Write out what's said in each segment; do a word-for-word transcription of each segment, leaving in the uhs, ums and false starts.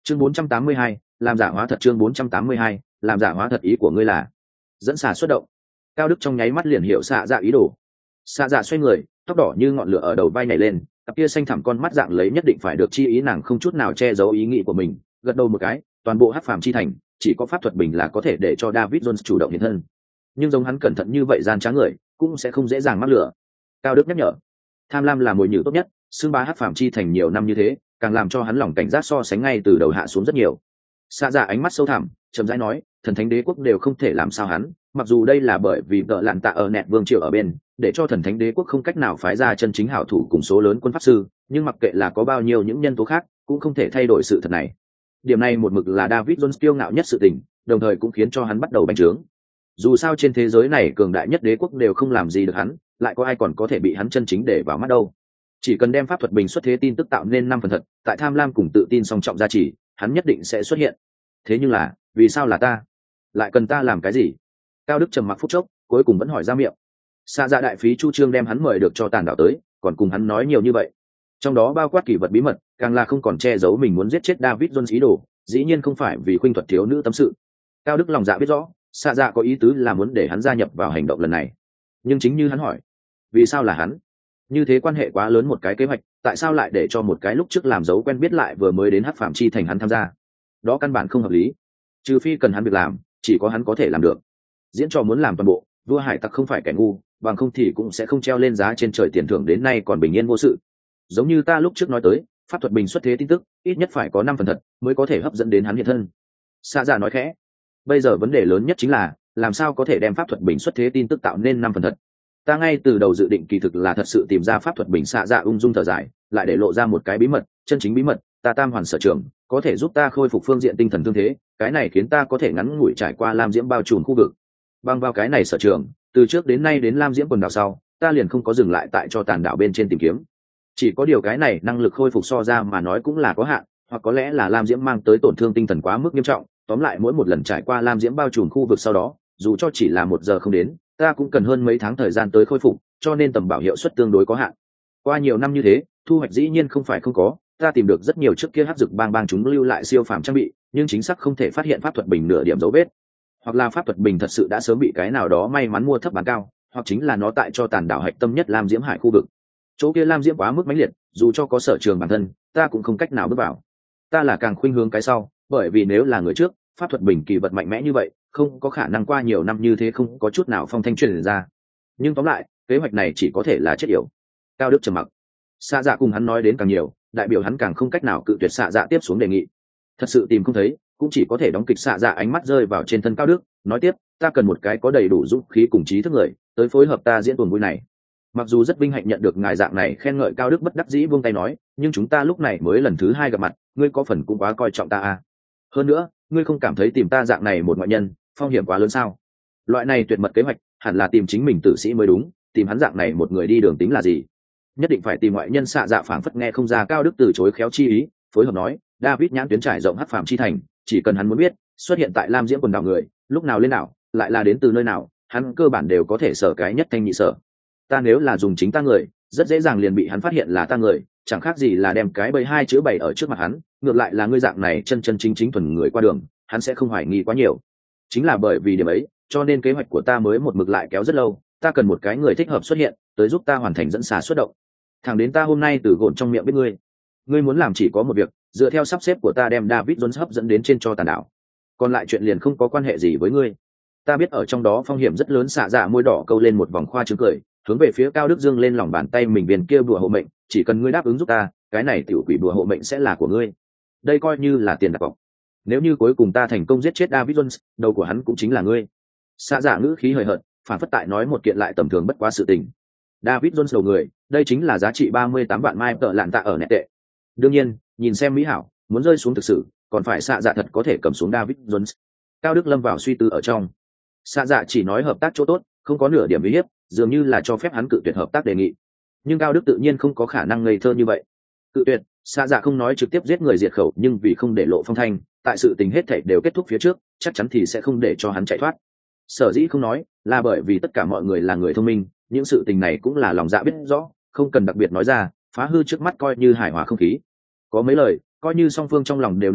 chương bốn trăm tám mươi hai, làm giả hóa thật. Chương bốn trăm tám mươi hai, làm giả hóa thật. Ý của ngươi là dẫn xà xuất động? Cao Đức trong nháy mắt liền hiểu xạ dạ ý đồ. Xạ dạ xoay người, tóc đỏ như ngọn lửa ở đầu vai nhảy lên, cặp kia xanh thẳm con mắt dạng lấy nhất định phải được chi ý, nàng không chút nào che giấu ý nghĩ của mình, gật đầu một cái. Toàn bộ hắc phàm chi thành chỉ có pháp thuật bình là có thể để cho David Jones chủ động hiện thân, nhưng giống hắn cẩn thận như vậy gian trá người cũng sẽ không dễ dàng mắc lửa. Cao Đức nhắc nhở, tham lam là mồi nhử tốt nhất, xương bá hắc phàm chi thành nhiều năm như thế, càng làm cho hắn lòng cảnh giác so sánh ngay từ đầu hạ xuống rất nhiều. Xạ dạ ánh mắt sâu thẳm, chậm rãi nói, thần thánh đế quốc đều không thể làm sao hắn, mặc dù đây là bởi vì vợ lạn tạ ở nẹt vương triều ở bên, để cho thần thánh đế quốc không cách nào phái ra chân chính hảo thủ cùng số lớn quân pháp sư, nhưng mặc kệ là có bao nhiêu những nhân tố khác cũng không thể thay đổi sự thật này. Điểm này một mực là David Jones kiêu ngạo nhất sự tình, đồng thời cũng khiến cho hắn bắt đầu bành trướng. Dù sao trên thế giới này cường đại nhất đế quốc đều không làm gì được hắn, lại có ai còn có thể bị hắn chân chính để vào mắt đâu. Chỉ cần đem pháp thuật bình xuất thế tin tức tạo nên năm phần thật, tại tham lam cùng tự tin song trọng gia trì, hắn nhất định sẽ xuất hiện. Thế nhưng là, vì sao là ta? Lại cần ta làm cái gì? Cao Đức trầm mặc phút chốc, cuối cùng vẫn hỏi ra miệng. Xạ dạ đại phí chu trương đem hắn mời được cho tàn đảo tới, còn cùng hắn nói nhiều như vậy, trong đó bao quát kỷ vật bí mật, càng là không còn che giấu mình muốn giết chết David Jones ý đồ, dĩ nhiên không phải vì khuynh thuật thiếu nữ tâm sự. Cao Đức lòng dạ biết rõ, xạ dạ có ý tứ là muốn để hắn gia nhập vào hành động lần này, nhưng chính như hắn hỏi, vì sao là hắn? Như thế quan hệ quá lớn một cái kế hoạch, tại sao lại để cho một cái lúc trước làm dấu quen biết lại vừa mới đến hắc phạm chi thành hắn tham gia? Đó căn bản không hợp lý, trừ phi cần hắn việc làm, chỉ có hắn có thể làm được. Diễn trò muốn làm toàn bộ, vua hải tặc không phải kẻ ngu, bằng không thì cũng sẽ không treo lên giá trên trời tiền thưởng đến nay còn bình yên vô sự. Giống như ta lúc trước nói tới, pháp thuật bình xuất thế tin tức ít nhất phải có năm phần thật mới có thể hấp dẫn đến hắn hiện thân. Xạ dạ nói khẽ, bây giờ vấn đề lớn nhất chính là làm sao có thể đem pháp thuật bình xuất thế tin tức tạo nên năm phần thật. Ta ngay từ đầu dự định kỳ thực là thật sự tìm ra pháp thuật bình. Xạ dạ ung dung thở dài, lại để lộ ra một cái bí mật, chân chính bí mật, ta tam hoàn sở trường có thể giúp ta khôi phục phương diện tinh thần thương thế, cái này khiến ta có thể ngắn ngủi trải qua lam diễm bao trùm khu vực. Bằng vào cái này sở trường, từ trước đến nay đến lam diễm quần đảo sau, ta liền không có dừng lại tại cho tàn đảo bên trên tìm kiếm. Chỉ có điều cái này năng lực khôi phục so ra mà nói cũng là có hạn, hoặc có lẽ là lam diễm mang tới tổn thương tinh thần quá mức nghiêm trọng. Tóm lại mỗi một lần trải qua lam diễm bao trùm khu vực sau đó, dù cho chỉ là một giờ không đến, ta cũng cần hơn mấy tháng thời gian tới khôi phục, cho nên tầm bảo hiệu suất tương đối có hạn. Qua nhiều năm như thế, thu hoạch dĩ nhiên không phải không có, ta tìm được rất nhiều trước kia hắc dực bang bang chúng lưu lại siêu phàm trang bị, nhưng chính xác không thể phát hiện pháp thuật bình nửa điểm dấu vết, hoặc là pháp thuật bình thật sự đã sớm bị cái nào đó may mắn mua thấp bán cao, hoặc chính là nó tại cho tàn đảo hạch tâm nhất lam diễm hải khu vực. Chỗ kia lam diễm quá mức mãnh liệt, dù cho có sở trường bản thân, ta cũng không cách nào bước vào. Ta là càng khuynh hướng cái sau, bởi vì nếu là người trước, pháp thuật bình kỳ vật mạnh mẽ như vậy, không có khả năng qua nhiều năm như thế không có chút nào phong thanh truyền ra. Nhưng tóm lại, kế hoạch này chỉ có thể là chết yểu. Cao Đức trầm mặc. Xạ dạ cùng hắn nói đến càng nhiều, đại biểu hắn càng không cách nào cự tuyệt xạ dạ tiếp xuống đề nghị. Thật sự tìm không thấy, cũng chỉ có thể đóng kịch. Xạ dạ ánh mắt rơi vào trên thân Cao Đức, nói tiếp, ta cần một cái có đầy đủ dũng khí cùng trí thức người tới phối hợp ta diễn tuồng vui này. Mặc dù rất vinh hạnh nhận được ngài dạng này khen ngợi. Cao Đức bất đắc dĩ buông tay nói, nhưng chúng ta lúc này mới lần thứ hai gặp mặt, ngươi có phần cũng quá coi trọng ta à. Hơn nữa, ngươi không cảm thấy tìm ta dạng này một ngoại nhân phong hiểm quá lớn sao? Loại này tuyệt mật kế hoạch hẳn là tìm chính mình tử sĩ mới đúng, tìm hắn dạng này một người đi đường tính là gì? Nhất định phải tìm ngoại nhân. Xạ dạ phảng phất nghe không ra Cao Đức từ chối khéo chi ý, phối hợp nói, David nhãn tuyến trải rộng hắc phàm chi thành, chỉ cần hắn muốn biết xuất hiện tại lam diễm quần đảo người lúc nào lên đảo, lại là đến từ nơi nào, hắn cơ bản đều có thể sở cái nhất thanh nhị sở. Ta nếu là dùng chính ta người, rất dễ dàng liền bị hắn phát hiện là ta người, chẳng khác gì là đem cái bầy hai chữ bày ở trước mặt hắn. Ngược lại là ngươi dạng này chân chân chính chính thuần người qua đường, hắn sẽ không hoài nghi quá nhiều. Chính là bởi vì điểm ấy, cho nên kế hoạch của ta mới một mực lại kéo rất lâu. Ta cần một cái người thích hợp xuất hiện, tới giúp ta hoàn thành dẫn xà xuất động. Thẳng đến ta hôm nay từ gộn trong miệng biết ngươi, ngươi muốn làm chỉ có một việc, dựa theo sắp xếp của ta đem David Jones hấp dẫn đến trên cho tàn đảo. Còn lại chuyện liền không có quan hệ gì với ngươi. Ta biết ở trong đó phong hiểm rất lớn. Xạ dạ môi đỏ câu lên một vòng khoa trương cười, hướng về phía Cao Đức dương lên lòng bàn tay mình viên kia bùa hộ mệnh, chỉ cần ngươi đáp ứng giúp ta, cái này tiểu quỷ bùa hộ mệnh sẽ là của ngươi. Đây coi như là tiền đặt cọc. Nếu như cuối cùng ta thành công giết chết David Jones, đầu của hắn cũng chính là ngươi. Xạ dạ ngữ khí hời hợt, phản phất tại nói một kiện lại tầm thường bất quá sự tình. David Jones đầu người, đây chính là giá trị ba mươi tám vạn mai tợ lạn tạ ở nẹt tệ. Đương nhiên, nhìn xem mỹ hảo, muốn rơi xuống thực sự, còn phải xạ dạ thật có thể cầm xuống David Jones. Cao Đức lâm vào suy tư ở trong. Xạ dạ chỉ nói hợp tác chỗ tốt, không có nửa điểm uy hiếp, dường như là cho phép hắn cự tuyệt hợp tác đề nghị. Nhưng Cao Đức tự nhiên không có khả năng ngây thơ như vậy. Cự tuyệt, xạ dạ không nói trực tiếp giết người diệt khẩu, nhưng vì không để lộ phong thanh, tại sự tình hết thảy đều kết thúc phía trước, chắc chắn thì sẽ không để cho hắn chạy thoát. Sở dĩ không nói, là bởi vì tất cả mọi người là người thông minh, những sự tình này cũng là lòng dạ biết rõ, không cần đặc biệt nói ra, phá hư trước mắt coi như hài hòa không khí. Có mấy lời, coi như song phương trong lòng đều nắm chắc,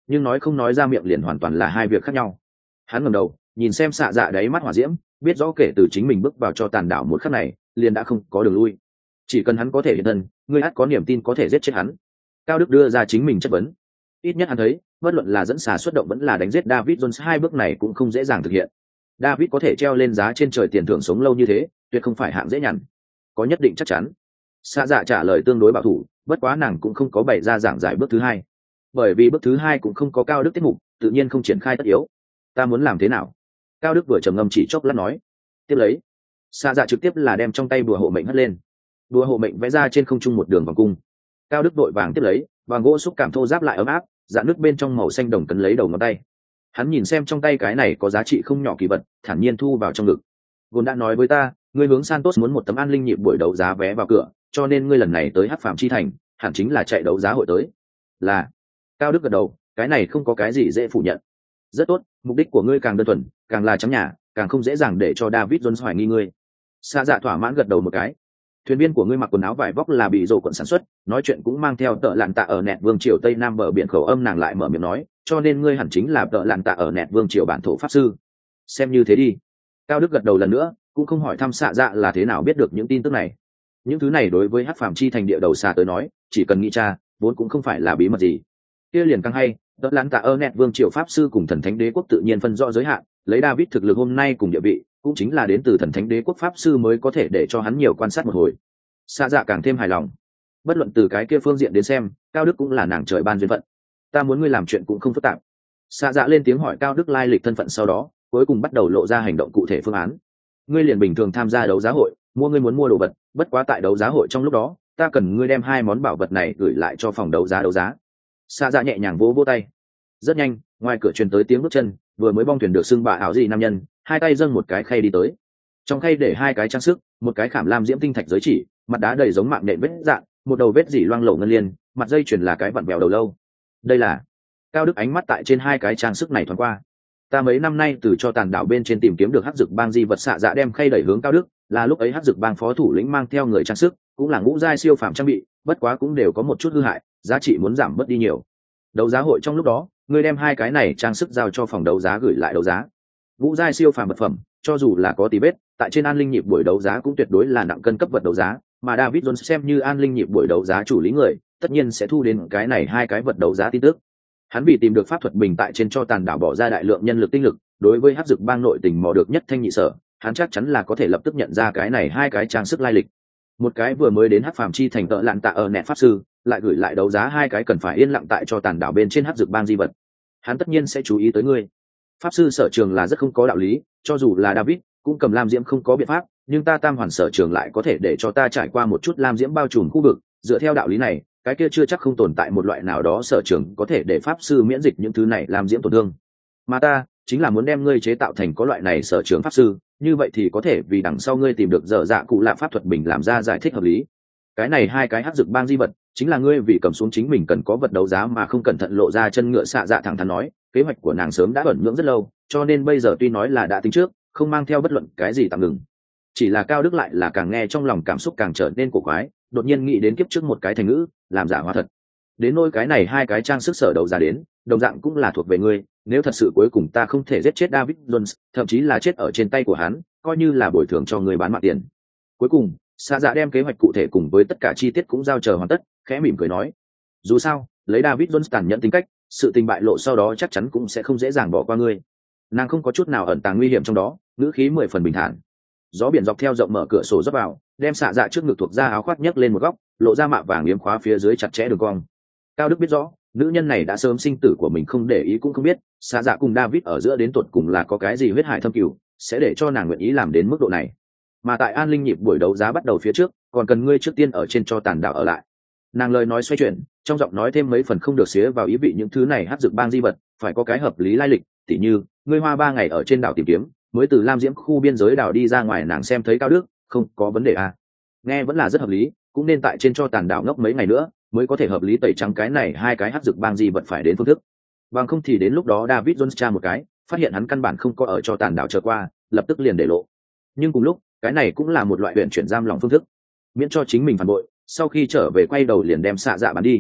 nhưng nói không nói ra miệng liền hoàn toàn là hai việc khác nhau. Hắn ngẩng đầu nhìn xem xạ dạ đáy mắt hỏa diễm, biết rõ kể từ chính mình bước vào cho tàn đảo một khắc này liền đã không có đường lui. Chỉ cần hắn có thể hiện thân, ngươi ắt có niềm tin có thể giết chết hắn. Cao Đức đưa ra chính mình chất vấn. Ít nhất hắn thấy, bất luận là dẫn xà xuất động vẫn là đánh giết David Jones, hai bước này cũng không dễ dàng thực hiện. David có thể treo lên giá trên trời tiền thưởng sống lâu như thế, tuyệt không phải hạng dễ nhằn. Có nhất định chắc chắn. Xạ dạ trả lời tương đối bảo thủ, bất quá nàng cũng không có bày ra giảng giải bước thứ hai. Bởi vì bước thứ hai cũng không có Cao Đức tiết mục, tự nhiên không triển khai tất yếu. Ta muốn làm thế nào? Cao Đức vừa trầm ngâm chỉ chốc lát nói. Tiếp lấy, xạ dạ trực tiếp là đem trong tay bùa hộ mệnh hất lên. Bùa hộ mệnh vẽ ra trên không trung một đường vòng cung. Cao Đức vội vàng tiếp lấy, bằng gỗ xúc cảm thô ráp lại ấm áp, dạn nước bên trong màu xanh đồng cấn lấy đầu ngón tay. Hắn nhìn xem trong tay cái này có giá trị không nhỏ kỳ vật, thản nhiên thu vào trong ngực. Gôn đã nói với ta, ngươi hướng Santos muốn một tấm an linh nhịp buổi đấu giá vé vào cửa, cho nên ngươi lần này tới Hắc Phạm chi thành, hẳn chính là chạy đấu giá hội tới. Là. Cao Đức gật đầu, cái này không có cái gì dễ phủ nhận. Rất tốt, mục đích của ngươi càng đơn thuần, càng là trắng nhà, càng không dễ dàng để cho David Jones hoài nghi ngươi. Sa Dạ thỏa mãn gật đầu một cái. Thuyền viên của ngươi mặc quần áo vải vóc là bị rồ quận sản xuất, nói chuyện cũng mang theo tợ lạn tạ ở nẹt vương triều tây nam bờ biển khẩu âm, nàng lại mở miệng nói, cho nên ngươi hẳn chính là tợ lạn tạ ở nẹt vương triều bản thổ pháp sư. Xem như thế đi. Cao Đức gật đầu lần nữa, cũng không hỏi thăm Sa Dạ là thế nào biết được những tin tức này. Những thứ này đối với Hắc Phàm chi thành địa đầu xa tới nói, chỉ cần nghĩ tra, vốn cũng không phải là bí mật gì. Kia liền căng hay, tợ lạn tạ ở nẹt vương triều pháp sư cùng thần thánh đế quốc tự nhiên phân rõ giới hạn, lấy David thực lực hôm nay cùng địa vị, cũng chính là đến từ thần thánh đế quốc pháp sư mới có thể để cho hắn nhiều quan sát một hồi. Sa Dạ càng thêm hài lòng. Bất luận từ cái kia phương diện đến xem, Cao Đức cũng là nàng trời ban duyên phận. Ta muốn ngươi làm chuyện cũng không phức tạp. Sa Dạ lên tiếng hỏi Cao Đức lai lịch thân phận, sau đó cuối cùng bắt đầu lộ ra hành động cụ thể phương án. Ngươi liền bình thường tham gia đấu giá hội, mua ngươi muốn mua đồ vật, bất quá tại đấu giá hội trong lúc đó, ta cần ngươi đem hai món bảo vật này gửi lại cho phòng đấu giá đấu giá. Sa Dạ nhẹ nhàng vỗ vỗ tay. Rất nhanh, ngoài cửa truyền tới tiếng bước chân, vừa mới bong thuyền được xưng bà ảo gì nam nhân, hai tay dâng một cái khay đi tới. Trong khay để hai cái trang sức, một cái khảm lam diễm tinh thạch giới chỉ, mặt đá đầy giống mạng nện vết dạn, một đầu vết dỉ loang lổ ngân liên, mặt dây chuyền là cái vặn bèo đầu lâu. Đây là. Cao Đức ánh mắt tại trên hai cái trang sức này thoáng qua. Ta mấy năm nay từ cho tàn đảo bên trên tìm kiếm được hắc dược bang di vật. Xạ Dạ đem khay đẩy hướng Cao Đức, là lúc ấy hắc dược bang phó thủ lĩnh mang theo người trang sức, cũng là ngũ giai siêu phàm trang bị, bất quá cũng đều có một chút hư hại, giá trị muốn giảm bớt đi nhiều. Đấu giá hội trong lúc đó, ngươi đem hai cái này trang sức giao cho phòng đấu giá gửi lại đấu giá. Ngũ giai siêu phàm vật phẩm, cho dù là có tí vết, tại trên an linh nhịp buổi đấu giá cũng tuyệt đối là nặng cân cấp vật đấu giá, mà David Jones xem như an linh nhịp buổi đấu giá chủ lý người, tất nhiên sẽ thu đến cái này hai cái vật đấu giá tin tức. Hắn vì tìm được pháp thuật bình tại trên cho tàn đảo bỏ ra đại lượng nhân lực tinh lực, đối với hắc dược bang nội tình mò được nhất thanh nhị sở, hắn chắc chắn là có thể lập tức nhận ra cái này hai cái trang sức lai lịch. Một cái vừa mới đến hắc phàm chi thành tợ lạn tạ ở nẹt pháp sư, lại gửi lại đấu giá hai cái cần phải yên lặng tại cho tàn đảo bên trên hắc dược bang di vật. Hắn tất nhiên sẽ chú ý tới ngươi. Pháp sư sở trường là rất không có đạo lý, cho dù là David cũng cầm lam diễm không có biện pháp, nhưng ta tam hoàn sở trường lại có thể để cho ta trải qua một chút lam diễm bao trùm khu vực. Dựa theo đạo lý này, cái kia chưa chắc không tồn tại một loại nào đó sở trường có thể để pháp sư miễn dịch những thứ này lam diễm tổn thương. Mà ta chính là muốn đem ngươi chế tạo thành có loại này sở trường pháp sư, như vậy thì có thể vì đằng sau ngươi tìm được dở dạ cụ lạ pháp thuật bình làm ra giải thích hợp lý. Cái này hai cái hắc dược bang di vật chính là ngươi vì cầm xuống chính mình cần có vật đấu giá mà không cẩn thận lộ ra chân ngựa. Xạ Dạ thẳng thắn nói, kế hoạch của nàng sớm đã ẩn nhưỡng rất lâu, cho nên bây giờ tuy nói là đã tính trước, không mang theo bất luận cái gì tạm ngừng. Chỉ là Cao Đức lại là càng nghe trong lòng cảm xúc càng trở nên cổ quái, đột nhiên nghĩ đến kiếp trước một cái thành ngữ, làm giả hóa thật. Đến nỗi cái này hai cái trang sức sở đấu giá đến, đồng dạng cũng là thuộc về ngươi, nếu thật sự cuối cùng ta không thể giết chết David Jones, thậm chí là chết ở trên tay của hắn, coi như là bồi thường cho người bán mạng tiền. Cuối cùng, Sa Dạ đem kế hoạch cụ thể cùng với tất cả chi tiết cũng giao chờ hoàn tất, khẽ mỉm cười nói, dù sao, lấy David Jones tàn nhẫn tính cách, sự tình bại lộ sau đó chắc chắn cũng sẽ không dễ dàng bỏ qua ngươi. Nàng không có chút nào ẩn tàng nguy hiểm trong đó, ngữ khí mười phần bình thản. Gió biển dọc theo rộng mở cửa sổ rót vào, đem Sa Dạ trước ngực thuộc ra áo khoác nhấc lên một góc, lộ ra mạ vàng yếm khóa phía dưới chặt chẽ đường cong. Cao Đức biết rõ, nữ nhân này đã sớm sinh tử của mình không để ý cũng không biết, Sa Dạ cùng David ở giữa đến tột cùng là có cái gì huyết hải thâm cừu, sẽ để cho nàng nguyện ý làm đến mức độ này. Mà tại an linh nhịp buổi đấu giá bắt đầu phía trước, còn cần ngươi trước tiên ở trên cho tàn đảo ở lại. Nàng lời nói xoay chuyển, trong giọng nói thêm mấy phần không được xía vào ý vị, những thứ này hắc dược bang di vật phải có cái hợp lý lai lịch, tỉ như ngươi hoa ba ngày ở trên đảo tìm kiếm, mới từ lam diễm khu biên giới đảo đi ra ngoài. Nàng xem thấy Cao Đức không có vấn đề à? Nghe vẫn là rất hợp lý, cũng nên tại trên cho tàn đảo ngốc mấy ngày nữa mới có thể hợp lý tẩy trắng cái này hai cái hắc dược bang di vật phải đến phương thức. Bằng không thì đến lúc đó David Jones tra một cái, phát hiện hắn căn bản không có ở cho tàn đảo chờ qua, lập tức liền để lộ. Nhưng cùng lúc, cái này cũng là một loại huyện chuyển giam lòng phương thức, miễn cho chính mình phản bội, sau khi trở về quay đầu liền đem Xạ Dạ bán đi.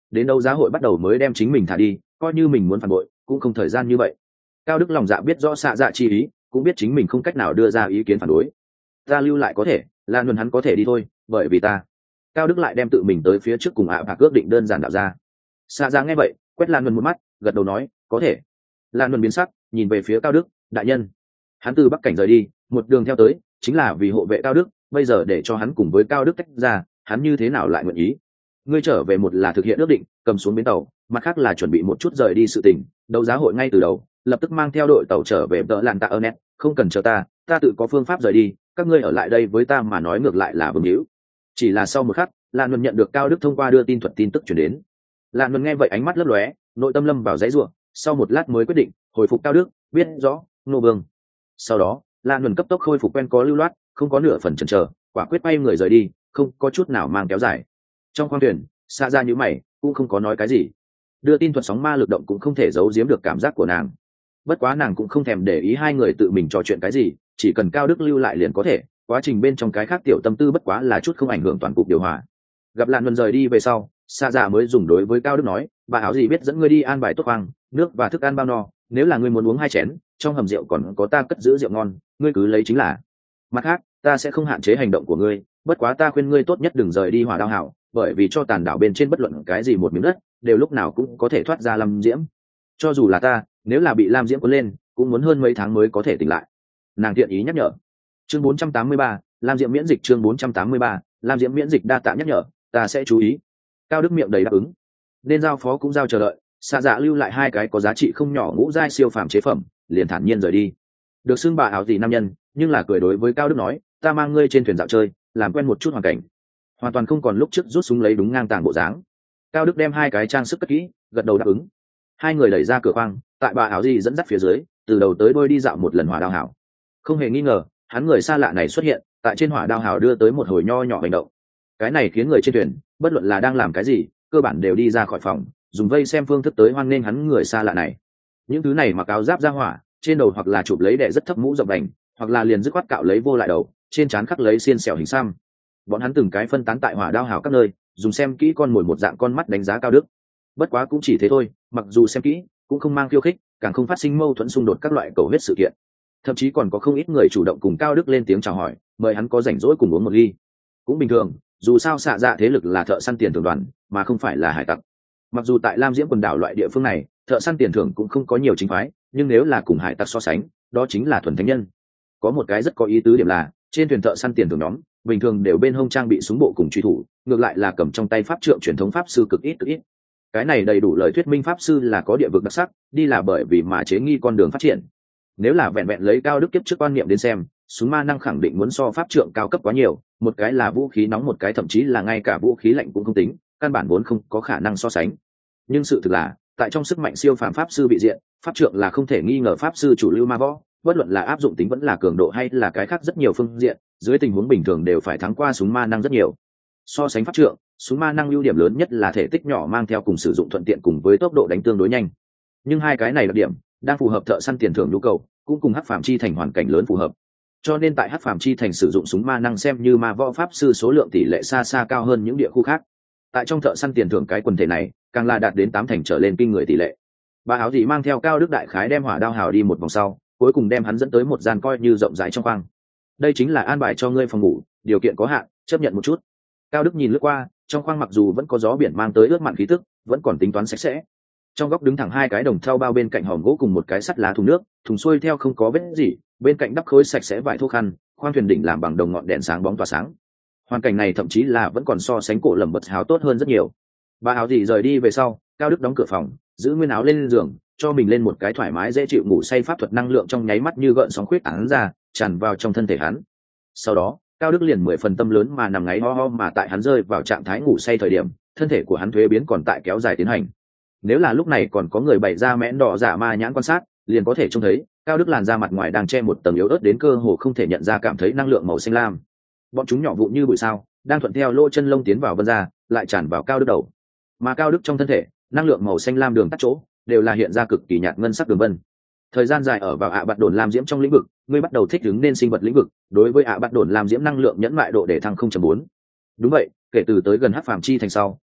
đến đấu giá hội bắt đầu mới đem chính mình thả đi, coi như mình muốn phản bội cũng không thời gian như vậy. Cao Đức lòng dạ biết rõ xạ dạ chi ý, cũng biết chính mình không cách nào đưa ra ý kiến phản đối. Ta lưu lại có thể, lan luân hắn có thể đi thôi, bởi vì ta. Cao Đức lại đem tự mình tới phía trước cùng ạ và cước định đơn giản đạo ra. Xạ dạ nghe vậy quét lan luân một mắt, gật đầu nói có thể. Lan luân biến sắc nhìn về phía Cao Đức, đại nhân. Hắn từ bắc cảnh rời đi, một đường theo tới chính là vì hộ vệ Cao Đức, bây giờ để cho hắn cùng với Cao Đức tách ra, hắn như thế nào lại nguyện ý? Ngươi trở về một là thực hiện ước định, cầm xuống bến tàu, mặt khác là chuẩn bị một chút rời đi sự tình, đấu giá hội ngay từ đầu, lập tức mang theo đội tàu trở về đỡ làn tạ ơn, không cần chờ ta, ta tự có phương pháp rời đi, các ngươi ở lại đây với ta mà nói ngược lại là vương hữu. Chỉ là sau một khắc, Lan Luân nhận được Cao Đức thông qua đưa tin thuật tin tức chuyển đến. Lan Luân nghe vậy ánh mắt lấp lóe, nội tâm lâm vào dãy rủa, sau một lát mới quyết định hồi phục Cao Đức, biết rõ, nô vương. Sau đó, Lan Luân cấp tốc khôi phục quen có lưu loát, không có nửa phần chần chờ, quả quyết bay người rời đi, không có chút nào mang kéo dài. Trong khoang thuyền, xa ra như mày, cũng không có nói cái gì. Đưa tin thuật sóng ma lực động cũng không thể giấu giếm được cảm giác của nàng. Bất quá nàng cũng không thèm để ý hai người tự mình trò chuyện cái gì, chỉ cần Cao Đức lưu lại liền có thể, quá trình bên trong cái khác tiểu tâm tư bất quá là chút không ảnh hưởng toàn cục điều hòa. Gặp Lan Luân rời đi về sau, xa dạ mới dùng đối với Cao Đức nói, bà áo gì biết dẫn ngươi đi an bài tốt khoang, nước và thức ăn bao no, nếu là ngươi muốn uống hai chén, trong hầm rượu còn có ta cất giữ rượu ngon, ngươi cứ lấy chính là. Mặt khác, ta sẽ không hạn chế hành động của ngươi, bất quá ta khuyên ngươi tốt nhất đừng rời đi Hỏa Đao Hảo, bởi vì cho tàn đảo bên trên bất luận cái gì một miếng đất, đều lúc nào cũng có thể thoát ra Lam Diễm. Cho dù là ta, nếu là bị Lam Diễm cuốn lên, cũng muốn hơn mấy tháng mới có thể tỉnh lại. Nàng thiện ý nhắc nhở. Chương bốn trăm tám mươi ba, Lam Diễm miễn dịch. Chương bốn trăm tám mươi ba, Lam Diễm miễn dịch đa tạ nhắc nhở, ta sẽ chú ý. Cao Đức miệng đầy đáp ứng. Nên giao phó cũng giao chờ đợi, xạ dạ lưu lại hai cái có giá trị không nhỏ ngũ giai siêu phàm chế phẩm, liền thản nhiên rời đi. Được xưng bà áo gì nam nhân, nhưng là cười đối với Cao Đức nói, ta mang ngươi trên thuyền dạo chơi, làm quen một chút hoàn cảnh. Hoàn toàn không còn lúc trước rút súng lấy đúng ngang tàng bộ dáng. Cao Đức đem hai cái trang sức cất kỹ, gật đầu đáp ứng. Hai người đẩy ra cửa khoang, tại bà áo gì dẫn dắt phía dưới, từ đầu tới đuôi đi dạo một lần Hỏa Đao Hảo. Không hề nghi ngờ, hắn người xa lạ này xuất hiện, tại trên Hỏa Đao Hảo đưa tới một hồi nho nhỏ hành động. Cái này khiến người trên thuyền, bất luận là đang làm cái gì, cơ bản đều đi ra khỏi phòng, dùng vây xem phương thức tới hoan nghênh hắn người xa lạ này. Những thứ này mặc áo giáp ra hỏa, trên đầu hoặc là chụp lấy đẻ rất thấp mũ rộng đành, hoặc là liền dứt khoát cạo lấy vô lại đầu, trên trán khắc lấy xiên xẻo hình xăm. Bọn hắn từng cái phân tán tại Hỏa Đao Hảo các nơi, dùng xem kỹ con mồi một dạng con mắt đánh giá Cao Đức. Bất quá cũng chỉ thế thôi, mặc dù xem kỹ, cũng không mang khiêu khích, càng không phát sinh mâu thuẫn xung đột các loại cầu huyết sự kiện. Thậm chí còn có không ít người chủ động cùng Cao Đức lên tiếng chào hỏi, mời hắn có rảnh rỗi cùng uống một ly. Cũng bình thường, dù sao xạ dạ thế lực là thợ săn tiền thưởng đoàn, mà không phải là hải tặc. Mặc dù tại Lam Diễm quần đảo loại địa phương này, thợ săn tiền thưởng cũng không có nhiều chính phái, nhưng nếu là cùng hải tặc so sánh, đó chính là thuần thánh nhân. Có một cái rất có ý tứ điểm là, trên thuyền thợ săn tiền thưởng nhóm, bình thường đều bên hông trang bị súng bộ cùng truy thủ, ngược lại là cầm trong tay pháp trượng truyền thống pháp sư cực ít cực ít. Cái này đầy đủ lời thuyết minh pháp sư là có địa vực đặc sắc, đi là bởi vì mà chế nghi con đường phát triển. Nếu là vẹn vẹn lấy Cao Đức kiếp trước quan niệm đến xem, súng ma năng khẳng định muốn so pháp trượng cao cấp quá nhiều, một cái là vũ khí nóng, một cái thậm chí là ngay cả vũ khí lạnh cũng không tính, căn bản vốn không có khả năng so sánh. Nhưng sự thực là, tại trong sức mạnh siêu phàm pháp sư bị diện, pháp trượng là không thể nghi ngờ pháp sư chủ lưu ma võ, bất luận là áp dụng tính vẫn là cường độ hay là cái khác rất nhiều phương diện, dưới tình huống bình thường đều phải thắng qua súng ma năng rất nhiều. So sánh pháp trượng, súng ma năng ưu điểm lớn nhất là thể tích nhỏ mang theo cùng sử dụng thuận tiện cùng với tốc độ đánh tương đối nhanh. Nhưng hai cái này đặc điểm đang phù hợp thợ săn tiền thưởng nhu cầu, cũng cùng Hắc Phàm Chi Thành hoàn cảnh lớn phù hợp. Cho nên tại Hắc Phàm Chi Thành sử dụng súng ma năng xem như ma võ pháp sư số lượng tỷ lệ xa xa cao hơn những địa khu khác. Tại trong thợ săn tiền thưởng cái quần thể này, càng là đạt đến tám thành trở lên kinh người tỷ lệ. Bà áo gì mang theo Cao Đức đại khái đem Hỏa Đao Hào đi một vòng sau, cuối cùng đem hắn dẫn tới một gian coi như rộng rãi trong khoang. Đây chính là an bài cho ngươi phòng ngủ, điều kiện có hạn, chấp nhận một chút. Cao Đức nhìn lướt qua, trong khoang mặc dù vẫn có gió biển mang tới ướt mặn khí tức, vẫn còn tính toán sạch sẽ. Trong góc đứng thẳng hai cái đồng thau bao bên cạnh hòm gỗ cùng một cái sắt lá thùng nước, thùng xuôi theo không có vết gì, bên cạnh đắp khối sạch sẽ vải thô khăn, khoang thuyền đỉnh làm bằng đồng ngọn đèn sáng bóng tỏa sáng. Hoàn cảnh này thậm chí là vẫn còn so sánh cổ lầm bật háo tốt hơn rất nhiều. Bà áo gì rời đi về sau, Cao Đức đóng cửa phòng, giữ nguyên áo lên giường, cho mình lên một cái thoải mái dễ chịu ngủ say, pháp thuật năng lượng trong nháy mắt như gợn sóng khuyết tán ra, tràn vào trong thân thể hắn. Sau đó, Cao Đức liền mười phần tâm lớn mà nằm ngáy ho ho, mà tại hắn rơi vào trạng thái ngủ say thời điểm, thân thể của hắn thuế biến còn tại kéo dài tiến hành. Nếu là lúc này còn có người bày ra mẽn đỏ giả ma nhãn quan sát, liền có thể trông thấy Cao Đức làn da mặt ngoài đang che một tầng yếu ớt đến cơ hồ không thể nhận ra, cảm thấy năng lượng màu xanh lam. Bọn chúng nhỏ vụn như bụi sao, đang thuận theo lỗ chân lông tiến vào vân ra, lại tràn vào Cao Đức đầu. Mà Cao Đức trong thân thể, năng lượng màu xanh lam đường tắt chỗ đều là hiện ra cực kỳ nhạt ngân sắc đường vân. Thời gian dài ở vào ạ bạt đồn lam diễm trong lĩnh vực, ngươi bắt đầu thích ứng nên sinh vật lĩnh vực, đối với ạ bạt đồn lam diễm năng lượng nhẫn mại độ để thăng không chấm bốn. Đúng vậy, kể từ tới gần Hắc Phàm Chi Thành sau,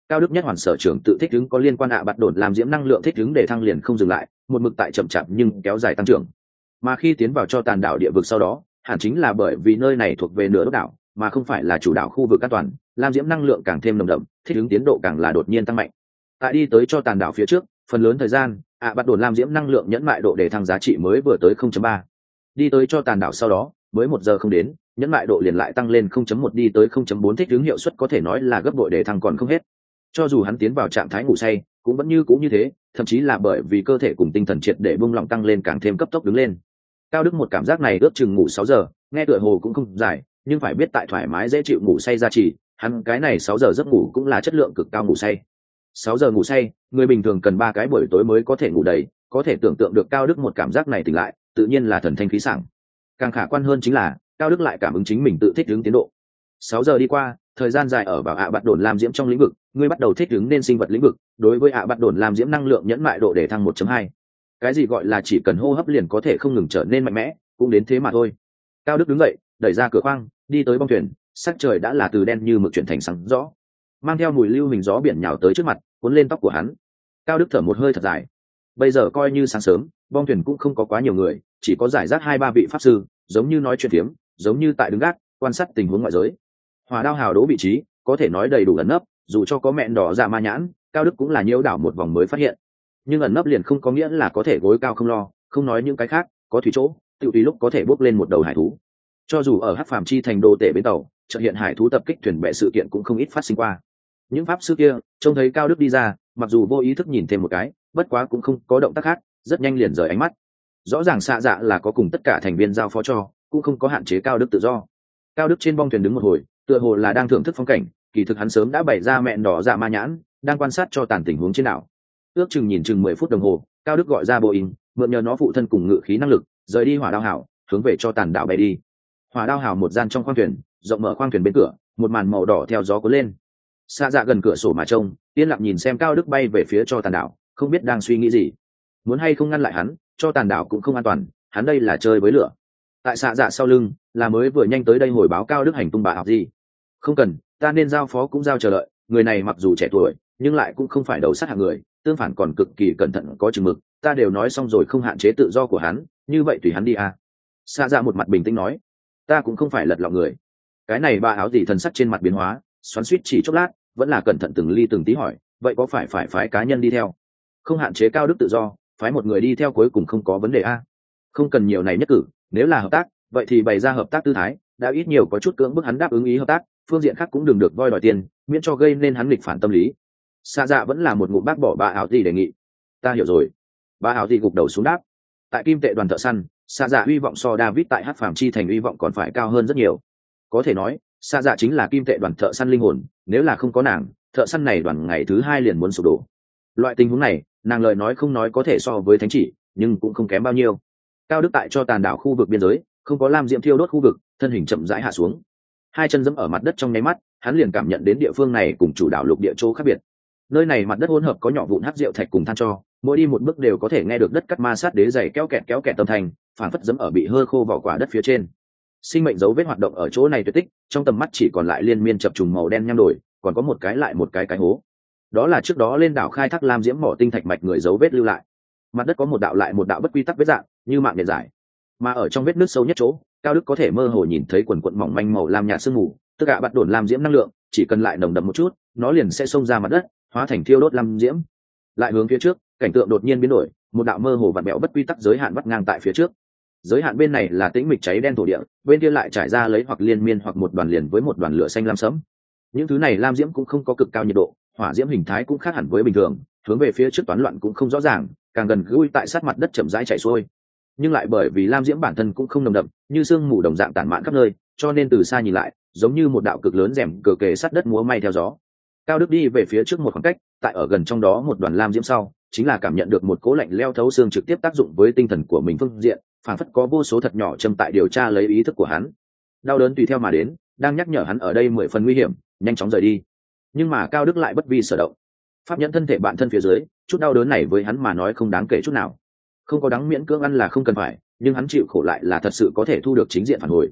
cao đức nhất hoàn sở trưởng tự thích ứng có liên quan ạ bắt đồn làm diễm năng lượng thích ứng để thăng liền không dừng lại, một mực tại chậm chạp nhưng kéo dài tăng trưởng. Mà khi tiến vào cho tàn đảo địa vực sau đó, hẳn chính là bởi vì nơi này thuộc về nửa đốc đảo mà không phải là chủ đảo khu vực an toàn, lam diễm năng lượng càng thêm nồng đậm, thích ứng tiến độ càng là đột nhiên tăng mạnh. Tại đi tới cho tàn đảo phía trước, phần lớn thời gian ạ bắt đồn lam diễm năng lượng nhẫn mại độ để thăng giá trị mới vừa tới không chấm ba. Đi tới cho tàn đảo sau đó mới một giờ không đến, nhẫn mại độ liền lại tăng lên không chấm một đi tới không chấm bốn, thích ứng hiệu suất có thể nói là gấp bội để thăng còn không hết. Cho dù hắn tiến vào trạng thái ngủ say cũng vẫn như cũng như thế, thậm chí là bởi vì cơ thể cùng tinh thần triệt để buông lỏng tăng lên càng thêm cấp tốc đứng lên. Cao đức một cảm giác này ước chừng ngủ sáu giờ, nghe tựa hồ cũng không dài, nhưng phải biết tại thoải mái dễ chịu ngủ say ra chỉ hắn cái này sáu giờ giấc ngủ cũng là chất lượng cực cao ngủ say. Sáu giờ ngủ say, người bình thường cần ba cái buổi tối mới có thể ngủ đầy, có thể tưởng tượng được cao đức một cảm giác này tỉnh lại tự nhiên là thần thanh khí sảng. Càng khả quan hơn chính là cao đức lại cảm ứng chính mình tự thích ứng tiến độ. Sáu giờ đi qua, thời gian dài ở vào ạ bắt đồn lam diễm trong lĩnh vực, ngươi bắt đầu thích ứng nên sinh vật lĩnh vực, đối với ạ bắt đồn lam diễm năng lượng nhẫn mại độ để thăng một chấm hai. Cái gì gọi là chỉ cần hô hấp liền có thể không ngừng trở nên mạnh mẽ, cũng đến thế mà thôi. Cao đức đứng dậy, đẩy ra cửa khoang, đi tới bong thuyền, sắc trời đã là từ đen như mực chuyển thành sáng rõ, mang theo mùi lưu hình gió biển nhào tới trước mặt, cuốn lên tóc của hắn. Cao đức thở một hơi thật dài. Bây giờ coi như sáng sớm, bong thuyền cũng không có quá nhiều người, chỉ có giải rác hai ba vị pháp sư, giống như nói chuyện phiếm, giống như tại đứng gác quan sát tình huống ngoại giới. Hỏa đao hào đố vị trí có thể nói đầy đủ ẩn nấp, dù cho có mẹn đỏ ra ma nhãn, cao đức cũng là nhiễu đảo một vòng mới phát hiện. Nhưng ẩn nấp liền không có nghĩa là có thể gối cao không lo, không nói những cái khác, có thủy chỗ tự tùy lúc có thể bốc lên một đầu hải thú. Cho dù ở hắc phàm chi thành đô tể bến tàu, chợt hiện hải thú tập kích thuyền bè sự kiện cũng không ít phát sinh qua. Những pháp sư kia trông thấy cao đức đi ra, mặc dù vô ý thức nhìn thêm một cái, bất quá cũng không có động tác khác, rất nhanh liền rời ánh mắt. Rõ ràng xạ dạ là có cùng tất cả thành viên giao phó cho, cũng không có hạn chế cao đức tự do. Cao đức trên bong thuyền đứng một hồi, tựa hồ là đang thưởng thức phong cảnh, kỳ thực hắn sớm đã bày ra mẹn đỏ dạ ma nhãn, đang quan sát cho tàn tình huống trên đảo. Ước chừng nhìn chừng mười phút đồng hồ, cao đức gọi ra Boeing, mượn nhờ nó phụ thân cùng ngự khí năng lực, rời đi hỏa đao hảo, hướng về cho tàn đảo bay đi. Hỏa đao hảo một gian trong khoang thuyền, rộng mở khoang thuyền bên cửa, một màn màu đỏ theo gió cuốn lên. Xa dạ gần cửa sổ mà trông, yên lặng nhìn xem cao đức bay về phía cho tàn đảo, không biết đang suy nghĩ gì. Muốn hay không ngăn lại hắn, cho tàn đảo cũng không an toàn, hắn đây là chơi với lửa. Tại xạ dạ sau lưng là mới vừa nhanh tới đây hồi báo cao đức hành tung bà học gì. Không cần, ta nên giao phó cũng giao chờ đợi, người này mặc dù trẻ tuổi nhưng lại cũng không phải đầu sát hạng người, tương phản còn cực kỳ cẩn thận có chừng mực, ta đều nói xong rồi không hạn chế tự do của hắn, như vậy tùy hắn đi à. Xạ dạ một mặt bình tĩnh nói, ta cũng không phải lật lọng người. Cái này bà áo gì thần sắc trên mặt biến hóa, xoắn suýt chỉ chốc lát, vẫn là cẩn thận từng ly từng tí hỏi, vậy có phải phải phái cá nhân đi theo? Không hạn chế cao đức tự do, phái một người đi theo cuối cùng không có vấn đề a. Không cần nhiều này nhất cử, nếu là hợp tác vậy thì bày ra hợp tác tư thái, đã ít nhiều có chút cưỡng bức hắn đáp ứng ý hợp tác, phương diện khác cũng đừng được voi đòi tiền, miễn cho gây nên hắn nghịch phản tâm lý. Xa dạ vẫn là một ngụm bác bỏ bà áo gì đề nghị. Ta hiểu rồi. Bà áo gì gục đầu xuống đáp. Tại kim tệ đoàn thợ săn, xa dạ hy vọng so David tại hắc phàm chi thành hy vọng còn phải cao hơn rất nhiều. Có thể nói xa dạ chính là kim tệ đoàn thợ săn linh hồn, nếu là không có nàng, thợ săn này đoàn ngày thứ hai liền muốn sụp đổ. Loại tình huống này, nàng lời nói không nói có thể so với thánh chỉ, nhưng cũng không kém bao nhiêu. Cao đức tại cho tàn đảo khu vực biên giới, không có lam diễm thiêu đốt khu vực, thân hình chậm rãi hạ xuống, hai chân dẫm ở mặt đất trong nháy mắt, hắn liền cảm nhận đến địa phương này cùng chủ đảo lục địa chỗ khác biệt. Nơi này mặt đất hỗn hợp có nhỏ vụn hắc rượu thạch cùng than cho, mỗi đi một bước đều có thể nghe được đất cắt ma sát đế dày kéo kẹt kéo kẹt âm thanh, phản phất dẫm ở bị hơ khô vỏ quả đất phía trên. Sinh mệnh dấu vết hoạt động ở chỗ này tuyệt tích, trong tầm mắt chỉ còn lại liên miên chập trùng màu đen nham đổi, còn có một cái lại một cái cái hố. Đó là trước đó lên đảo khai thác lam diễm mỏ tinh thạch mạch người dấu vết lưu lại. Mặt đất có một đạo lại một đạo bất quy tắc vết dạng, như mạng nhện dài. Mà ở trong vết nứt sâu nhất chỗ, cao đức có thể mơ hồ nhìn thấy quần quần mỏng manh màu lam nhạt sương mù, tất cả bắt đồn lam diễm năng lượng, chỉ cần lại nồng đậm một chút, nó liền sẽ xông ra mặt đất, hóa thành thiêu đốt lam diễm. Lại hướng phía trước, cảnh tượng đột nhiên biến đổi, một đạo mơ hồ vặn bẹo bất quy tắc giới hạn vắt ngang tại phía trước. Giới hạn bên này là tĩnh mịch cháy đen thổ địa, bên kia lại trải ra lấy hoặc liên miên hoặc một đoàn liền với một đoàn lửa xanh lam sẫm. Những thứ này lam diễm cũng không có cực cao nhiệt độ, hỏa diễm hình thái cũng khác hẳn với bình thường, hướng về phía trước toán loạn cũng không rõ ràng, càng gần gũi tại sát mặt đất chậm rãi chảy xuôi. Nhưng lại bởi vì lam diễm bản thân cũng không nồng đậm, như sương mù đồng dạng tản mạn khắp nơi, cho nên từ xa nhìn lại, giống như một đạo cực lớn rèm cờ kề sát đất múa may theo gió. Cao đức đi về phía trước một khoảng cách, tại ở gần trong đó một đoàn lam diễm sau, chính là cảm nhận được một cố lạnh leo thấu xương trực tiếp tác dụng với tinh thần của mình phương diện, phản phất có vô số thật nhỏ châm tại điều tra lấy ý thức của hắn. Đau đớn tùy theo mà đến, đang nhắc nhở hắn ở đây mười phần nguy hiểm, nhanh chóng rời đi. Nhưng mà cao đức lại bất vi sở động. Pháp nhẫn thân thể bạn thân phía dưới, chút đau đớn này với hắn mà nói không đáng kể chút nào. Không có đáng miễn cưỡng ăn là không cần phải, nhưng hắn chịu khổ lại là thật sự có thể thu được chính diện phản hồi.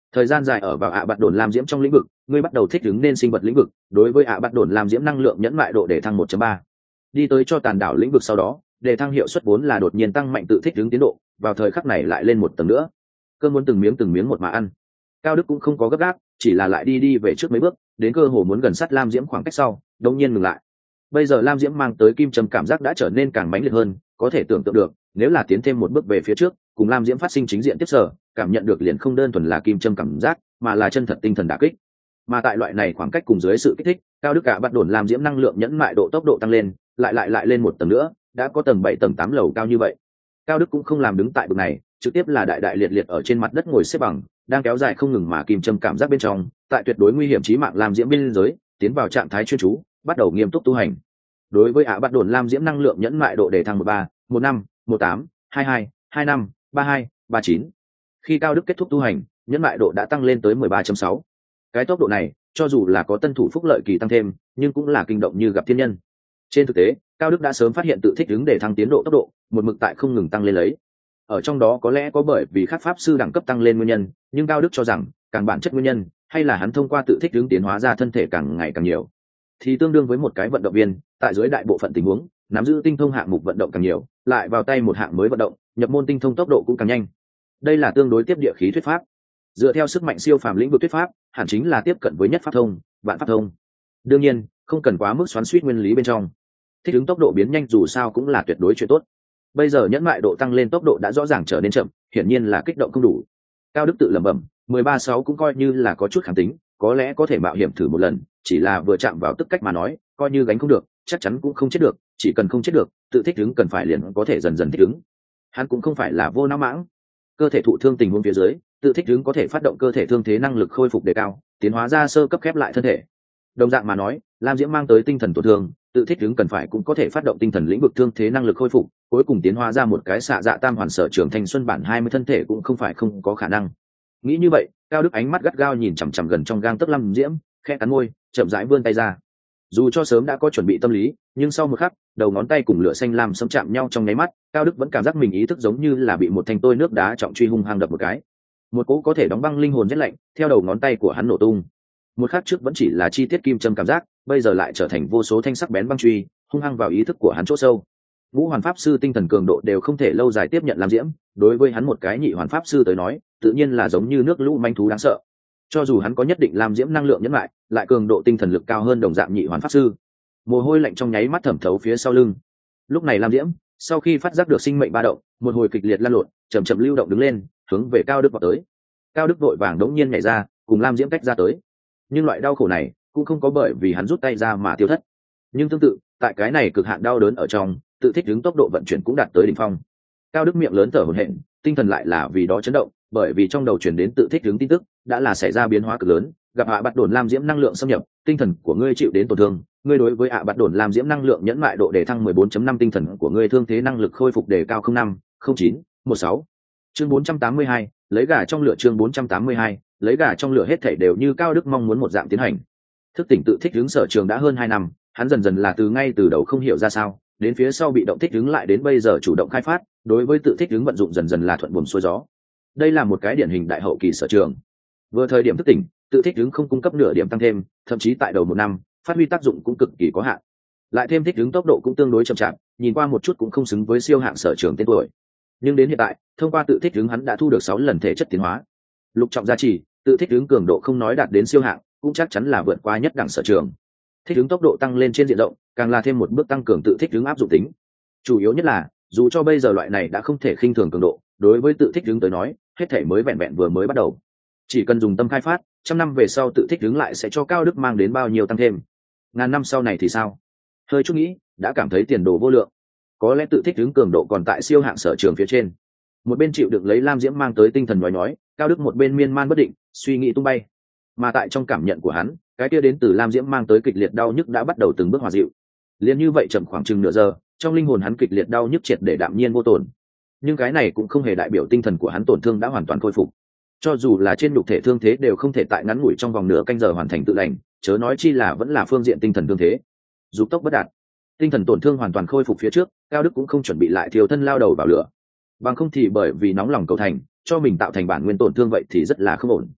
Thời gian dài ở vào ạ bạt đồn lam diễm trong lĩnh vực, ngươi bắt đầu thích ứng nên sinh vật lĩnh vực, đối với ạ bạt đồn lam diễm năng lượng nhẫn mại độ để thăng một chấm ba. Đi tới cho tàn đảo lĩnh vực sau đó, để thăng hiệu suất vốn là đột nhiên tăng mạnh tự thích ứng tiến độ, vào thời khắc này lại lên một tầng nữa. Cơn muốn từng miếng từng miếng một mà ăn. Cao Đức cũng không có gấp gáp, chỉ là lại đi đi về trước mấy bước, đến cơ hồ muốn gần sát lam diễm khoảng cách sau, đột nhiên ngừng lại. Bây giờ lam diễm mang tới kim châm cảm giác đã trở nên càng mãnh liệt hơn, có thể tưởng tượng được, nếu là tiến thêm một bước về phía trước, cùng lam diễm phát sinh chính diện tiếp sở, cảm nhận được liền không đơn thuần là kim châm cảm giác, mà là chân thật tinh thần đả kích. Mà tại loại này khoảng cách cùng dưới sự kích thích, Cao Đức cả bắt đồn lam diễm năng lượng nhẫn mại độ tốc độ tăng lên, lại lại lại lên một tầng nữa, đã có tầng bảy tầng tám lầu cao như vậy. Cao Đức cũng không làm đứng tại bậc này, trực tiếp là đại đại liệt liệt ở trên mặt đất ngồi xếp bằng, đang kéo dài không ngừng mà kim châm cảm giác bên trong, tại tuyệt đối nguy hiểm chí mạng lam diễm biên giới, tiến vào trạng thái chuyên chú, bắt đầu nghiêm túc tu hành. Đối với ạ bắt đồn lam diễm năng lượng nhẫn mại độ để thăng một ba, một năm, một tám, hai hai, hai năm, ba hai, ba chín. Khi Cao Đức kết thúc tu hành, nhẫn mại độ đã tăng lên tới mười ba chấm sáu. Cái tốc độ này, cho dù là có tân thủ phúc lợi kỳ tăng thêm, nhưng cũng là kinh động như gặp thiên nhân. Trên thực tế, Cao Đức đã sớm phát hiện tự thích ứng để thăng tiến độ tốc độ, một mực tại không ngừng tăng lên lấy. Ở trong đó có lẽ có bởi vì các pháp sư đẳng cấp tăng lên nguyên nhân, nhưng Cao Đức cho rằng, càng bản chất nguyên nhân, hay là hắn thông qua tự thích ứng tiến hóa ra thân thể càng ngày càng nhiều, thì tương đương với một cái vận động viên, tại dưới đại bộ phận tình huống, nắm giữ tinh thông hạng mục vận động càng nhiều, lại vào tay một hạng mới vận động, nhập môn tinh thông tốc độ cũng càng nhanh. Đây là tương đối tiếp địa khí thuyết pháp. Dựa theo sức mạnh siêu phàm lĩnh vực thuyết pháp, hẳn chính là tiếp cận với nhất pháp thông, vạn pháp thông. Đương nhiên, không cần quá mức xoắn xuýt nguyên lý bên trong. Thích ứng tốc độ biến nhanh dù sao cũng là tuyệt đối chuyện tốt. Bây giờ nhẫn mại độ tăng lên tốc độ đã rõ ràng trở nên chậm, hiển nhiên là kích động không đủ. Cao Đức tự lẩm bẩm, mười ba sáu cũng coi như là có chút kháng tính, có lẽ có thể mạo hiểm thử một lần, chỉ là vừa chạm vào tức cách mà nói, coi như gánh không được, chắc chắn cũng không chết được, chỉ cần không chết được, tự thích ứng cần phải liền có thể dần dần thích ứng. Hắn cũng không phải là vô não mãng. Cơ thể thụ thương tình huống phía dưới, tự thích ứng có thể phát động cơ thể thương thế năng lực khôi phục đề cao, tiến hóa ra sơ cấp khép lại thân thể. Đồng dạng mà nói, lam diễm mang tới tinh thần tổn thương, tự thích ứng cần phải cũng có thể phát động tinh thần lĩnh vực thương thế năng lực khôi phục, cuối cùng tiến hóa ra một cái xạ dạ tam hoàn sở trường thanh xuân bản hai mươi thân thể cũng không phải không có khả năng. Nghĩ như vậy, Cao Đức ánh mắt gắt gao nhìn chằm chằm gần trong gang tấc lam diễm, khẽ cắn môi, chậm rãi vươn tay ra. Dù cho sớm đã có chuẩn bị tâm lý, nhưng sau một khắc, đầu ngón tay cùng lửa xanh lam xâm chạm nhau trong nháy mắt, Cao Đức vẫn cảm giác mình ý thức giống như là bị một thanh tôi nước đá trọng truy hung hăng đập một cái. Một cỗ có thể đóng băng linh hồn rét lạnh theo đầu ngón tay của hắn nổ tung. Một khắc trước vẫn chỉ là chi tiết kim châm cảm giác, bây giờ lại trở thành vô số thanh sắc bén băng truy, hung hăng vào ý thức của hắn chỗ sâu. Ngũ hoàn pháp sư tinh thần cường độ đều không thể lâu dài tiếp nhận làm diễm, đối với hắn một cái nhị hoàn pháp sư tới nói, tự nhiên là giống như nước lũ manh thú đáng sợ. Cho dù hắn có nhất định làm diễm năng lượng nhẫn lại, lại cường độ tinh thần lực cao hơn đồng dạng nhị hoàn pháp sư. Mồ hôi lạnh trong nháy mắt thẩm thấu phía sau lưng. Lúc này Lam Diễm, sau khi phát giác được sinh mệnh ba động, một hồi kịch liệt lăn lộn, chậm chậm lưu động đứng lên, hướng về Cao Đức vào tới. Cao Đức vội vàng đống nhiên nhảy ra, cùng Lam Diễm cách ra tới. Nhưng loại đau khổ này cũng không có bởi vì hắn rút tay ra mà tiêu thất. Nhưng tương tự, tại cái này cực hạn đau đớn ở trong, tự thích ứng tốc độ vận chuyển cũng đạt tới đỉnh phong. Cao Đức miệng lớn thở hổn hển, tinh thần lại là vì đó chấn động, bởi vì trong đầu truyền đến tự thích ứng tin tức, đã là xảy ra biến hóa cực lớn, gặp hạ bắt đồn Lam Diễm năng lượng xâm nhập, tinh thần của ngươi chịu đến tổn thương, ngươi đối với hạ bắt đồn Lam Diễm năng lượng nhẫn mại độ đề thăng mười bốn chấm năm, tinh thần của ngươi thương thế năng lực khôi phục đề cao không năm, không chín, mười sáu. Chương bốn trăm tám mươi hai, lấy gà trong lửa. Chương bốn trăm tám mươi hai, lấy gà trong lửa. Hết thảy đều như Cao Đức mong muốn một dạng tiến hành. Thức tỉnh tự thích ứng sở trường đã hơn hai năm, hắn dần dần là từ ngay từ đầu không hiểu ra sao, đến phía sau bị động thích ứng lại đến bây giờ chủ động khai phát, đối với tự thích ứng vận dụng dần dần là thuận buồm xuôi gió. Đây là một cái điển hình đại hậu kỳ sở trường. Vừa thời điểm thức tỉnh, tự thích ứng không cung cấp nửa điểm tăng thêm, thậm chí tại đầu một năm, phát huy tác dụng cũng cực kỳ có hạn. Lại thêm thích ứng tốc độ cũng tương đối chậm chạp, nhìn qua một chút cũng không xứng với siêu hạng sở trường tên tuổi. Nhưng đến hiện tại, thông qua tự thích ứng hắn đã thu được sáu lần thể chất tiến hóa. Lục trọng gia trì, tự thích ứng cường độ không nói đạt đến siêu hạng, cũng chắc chắn là vượt qua nhất đẳng sở trường. Thích ứng tốc độ tăng lên trên diện rộng, càng là thêm một bước tăng cường tự thích ứng áp dụng tính. Chủ yếu nhất là, dù cho bây giờ loại này đã không thể khinh thường cường độ, đối với tự thích ứng tới nói, hết thể mới vẹn vẹn vừa mới bắt đầu. Chỉ cần dùng tâm khai phát, trăm năm về sau tự thích ứng lại sẽ cho Cao Đức mang đến bao nhiêu tăng thêm. Ngàn năm sau này thì sao? Hơi chút nghĩ, đã cảm thấy tiền đồ vô lượng. Có lẽ tự thích ứng cường độ còn tại siêu hạng sở trường phía trên. Một bên chịu đựng lấy Lam Diễm mang tới tinh thần nói nói, Cao Đức một bên miên man bất định, suy nghĩ tung bay. Mà tại trong cảm nhận của hắn, cái kia đến từ Lam Diễm mang tới kịch liệt đau nhức đã bắt đầu từng bước hòa dịu. Liền như vậy chậm khoảng chừng nửa giờ, trong linh hồn hắn kịch liệt đau nhức triệt để đạm nhiên vô tổn. Nhưng cái này cũng không hề đại biểu tinh thần của hắn tổn thương đã hoàn toàn khôi phục. Cho dù là trên nhục thể thương thế đều không thể tại ngắn ngủi trong vòng nửa canh giờ hoàn thành tự lành, chớ nói chi là vẫn là phương diện tinh thần thương thế. Dục tốc bất đạt, tinh thần tổn thương hoàn toàn khôi phục phía trước, Cao Đức cũng không chuẩn bị lại thiêu thân lao đầu vào lửa. Bằng không thì bởi vì nóng lòng cầu thành, cho mình tạo thành bản nguyên tổn thương vậy thì rất là không ổn.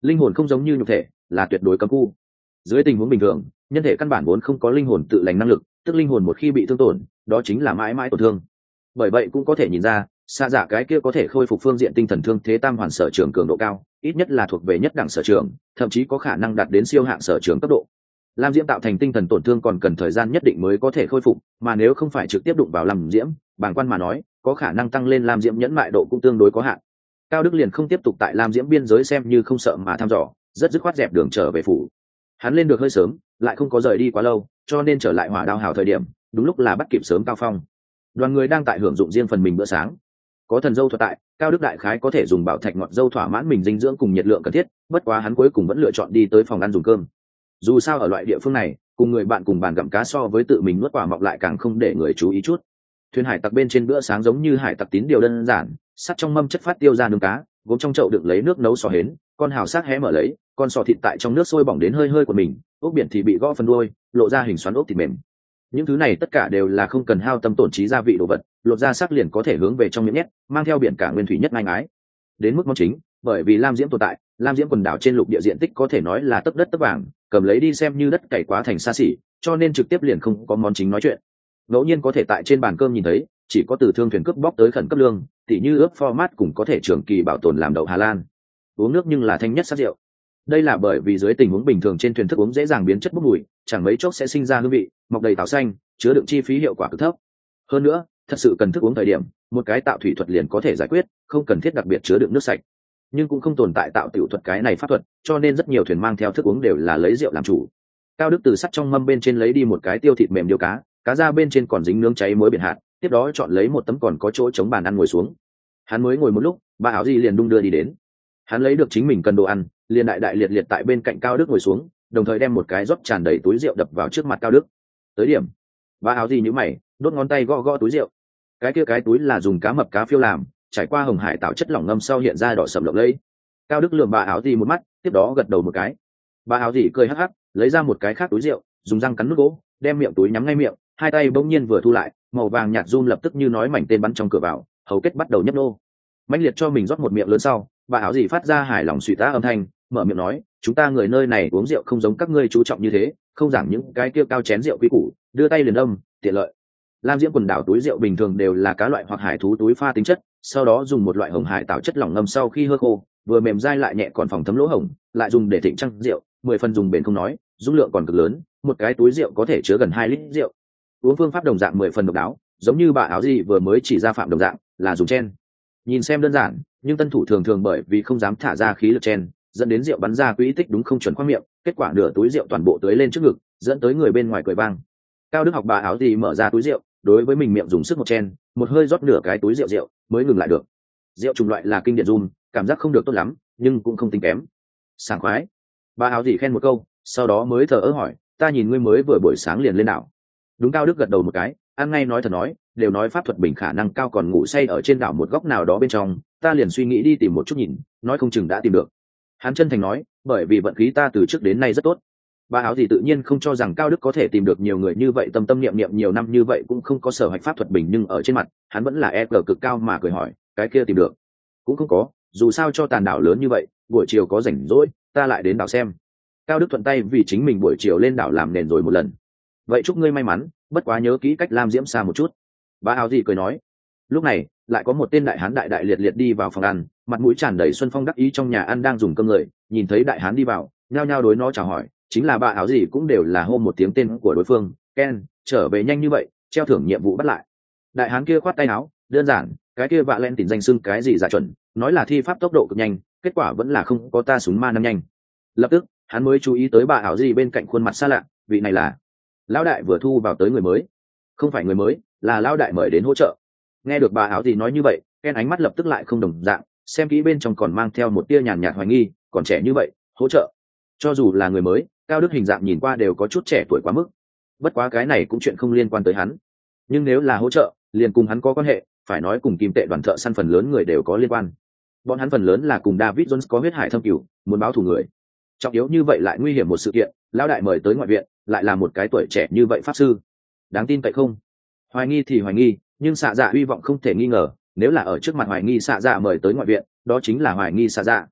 linh hồn không giống như nhục thể, là tuyệt đối cấm khu. Dưới tình huống bình thường, nhân thể căn bản vốn không có linh hồn tự lành năng lực, tức linh hồn một khi bị thương tổn, đó chính là mãi mãi tổn thương. Bởi vậy cũng có thể nhìn ra, xa giả cái kia có thể khôi phục phương diện tinh thần thương thế tam hoàn sở trường cường độ cao, ít nhất là thuộc về nhất đẳng sở trường, thậm chí có khả năng đạt đến siêu hạng sở trường cấp độ. Lam diễm tạo thành tinh thần tổn thương còn cần thời gian nhất định mới có thể khôi phục, mà nếu không phải trực tiếp đụng vào Lam diễm, bàng quan mà nói, có khả năng tăng lên Lam diễm nhẫn mại độ cũng tương đối có hạn. Cao Đức liền không tiếp tục tại Lam diễm biên giới xem như không sợ mà thăm dò, rất dứt khoát dẹp đường trở về phủ. Hắn lên được hơi sớm, lại không có rời đi quá lâu, cho nên trở lại Hỏa Đao Hào thời điểm, đúng lúc là bắt kịp sớm Cao Phong. Đoàn người đang tại hưởng dụng riêng phần mình bữa sáng. Có thần dâu thuật tại, Cao Đức đại khái có thể dùng bảo thạch ngọt dâu thỏa mãn mình dinh dưỡng cùng nhiệt lượng cần thiết, bất quá hắn cuối cùng vẫn lựa chọn đi tới phòng ăn dùng cơm. Dù sao ở loại địa phương này, cùng người bạn cùng bàn gặm cá so với tự mình nuốt quả mọc lại càng không để người chú ý chút. Thuyền hải tặc bên trên bữa sáng giống như hải tặc tín điều đơn giản, sắt trong mâm chất phát tiêu ra nướng cá, gốm trong chậu đựng lấy nước nấu sò hến, con hào sát hé mở lấy, con sò thịt tại trong nước sôi bỏng đến hơi hơi của mình, ốc biển thì bị gõ phần đuôi, lộ ra hình xoắn ốc thịt mềm. Những thứ này tất cả đều là không cần hao tâm tổn trí gia vị đồ vật, lột ra sắc liền có thể hướng về trong miệng nhét, mang theo biển cả nguyên thủy nhất ngang ái. Đến mức món chính, bởi vì Lam Diễm tồn tại, Lam Diễm quần đảo trên lục địa diện tích có thể nói là tấp đất tấp vàng, cầm lấy đi xem như đất cày quá thành xa xỉ, cho nên trực tiếp liền không có món chính nói chuyện. Ngẫu nhiên có thể tại trên bàn cơm nhìn thấy, chỉ có từ thương thuyền cướp bóc tới khẩn cấp lương, tỉ như ướp format cũng có thể trường kỳ bảo tồn làm đậu Hà Lan. Uống nước nhưng là thanh nhất sắc rượu. Đây là bởi vì dưới tình huống bình thường trên thuyền thức uống dễ dàng biến chất bốc mùi, chẳng mấy chốc sẽ sinh ra hương vị, mọc đầy táo xanh, chứa đựng chi phí hiệu quả cực thấp. Hơn nữa, thật sự cần thức uống thời điểm, một cái tạo thủy thuật liền có thể giải quyết, không cần thiết đặc biệt chứa đựng nước sạch. Nhưng cũng không tồn tại tạo tiểu thuật cái này pháp thuật, cho nên rất nhiều thuyền mang theo thức uống đều là lấy rượu làm chủ. Cao Đức từ sắt trong mâm bên trên lấy đi một cái tiêu thịt mềm điêu cá, cá ra bên trên còn dính nướng cháy muối biển hạt, tiếp đó chọn lấy một tấm còn có chỗ chống bàn ăn ngồi xuống. Hắn mới ngồi một lúc, bà áo gì liền đung đưa đi đến. Hắn lấy được chính mình cần đồ ăn, liền đại đại liệt liệt tại bên cạnh Cao Đức ngồi xuống, đồng thời đem một cái rót tràn đầy túi rượu đập vào trước mặt Cao Đức. Tới điểm. Bà áo gì nhíu mày, đốt ngón tay gõ gõ túi rượu. Cái kia cái túi là dùng cá mập cá phiêu làm, trải qua hồng hải tạo chất lỏng ngâm sau hiện ra đỏ sẫm lộng lẫy. Cao Đức lườm bà áo gì một mắt, tiếp đó gật đầu một cái. Bà áo gì cười hắc hắc, lấy ra một cái khác túi rượu, dùng răng cắn nút gỗ, đem miệng túi nhắm ngay miệng, hai tay bỗng nhiên vừa thu lại, màu vàng nhạt run lập tức như nói mảnh tên bắn trong cửa vào, hầu kết bắt đầu nhấp nô. Mãnh liệt cho mình rót một miệng lớn sau, bà áo gì phát ra hài lòng suy tá âm thanh, mở miệng nói, chúng ta người nơi này uống rượu không giống các ngươi chú trọng như thế, không giảng những cái kia cao chén rượu quý củ, đưa tay liền âm, tiện lợi. Lam Diễm quần đảo túi rượu bình thường đều là cá loại hoặc hải thú túi pha tính chất, sau đó dùng một loại hồng hải tạo chất lỏng ngâm sau khi hơ khô, vừa mềm dai lại nhẹ còn phòng thấm lỗ hổng, lại dùng để thịnh trăng rượu, mười phần dùng bền không nói, dung lượng còn cực lớn, một cái túi rượu có thể chứa gần hai lít rượu. Uống phương pháp đồng dạng mười phần độc đáo, giống như bà áo gì vừa mới chỉ ra phạm đồng dạng, là dùng chen. Nhìn xem đơn giản, nhưng tân thủ thường thường bởi vì không dám thả ra khí lực chen, dẫn đến rượu bắn ra quỹ tích đúng không chuẩn khoang miệng, kết quả nửa túi rượu toàn bộ tưới lên trước ngực, dẫn tới người bên ngoài cười vang. Cao Đức học bà áo gì mở ra túi rượu, đối với mình miệng dùng sức một chen, một hơi rót nửa cái túi rượu rượu, mới ngừng lại được. Rượu chủng loại là kinh điển rum, cảm giác không được tốt lắm, nhưng cũng không tính kém. Sảng khoái. Bà áo gì khen một câu, sau đó mới thở ơ hỏi, ta nhìn ngươi mới vừa buổi sáng liền lên đảo. Đúng. Cao Đức gật đầu một cái, ăn ngay nói thật nói, đều nói pháp thuật bình khả năng cao còn ngủ say ở trên đảo một góc nào đó bên trong, ta liền suy nghĩ đi tìm một chút nhìn, nói không chừng đã tìm được. Hắn chân thành nói, bởi vì vận khí ta từ trước đến nay rất tốt. Bà áo gì tự nhiên không cho rằng Cao Đức có thể tìm được nhiều người như vậy, tâm tâm niệm niệm nhiều năm như vậy cũng không có sở hạch pháp thuật bình, nhưng ở trên mặt hắn vẫn là e cờ cực cao mà cười hỏi, cái kia tìm được? Cũng không có, dù sao cho tàn đảo lớn như vậy, buổi chiều có rảnh rỗi ta lại đến đảo xem. Cao Đức thuận tay vì chính mình buổi chiều lên đảo làm nền rồi một lần. Vậy chúc ngươi may mắn, bất quá nhớ kỹ cách Lam Diễm xa một chút. Bà áo gì cười nói. Lúc này lại có một tên đại hán đại đại liệt liệt đi vào phòng ăn, mặt mũi tràn đầy xuân phong đắc ý, trong nhà ăn đang dùng cơm người, nhìn thấy đại hán đi vào, nhao nhao đối nó chào hỏi, chính là bà áo gì cũng đều là hô một tiếng tên của đối phương. Ken, trở về nhanh như vậy, treo thưởng nhiệm vụ bắt lại. Đại hán kia khoát tay áo, đơn giản, cái kia vạ len tìm danh xưng cái gì giả chuẩn, nói là thi pháp tốc độ cực nhanh, kết quả vẫn là không có ta súng ma năm nhanh. Lập tức hắn mới chú ý tới bà áo gì bên cạnh khuôn mặt xa lạ, vị này là lão đại vừa thu vào tới người mới. Không phải người mới, là lão đại mời đến hỗ trợ. Nghe được bà áo gì nói như vậy, Ken ánh mắt lập tức lại không đồng dạng, xem kỹ bên trong còn mang theo một tia nhàn nhạt hoài nghi, còn trẻ như vậy hỗ trợ? Cho dù là người mới, Cao Đức hình dạng nhìn qua đều có chút trẻ tuổi quá mức. Bất quá cái này cũng chuyện không liên quan tới hắn. Nhưng nếu là hỗ trợ, liền cùng hắn có quan hệ, phải nói cùng kim tệ đoàn thợ săn phần lớn người đều có liên quan. Bọn hắn phần lớn là cùng David Jones có huyết hải thâm cửu, muốn báo thù người. Trọng yếu như vậy lại nguy hiểm một sự kiện, lão đại mời tới ngoại viện, lại là một cái tuổi trẻ như vậy pháp sư. Đáng tin cậy không? Hoài nghi thì hoài nghi, nhưng xạ dạ hy vọng không thể nghi ngờ, nếu là ở trước mặt hoài nghi xạ dạ mời tới ngoại viện, đó chính là hoài nghi xạ dạ.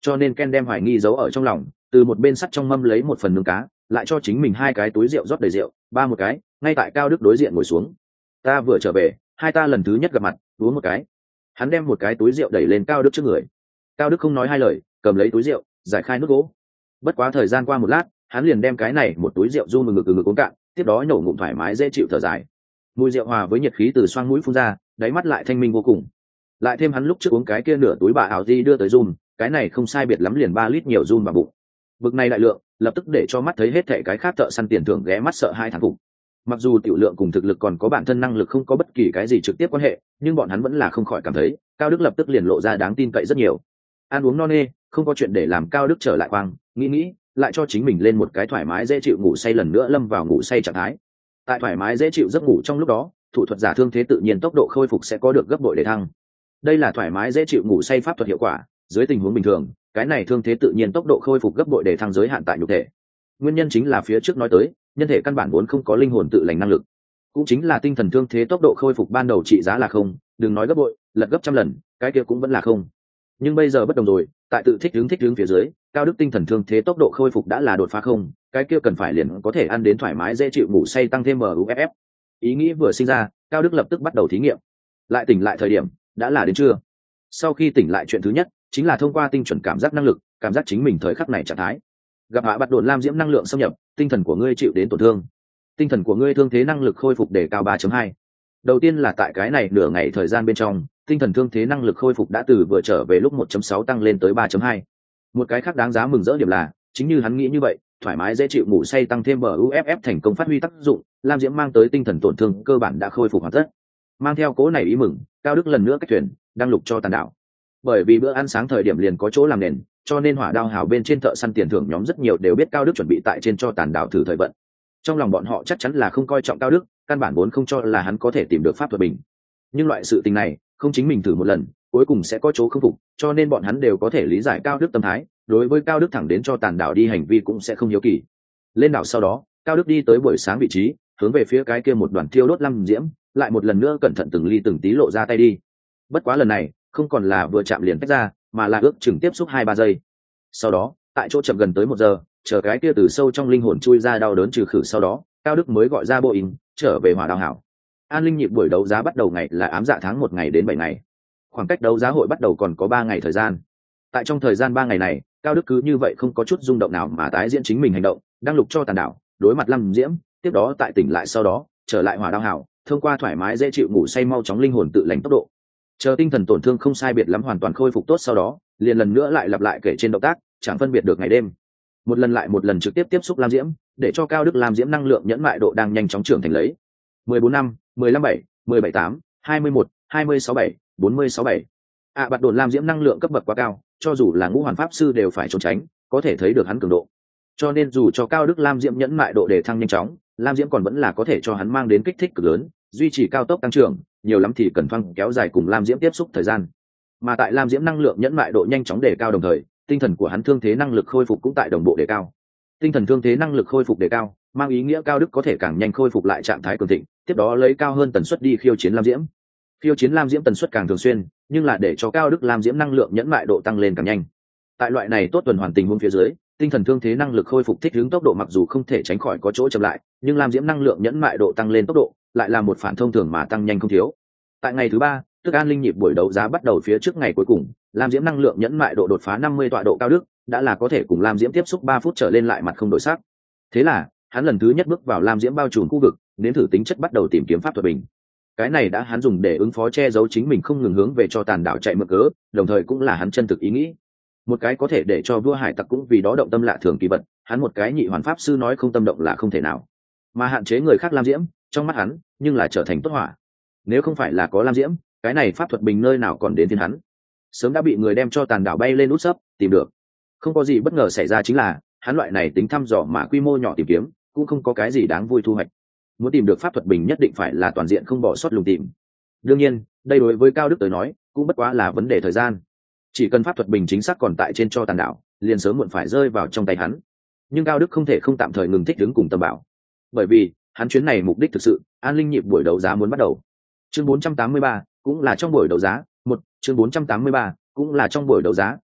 cho nên Ken đem hoài nghi giấu ở trong lòng, từ một bên sắt trong mâm lấy một phần nướng cá, lại cho chính mình hai cái túi rượu rót đầy rượu, ba một cái, ngay tại Cao Đức đối diện ngồi xuống. Ta vừa trở về, hai ta lần thứ nhất gặp mặt, uống một cái. Hắn đem một cái túi rượu đẩy lên Cao Đức trước người. Cao Đức không nói hai lời, cầm lấy túi rượu, giải khai nút gỗ. Bất quá thời gian qua một lát, hắn liền đem cái này một túi rượu run ngực ngực uống cạn, tiếp đó nhổ ngụm thoải mái dễ chịu thở dài. Mùi rượu hòa với nhiệt khí từ xoang mũi phun ra, đáy mắt lại thanh minh vô cùng. Lại thêm hắn lúc trước uống cái kia nửa túi bà ảo di đưa tới run, cái này không sai biệt lắm liền ba lít nhiều run vào bụng. Bực này đại lượng, lập tức để cho mắt thấy hết thảy cái khác thợ săn tiền thưởng ghé mắt sợ hai thằng phục. Mặc dù tiểu lượng cùng thực lực còn có bản thân năng lực không có bất kỳ cái gì trực tiếp quan hệ, nhưng bọn hắn vẫn là không khỏi cảm thấy Cao Đức lập tức liền lộ ra đáng tin cậy rất nhiều. Ăn uống no nê, không có chuyện để làm Cao Đức trở lại quang, nghĩ nghĩ, lại cho chính mình lên một cái thoải mái dễ chịu ngủ say, lần nữa lâm vào ngủ say trạng thái. Tại thoải mái dễ chịu giấc ngủ trong lúc đó, thủ thuật giả thương thế tự nhiên tốc độ khôi phục sẽ có được gấp bội để thăng. Đây là thoải mái dễ chịu ngủ say pháp thuật hiệu quả, dưới tình huống bình thường, cái này thương thế tự nhiên tốc độ khôi phục gấp bội để thăng giới hạn tại nhục thể. Nguyên nhân chính là phía trước nói tới, nhân thể căn bản vốn không có linh hồn tự lành năng lực, cũng chính là tinh thần thương thế tốc độ khôi phục ban đầu trị giá là không, đừng nói gấp bội, lật gấp trăm lần, cái kia cũng vẫn là không. Nhưng bây giờ bất đồng rồi, tại tự thích hướng thích hướng phía dưới, Cao Đức tinh thần thương thế tốc độ khôi phục đã là đột phá không, cái kia cần phải liền có thể ăn đến thoải mái dễ chịu ngủ say, tăng thêm em u ép ép. Ý nghĩ vừa sinh ra, Cao Đức lập tức bắt đầu thí nghiệm. Lại tỉnh lại thời điểm đã là đến trưa. Sau khi tỉnh lại, chuyện thứ nhất chính là thông qua tinh chuẩn cảm giác năng lực, cảm giác chính mình thời khắc này trạng thái. Gặp hạ bắt đồn lam diễm năng lượng xâm nhập, tinh thần của ngươi chịu đến tổn thương. Tinh thần của ngươi thương thế năng lực khôi phục đề cao ba chấm hai. Đầu tiên là tại cái này nửa ngày thời gian bên trong, tinh thần thương thế năng lực khôi phục đã từ vừa trở về lúc một chấm sáu tăng lên tới ba chấm hai. Một cái khác đáng giá mừng rỡ điểm là, chính như hắn nghĩ như vậy, thoải mái dễ chịu ngủ say tăng thêm em u ép ép thành công phát huy tác dụng, lam diễm mang tới tinh thần tổn thương cơ bản đã khôi phục hoàn tất. Mang theo cố này ý mừng, Cao Đức lần nữa cách thuyền đăng lục cho tàn đảo. Bởi vì bữa ăn sáng thời điểm liền có chỗ làm nền, cho nên hỏa đao hào bên trên thợ săn tiền thưởng nhóm rất nhiều đều biết Cao Đức chuẩn bị tại trên cho tàn đảo thử thời vận. Trong lòng bọn họ chắc chắn là không coi trọng Cao Đức, căn bản vốn không cho là hắn có thể tìm được pháp thuật bình. Nhưng loại sự tình này, không chính mình thử một lần, cuối cùng sẽ có chỗ không phục, cho nên bọn hắn đều có thể lý giải Cao Đức tâm thái, đối với Cao Đức thẳng đến cho tàn đảo đi hành vi cũng sẽ không hiếu kỳ. Lên đảo sau đó, Cao Đức đi tới buổi sáng vị trí, hướng về phía cái kia một đoàn thiêu đốt lam diễm, lại một lần nữa cẩn thận từng ly từng tí lộ ra tay đi. Bất quá lần này, không còn là vừa chạm liền tách ra, mà là ước chừng tiếp xúc hai ba giây. Sau đó, tại chỗ chậm gần tới một giờ, chờ cái kia từ sâu trong linh hồn chui ra đau đớn trừ khử sau đó, Cao Đức mới gọi ra bộ in trở về hỏa đao hảo. An linh nhịp buổi đấu giá bắt đầu ngày là ám dạ tháng một ngày đến bảy ngày. Khoảng cách đấu giá hội bắt đầu còn có ba ngày thời gian. Tại trong thời gian ba ngày này, Cao Đức cứ như vậy không có chút rung động nào mà tái diễn chính mình hành động, đang lục cho tàn đảo, đối mặt Lâm Diễm, tiếp đó tại tỉnh lại sau đó, trở lại hỏa đao hảo, thông qua thoải mái dễ chịu ngủ say mau chóng linh hồn tự lành tốc độ. Chờ tinh thần tổn thương không sai biệt lắm hoàn toàn khôi phục tốt sau đó, liền lần nữa lại lặp lại kể trên động tác, chẳng phân biệt được ngày đêm. Một lần lại một lần trực tiếp tiếp xúc Lam Diễm, để cho Cao Đức Lam Diễm năng lượng nhẫn mại độ đang nhanh chóng trưởng thành lấy. mười bốn năm, mười lăm bảy, mười bảy tám, hai mươi mốt, hai mươi sáu bảy, bốn mươi sáu bảy. À, bạt đồn Lam Diễm năng lượng cấp bậc quá cao, cho dù là ngũ hoàn pháp sư đều phải trốn tránh, có thể thấy được hắn cường độ. Cho nên dù cho Cao Đức Lam Diễm nhẫn mại độ để thăng nhanh chóng, Lam Diễm còn vẫn là có thể cho hắn mang đến kích thích cực lớn, duy trì cao tốc tăng trưởng, nhiều lắm thì cần phăng kéo dài cùng Lam Diễm tiếp xúc thời gian. Mà tại Lam Diễm năng lượng nhẫn mại độ nhanh chóng đề cao đồng thời, tinh thần của hắn thương thế năng lực khôi phục cũng tại đồng bộ đề cao. Tinh thần thương thế năng lực khôi phục đề cao, mang ý nghĩa Cao Đức có thể càng nhanh khôi phục lại trạng thái cường thịnh, tiếp đó lấy cao hơn tần suất đi khiêu chiến Lam Diễm. Khiêu chiến Lam Diễm tần suất càng thường xuyên, nhưng là để cho Cao Đức Lam Diễm năng lượng nhẫn mại độ tăng lên càng nhanh. Tại loại này tốt tuần hoàn tình huống phía dưới, tinh thần thương thế năng lực khôi phục thích ứng tốc độ mặc dù không thể tránh khỏi có chỗ chậm lại, nhưng Lam Diễm năng lượng nhẫn mại độ tăng lên tốc độ, lại là một phản thông thường mà tăng nhanh không thiếu. Tại ngày thứ ba, tức an linh nhịp buổi đấu giá bắt đầu phía trước ngày cuối cùng, Lam Diễm năng lượng nhẫn mại độ đột phá năm mươi tọa độ. Cao Đức đã là có thể cùng Lam Diễm tiếp xúc ba phút trở lên lại mặt không đổi sắc. Thế là, hắn lần thứ nhất bước vào Lam Diễm bao trùm khu vực, đến thử tính chất bắt đầu tìm kiếm pháp thuật bình. Cái này đã hắn dùng để ứng phó che giấu chính mình không ngừng hướng về cho tàn đảo chạy mượn cớ, đồng thời cũng là hắn chân thực ý nghĩ. Một cái có thể để cho vua hải tặc cũng vì đó động tâm lạ thường kỳ vật, hắn một cái nhị hoàn pháp sư nói không tâm động là không thể nào. Mà hạn chế người khác Lam Diễm, trong mắt hắn, nhưng là trở thành tốt hỏa. Nếu không phải là có Lam Diễm, cái này pháp thuật bình nơi nào còn đến thiên hắn. Sớm đã bị người đem cho tàn đảo bay lên út sấp, tìm được. Không có gì bất ngờ xảy ra chính là, hắn loại này tính thăm dò mà quy mô nhỏ tìm kiếm, cũng không có cái gì đáng vui thu hoạch. Muốn tìm được pháp thuật bình nhất định phải là toàn diện không bỏ sót lùng tìm. Đương nhiên, đây đối với Cao Đức tới nói, cũng bất quá là vấn đề thời gian. Chỉ cần pháp thuật bình chính xác còn tại trên cho tàn đảo, liền sớm muộn phải rơi vào trong tay hắn. Nhưng Cao Đức không thể không tạm thời ngừng thích ứng cùng Tâm Bảo, bởi vì hắn chuyến này mục đích thực sự, an linh nhịp buổi đấu giá muốn bắt đầu. Chương bốn trăm tám mươi ba cũng là trong buổi đấu giá, một chương bốn trăm tám mươi ba cũng là trong buổi đấu giá, một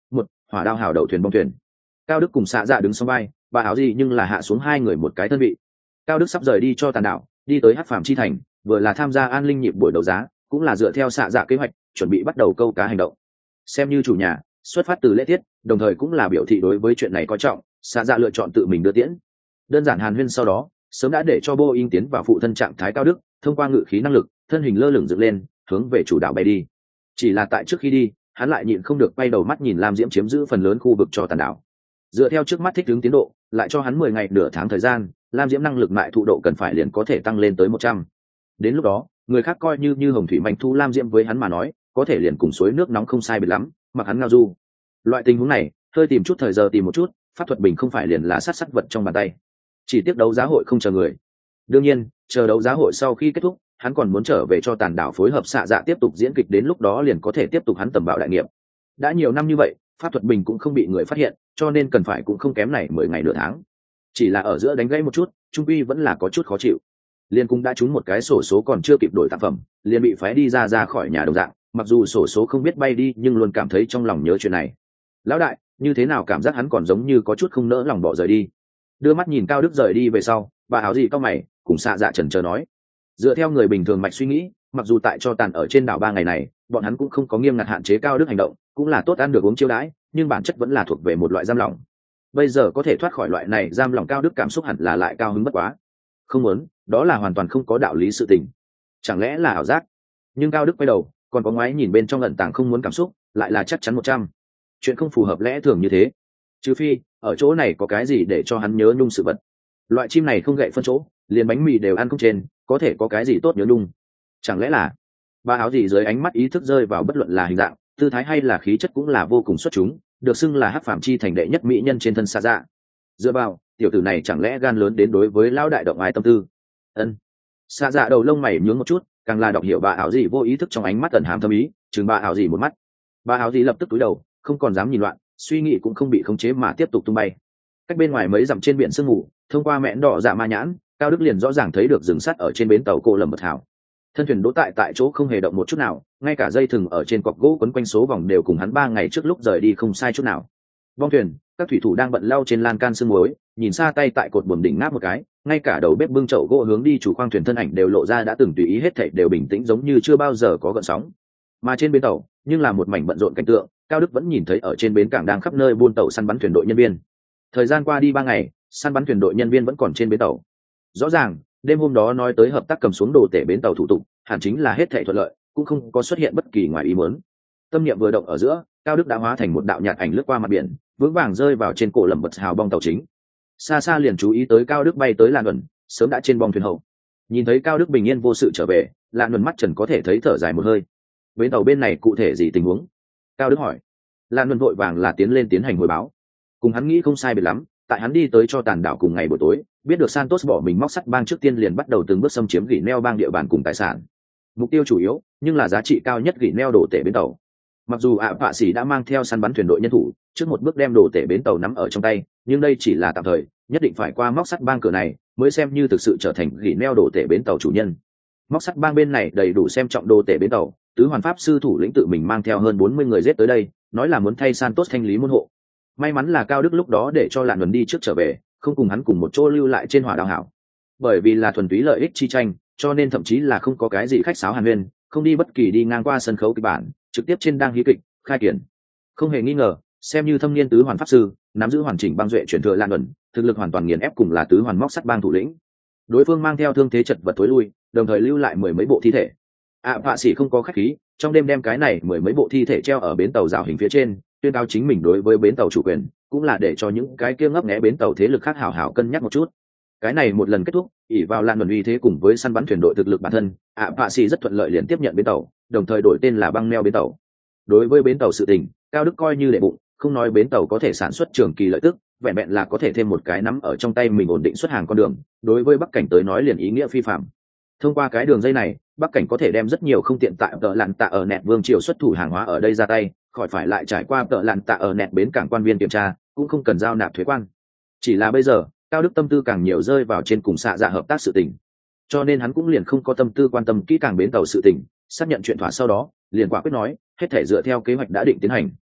hỏa đao hào đầu thuyền bong thuyền. Cao Đức cùng xạ dạ đứng song vai, bà áo gì nhưng là hạ xuống hai người một cái thân vị. Cao Đức sắp rời đi cho tàn đảo, đi tới Hắc Phàm chi thành, vừa là tham gia an linh nhịp buổi đấu giá, cũng là dựa theo xạ dạ kế hoạch, chuẩn bị bắt đầu câu cá hành động. Xem như chủ nhà, xuất phát từ lễ tiết, đồng thời cũng là biểu thị đối với chuyện này coi trọng, xạ dạ lựa chọn tự mình đưa tiễn. Đơn giản hàn huyên sau đó, sớm đã để cho Boeing tiến vào phụ thân trạng thái Cao Đức, thông qua ngự khí năng lực, thân hình lơ lửng dựng lên, hướng về chủ đảo bay đi. Chỉ là tại trước khi đi, hắn lại nhịn không được quay đầu mắt nhìn Lam Diễm chiếm giữ phần lớn khu vực cho tàn đảo. Dựa theo trước mắt thích ứng tiến độ, lại cho hắn mười ngày nửa tháng thời gian, Lam Diễm năng lực mại thụ độ cần phải liền có thể tăng lên tới một trăm. Đến lúc đó, người khác coi như như hồng thủy manh thu Lam Diễm với hắn mà nói, có thể liền cùng suối nước nóng không sai biệt lắm, mặc hắn ngao du. Loại tình huống này, hơi tìm chút thời giờ tìm một chút, pháp thuật bình không phải liền là sát sát vật trong bàn tay. Chỉ tiếc đấu giá hội không chờ người. Đương nhiên, chờ đấu giá hội sau khi kết thúc, hắn còn muốn trở về cho tàn đảo phối hợp xạ dạ tiếp tục diễn kịch, đến lúc đó liền có thể tiếp tục hắn tầm bảo đại nghiệp. Đã nhiều năm như vậy, pháp thuật bình cũng không bị người phát hiện, cho nên cần phải cũng không kém này mười ngày nửa tháng. Chỉ là ở giữa đánh gãy một chút, trung quy vẫn là có chút khó chịu. Liên cũng đã trúng một cái sổ số còn chưa kịp đổi tác phẩm, liền bị phái đi ra ra khỏi nhà đồng dạng, mặc dù sổ số không biết bay đi nhưng luôn cảm thấy trong lòng nhớ chuyện này. Lão đại, như thế nào cảm giác hắn còn giống như có chút không nỡ lòng bỏ rời đi. Đưa mắt nhìn Cao Đức rời đi về sau, bà áo gì cao mày, cùng xạ dạ chần chờ nói. Dựa theo người bình thường mạch suy nghĩ, mặc dù tại cho tàn ở trên đảo ba ngày này, bọn hắn cũng không có nghiêm ngặt hạn chế Cao Đức hành động, cũng là tốt ăn được uống chiêu đãi, nhưng bản chất vẫn là thuộc về một loại giam lỏng. Bây giờ có thể thoát khỏi loại này giam lỏng, Cao Đức cảm xúc hẳn là lại cao hứng bất quá. Không muốn, đó là hoàn toàn không có đạo lý sự tình. Chẳng lẽ là ảo giác? Nhưng Cao Đức quay đầu, còn có ngoái nhìn bên trong ẩn tàng không muốn cảm xúc, lại là chắc chắn một trăm. Chuyện không phù hợp lẽ thường như thế. Trừ phi, ở chỗ này có cái gì để cho hắn nhớ nhung sự vật. Loại chim này không gậy phân chỗ, liền bánh mì đều ăn không trên, có thể có cái gì tốt nhớ nhung? Chẳng lẽ là ba áo gì dưới ánh mắt ý thức rơi vào bất luận là hình dạng, tư thái hay là khí chất cũng là vô cùng xuất chúng, được xưng là Hắc Phàm chi thành đệ nhất mỹ nhân trên thân xạ dạ. Dựa vào, tiểu tử này chẳng lẽ gan lớn đến đối với lão đại động ai tâm tư? Ân. Xạ dạ đầu lông mày nhướng một chút, càng là đọc hiểu bà áo gì vô ý thức trong ánh mắt ẩn hàm thâm ý, chừng bà áo gì một mắt. Bà áo gì lập tức cúi đầu, không còn dám nhìn loạn, suy nghĩ cũng không bị khống chế mà tiếp tục tung bay. Cách bên ngoài mấy dặm trên biển sương mù, thông qua mẽn đỏ dạ ma nhãn, Cao Đức liền rõ ràng thấy được rừng sắt ở trên bến tàu cô lầm bật hảo. Thân thuyền đỗ tại tại chỗ không hề động một chút nào, ngay cả dây thừng ở trên cọc gỗ quấn quanh số vòng đều cùng hắn ba ngày trước lúc rời đi không sai chút nào. Bong thuyền, các thủy thủ đang bận lau trên lan can sương muối, nhìn xa tay tại cột buồm đỉnh ngáp một cái, ngay cả đầu bếp bưng chậu gỗ hướng đi chủ khoang thuyền thân ảnh đều lộ ra đã từng tùy ý, hết thảy đều bình tĩnh giống như chưa bao giờ có gợn sóng. Mà trên bến tàu, nhưng là một mảnh bận rộn cảnh tượng, Cao Đức vẫn nhìn thấy ở trên bến cảng đang khắp nơi buôn tàu săn bắn thuyền đội nhân viên. Thời gian qua đi ba ngày, săn bắn thuyền đội nhân viên vẫn còn trên bến tàu. Rõ ràng, đêm hôm đó nói tới hợp tác cầm xuống đồ tể bến tàu thủ tục, hẳn chính là hết thảy thuận lợi, cũng không có xuất hiện bất kỳ ngoài ý muốn. Tâm niệm vừa động ở giữa, Cao Đức đã hóa thành một đạo nhạt ảnh lướt qua mặt biển, vững vàng rơi vào trên cổ lầm bật hào bong tàu chính. Xa xa liền chú ý tới Cao Đức bay tới Lan Luân, sớm đã trên bong thuyền hậu. Nhìn thấy Cao Đức bình yên vô sự trở về, Lan Luân mắt trần có thể thấy thở dài một hơi. Bến tàu bên này cụ thể gì tình huống? Cao Đức hỏi. Lan Luân vội vàng là tiến lên tiến hành hồi báo. Cùng hắn nghĩ không sai biệt lắm, tại hắn đi tới cho tàn đảo cùng ngày buổi tối, biết được Santos bỏ mình móc sắt bang trước tiên liền bắt đầu từng bước xâm chiếm gỉ neo bang địa bàn cùng tài sản. Mục tiêu chủ yếu, nhưng là giá trị cao nhất gỉ neo đổ tể bến tàu. Mặc dù ạ vạ sĩ đã mang theo săn bắn thuyền đội nhân thủ, trước một bước đem đồ tể bến tàu nắm ở trong tay, nhưng đây chỉ là tạm thời, nhất định phải qua móc sắt bang cửa này mới xem như thực sự trở thành gỉ neo đồ tể bến tàu chủ nhân. Móc sắt bang bên này đầy đủ xem trọng đồ tể bến tàu, tứ hoàn pháp sư thủ lĩnh tự mình mang theo hơn bốn mươi người giết tới đây, nói là muốn thay Santos thanh lý môn hộ. May mắn là Cao Đức lúc đó để cho Lạn Luân đi trước trở về, không cùng hắn cùng một chỗ lưu lại trên hỏa đào hảo. Bởi vì là thuần túy lợi ích chi tranh, cho nên thậm chí là không có cái gì khách sáo hàn huyên, không đi bất kỳ đi ngang qua sân khấu kịch bản, trực tiếp trên đang hí kịch khai kiển. Không hề nghi ngờ, xem như thâm niên tứ hoàn pháp sư, nắm giữ hoàn chỉnh băng duệ chuyển thừa Lạn Luân, thực lực hoàn toàn nghiền ép cùng là tứ hoàn móc sắt bang thủ lĩnh. Đối phương mang theo thương thế chật vật tối lui, đồng thời lưu lại mười mấy bộ thi thể. ạ vạ sĩ không có khách khí, trong đêm đem cái này mười mấy bộ thi thể treo ở bến tàu rào hình phía trên, tuyên cáo chính mình đối với bến tàu chủ quyền, cũng là để cho những cái kia ngấp nghé bến tàu thế lực khác hảo hảo cân nhắc một chút. Cái này một lần kết thúc, ỷ vào Lan Luân uy thế cùng với săn bắn thuyền đội thực lực bản thân, ạ vạ sĩ rất thuận lợi liền tiếp nhận bến tàu, đồng thời đổi tên là băng neo bến tàu. Đối với bến tàu sự tình, Cao Đức coi như đệ bụng, không nói bến tàu có thể sản xuất trường kỳ lợi tức, vẹn vẹn là có thể thêm một cái nắm ở trong tay mình ổn định xuất hàng con đường, đối với Bắc Cảnh tới nói liền ý nghĩa phi phạm. Thông qua cái đường dây này, Bắc Cảnh có thể đem rất nhiều không tiện tại tợ lặn tạ ở nẹt vương triều xuất thủ hàng hóa ở đây ra tay, khỏi phải lại trải qua tợ lặn tạ ở nẹt bến cảng quan viên kiểm tra, cũng không cần giao nạp thuế quan. Chỉ là bây giờ, Cao Đức tâm tư càng nhiều rơi vào trên cùng xạ dạ hợp tác sự tình, cho nên hắn cũng liền không có tâm tư quan tâm kỹ càng bến tàu sự tình, xác nhận chuyện thỏa sau đó, liền quả quyết nói, hết thể dựa theo kế hoạch đã định tiến hành.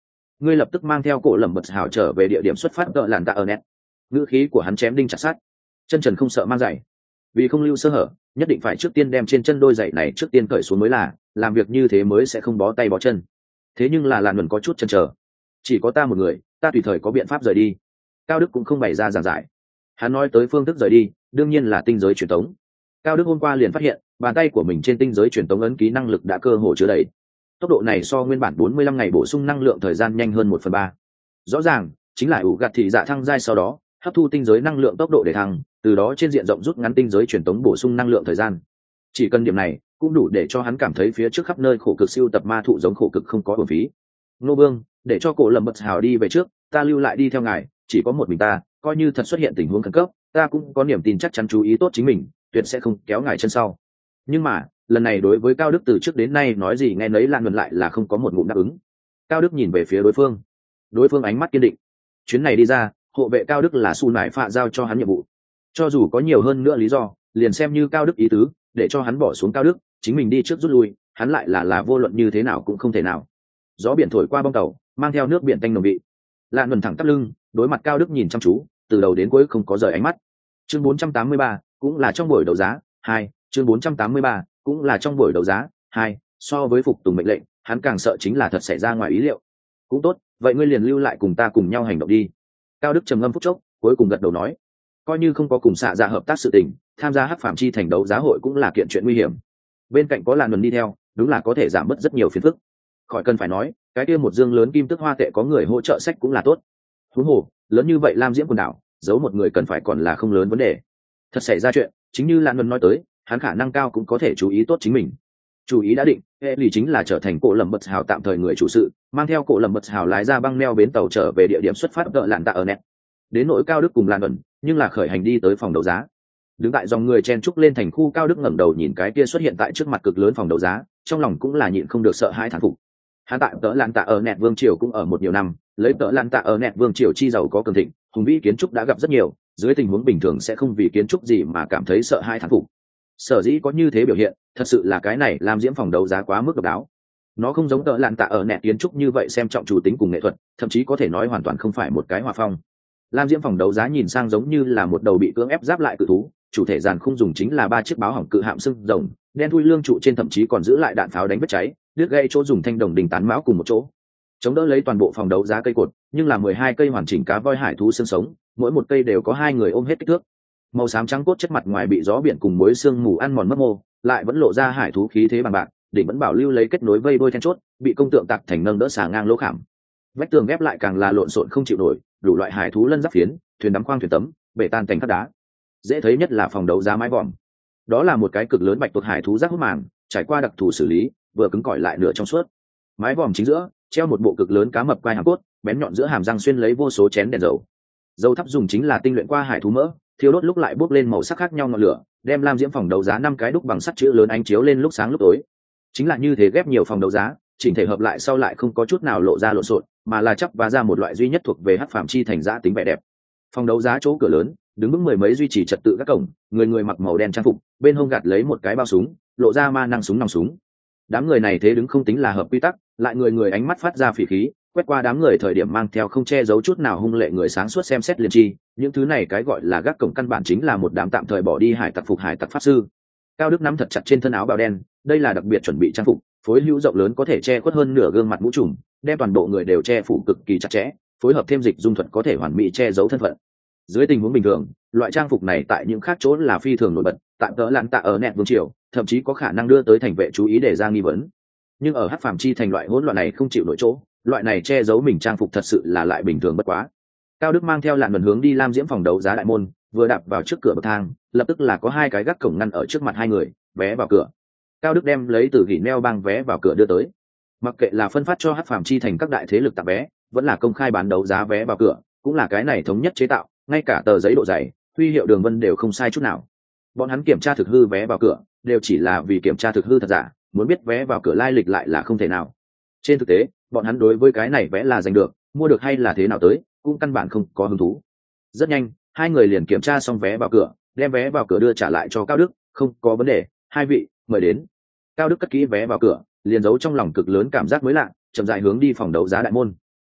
ngươi lập tức mang theo cổ lầm bật hảo trở về địa điểm xuất phát tợ làn tạ ở net. Ngữ khí của hắn chém đinh chặt sát. Chân trần không sợ mang giày, vì không lưu sơ hở, nhất định phải trước tiên đem trên chân đôi giày này trước tiên cởi xuống mới là, làm việc như thế mới sẽ không bó tay bó chân. Thế nhưng là làn luận có chút chần chờ. Chỉ có ta một người, ta tùy thời có biện pháp rời đi. Cao Đức cũng không bày ra giảng giải. Hắn nói tới phương thức rời đi, đương nhiên là tinh giới truyền tống. Cao Đức hôm qua liền phát hiện, bàn tay của mình trên tinh giới truyền tống ấn ký năng lực đã cơ hồ chứa đầy. Tốc độ này so nguyên bản bốn mươi lăm ngày bổ sung năng lượng thời gian nhanh hơn một phần ba. Rõ ràng, chính là ủ gạt thị dạ thăng giai sau đó, hấp thu tinh giới năng lượng tốc độ để thăng, từ đó trên diện rộng rút ngắn tinh giới truyền tống bổ sung năng lượng thời gian. Chỉ cần điểm này, cũng đủ để cho hắn cảm thấy phía trước khắp nơi khổ cực siêu tập ma thụ giống khổ cực không có uổng phí. Ngô Vương, để cho cổ lầm bật hào đi về trước, ta lưu lại đi theo ngài, chỉ có một mình ta, coi như thật xuất hiện tình huống khẩn cấp, ta cũng có niềm tin chắc chắn chú ý tốt chính mình, tuyệt sẽ không kéo ngài chân sau. Nhưng mà lần này đối với Cao Đức từ trước đến nay nói gì nghe nấy lan luận lại là không có một ngụm đáp ứng. Cao Đức nhìn về phía đối phương, đối phương ánh mắt kiên định. Chuyến này đi ra, hộ vệ Cao Đức là su nải phạ giao cho hắn nhiệm vụ, cho dù có nhiều hơn nữa lý do, liền xem như Cao Đức ý tứ, để cho hắn bỏ xuống Cao Đức, chính mình đi trước rút lui, hắn lại là là vô luận như thế nào cũng không thể nào. Gió biển thổi qua bong tàu, mang theo nước biển tanh nồng vị. Lạn Luân thẳng tắp lưng, đối mặt Cao Đức nhìn chăm chú, từ đầu đến cuối không có rời ánh mắt. Chương bốn trăm tám mươi ba, cũng là trong buổi đấu giá hai. Chương bốn trăm tám mươi ba, cũng là trong buổi đấu giá hai. So với phục tùng mệnh lệnh, hắn càng sợ chính là thật xảy ra ngoài ý liệu. Cũng tốt, vậy ngươi liền lưu lại cùng ta cùng nhau hành động đi. Cao Đức trầm ngâm phút chốc, cuối cùng gật đầu nói, coi như không có cùng xạ dạ hợp tác sự tình, tham gia hắc phạm chi thành đấu giá hội cũng là kiện chuyện nguy hiểm. Bên cạnh có Lạn Luân đi theo, đúng là có thể giảm bớt rất nhiều phiền phức. Khỏi cần phải nói, cái kia một dương lớn kim tức hoa tệ có người hỗ trợ sách cũng là tốt. Huống hồ, lớn như vậy Lam Diễm quần đảo, giấu một người cần phải còn là không lớn vấn đề. Thật xảy ra chuyện, chính như Lạn Luân nói tới, hắn khả năng cao cũng có thể chú ý tốt chính mình. Chủ ý đã định, hệ lì chính là trở thành cổ lầm bật hào tạm thời người chủ sự, mang theo cổ lầm bật hào lái ra băng neo bến tàu trở về địa điểm xuất phát đợi Lạn Tạ ở net. Đến nỗi Cao Đức cùng Lạn Luân, nhưng là khởi hành đi tới phòng đấu giá. Đứng tại dòng người chen trúc lên thành khu, Cao Đức ngẩng đầu nhìn cái kia xuất hiện tại trước mặt cực lớn phòng đấu giá, trong lòng cũng là nhịn không được sợ hãi thán phục. Hắn tại tợ Lạn Tạ ở net vương triều cũng ở một nhiều năm, lấy tợ Lạn Tạ ở net vương triều chi giàu có cường thịnh, hùng vĩ kiến trúc đã gặp rất nhiều, dưới tình huống bình thường sẽ không vì kiến trúc gì mà cảm thấy sợ hãi thán phục. Sở dĩ có như thế biểu hiện, thật sự là cái này làm diễm phòng đấu giá quá mức độc đáo. Nó không giống tợ Lạn Tạ ở net kiến trúc như vậy xem trọng chủ tính cùng nghệ thuật, thậm chí có thể nói hoàn toàn không phải một cái hòa phong. Lam Diễm phòng đấu giá nhìn sang giống như là một đầu bị cưỡng ép giáp lại cự thú, chủ thể dàn khung dùng chính là ba chiếc báo hỏng cự hạm sưng rồng, đen thui lương trụ trên thậm chí còn giữ lại đạn pháo đánh vết cháy, đứt gãy chỗ dùng thanh đồng đình tán máu cùng một chỗ. Chống đỡ lấy toàn bộ phòng đấu giá cây cột, nhưng là mười hai cây hoàn chỉnh cá voi hải thú xương sống, mỗi một cây đều có hai người ôm hết kích thước. Màu xám trắng cốt chất mặt ngoài bị gió biển cùng muối sương mù ăn mòn mất mô, lại vẫn lộ ra hải thú khí thế bằng bạc, đỉnh vẫn bảo lưu lấy kết nối vây đôi then chốt, bị công tượng tạc thành nâng đỡ xà ngang lỗ khảm. Vách tường ghép lại càng là lộn xộn không chịu nổi, đủ loại hải thú lân giáp phiến, thuyền đắm khoang thuyền tấm, bể tan cảnh cát đá. Dễ thấy nhất là phòng đấu giá mái vòm. Đó là một cái cực lớn bạch tuộc hải thú rác hút màng, trải qua đặc thù xử lý, vừa cứng cỏi lại nửa trong suốt. Mái vòm chính giữa treo một bộ cực lớn cá mập quai hàm cốt, bén nhọn giữa hàm răng xuyên lấy vô số chén đèn dầu. Dầu thắp dùng chính là tinh luyện qua hải thú mỡ, thiêu đốt lúc lại bốc lên màu sắc khác nhau ngọn lửa, đem Lam Diễm phòng đấu giá năm cái đúc bằng sắt chữ lớn ánh chiếu lên lúc sáng lúc tối. Chính là như thế ghép nhiều phòng đấu giá, chỉnh thể hợp lại sau lại không có chút nào lộ ra lộn xộn, mà là chắp và ra một loại duy nhất thuộc về hắc phàm chi thành giá tính vẻ đẹp. Phòng đấu giá chỗ cửa lớn, đứng vững mười mấy duy trì trật tự các cổng, người người mặc màu đen trang phục, bên hông gạt lấy một cái bao súng, lộ ra ma năng súng nòng súng. Đám người này thế đứng không tính là hợp quy tắc, lại người người ánh mắt phát ra phỉ khí, quét qua đám người thời điểm mang theo không che giấu chút nào hung lệ người sáng suốt xem xét liền chi, những thứ này cái gọi là gác cổng căn bản chính là một đám tạm thời bỏ đi hải tặc phục hải tặc pháp sư. Cao Đức nắm thật chặt trên thân áo bào đen, đây là đặc biệt chuẩn bị trang phục, phối hữu rộng lớn có thể che khuất hơn nửa gương mặt mũ trùm, đem toàn bộ người đều che phủ cực kỳ chặt chẽ, phối hợp thêm dịch dung thuật có thể hoàn mỹ che giấu thân phận. Dưới tình huống bình thường, loại trang phục này tại những khác chỗ là phi thường nổi bật, tạm cỡ Lạn Tạ ở net vương triều, thậm chí có khả năng đưa tới thành vệ chú ý để ra nghi vấn. Nhưng ở hắc phàm chi thành loại hỗn loạn này không chịu nổi chỗ, loại này che giấu mình trang phục thật sự là lại bình thường bất quá. Cao Đức mang theo Lạn Luân hướng đi Lam Diễm phòng đấu giá đại môn, vừa đạp vào trước cửa bậc thang, lập tức là có hai cái gác cổng ngăn ở trước mặt hai người, vé vào cửa. Cao Đức đem lấy từ gỉ neo băng vé vào cửa đưa tới. Mặc kệ là phân phát cho hắc phàm chi thành các đại thế lực tặng vé, vẫn là công khai bán đấu giá vé vào cửa, cũng là cái này thống nhất chế tạo, ngay cả tờ giấy độ dày, huy hiệu đường vân đều không sai chút nào. Bọn hắn kiểm tra thực hư vé vào cửa, đều chỉ là vì kiểm tra thực hư thật giả, muốn biết vé vào cửa lai lịch lại là không thể nào. Trên thực tế, bọn hắn đối với cái này vé là giành được, mua được hay là thế nào tới, cũng căn bản không có hứng thú. Rất nhanh, hai người liền kiểm tra xong vé vào cửa, đem vé vào cửa đưa trả lại cho Cao Đức, không có vấn đề, hai vị, mời đến. Cao Đức cất kỹ vé vào cửa, liền giấu trong lòng cực lớn cảm giác mới lạ, chậm rãi hướng đi phòng đấu giá đại môn.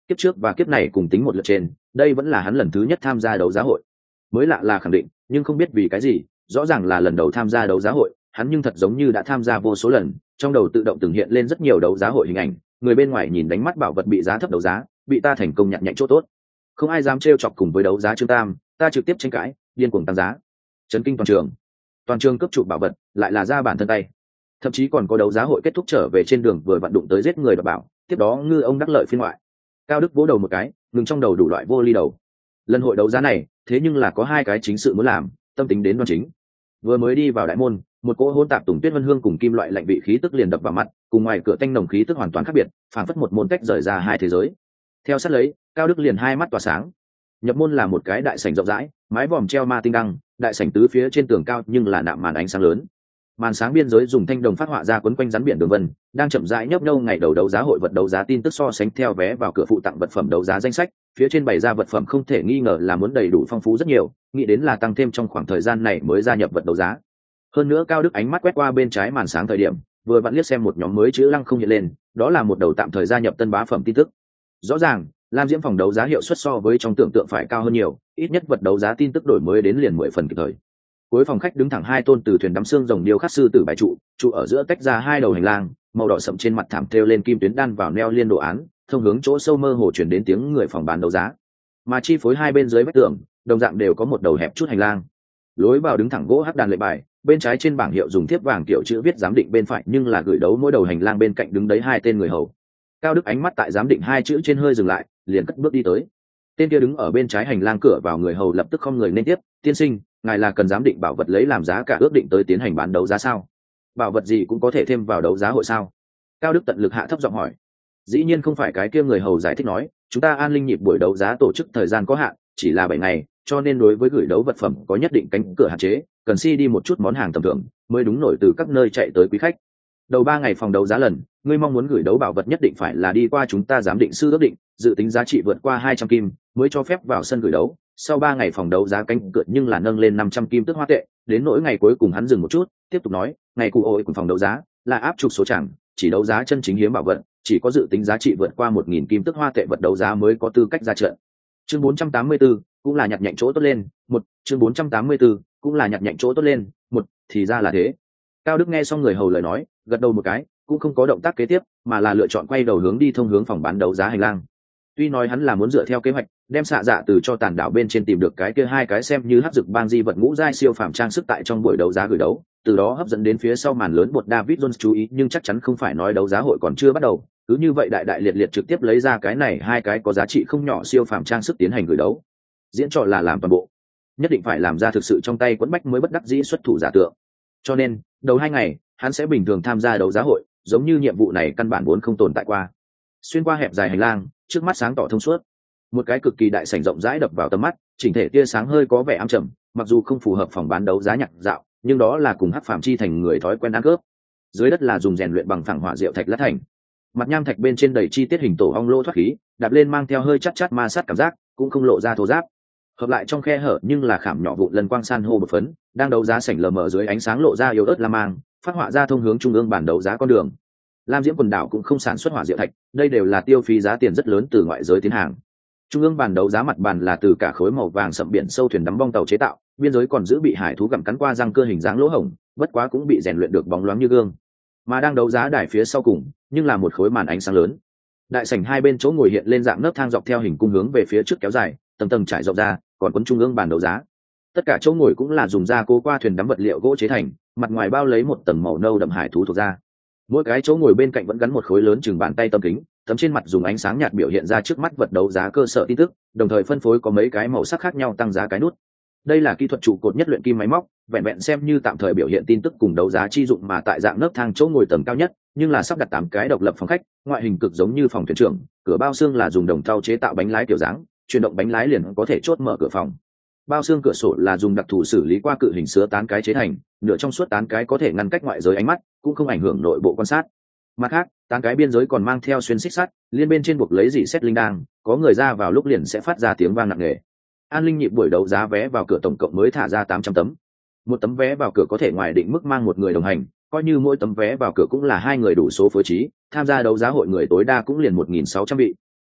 kiếp trước và kiếp này cùng tính một lượt trên, đây vẫn là hắn lần thứ nhất tham gia đấu giá hội. Mới lạ là khẳng định, nhưng không biết vì cái gì, rõ ràng là lần đầu tham gia đấu giá hội, hắn nhưng thật giống như đã tham gia vô số lần, trong đầu tự động từng hiện lên rất nhiều đấu giá hội hình ảnh, người bên ngoài nhìn đánh mắt bảo vật bị giá thấp đấu giá, bị ta thành công nhặt nhạnh chỗ tốt. Không ai dám trêu chọc cùng với đấu giá Trương Tam, ta trực tiếp tranh cãi, điên cuồng tăng giá. Chấn kinh toàn trường. Toàn trường cấp chụp bảo vật, lại là ra bản thân tay. Thậm chí còn có đấu giá hội kết thúc trở về trên đường vừa vặn đụng tới giết người đoạt bảo, tiếp đó ngư ông đắc lợi phiên ngoại. Cao Đức vỗ đầu một cái, ngừng trong đầu đủ loại vô ly đầu. Lần hội đấu giá này, thế nhưng là có hai cái chính sự muốn làm, tâm tính đến đoan chính. Vừa mới đi vào đại môn, một cỗ hỗn tạp tùng tuyết vân hương cùng kim loại lạnh vị khí tức liền đập vào mặt, cùng ngoài cửa tanh nồng khí tức hoàn toàn khác biệt, phản phất một môn cách rời ra hai thế giới. Theo sát lấy, Cao Đức liền hai mắt tỏa sáng. Nhập môn là một cái đại sảnh rộng rãi, mái vòm treo ma tinh đăng, đại sảnh tứ phía trên tường cao nhưng là nạm màn ánh sáng lớn. Màn sáng biên giới dùng thanh đồng phát họa ra quấn quanh rắn biển đường vân, đang chậm rãi nhấp nhô ngày đầu đấu giá hội vật đấu giá tin tức so sánh theo vé vào cửa phụ tặng vật phẩm đấu giá danh sách, phía trên bày ra vật phẩm không thể nghi ngờ là muốn đầy đủ phong phú rất nhiều, nghĩ đến là tăng thêm trong khoảng thời gian này mới gia nhập vật đấu giá. Hơn nữa Cao Đức ánh mắt quét qua bên trái màn sáng thời điểm, vừa vặn liếc xem một nhóm mới chữ lăng không hiện lên, đó là một đầu tạm thời gia nhập tân bá phẩm tin tức. Rõ ràng, Lam Diễm phòng đấu giá hiệu suất so với trong tưởng tượng phải cao hơn nhiều, ít nhất vật đấu giá tin tức đổi mới đến liền mười phần kịp thời. Cuối phòng khách đứng thẳng hai tôn từ thuyền đắm xương rồng điêu khắc sư tử bài trụ, trụ ở giữa tách ra hai đầu hành lang, màu đỏ sậm trên mặt thảm thêu lên kim tuyến đan vào neo liên đồ án, thông hướng chỗ sâu mơ hồ chuyển đến tiếng người phòng bán đấu giá. Mà chi phối hai bên dưới vách tường, đồng dạng đều có một đầu hẹp chút hành lang. Lối vào đứng thẳng gỗ hắc đàn lệ bài, bên trái trên bảng hiệu dùng thiếp vàng kiểu chữ viết giám định, bên phải nhưng là gửi đấu mỗi đầu hành lang bên cạnh đứng đấy hai tên người hầu. Cao Đức ánh mắt tại giám định hai chữ trên hơi dừng lại, liền cất bước đi tới. Tên kia đứng ở bên trái hành lang cửa vào người hầu lập tức không người nên tiếp, tiên sinh, ngài là cần giám định bảo vật lấy làm giá cả ước định tới tiến hành bán đấu giá sao? Bảo vật gì cũng có thể thêm vào đấu giá hội sao? Cao Đức tận lực hạ thấp giọng hỏi. Dĩ nhiên không phải, cái kia người hầu giải thích nói, chúng ta An Linh Nhịp buổi đấu giá tổ chức thời gian có hạn, chỉ là bảy ngày, cho nên đối với gửi đấu vật phẩm có nhất định cánh cửa hạn chế, cần si đi một chút món hàng tầm thường mới đúng nổi từ các nơi chạy tới quý khách. Đầu ba ngày phòng đấu giá lần, ngươi mong muốn gửi đấu bảo vật nhất định phải là đi qua chúng ta giám định sư ước định, dự tính giá trị vượt qua hai trăm kim mới cho phép vào sân gửi đấu. Sau ba ngày phòng đấu giá cánh cửa nhưng là nâng lên năm trăm kim tức hoa tệ, đến nỗi ngày cuối cùng hắn dừng một chút, tiếp tục nói, ngày cụ ôi của phòng đấu giá là áp trục số chẳng, chỉ đấu giá chân chính hiếm bảo vật, chỉ có dự tính giá trị vượt qua một nghìn kim tức hoa tệ vật đấu giá mới có tư cách ra trận. Chương bốn trăm tám mươi tư cũng là nhặt nhạnh chỗ tốt lên, một, chương bốn trăm tám mươi tư cũng là nhặt nhạnh chỗ tốt lên, một, thì ra là thế. Cao Đức nghe xong người hầu lời nói, gật đầu một cái, cũng không có động tác kế tiếp, mà là lựa chọn quay đầu hướng đi thông hướng phòng bán đấu giá hành lang. Tuy nói hắn là muốn dựa theo kế hoạch, đem xạ dạ từ cho tàn đảo bên trên tìm được cái kia hai cái xem như hắc dược bang di vật ngũ giai siêu phàm trang sức tại trong buổi đấu giá gửi đấu, từ đó hấp dẫn đến phía sau màn lớn bột David Jones chú ý, nhưng chắc chắn không phải nói đấu giá hội còn chưa bắt đầu, cứ như vậy đại đại liệt liệt trực tiếp lấy ra cái này hai cái có giá trị không nhỏ siêu phàm trang sức tiến hành gửi đấu. Diễn trò là làm toàn bộ, nhất định phải làm ra thực sự trong tay quẫn bách mới bất đắc dĩ xuất thủ giả tượng. Cho nên, đầu hai ngày, hắn sẽ bình thường tham gia đấu giá hội, giống như nhiệm vụ này căn bản vốn không tồn tại qua. Xuyên qua hẹp dài hành lang, trước mắt sáng tỏ thông suốt, một cái cực kỳ đại sảnh rộng rãi đập vào tầm mắt, chỉnh thể tia sáng hơi có vẻ ám trầm, mặc dù không phù hợp phòng bán đấu giá nhạc dạo, nhưng đó là cùng hắc phàm chi thành người thói quen ăn cướp. Dưới đất là dùng rèn luyện bằng phẳng hỏa diệu thạch lát thành, mặt nham thạch bên trên đầy chi tiết hình tổ ong lô thoát khí, đạp lên mang theo hơi chát chát ma sát cảm giác, cũng không lộ ra thô ráp. Hợp lại trong khe hở nhưng là khảm nhỏ vụn lần quang san hô một phấn, đang đấu giá sảnh lờ mờ dưới ánh sáng lộ ra yếu ớt la mang, phát họa ra thông hướng trung ương bản đấu giá con đường. Lam Diễm quần đảo cũng không sản xuất hỏa diệu thạch, đây đều là tiêu phí giá tiền rất lớn từ ngoại giới tiến hàng. Trung ương bàn đấu giá mặt bàn là từ cả khối màu vàng sậm biển sâu thuyền đắm bong tàu chế tạo, biên giới còn giữ bị hải thú gặm cắn qua răng cưa hình dáng lỗ hổng, bất quá cũng bị rèn luyện được bóng loáng như gương. Mà đang đấu giá đài phía sau cùng, nhưng là một khối màn ánh sáng lớn. Đại sảnh hai bên chỗ ngồi hiện lên dạng nấc thang dọc theo hình cung hướng về phía trước kéo dài, tầng tầng trải rộng ra, còn cuốn trung ương bàn đấu giá. Tất cả chỗ ngồi cũng là dùng da cố qua thuyền đắm vật liệu gỗ chế thành, mặt ngoài bao lấy một tầng màu nâu đậm hải thú thuộc da. Mỗi cái chỗ ngồi bên cạnh vẫn gắn một khối lớn chừng bàn tay tấm kính, tấm trên mặt dùng ánh sáng nhạt biểu hiện ra trước mắt vật đấu giá cơ sở tin tức, đồng thời phân phối có mấy cái màu sắc khác nhau tăng giá cái nút. Đây là kỹ thuật trụ cột nhất luyện kim máy móc, vẹn vẹn xem như tạm thời biểu hiện tin tức cùng đấu giá chi dụng mà tại dạng nấc thang chỗ ngồi tầng cao nhất, nhưng là sắp đặt tám cái độc lập phòng khách, ngoại hình cực giống như phòng thuyền trưởng, cửa bao xương là dùng đồng thau chế tạo bánh lái kiểu dáng, chuyển động bánh lái liền có thể chốt mở cửa phòng. Bao xương cửa sổ là dùng đặc thù xử lý qua cự hình sứa tán cái chế thành, nửa trong suốt tán cái có thể ngăn cách ngoại giới ánh mắt, cũng không ảnh hưởng nội bộ quan sát. Mặt khác, tán cái biên giới còn mang theo xuyên xích sắt, liên bên trên buộc lấy dỉ xét linh đang, có người ra vào lúc liền sẽ phát ra tiếng vang nặng nề. An Linh Nhịp buổi đấu giá vé vào cửa tổng cộng mới thả ra tám trăm tấm. Một tấm vé vào cửa có thể ngoài định mức mang một người đồng hành, coi như mỗi tấm vé vào cửa cũng là hai người đủ số phối trí, tham gia đấu giá hội người tối đa cũng liền một nghìn sáu trăm vị.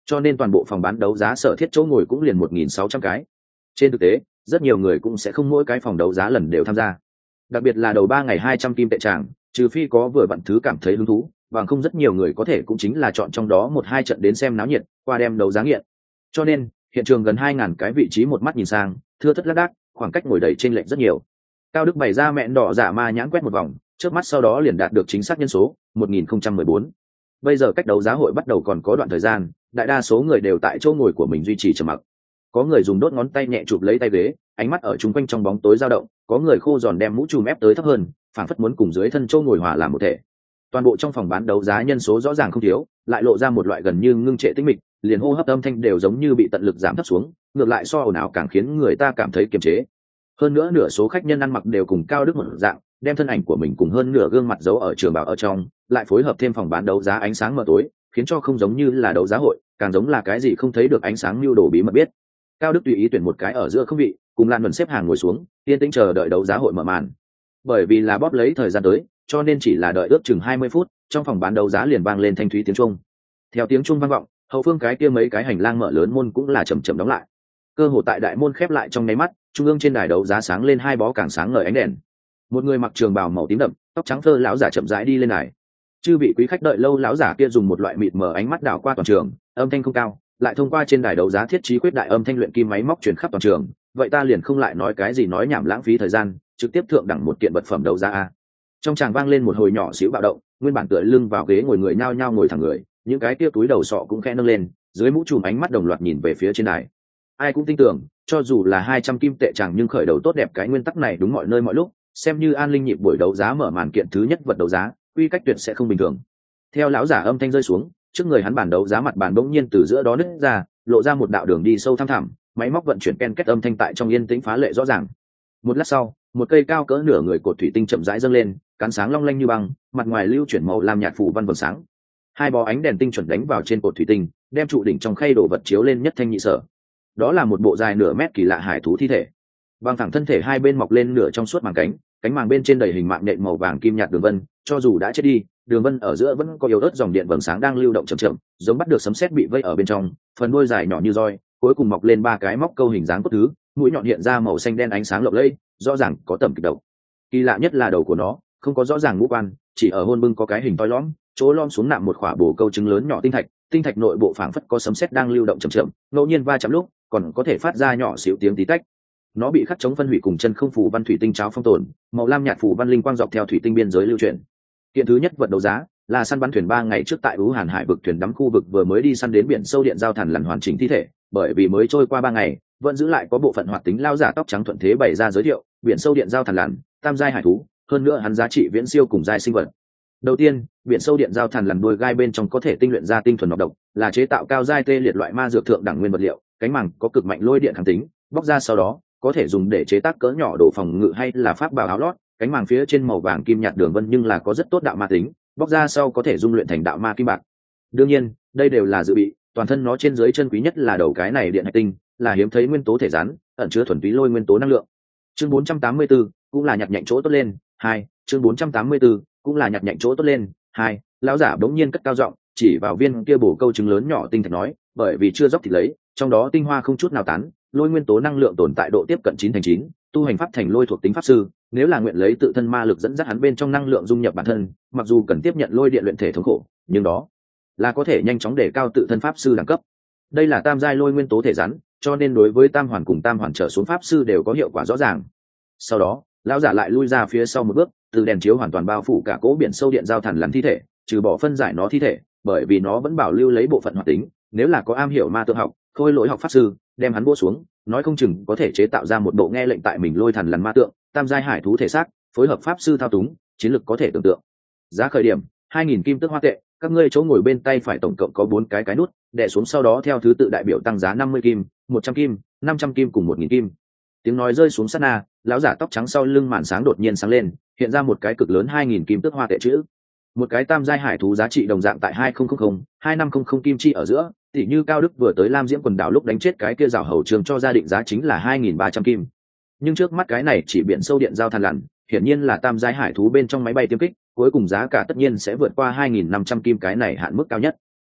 cho nên toàn bộ phòng bán đấu giá sở thiết chỗ ngồi cũng liền một nghìn sáu trăm cái. Trên thực tế rất nhiều người cũng sẽ không mỗi cái phòng đấu giá lần đều tham gia, đặc biệt là đầu ba ngày hai trăm kim tệ tràng, trừ phi có vừa vặn thứ cảm thấy hứng thú, bằng không rất nhiều người có thể cũng chính là chọn trong đó một hai trận đến xem náo nhiệt, qua đem đấu giá nghiện. Cho nên hiện trường gần hai ngàn cái vị trí một mắt nhìn sang, thưa thất lác đác, khoảng cách ngồi đầy trên lệch rất nhiều. Cao Đức bày ra mẹn đỏ giả ma nhãn quét một vòng, trước mắt sau đó liền đạt được chính xác nhân số một nghìn không trăm mười bốn. Bây giờ cách đấu giá hội bắt đầu còn có đoạn thời gian, đại đa số người đều tại chỗ ngồi của mình duy trì trầm mặc. Có người dùng đốt ngón tay nhẹ chụp lấy tay ghế, ánh mắt ở chung quanh trong bóng tối dao động, có người khô giòn đem mũ trùm ép tới thấp hơn, phảng phất muốn cùng dưới thân chỗ ngồi hòa làm một thể. Toàn bộ trong phòng bán đấu giá nhân số rõ ràng không thiếu, lại lộ ra một loại gần như ngưng trệ tĩnh mịch, liền hô hấp âm thanh đều giống như bị tận lực giảm thấp xuống, ngược lại so ồn ào càng khiến người ta cảm thấy kiềm chế. Hơn nữa nửa số khách nhân ăn mặc đều cùng Cao Đức một dạng, đem thân ảnh của mình cùng hơn nửa gương mặt giấu ở trường bảo ở trong, lại phối hợp thêm phòng bán đấu giá ánh sáng mờ tối, khiến cho không giống như là đấu giá hội, càng giống là cái gì không thấy được ánh sáng lưu đồ bí mật biết. Cao Đức tùy ý tuyển một cái ở giữa không vị, cùng Lan Luân xếp hàng ngồi xuống, yên tĩnh chờ đợi đấu giá hội mở màn. Bởi vì là bóp lấy thời gian tới, cho nên chỉ là đợi ước chừng hai mươi phút, trong phòng bán đấu giá liền vang lên thanh thúy tiếng chuông. Theo tiếng chuông vang vọng, hậu phương cái kia mấy cái hành lang mở lớn môn cũng là chậm chậm đóng lại. Cơ hồ tại đại môn khép lại trong nháy mắt, trung ương trên đài đấu giá sáng lên hai bó càng sáng ngời ánh đèn. Một người mặc trường bào màu tím đậm, tóc trắng phơ lão giả chậm rãi đi lên đài. Chư vị quý khách đợi lâu, lão giả kia dùng một loại mịt mờ ánh mắt đảo qua toàn trường, âm thanh không cao, lại thông qua trên đài đấu giá thiết trí quyết đại âm thanh luyện kim máy móc truyền khắp toàn trường. Vậy ta liền không lại nói cái gì nói nhảm lãng phí thời gian, trực tiếp thượng đẳng một kiện vật phẩm đấu giá a. Trong tràng vang lên một hồi nhỏ xíu bạo động, nguyên bản tựa lưng vào ghế ngồi người nhao nhao ngồi thẳng người, những cái kia túi đầu sọ cũng khẽ nâng lên, dưới mũ trùm ánh mắt đồng loạt nhìn về phía trên đài. Ai cũng tin tưởng, cho dù là hai trăm kim tệ chẳng nhưng khởi đầu tốt đẹp cái nguyên tắc này đúng mọi nơi mọi lúc, xem như An Linh nhịp buổi đấu giá mở màn kiện thứ nhất vật đấu giá, quy cách tuyệt sẽ không bình thường. Theo lão giả âm thanh rơi xuống, trước người hắn bản đấu giá mặt bàn bỗng nhiên từ giữa đó nứt ra, lộ ra một đạo đường đi sâu thăm thẳm, máy móc vận chuyển ken kết âm thanh tại trong yên tĩnh phá lệ rõ ràng. Một lát sau, một cây cao cỡ nửa người cột thủy tinh chậm rãi dâng lên, cán sáng long lanh như băng, mặt ngoài lưu chuyển màu lam nhạt phủ văn vầng sáng. Hai bó ánh đèn tinh chuẩn đánh vào trên cột thủy tinh, đem trụ đỉnh trong khay đổ vật chiếu lên nhất thanh nhị sở. Đó là một bộ dài nửa mét kỳ lạ hải thú thi thể. Bằng thẳng thân thể hai bên mọc lên nửa trong suốt màng cánh, cánh màng bên trên đầy hình mạng nện màu vàng kim nhạt đường vân, cho dù đã chết đi, đường vân ở giữa vẫn có yếu ớt dòng điện vầng sáng đang lưu động chậm chậm, giống bắt được sấm sét bị vây ở bên trong, phần đuôi dài nhỏ như roi, cuối cùng mọc lên ba cái móc câu hình dáng cốt thứ, mũi nhọn hiện ra màu xanh đen ánh sáng lộng lẫy, rõ ràng có tầm kịch độc. Kỳ lạ nhất là đầu của nó không có rõ ràng ngũ quan, chỉ ở hôn bưng có cái hình to lõm, chỗ lõm xuống nạm một khỏa bổ câu trứng lớn nhỏ tinh thạch, tinh thạch nội bộ phảng phất có sấm sét đang lưu động chậm chậm, ngẫu nhiên va chạm lúc còn có thể phát ra nhỏ xíu tiếng tí tách. Nó bị khắc chống phân hủy cùng chân không phủ văn thủy tinh cháo phong tồn, màu lam nhạt phủ văn linh quang dọc theo thủy tinh biên giới lưu chuyển. Kiện thứ nhất vật đấu giá là săn bắn thuyền ba ngày trước tại Ú Hàn Hải vực thuyền đắm khu vực vừa mới đi săn đến biển sâu điện giao thần lằn hoàn chỉnh thi thể, bởi vì mới trôi qua ba ngày, vẫn giữ lại có bộ phận hoạt tính lao giả tóc trắng thuận thế bày ra giới thiệu, biển sâu điện giao thần lằn, tam giai hải thú, hơn nữa hắn giá trị viễn siêu cùng giai sinh vật. Đầu tiên, biển sâu điện giao thần lằn đuôi gai bên trong có thể tinh luyện ra tinh thuần nọc độc, là chế tạo cao giai tê liệt loại ma dược thượng đẳng nguyên vật liệu, cánh màng có cực mạnh lôi điện kháng tính, bóc ra sau đó có thể dùng để chế tác cỡ nhỏ đồ phòng ngự hay là pháp bảo áo lót, cánh màng phía trên màu vàng kim nhạt đường vân nhưng là có rất tốt đạo ma tính, bóc ra sau có thể dung luyện thành đạo ma kim bạc. Đương nhiên, đây đều là dự bị, toàn thân nó trên dưới chân quý nhất là đầu cái này điện hạch tinh, là hiếm thấy nguyên tố thể rắn, ẩn chứa thuần túy lôi nguyên tố năng lượng. Chương bốn trăm tám mươi tư cũng là nhặt nhạnh chỗ tốt lên, hai, chương bốn trăm tám mươi tư cũng là nhặt nhạnh chỗ tốt lên, hai, lão giả bỗng nhiên cất cao giọng, chỉ vào viên kia bổ câu trứng lớn nhỏ tinh thạch nói, bởi vì chưa dốc thì lấy, trong đó tinh hoa không chút nào tán, lôi nguyên tố năng lượng tồn tại độ tiếp cận chín thành chín, tu hành pháp thành lôi thuộc tính pháp sư, nếu là nguyện lấy tự thân ma lực dẫn dắt hắn bên trong năng lượng dung nhập bản thân, mặc dù cần tiếp nhận lôi điện luyện thể thống khổ, nhưng đó là có thể nhanh chóng đề cao tự thân pháp sư đẳng cấp. Đây là tam giai lôi nguyên tố thể rắn, cho nên đối với tam hoàn cùng tam hoàn trở xuống pháp sư đều có hiệu quả rõ ràng. Sau đó, lão giả lại lui ra phía sau một bước, từ đèn chiếu hoàn toàn bao phủ cả cỗ biển sâu điện giao thần lằn thi thể, trừ bỏ phân giải nó thi thể, bởi vì nó vẫn bảo lưu lấy bộ phận hoạt tính, nếu là có am hiểu ma tượng học, khôi lỗi học pháp sư, đem hắn bổ xuống, nói không chừng có thể chế tạo ra một bộ nghe lệnh tại mình lôi thần lằn ma tượng, tam giai hải thú thể xác, phối hợp pháp sư thao túng, chiến lực có thể tưởng tượng. Giá khởi điểm hai nghìn kim tức hoa tệ, các ngươi chỗ ngồi bên tay phải tổng cộng có bốn cái cái nút, đè xuống sau đó theo thứ tự đại biểu tăng giá năm mươi kim, một trăm kim, năm trăm kim cùng một nghìn kim. Tiếng nói rơi xuống sát na, lão giả tóc trắng sau lưng màn sáng đột nhiên sáng lên, hiện ra một cái cực lớn hai nghìn kim tức hoa tệ chữ. Một cái tam giai hải thú giá trị đồng dạng tại hai nghìn, hai năm trăm kim chi ở giữa, tỉ như Cao Đức vừa tới Lam Diễm quần đảo lúc đánh chết cái kia rào hầu trường cho gia định giá chính là hai nghìn ba trăm kim. Nhưng trước mắt cái này chỉ biển sâu điện giao than lằn, hiển nhiên là tam giai hải thú bên trong máy bay tiêm kích, cuối cùng giá cả tất nhiên sẽ vượt qua hai nghìn năm trăm kim cái này hạn mức cao nhất.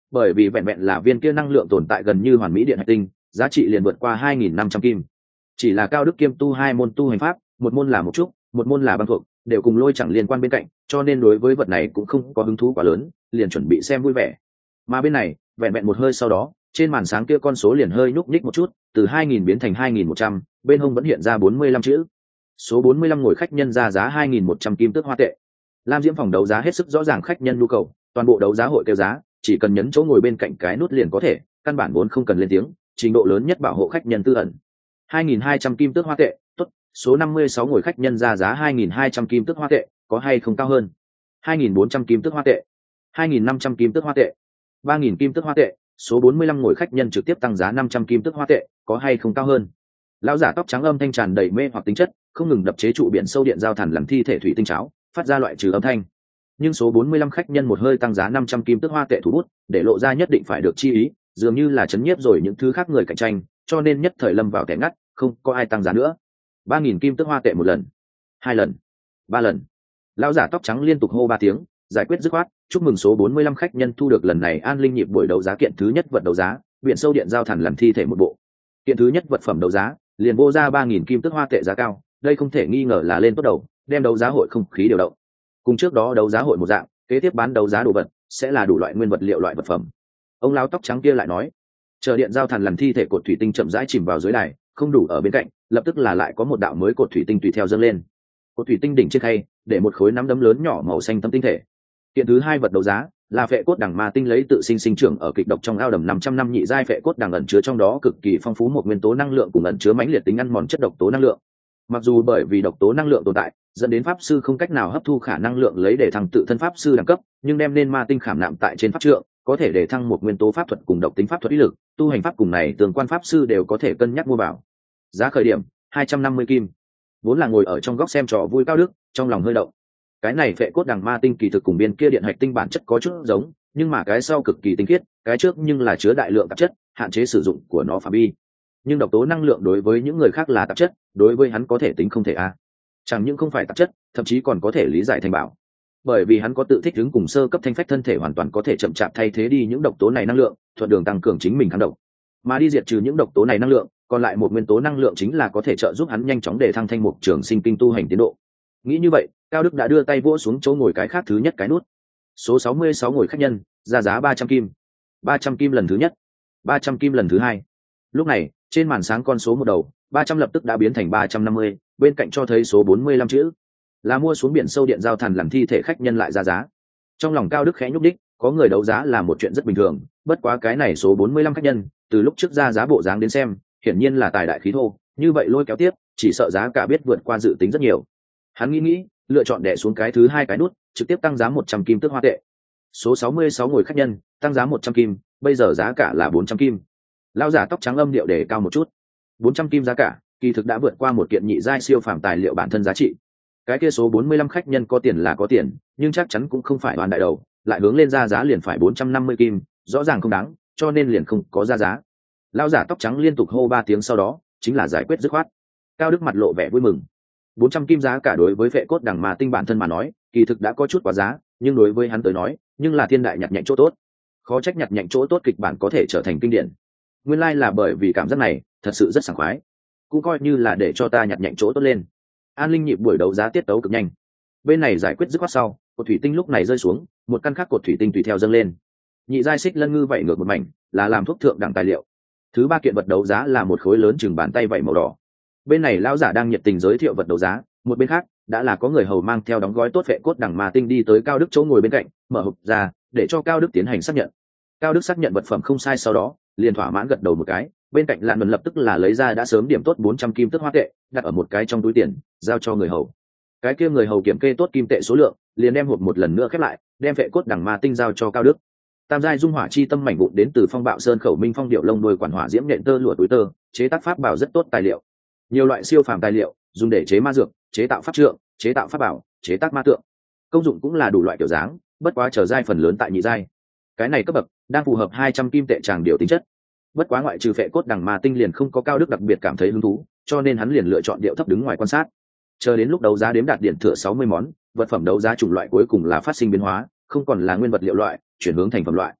bởi vì vẹn vẹn là viên kia năng lượng tồn tại gần như hoàn mỹ điện hạch tinh, giá trị liền vượt qua hai nghìn năm trăm kim. Chỉ là Cao Đức kiêm tu hai môn tu hành pháp, một môn là một chút, một môn là băng thuộc, đều cùng lôi chẳng liên quan bên cạnh, cho nên đối với vật này cũng không có hứng thú quá lớn, liền chuẩn bị xem vui vẻ. Mà bên này, vẹn vẹn một hơi sau đó, trên màn sáng kia con số liền hơi nhúc nhích một chút, từ hai nghìn biến thành hai nghìn một trăm, bên hông vẫn hiện ra bốn mươi lăm chữ. Số bốn mươi lăm ngồi khách nhân ra giá hai nghìn một trăm kim tước hoa tệ. Lam Diễm phòng đấu giá hết sức rõ ràng khách nhân nhu cầu, toàn bộ đấu giá hội kêu giá, chỉ cần nhấn chỗ ngồi bên cạnh cái nút liền có thể, căn bản vốn không cần lên tiếng, trình độ lớn nhất bảo hộ khách nhân tư ẩn. hai nghìn hai trăm kim tước hoa tệ, tốt, số năm mươi sáu ngồi khách nhân ra giá hai nghìn hai trăm kim tước hoa tệ, có hay không cao hơn? hai nghìn bốn trăm kim tước hoa tệ, hai nghìn năm trăm kim tước hoa tệ, ba nghìn kim tước hoa tệ, số bốn mươi lăm ngồi khách nhân trực tiếp tăng giá năm trăm kim tước hoa tệ, có hay không cao hơn? Lão giả tóc trắng âm thanh tràn đầy mê hoặc tính chất, không ngừng đập chế trụ biển sâu điện giao thẳn làm thi thể thủy tinh cháo, phát ra loại trừ âm thanh. Nhưng số bốn mươi lăm khách nhân một hơi tăng giá năm trăm kim tước hoa tệ thủ bút, để lộ ra nhất định phải được chi ý, dường như là chấn nhiếp rồi những thứ khác người cạnh tranh, cho nên nhất thời lâm vào tẻ ngắt, không có ai tăng giá nữa. ba nghìn kim tước hoa tệ một lần, hai lần, ba lần. Lão giả tóc trắng liên tục hô ba tiếng, giải quyết dứt khoát, chúc mừng số bốn mươi lăm khách nhân thu được lần này An Linh nhịp buổi đấu giá kiện thứ nhất vật đấu giá, biển sâu điện giao thẳn làm thi thể một bộ. Kiện thứ nhất vật phẩm đấu giá, liền vô ra ba nghìn kim tước hoa tệ giá cao, đây không thể nghi ngờ là lên tốt đầu, đem đấu giá hội không khí điều động. Cùng trước đó đấu giá hội một dạng, kế tiếp bán đấu giá đồ vật sẽ là đủ loại nguyên vật liệu loại vật phẩm. Ông lão tóc trắng kia lại nói, chờ điện giao thằn làm thi thể cột thủy tinh chậm rãi chìm vào dưới đài, không đủ ở bên cạnh, lập tức là lại có một đạo mới cột thủy tinh tùy theo dâng lên. Cột thủy tinh đỉnh trên khay để một khối nắm đấm lớn nhỏ màu xanh tấm tinh thể. Kiện thứ hai vật đấu giá là phệ cốt đằng ma tinh lấy tự sinh sinh trưởng ở kịch độc trong ao đầm năm trăm năm nhị giai phệ cốt đằng ẩn chứa trong đó cực kỳ phong phú một nguyên tố năng lượng cùng ẩn chứa mãnh liệt tính ăn mòn chất độc tố năng lượng. Mặc dù bởi vì độc tố năng lượng tồn tại, dẫn đến pháp sư không cách nào hấp thu khả năng lượng lấy để thăng tự thân pháp sư đẳng cấp, nhưng đem nên ma tinh khảm nạm tại trên pháp trượng, có thể để thăng một nguyên tố pháp thuật cùng độc tính pháp thuật ý lực, tu hành pháp cùng này tương quan pháp sư đều có thể cân nhắc mua vào. Giá khởi điểm hai trăm năm mươi kim. Vốn là ngồi ở trong góc xem trò vui Cao Đức, trong lòng hơi động. Cái này phệ cốt đằng ma tinh kỳ thực cùng biên kia điện hạch tinh bản chất có chút giống, nhưng mà cái sau cực kỳ tinh khiết, cái trước nhưng là chứa đại lượng tạp chất, hạn chế sử dụng của nó phạm vi. Nhưng độc tố năng lượng đối với những người khác là tạp chất, đối với hắn có thể tính không thể a. Chẳng những không phải tạp chất, thậm chí còn có thể lý giải thành bảo. Bởi vì hắn có tự thích ứng cùng sơ cấp thanh phách thân thể hoàn toàn có thể chậm chạp thay thế đi những độc tố này năng lượng, thuận đường tăng cường chính mình kháng độc. Mà đi diệt trừ những độc tố này năng lượng, còn lại một nguyên tố năng lượng chính là có thể trợ giúp hắn nhanh chóng để thăng thanh mục trường sinh kinh tu hành tiến độ. Nghĩ như vậy, Cao Đức đã đưa tay vỗ xuống chỗ ngồi cái khác thứ nhất cái nút. Số sáu mươi sáu ngồi khách nhân, ra giá ba trăm kim. ba trăm kim lần thứ nhất, ba trăm kim lần thứ hai. Lúc này, trên màn sáng con số một đầu, ba trăm lập tức đã biến thành ba trăm năm mươi, bên cạnh cho thấy số bốn mươi lăm chữ. Là mua xuống biển sâu điện giao thằn làm thi thể khách nhân lại ra giá. Trong lòng Cao Đức khẽ nhúc đích, có người đấu giá là một chuyện rất bình thường, bất quá cái này số bốn mươi lăm khách nhân, từ lúc trước ra giá bộ dáng đến xem, hiển nhiên là tài đại khí thô, như vậy lôi kéo tiếp, chỉ sợ giá cả biết vượt qua dự tính rất nhiều. Hắn nghĩ nghĩ, lựa chọn đè xuống cái thứ hai cái nút, trực tiếp tăng giá một trăm kim tước hoa tệ. Số sáu mươi sáu ngồi khách nhân, tăng giá một trăm kim, bây giờ giá cả là bốn trăm kim. Lão giả tóc trắng âm điệu để cao một chút. bốn trăm kim giá cả, kỳ thực đã vượt qua một kiện nhị giai siêu phàm tài liệu bản thân giá trị. Cái kia số bốn mươi lăm khách nhân có tiền là có tiền, nhưng chắc chắn cũng không phải hoàn đại đầu, lại hướng lên ra giá liền phải bốn trăm năm mươi kim, rõ ràng không đáng, cho nên liền không có ra giá. Lão giả tóc trắng liên tục hô ba tiếng sau đó, chính là giải quyết dứt khoát. Cao Đức mặt lộ vẻ vui mừng. bốn trăm kim giá cả đối với phệ cốt đằng mà tinh bản thân mà nói, kỳ thực đã có chút quá giá, nhưng đối với hắn tới nói, nhưng là thiên đại nhặt nhạnh chỗ tốt. Khó trách nhặt nhạnh chỗ tốt kịch bản có thể trở thành kinh điển. Nguyên lai like là bởi vì cảm giác này, thật sự rất sảng khoái. Cũng coi như là để cho ta nhặt nhạnh chỗ tốt lên. An Linh nhịp buổi đấu giá tiết tấu cực nhanh. Bên này giải quyết dứt khoát sau, cột thủy tinh lúc này rơi xuống, một căn khác cột thủy tinh tùy theo dâng lên. Nhị giai xích lân ngư vảy ngược một mảnh, là làm thuốc thượng đẳng tài liệu. Thứ ba kiện vật đấu giá là một khối lớn chừng bàn tay vảy màu đỏ. Bên này lão giả đang nhiệt tình giới thiệu vật đấu giá, một bên khác đã là có người hầu mang theo đóng gói tốt phệ cốt đằng ma tinh đi tới Cao Đức chỗ ngồi bên cạnh, mở hộp ra để cho Cao Đức tiến hành xác nhận. Cao Đức xác nhận vật phẩm không sai sau đó, liền thỏa mãn gật đầu một cái, bên cạnh Lan Luân lập tức là lấy ra đã sớm điểm tốt bốn trăm kim tước hoa tệ, đặt ở một cái trong túi tiền, giao cho người hầu. Cái kia người hầu kiểm kê tốt kim tệ số lượng, liền đem hộp một lần nữa khép lại, đem phệ cốt đằng ma tinh giao cho Cao Đức. Tam giai dung hỏa chi tâm mảnh vụn đến từ Phong Bạo Sơn khẩu minh phong điệu lông đuôi quản hỏa diễm nhện tơ lụa túi tơ, chế tác pháp bảo rất tốt tài liệu. Nhiều loại siêu phàm tài liệu, dùng để chế ma dược, chế tạo pháp trượng, chế tạo pháp bảo, chế tác ma tượng. Công dụng cũng là đủ loại kiểu dáng, bất quá trở giai phần lớn tại nhị giai. Cái này cấp bậc đang phù hợp hai trăm kim tệ tràng điều tính chất. Bất quá ngoại trừ phệ cốt đằng ma tinh liền không có Cao Đức đặc biệt cảm thấy hứng thú, cho nên hắn liền lựa chọn điệu thấp đứng ngoài quan sát. Chờ đến lúc đấu giá đếm đạt điện thừa sáu mươi món, vật phẩm đấu giá chủng loại cuối cùng là phát sinh biến hóa, không còn là nguyên vật liệu loại, chuyển hướng thành phẩm loại.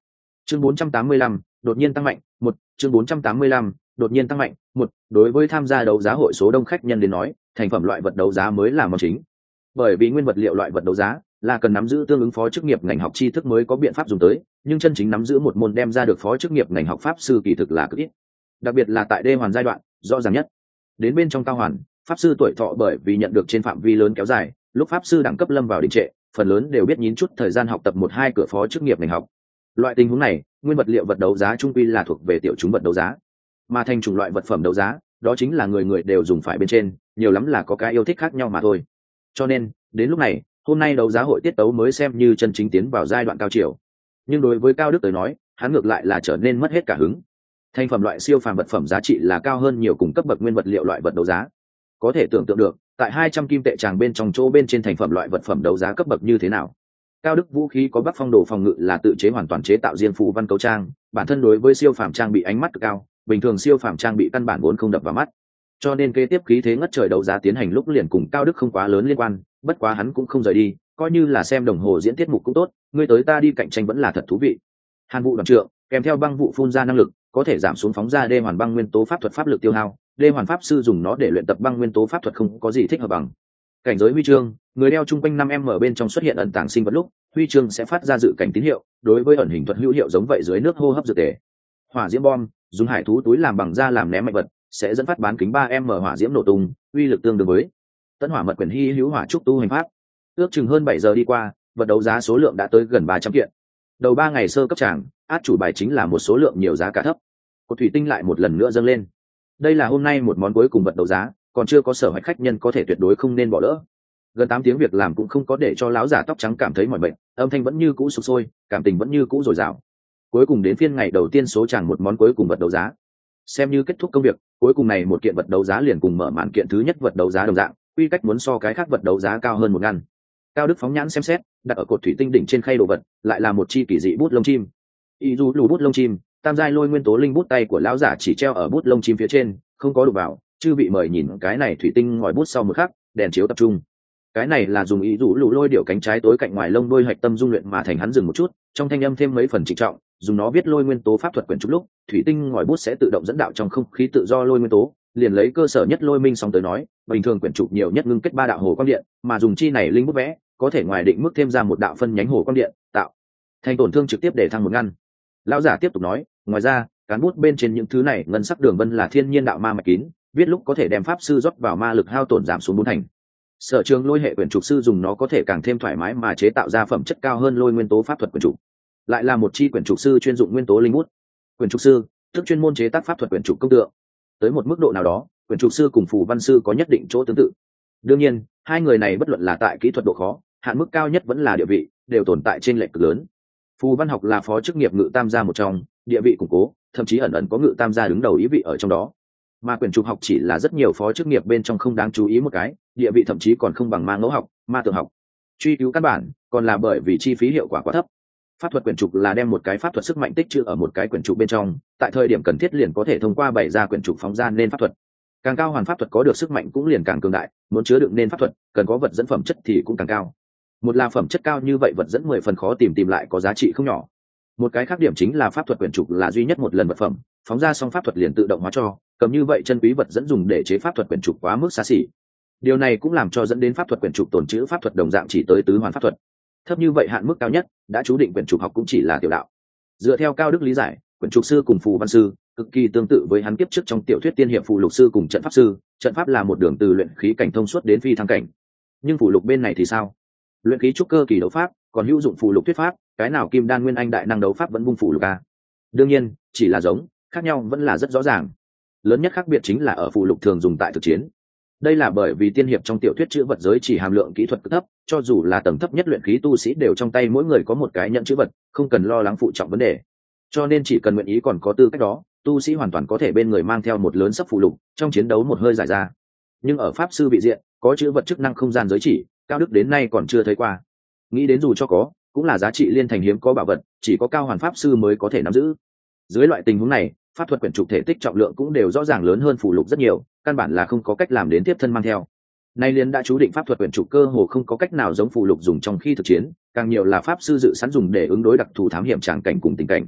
chương bốn trăm tám mươi lăm đột nhiên tăng mạnh một chương bốn trăm tám mươi lăm đột nhiên tăng mạnh một đối với tham gia đấu giá hội số đông khách nhân đến nói, thành phẩm loại vật đấu giá mới là món chính. Bởi vì nguyên vật liệu loại vật đấu giá là cần nắm giữ tương ứng phó chức nghiệp ngành học tri thức mới có biện pháp dùng tới, nhưng chân chính nắm giữ một môn đem ra được phó chức nghiệp ngành học pháp sư kỳ thực là cực ít, đặc biệt là tại đê hoàn giai đoạn rõ ràng nhất. Đến bên trong cao hoàn, pháp sư tuổi thọ bởi vì nhận được trên phạm vi lớn kéo dài, lúc pháp sư đẳng cấp lâm vào đình trệ, phần lớn đều biết nhín chút thời gian học tập một hai cửa phó chức nghiệp ngành học. Loại tình huống này, nguyên vật liệu vật đấu giá trung quy là thuộc về tiểu chúng vật đấu giá, mà thành chủng loại vật phẩm đấu giá, đó chính là người người đều dùng phải bên trên, nhiều lắm là có cái yêu thích khác nhau mà thôi. Cho nên, đến lúc này, hôm nay đấu giá hội tiết tấu mới xem như chân chính tiến vào giai đoạn cao chiều. Nhưng đối với Cao Đức tới nói, hắn ngược lại là trở nên mất hết cả hứng. Thành phẩm loại siêu phàm vật phẩm giá trị là cao hơn nhiều cùng cấp bậc nguyên vật liệu loại vật đấu giá. Có thể tưởng tượng được, tại hai trăm kim tệ tràng bên trong chỗ bên trên thành phẩm loại vật phẩm đấu giá cấp bậc như thế nào. Cao Đức vũ khí có Bắc Phong đồ phòng ngự là tự chế hoàn toàn chế tạo riêng phù văn cấu trang, bản thân đối với siêu phàm trang bị ánh mắt cực cao, bình thường siêu phàm trang bị căn bản vốn không đập vào mắt. Cho nên kế tiếp khí thế ngất trời đấu giá tiến hành lúc liền cùng Cao Đức không quá lớn liên quan, bất quá hắn cũng không rời đi, coi như là xem đồng hồ diễn tiết mục cũng tốt, ngươi tới ta đi cạnh tranh vẫn là thật thú vị. Hàn vụ đoàn trượng, kèm theo băng vụ phun ra năng lực, có thể giảm xuống phóng ra đê hoàn băng nguyên tố pháp thuật pháp lực tiêu hao, đê hoàn pháp sư dùng nó để luyện tập băng nguyên tố pháp thuật không có gì thích hợp bằng. Cảnh giới huy chương, người đeo chung quanh năm em bên trong xuất hiện ẩn tàng sinh vật lúc, huy chương sẽ phát ra dự cảnh tín hiệu, đối với ẩn hình thuật hữu hiệu giống vậy dưới nước hô hấp dược tề. Hỏa diễm bom, dùng hải thú túi làm bằng da làm ném mạnh vật, sẽ dẫn phát bán kính ba em hỏa diễm nổ tung, uy lực tương đương với Tấn Hỏa Mật Quyển Hi hữu hỏa trúc tu hành pháp. Ước chừng hơn bảy giờ đi qua, vật đấu giá số lượng đã tới gần ba trăm kiện. Đầu ba ngày sơ cấp tràng, át chủ bài chính là một số lượng nhiều giá cả thấp. Cột thủy tinh lại một lần nữa dâng lên. Đây là hôm nay một món cuối cùng vật đấu giá, còn chưa có sở hoạch khách nhân có thể tuyệt đối không nên bỏ lỡ. Gần tám tiếng việc làm cũng không có để cho lão giả tóc trắng cảm thấy mỏi mệt, âm thanh vẫn như cũ sục sôi, cảm tình vẫn như cũ dồi dào. Cuối cùng đến phiên ngày đầu tiên số tràng một món cuối cùng vật đấu giá. Xem như kết thúc công việc, cuối cùng này một kiện vật đấu giá liền cùng mở màn kiện thứ nhất vật đấu giá đồng dạng, quy cách muốn so cái khác vật đấu giá cao hơn một ngăn. Cao Đức phóng nhãn xem xét, đặt ở cột thủy tinh đỉnh trên khay đồ vật, lại là một chi kỳ dị bút lông chim. Y dù lù bút lông chim, tam giai lôi nguyên tố linh bút tay của lão giả chỉ treo ở bút lông chim phía trên, không có đụng vào. Chư vị mời nhìn cái này thủy tinh ngòi bút sau một khắc, đèn chiếu tập trung. Cái này là dùng ý dù lù lôi điệu cánh trái tối cạnh ngoài lông đôi hạch tâm dung luyện mà thành. Hắn dừng một chút, trong thanh âm thêm mấy phần trịnh trọng, dùng nó viết lôi nguyên tố pháp thuật quyển trục lúc, thủy tinh ngòi bút sẽ tự động dẫn đạo trong không khí tự do lôi nguyên tố, liền lấy cơ sở nhất lôi minh song tới nói, bình thường quyển trục nhiều nhất ngưng kết ba đạo hồ quang điện, mà dùng chi này linh bút vẽ, có thể ngoài định mức thêm ra một đạo phân nhánh hồ quang điện, tạo thành tổn thương trực tiếp để thăng một ngăn. Lão giả tiếp tục nói, ngoài ra, cán bút bên trên những thứ này ngân sắc đường vân là thiên nhiên đạo ma mạch kín, viết lúc có thể đem pháp sư rót vào ma lực hao tổn giảm xuống bốn thành. Sở trường lôi hệ quyển trục sư dùng nó có thể càng thêm thoải mái mà chế tạo ra phẩm chất cao hơn lôi nguyên tố pháp thuật quyển trục. Lại là một chi quyển trục sư chuyên dụng nguyên tố linh bút. Quyển trục sư, tức chuyên môn chế tác pháp thuật quyển trục công tượng. Tới một mức độ nào đó, quyển trục sư cùng phù văn sư có nhất định chỗ tương tự. Đương nhiên, hai người này bất luận là tại kỹ thuật độ khó, hạn mức cao nhất vẫn là địa vị, đều tồn tại trên lệch cực lớn. Phù văn học là phó chức nghiệp ngự tam gia một trong, địa vị củng cố, thậm chí ẩn ẩn có ngự tam gia đứng đầu ý vị ở trong đó. Mà quyển trục học chỉ là rất nhiều phó chức nghiệp bên trong không đáng chú ý một cái, địa vị thậm chí còn không bằng ma ngẫu học, ma tượng học. Truy cứu căn bản, còn là bởi vì chi phí hiệu quả quá thấp. Pháp thuật quyển trục là đem một cái pháp thuật sức mạnh tích trữ ở một cái quyển trục bên trong, tại thời điểm cần thiết liền có thể thông qua bày ra quyển trục phóng ra nên pháp thuật. Càng cao hoàn pháp thuật có được sức mạnh cũng liền càng cường đại, muốn chứa đựng nên pháp thuật, cần có vật dẫn phẩm chất thì cũng càng cao. Một là phẩm chất cao như vậy vật dẫn mười phần khó tìm tìm lại có giá trị không nhỏ. Một cái khác điểm chính là pháp thuật quyển trục là duy nhất một lần vật phẩm, phóng ra xong pháp thuật liền tự động hóa cho, cầm như vậy chân quý vật dẫn dùng để chế pháp thuật quyển trục quá mức xa xỉ. Điều này cũng làm cho dẫn đến pháp thuật quyển trục tồn trữ pháp thuật đồng dạng chỉ tới tứ hoàn pháp thuật. Thấp như vậy hạn mức cao nhất, đã chú định quyển trục học cũng chỉ là tiểu đạo. Dựa theo Cao Đức lý giải, quyển trục sư cùng phù văn sư cực kỳ tương tự với hắn kiếp trước trong tiểu thuyết tiên hiệp phù lục sư cùng trận pháp sư. Trận pháp là một đường từ luyện khí cảnh thông suốt đến phi thăng cảnh. Nhưng phù lục bên này thì sao? Luyện khí trúc cơ kỳ đấu pháp, còn hữu dụng phù lục thuyết pháp, cái nào kim đan nguyên anh đại năng đấu pháp vẫn vung phù lục a. Đương nhiên, chỉ là giống, khác nhau vẫn là rất rõ ràng. Lớn nhất khác biệt chính là ở phù lục thường dùng tại thực chiến. Đây là bởi vì tiên hiệp trong tiểu thuyết chữ vật giới chỉ hàm lượng kỹ thuật cực thấp, cho dù là tầng thấp nhất luyện khí tu sĩ đều trong tay mỗi người có một cái nhận chữ vật, không cần lo lắng phụ trọng vấn đề. Cho nên chỉ cần nguyện ý còn có tư cách đó, tu sĩ hoàn toàn có thể bên người mang theo một lớn sấp phù lục, trong chiến đấu một hơi giải ra. Nhưng ở pháp sư vị diện, có chữ vật chức năng không gian giới chỉ, Cao Đức đến nay còn chưa thấy qua. Nghĩ đến dù cho có, cũng là giá trị liên thành hiếm có bảo vật, chỉ có cao hoàn pháp sư mới có thể nắm giữ. Dưới loại tình huống này, pháp thuật quyển trục thể tích trọng lượng cũng đều rõ ràng lớn hơn phù lục rất nhiều, căn bản là không có cách làm đến tiếp thân mang theo. Nay liền đã chú định pháp thuật quyển trục cơ hồ không có cách nào giống phù lục dùng trong khi thực chiến, càng nhiều là pháp sư dự sẵn dùng để ứng đối đặc thù thám hiểm tràng cảnh cùng tình cảnh.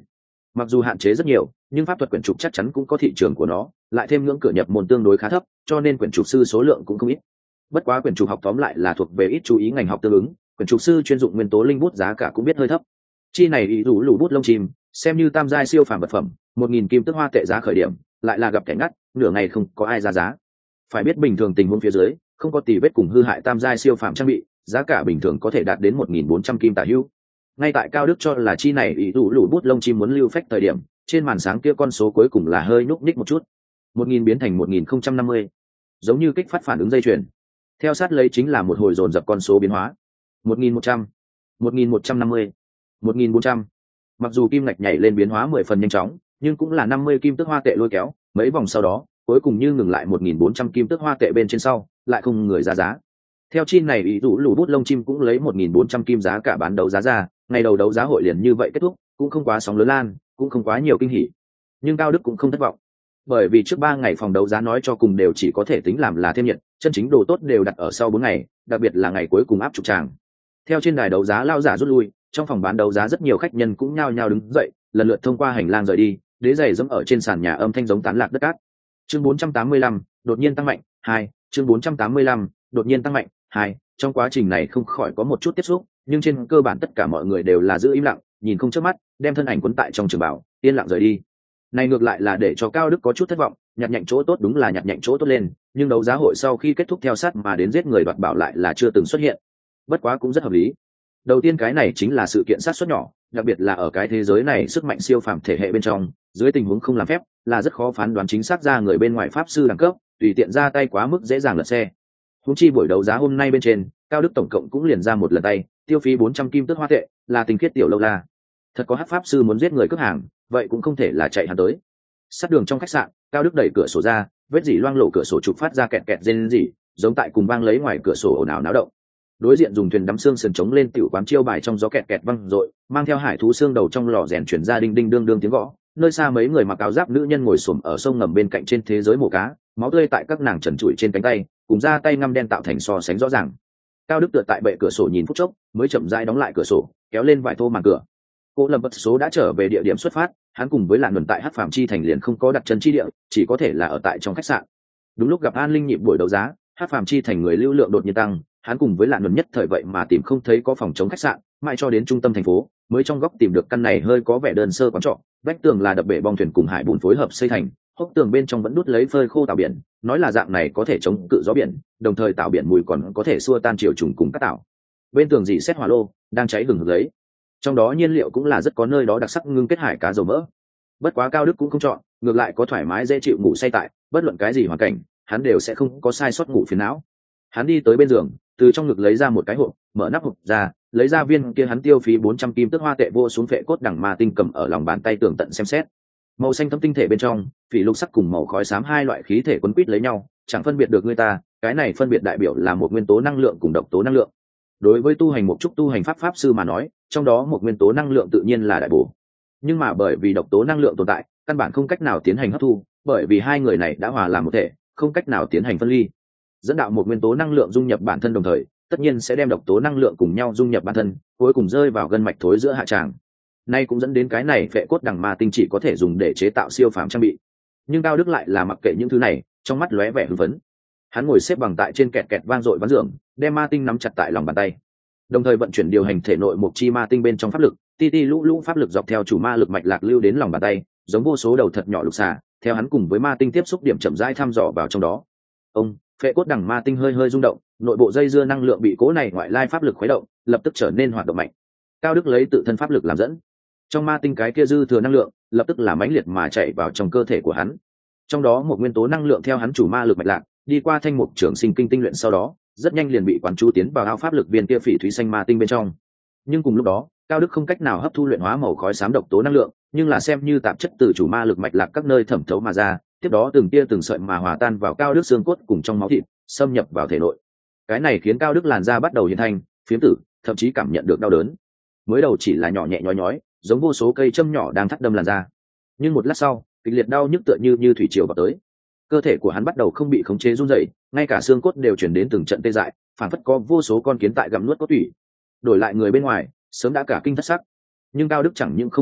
Mặc dù hạn chế rất nhiều, nhưng pháp thuật quyển trục chắc chắn cũng có thị trường của nó, lại thêm ngưỡng cửa nhập môn tương đối khá thấp, cho nên quyển trục sư số lượng cũng không ít. Bất quá quyển trục học tóm lại là thuộc về ít chú ý ngành học tương ứng, quyển trục sư chuyên dụng nguyên tố linh bút giá cả cũng biết hơi thấp. Chi này ý rủ lũ bút lông chim, xem như tam giai siêu phàm vật phẩm, một nghìn kim tức hoa tệ giá khởi điểm, lại là gặp kẻ ngắt, nửa ngày không có ai ra giá. Phải biết bình thường tình huống phía dưới, không có tì vết cùng hư hại tam giai siêu phàm trang bị, giá cả bình thường có thể đạt đến một nghìn bốn trăm kim tả hữu. Ngay tại Cao Đức cho là chi này ý rủ lũ bút lông chim muốn lưu phách thời điểm, trên màn sáng kia con số cuối cùng là hơi nhúc nhích một chút, một nghìn biến thành một nghìn không trăm năm mươi, giống như kích phát phản ứng dây chuyền. Theo sát lấy chính là một hồi dồn dập con số biến hóa, một nghìn một trăm, một nghìn một trăm năm mươi, một nghìn bốn trăm. Mặc dù kim ngạch nhảy lên biến hóa mười phần nhanh chóng, nhưng cũng là năm mươi kim tức hoa tệ lôi kéo, mấy vòng sau đó, cuối cùng như ngừng lại một nghìn bốn trăm kim tức hoa tệ bên trên sau, lại không người ra giá. Theo chi này ý rủ lũ bút lông chim cũng lấy một nghìn bốn trăm kim giá cả bán đấu giá ra, ngày đầu đấu giá hội liền như vậy kết thúc, cũng không quá sóng lớn lan, cũng không quá nhiều kinh hỉ. Nhưng Cao Đức cũng không thất vọng, bởi vì trước ba ngày phòng đấu giá nói cho cùng đều chỉ có thể tính làm là thêm nhiệt, chân chính đồ tốt đều đặt ở sau bốn ngày, đặc biệt là ngày cuối cùng áp trục tràng. Theo trên đài đấu giá lao giả rút lui, trong phòng bán đấu giá rất nhiều khách nhân cũng nhao nhao đứng dậy, lần lượt thông qua hành lang rời đi, đế giày dẫm ở trên sàn nhà âm thanh giống tán lạc đất cát. Chương bốn trăm tám mươi lăm, đột nhiên tăng mạnh, hai, chương bốn trăm tám mươi lăm, đột nhiên tăng mạnh, hai. Trong quá trình này không khỏi có một chút tiếp xúc, nhưng trên cơ bản tất cả mọi người đều là giữ im lặng, nhìn không chớp mắt, đem thân ảnh quấn tại trong trường bảo, yên lặng rời đi. Này ngược lại là để cho Cao Đức có chút thất vọng, nhặt nhạnh chỗ tốt đúng là nhặt nhạnh chỗ tốt lên, nhưng đấu giá hội sau khi kết thúc theo sát mà đến giết người đoạt bảo lại là chưa từng xuất hiện. Bất quá cũng rất hợp lý. Đầu tiên cái này chính là sự kiện sát xuất nhỏ, đặc biệt là ở cái thế giới này sức mạnh siêu phàm thể hệ bên trong, dưới tình huống không làm phép, là rất khó phán đoán chính xác ra người bên ngoài pháp sư đẳng cấp, tùy tiện ra tay quá mức dễ dàng lật xe. Huống chi buổi đấu giá hôm nay bên trên, Cao Đức tổng cộng cũng liền ra một lần tay, tiêu phí bốn trăm kim tức hoa tệ, là tình khiết tiểu lâu la. Thật có hắc pháp sư muốn giết người cướp hàng, vậy cũng không thể là chạy hắn tới. Sát đường trong khách sạn, Cao Đức đẩy cửa sổ ra, vết dỉ loang lộ cửa sổ trục phát ra kẹt kẹt rên rỉ, giống tại cùng vang lấy ngoài cửa sổ ồn ào náo động. Đối diện dùng thuyền đắm xương sườn trống lên tiểu quán chiêu bài trong gió kẹt kẹt văng rội, mang theo hải thú xương đầu trong lò rèn chuyển ra đinh đinh đương đương tiếng gõ. Nơi xa mấy người mặc áo giáp nữ nhân ngồi xổm ở sông ngầm bên cạnh trên thế giới mổ cá, máu tươi tại các nàng trần trụi trên cánh tay, cùng da tay ngăm đen tạo thành so sánh rõ ràng. Cao Đức tựa tại bệ cửa sổ nhìn phút chốc, mới chậm rãi đóng lại cửa sổ, kéo lên vài thô màn cửa. Cô Lâm Bất số đã trở về địa điểm xuất phát, hắn cùng với Lạn Luân tại Hắc Phàm Chi thành liền không có đặt chân chi địa, chỉ có thể là ở tại trong khách sạn. Đúng lúc gặp An Linh nhịp buổi đấu giá, Hắc Phàm Chi thành người lưu lượng đột nhiên tăng, hắn cùng với Lạn Luân nhất thời vậy mà tìm không thấy có phòng chống khách sạn, mãi cho đến trung tâm thành phố, mới trong góc tìm được căn này hơi có vẻ đơn sơ quán trọ, vách tường là đập bể bong thuyền cùng hải bùn phối hợp xây thành, hốc tường bên trong vẫn đút lấy phơi khô tảo biển, nói là dạng này có thể chống cự gió biển, đồng thời tảo biển mùi còn có thể xua tan triều trùng cùng các tảo. Bên tường dì xét hỏa lô đang cháy hừng hực lấy, trong đó nhiên liệu cũng là rất có nơi đó đặc sắc ngưng kết hải cá dầu mỡ. Bất quá Cao Đức cũng không chọn, ngược lại có thoải mái dễ chịu ngủ say tại, bất luận cái gì hoàn cảnh, hắn đều sẽ không có sai sót ngủ phiền não. Hắn đi tới bên giường, từ trong ngực lấy ra một cái hộp, mở nắp hộp ra, lấy ra viên kia hắn tiêu phí bốn trăm kim tức hoa tệ vô xuống phệ cốt đằng ma tinh cầm ở lòng bàn tay tường tận xem xét. Màu xanh thấm tinh thể bên trong, phỉ lục sắc cùng màu khói xám hai loại khí thể quấn quýt lấy nhau, chẳng phân biệt được người ta, cái này phân biệt đại biểu là một nguyên tố năng lượng cùng độc tố năng lượng. Đối với tu hành một chút tu hành pháp pháp sư mà nói, trong đó một nguyên tố năng lượng tự nhiên là đại bổ. Nhưng mà bởi vì độc tố năng lượng tồn tại, căn bản không cách nào tiến hành hấp thu, bởi vì hai người này đã hòa làm một thể, không cách nào tiến hành phân ly. Dẫn đạo một nguyên tố năng lượng dung nhập bản thân đồng thời, tất nhiên sẽ đem độc tố năng lượng cùng nhau dung nhập bản thân, cuối cùng rơi vào gân mạch thối giữa hạ tràng. Nay cũng dẫn đến cái này phệ cốt đằng ma tinh chỉ có thể dùng để chế tạo siêu phàm trang bị. Nhưng Cao Đức lại là mặc kệ những thứ này, trong mắt lóe vẻ hưng phấn. Hắn ngồi xếp bằng tại trên kẹt kẹt vang dội ván giường, đem ma tinh nắm chặt tại lòng bàn tay, đồng thời vận chuyển điều hành thể nội một chi ma tinh bên trong pháp lực, ti ti lũ lũ pháp lực dọc theo chủ ma lực mạch lạc lưu đến lòng bàn tay, giống vô số đầu thật nhỏ lục xà, theo hắn cùng với ma tinh tiếp xúc điểm chậm rãi thăm dò vào trong đó. Ông, phệ cốt đằng ma tinh hơi hơi rung động, nội bộ dây dưa năng lượng bị cố này ngoại lai pháp lực khuấy động, lập tức trở nên hoạt động mạnh. Cao Đức lấy tự thân pháp lực làm dẫn, trong ma tinh cái kia dư thừa năng lượng, lập tức là mãnh liệt mà chạy vào trong cơ thể của hắn. Trong đó một nguyên tố năng lượng theo hắn chủ ma lực mạch lạc, đi qua thanh mục trường sinh kinh tinh luyện sau đó, rất nhanh liền bị quán chú tiến vào ao pháp lực viên kia phỉ thúy xanh ma tinh bên trong. Nhưng cùng lúc đó, Cao Đức không cách nào hấp thu luyện hóa màu khói xám độc tố năng lượng, nhưng là xem như tạp chất từ chủ ma lực mạch lạc các nơi thẩm thấu mà ra, tiếp đó từng tia từng sợi mà hòa tan vào Cao Đức xương cốt cùng trong máu thịt, xâm nhập vào thể nội. Cái này khiến Cao Đức làn da bắt đầu hiện thành, phiếm tử, thậm chí cảm nhận được đau đớn. Mới đầu chỉ là nhỏ nhẹ nhói nhói, giống vô số cây châm nhỏ đang thắt đâm làn da. Nhưng một lát sau, kịch liệt đau nhức tựa như như thủy triều vào tới. Cơ thể của hắn bắt đầu không bị khống chế run rẩy, ngay cả xương cốt đều chuyển đến từng trận tê dại, phản phất có vô số con kiến tại gặm nuốt cốt tủy. Đổi lại người bên ngoài, sớm đã cả kinh thất sắc. Nhưng Cao Đức chẳng những không hoảng hốt,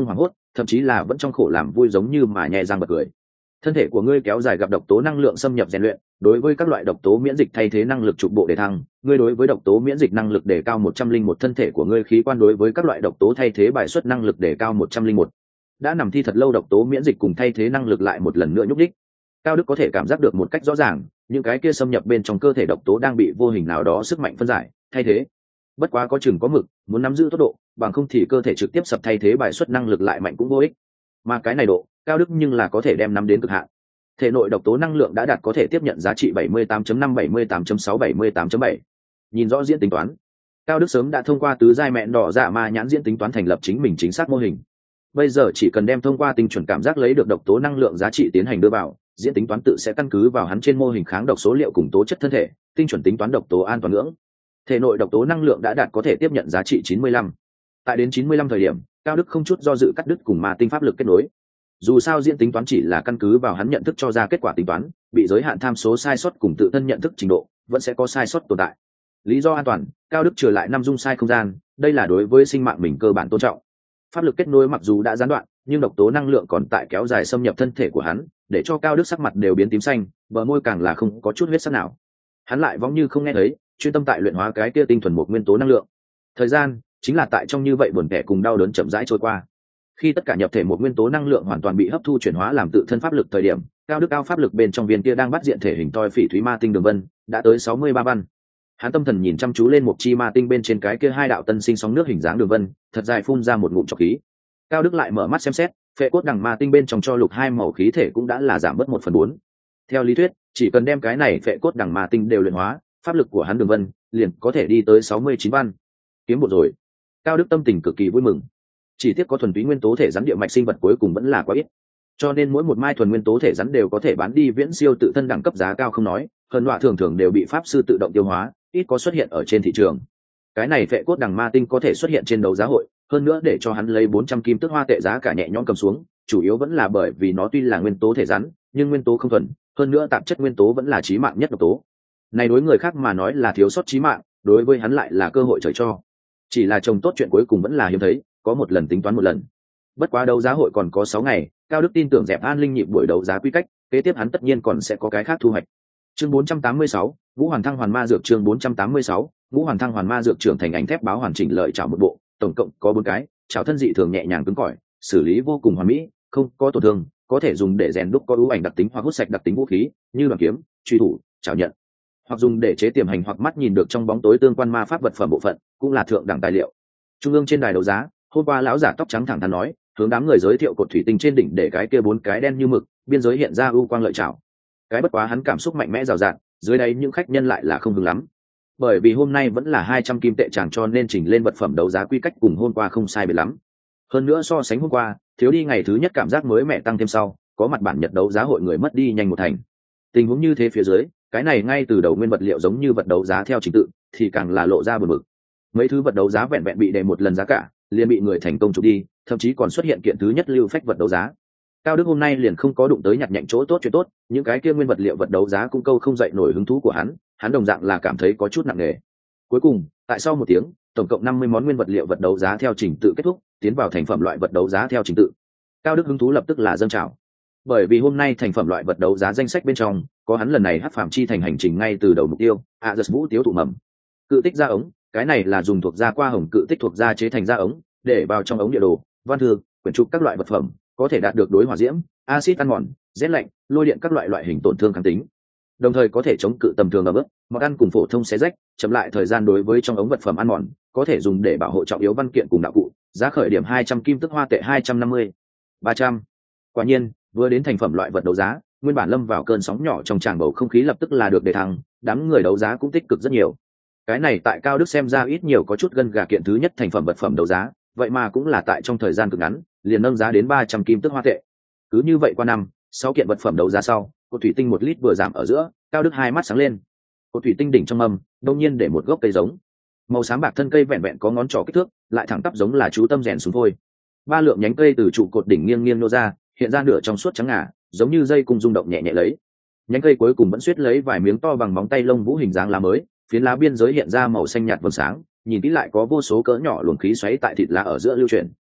thậm chí là vẫn trong khổ làm vui giống như mà nhẹ răng bật cười. Thân thể của ngươi kéo dài gặp độc tố năng lượng xâm nhập rèn luyện, đối với các loại độc tố miễn dịch thay thế năng lực trục bộ đề thăng, ngươi đối với độc tố miễn dịch năng lực đề cao một trăm linh một, thân thể của ngươi khí quan đối với các loại độc tố thay thế bài xuất năng lực đề cao một trăm linh một. Đã nằm thi thật lâu độc tố miễn dịch cùng thay thế năng lực lại một lần nữa nhúc đích. Cao Đức có thể cảm giác được một cách rõ ràng, những cái kia xâm nhập bên trong cơ thể độc tố đang bị vô hình nào đó sức mạnh phân giải, thay thế. Bất quá có chừng có mực, muốn nắm giữ tốc độ, bằng không thì cơ thể trực tiếp sập thay thế bài xuất năng lực lại mạnh cũng vô ích. Mà cái này độ, Cao Đức nhưng là có thể đem nắm đến cực hạn. Thể nội độc tố năng lượng đã đạt có thể tiếp nhận giá trị bảy mươi tám phẩy năm, bảy mươi tám phẩy sáu, bảy mươi tám phẩy bảy. Nhìn rõ diễn tính toán, Cao Đức sớm đã thông qua tứ giai mẹn đỏ dạ ma nhãn diễn tính toán thành lập chính mình chính xác mô hình. Bây giờ chỉ cần đem thông qua tinh chuẩn cảm giác lấy được độc tố năng lượng giá trị tiến hành đưa vào, diễn tính toán tự sẽ căn cứ vào hắn trên mô hình kháng độc số liệu cùng tố chất thân thể, tinh chuẩn tính toán độc tố an toàn ngưỡng. Thể nội độc tố năng lượng đã đạt có thể tiếp nhận giá trị chín mươi lăm. Tại đến chín mươi lăm thời điểm, Cao Đức không chút do dự cắt đứt cùng ma tinh pháp lực kết nối. Dù sao diễn tính toán chỉ là căn cứ vào hắn nhận thức cho ra kết quả tính toán, bị giới hạn tham số sai sót cùng tự thân nhận thức trình độ, vẫn sẽ có sai sót tồn tại. Lý do an toàn, Cao Đức trừ lại năm dung sai không gian, đây là đối với sinh mạng mình cơ bản tôn trọng. Pháp lực kết nối mặc dù đã gián đoạn, nhưng độc tố năng lượng còn tại kéo dài xâm nhập thân thể của hắn, để cho Cao Đức sắc mặt đều biến tím xanh, bờ môi càng là không có chút huyết sắc nào. Hắn lại vong như không nghe thấy, chuyên tâm tại luyện hóa cái kia tinh thuần một nguyên tố năng lượng. Thời gian chính là tại trong như vậy buồn tẻ cùng đau đớn chậm rãi trôi qua. Khi tất cả nhập thể một nguyên tố năng lượng hoàn toàn bị hấp thu chuyển hóa làm tự thân pháp lực thời điểm, Cao Đức cao pháp lực bên trong viên kia đang bắt diện thể hình toi phỉ thúy ma tinh đường vân đã tới sáu mươi ba văn. Hắn tâm thần nhìn chăm chú lên một chi ma tinh bên trên cái kia hai đạo tân sinh sóng nước hình dáng đường vân, thật dài phun ra một ngụm trọc khí. Cao Đức lại mở mắt xem xét, phệ cốt đằng ma tinh bên trong cho lục hai màu khí thể cũng đã là giảm bớt một phần bốn. Theo lý thuyết, chỉ cần đem cái này phệ cốt đằng ma tinh đều luyện hóa, pháp lực của hắn đường vân liền có thể đi tới sáu mươi chín văn. Kiếm một rồi. Cao Đức tâm tình cực kỳ vui mừng. Chỉ tiếc có thuần túy nguyên tố thể rắn địa mạch sinh vật cuối cùng vẫn là quá ít, cho nên mỗi một mai thuần nguyên tố thể rắn đều có thể bán đi viễn siêu tự thân đẳng cấp giá cao không nói, hơn nọa thường thường đều bị pháp sư tự động tiêu hóa, ít có xuất hiện ở trên thị trường. Cái này phệ cốt đằng ma tinh có thể xuất hiện trên đấu giá hội, hơn nữa để cho hắn lấy bốn trăm kim tức hoa tệ giá cả nhẹ nhõm cầm xuống, chủ yếu vẫn là bởi vì nó tuy là nguyên tố thể rắn, nhưng nguyên tố không thuần, hơn nữa tạp chất nguyên tố vẫn là chí mạng nhất độc tố. Này đối người khác mà nói là thiếu sót chí mạng, đối với hắn lại là cơ hội trời cho. Chỉ là trồng tốt chuyện cuối cùng vẫn là hiếm thấy, có một lần tính toán một lần. Bất quá đấu giá hội còn có sáu ngày, Cao Đức tin tưởng dẹp an linh nhịp buổi đấu giá quy cách, kế tiếp hắn tất nhiên còn sẽ có cái khác thu hoạch. Chương bốn trăm tám mươi sáu, Ngũ Hoàn Thăng Hoàn Ma Dược. Chương bốn trăm tám mươi sáu, Ngũ Hoàn Thăng Hoàn Ma Dược trưởng thành ảnh thép báo hoàn chỉnh lợi chảo một bộ, tổng cộng có bốn cái, chảo thân dị thường nhẹ nhàng cứng cỏi, xử lý vô cùng hoàn mỹ, không có tổn thương, có thể dùng để rèn đúc có ưu ảnh đặc tính hoặc hút sạch đặc tính vũ khí, như đoàn kiếm, truy thủ, chảo nhận, hoặc dùng để chế tiềm hành hoặc mắt nhìn được trong bóng tối tương quan ma pháp vật phẩm bộ phận, cũng là thượng đẳng tài liệu. Trung ương trên đài đấu giá, hôm qua lão giả tóc trắng thẳng thắn nói, hướng đám người giới thiệu cột thủy tinh trên đỉnh để cái kia bốn cái đen như mực, biên giới hiện ra ưu quang lợi chảo. Cái bất quá hắn cảm xúc mạnh mẽ rào rạt, dưới đây những khách nhân lại là không hứng lắm. Bởi vì hôm nay vẫn là hai trăm kim tệ chàng, cho nên chỉnh lên vật phẩm đấu giá quy cách cùng hôm qua không sai biệt lắm. Hơn nữa so sánh hôm qua, thiếu đi ngày thứ nhất cảm giác mới mẻ tăng thêm sau, có mặt bản nhật đấu giá hội người mất đi nhanh một thành. Tình huống như thế phía dưới, cái này ngay từ đầu nguyên vật liệu giống như vật đấu giá theo trình tự, thì càng là lộ ra buồn bực. Mấy thứ vật đấu giá vẹn vẹn bị đề một lần giá cả, liền bị người thành công chụp đi, thậm chí còn xuất hiện kiện thứ nhất lưu phách vật đấu giá. Cao Đức hôm nay liền không có đụng tới nhặt nhạnh chỗ tốt chuyện tốt, những cái kia nguyên vật liệu vật đấu giá cũng câu không dậy nổi hứng thú của hắn, hắn đồng dạng là cảm thấy có chút nặng nề. Cuối cùng, tại sau một tiếng, tổng cộng năm mươi món nguyên vật liệu vật đấu giá theo trình tự kết thúc, tiến vào thành phẩm loại vật đấu giá theo trình tự. Cao Đức hứng thú lập tức là dâng trào. Bởi vì hôm nay thành phẩm loại vật đấu giá danh sách bên trong, có hắn lần này hắc phàm chi thành hành trình ngay từ đầu mục tiêu, Azus Vũ Tiếu thụ mầm. Cự tích da ống, cái này là dùng thuộc da qua hồng cự tích thuộc da chế thành da ống, để vào trong ống địa đồ, văn thư, quyển trục các loại vật phẩm, có thể đạt được đối hỏa diễm, axit ăn mòn, rét lạnh, lôi điện các loại loại hình tổn thương kháng tính. Đồng thời có thể chống cự tầm thường ở bước, mọt ăn cùng phổ thông xé rách, chậm lại thời gian đối với trong ống vật phẩm ăn mòn, có thể dùng để bảo hộ trọng yếu văn kiện cùng đạo cụ, giá khởi điểm hai trăm kim tức hoa tệ hai trăm năm mươi, ba trăm. Quả nhiên, vừa đến thành phẩm loại vật đấu giá, nguyên bản lâm vào cơn sóng nhỏ trong tràng bầu không khí lập tức là được đề thăng, đám người đấu giá cũng tích cực rất nhiều. Cái này tại Cao Đức xem ra ít nhiều có chút gân gà kiện thứ nhất thành phẩm vật phẩm đấu giá, vậy mà cũng là tại trong thời gian cực ngắn, liền nâng giá đến ba trăm kim tức hoa tệ. Cứ như vậy qua năm, sáu kiện vật phẩm đấu giá sau, cột thủy tinh một lít vừa giảm ở giữa, Cao Đức hai mắt sáng lên. Cột thủy tinh đỉnh trong mâm, đột nhiên để một gốc cây giống. Màu xám bạc thân cây vẹn vẹn có ngón trỏ kích thước, lại thẳng tắp giống là chú tâm rèn xuống thôi. Ba lượng nhánh cây từ trụ cột đỉnh nghiêng nghiêng nô ra, hiện ra nửa trong suốt trắng ngà, giống như dây cung rung động nhẹ nhẹ lấy. Nhánh cây cuối cùng vẫn suýt lấy vài miếng to bằng móng tay lông vũ hình dáng lá mới, phiến lá biên giới hiện ra màu xanh nhạt vầng sáng, nhìn kỹ lại có vô số cỡ nhỏ luồng khí xoáy tại thịt lá ở giữa lưu chuyển.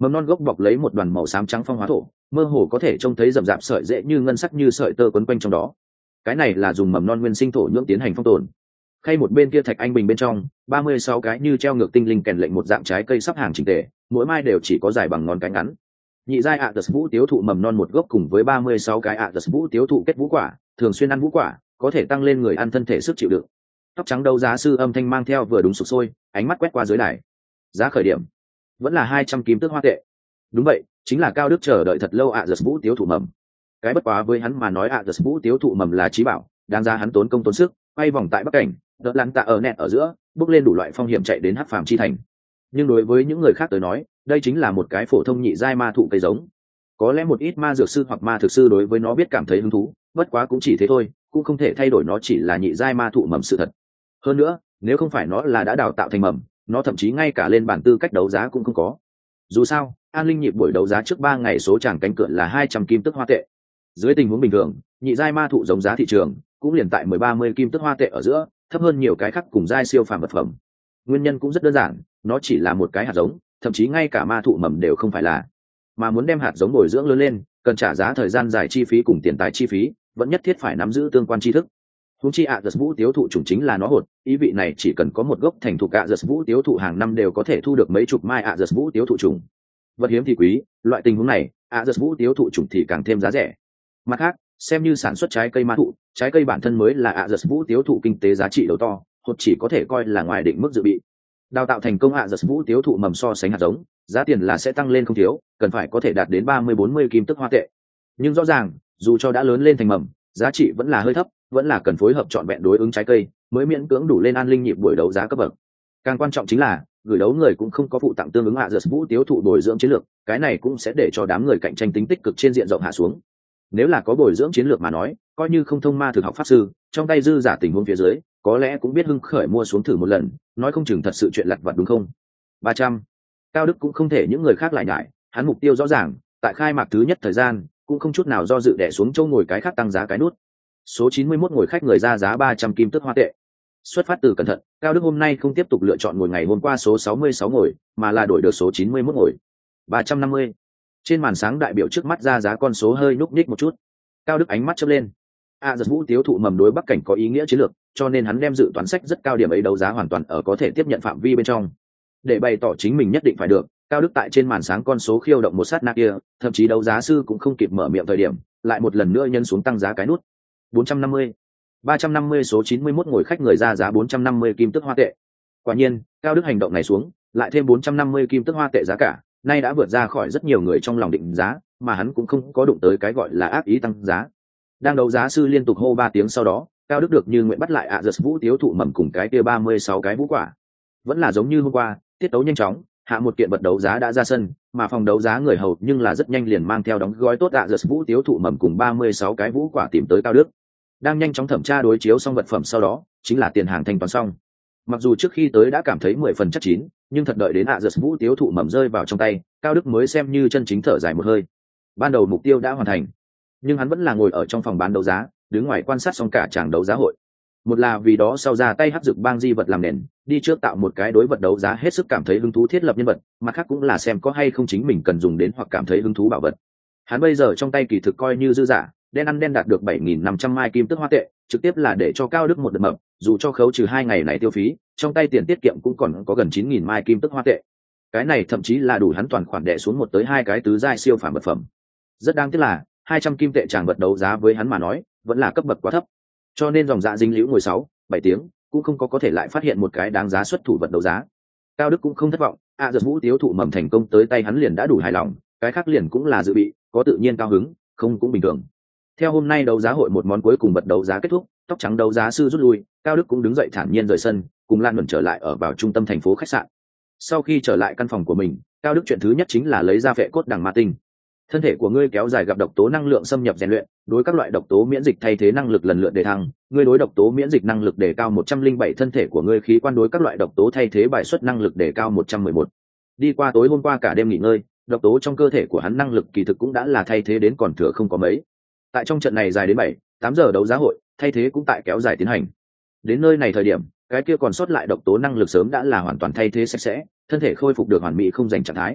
mầm non gốc bọc lấy một đoàn màu xám trắng phong hóa thổ, mơ hồ có thể trông thấy rậm rạp sợi rễ như ngân sắc như sợi tơ quấn quanh trong đó. Cái này là dùng mầm non nguyên sinh thổ nhưỡng tiến hành phong tồn. Khay một bên kia thạch anh bình bên trong, ba mươi sáu cái như treo ngược tinh linh kèn lệnh một dạng trái cây sắp hàng chỉnh tề, mỗi mai đều chỉ có dài bằng ngón cái ngắn. Nhị giai ạ giật vũ tiếu thụ mầm non một gốc cùng với ba mươi sáu cái ạ giật vũ tiếu thụ kết vũ quả, thường xuyên ăn vũ quả, có thể tăng lên người ăn thân thể sức chịu đựng. Tóc trắng đấu giá sư âm thanh mang theo vừa đúng sục sôi, ánh mắt quét qua dưới đài. Giá khởi điểm vẫn là hai trăm kim tước hoa tệ. Đúng vậy, chính là Cao Đức chờ đợi thật lâu ạ giật vũ tiếu thụ mầm. Cái bất quá với hắn mà nói ạ giật vũ tiếu thụ mầm là trí bảo, đáng ra hắn tốn công tốn sức, quay vòng tại bắc cảnh, đợt lăn tạ ở nẹt ở giữa, bước lên đủ loại phong hiểm chạy đến hắc phàm chi thành. Nhưng đối với những người khác tới nói, đây chính là một cái phổ thông nhị giai ma thụ cây giống. Có lẽ một ít ma dược sư hoặc ma thực sư đối với nó biết cảm thấy hứng thú, bất quá cũng chỉ thế thôi, cũng không thể thay đổi nó chỉ là nhị giai ma thụ mầm sự thật. Hơn nữa, nếu không phải nó là đã đào tạo thành mầm, nó thậm chí ngay cả lên bản tư cách đấu giá cũng không có. Dù sao, An Linh nhịp buổi đấu giá trước ba ngày số tràng cánh cửa là hai trăm kim tức hoa tệ. Dưới tình huống bình thường, nhị giai ma thụ giống giá thị trường cũng liền tại mười ba mươi kim tức hoa tệ ở giữa, thấp hơn nhiều cái khác cùng giai siêu phàm vật phẩm. Nguyên nhân cũng rất đơn giản, nó chỉ là một cái hạt giống, thậm chí ngay cả ma thụ mầm đều không phải là. Mà muốn đem hạt giống bồi dưỡng lớn lên, cần trả giá thời gian dài chi phí cùng tiền tài chi phí, vẫn nhất thiết phải nắm giữ tương quan tri thức. Huống chi ạ giật vũ tiếu thụ chủng chính là nó hột, ý vị này chỉ cần có một gốc thành thục ạ giật vũ tiếu thụ hàng năm đều có thể thu được mấy chục mai ạ giật vũ tiếu thụ chủng. Vật hiếm thì quý, loại tình huống này, ạ giật vũ tiếu thụ chủng thì càng thêm giá rẻ. Mặt khác, xem như sản xuất trái cây ma thụ, trái cây bản thân mới là ạ giật vũ tiếu thụ kinh tế giá trị đầu to, hột chỉ có thể coi là ngoài định mức dự bị. Đào tạo thành công ạ giật vũ tiếu thụ mầm so sánh hạt giống, giá tiền là sẽ tăng lên không thiếu, cần phải có thể đạt đến ba mươi bốn mươi kim tức hoa tệ. Nhưng rõ ràng, dù cho đã lớn lên thành mầm, giá trị vẫn là hơi thấp, vẫn là cần phối hợp trọn vẹn đối ứng trái cây mới miễn cưỡng đủ lên An Linh nhịp buổi đấu giá cấp bậc. Càng quan trọng chính là gửi đấu người cũng không có phụ tặng tương ứng ạ giật vũ tiếu thụ bồi dưỡng chiến lược, cái này cũng sẽ để cho đám người cạnh tranh tính tích cực trên diện rộng hạ xuống. Nếu là có bồi dưỡng chiến lược mà nói, coi như không thông ma thực học pháp sư, trong tay dư giả tình huống phía dưới, có lẽ cũng biết hưng khởi mua xuống thử một lần, nói không chừng thật sự chuyện lặt vặt đúng không? ba trăm. Cao Đức cũng không thể những người khác lại nhại, hắn mục tiêu rõ ràng, tại khai mạc thứ nhất thời gian, cũng không chút nào do dự đè xuống châu ngồi cái khác tăng giá cái nút. Số chín mươi mốt ngồi khách người ra giá ba trăm kim tức hoa tệ. Xuất phát từ cẩn thận, Cao Đức hôm nay không tiếp tục lựa chọn ngồi ngày hôm qua số sáu mươi sáu ngồi, mà là đổi được số chín mươi mốt ngồi. ba trăm năm mươi. Trên màn sáng đại biểu trước mắt ra giá con số hơi núc nhích một chút. Cao Đức ánh mắt chớp lên. A giật vũ tiếu thụ mầm đối Bắc cảnh có ý nghĩa chiến lược, cho nên hắn đem dự toán sách rất cao điểm ấy đấu giá hoàn toàn ở có thể tiếp nhận phạm vi bên trong. Để bày tỏ chính mình nhất định phải được, Cao Đức tại trên màn sáng con số khiêu động một sát na kia, thậm chí đấu giá sư cũng không kịp mở miệng thời điểm, lại một lần nữa nhân xuống tăng giá cái nút. bốn trăm năm mươi. ba trăm năm mươi số chín mươi mốt ngồi khách người ra giá bốn trăm năm mươi kim tức hoa tệ. Quả nhiên, Cao Đức hành động này xuống, lại thêm bốn trăm năm mươi kim tức hoa tệ giá cả, nay đã vượt ra khỏi rất nhiều người trong lòng định giá, mà hắn cũng không có đụng tới cái gọi là ác ý tăng giá. Đang đấu giá sư liên tục hô ba tiếng sau đó, Cao Đức được như nguyện bắt lại ạ giật vũ tiếu thụ mầm cùng cái kia ba mươi sáu cái vũ quả. Vẫn là giống như hôm qua, tiết tấu nhanh chóng, hạ một kiện vật đấu giá đã ra sân, mà phòng đấu giá người hầu nhưng là rất nhanh liền mang theo đóng gói tốt ạ giật vũ tiếu thụ mầm cùng ba mươi sáu cái vũ quả tìm tới Cao Đức. Đang nhanh chóng thẩm tra đối chiếu xong vật phẩm sau đó, chính là tiền hàng thanh toán xong. Mặc dù trước khi tới đã cảm thấy mười phần chắc chín, nhưng thật đợi đến ạ giật vũ tiếu thụ mầm rơi vào trong tay, Cao Đức mới xem như chân chính thở dài một hơi. Ban đầu mục tiêu đã hoàn thành, nhưng hắn vẫn là ngồi ở trong phòng bán đấu giá, đứng ngoài quan sát xong cả tràng đấu giá hội. Một là vì đó sau ra tay hắc dược bang di vật làm nền, đi trước tạo một cái đối vật đấu giá hết sức cảm thấy hứng thú thiết lập nhân vật, mặt khác cũng là xem có hay không chính mình cần dùng đến hoặc cảm thấy hứng thú bảo vật. Hắn bây giờ trong tay kỳ thực coi như dư giả, đen ăn đen đạt được bảy nghìn năm trăm mai kim tức hoa tệ, trực tiếp là để cho Cao Đức một đợt mập, dù cho khấu trừ hai ngày này tiêu phí, trong tay tiền tiết kiệm cũng còn có gần chín nghìn mai kim tức hoa tệ. Cái này thậm chí là đủ hắn toàn khoản đè xuống một tới hai cái tứ giai siêu phàm vật phẩm. Rất đáng tiếc là hai trăm kim tệ tràng vật đấu giá với hắn mà nói, vẫn là cấp bậc quá thấp. Cho nên dòng dạ dinh liễu ngồi sáu, bảy tiếng, cũng không có có thể lại phát hiện một cái đáng giá xuất thủ vật đấu giá. Cao Đức cũng không thất vọng, ạ giật vũ tiếu thụ mầm thành công tới tay hắn liền đã đủ hài lòng, cái khác liền cũng là dự bị, có tự nhiên cao hứng, không cũng bình thường. Theo hôm nay đấu giá hội một món cuối cùng vật đấu giá kết thúc, tóc trắng đấu giá sư rút lui, Cao Đức cũng đứng dậy thản nhiên rời sân, cùng Lan Luẩn trở lại ở vào trung tâm thành phố khách sạn. Sau khi trở lại căn phòng của mình, Cao Đức chuyện thứ nhất chính là lấy ra vệ cốt đằng ma tinh. Thân thể của ngươi kéo dài gặp độc tố năng lượng xâm nhập rèn luyện, đối các loại độc tố miễn dịch thay thế năng lực lần lượt đề thăng, ngươi đối độc tố miễn dịch năng lực đề cao một trăm linh bảy, thân thể của ngươi khí quan đối các loại độc tố thay thế bài xuất năng lực đề cao một trăm mười một. Đi qua tối hôm qua cả đêm nghỉ ngơi, độc tố trong cơ thể của hắn năng lực kỳ thực cũng đã là thay thế đến còn thừa không có mấy. Tại trong trận này dài đến bảy, tám giờ đấu giá hội, thay thế cũng tại kéo dài tiến hành. Đến nơi này thời điểm, cái kia còn sót lại độc tố năng lực sớm đã là hoàn toàn thay thế sạch sẽ, thân thể khôi phục được hoàn mỹ không giành trạng thái.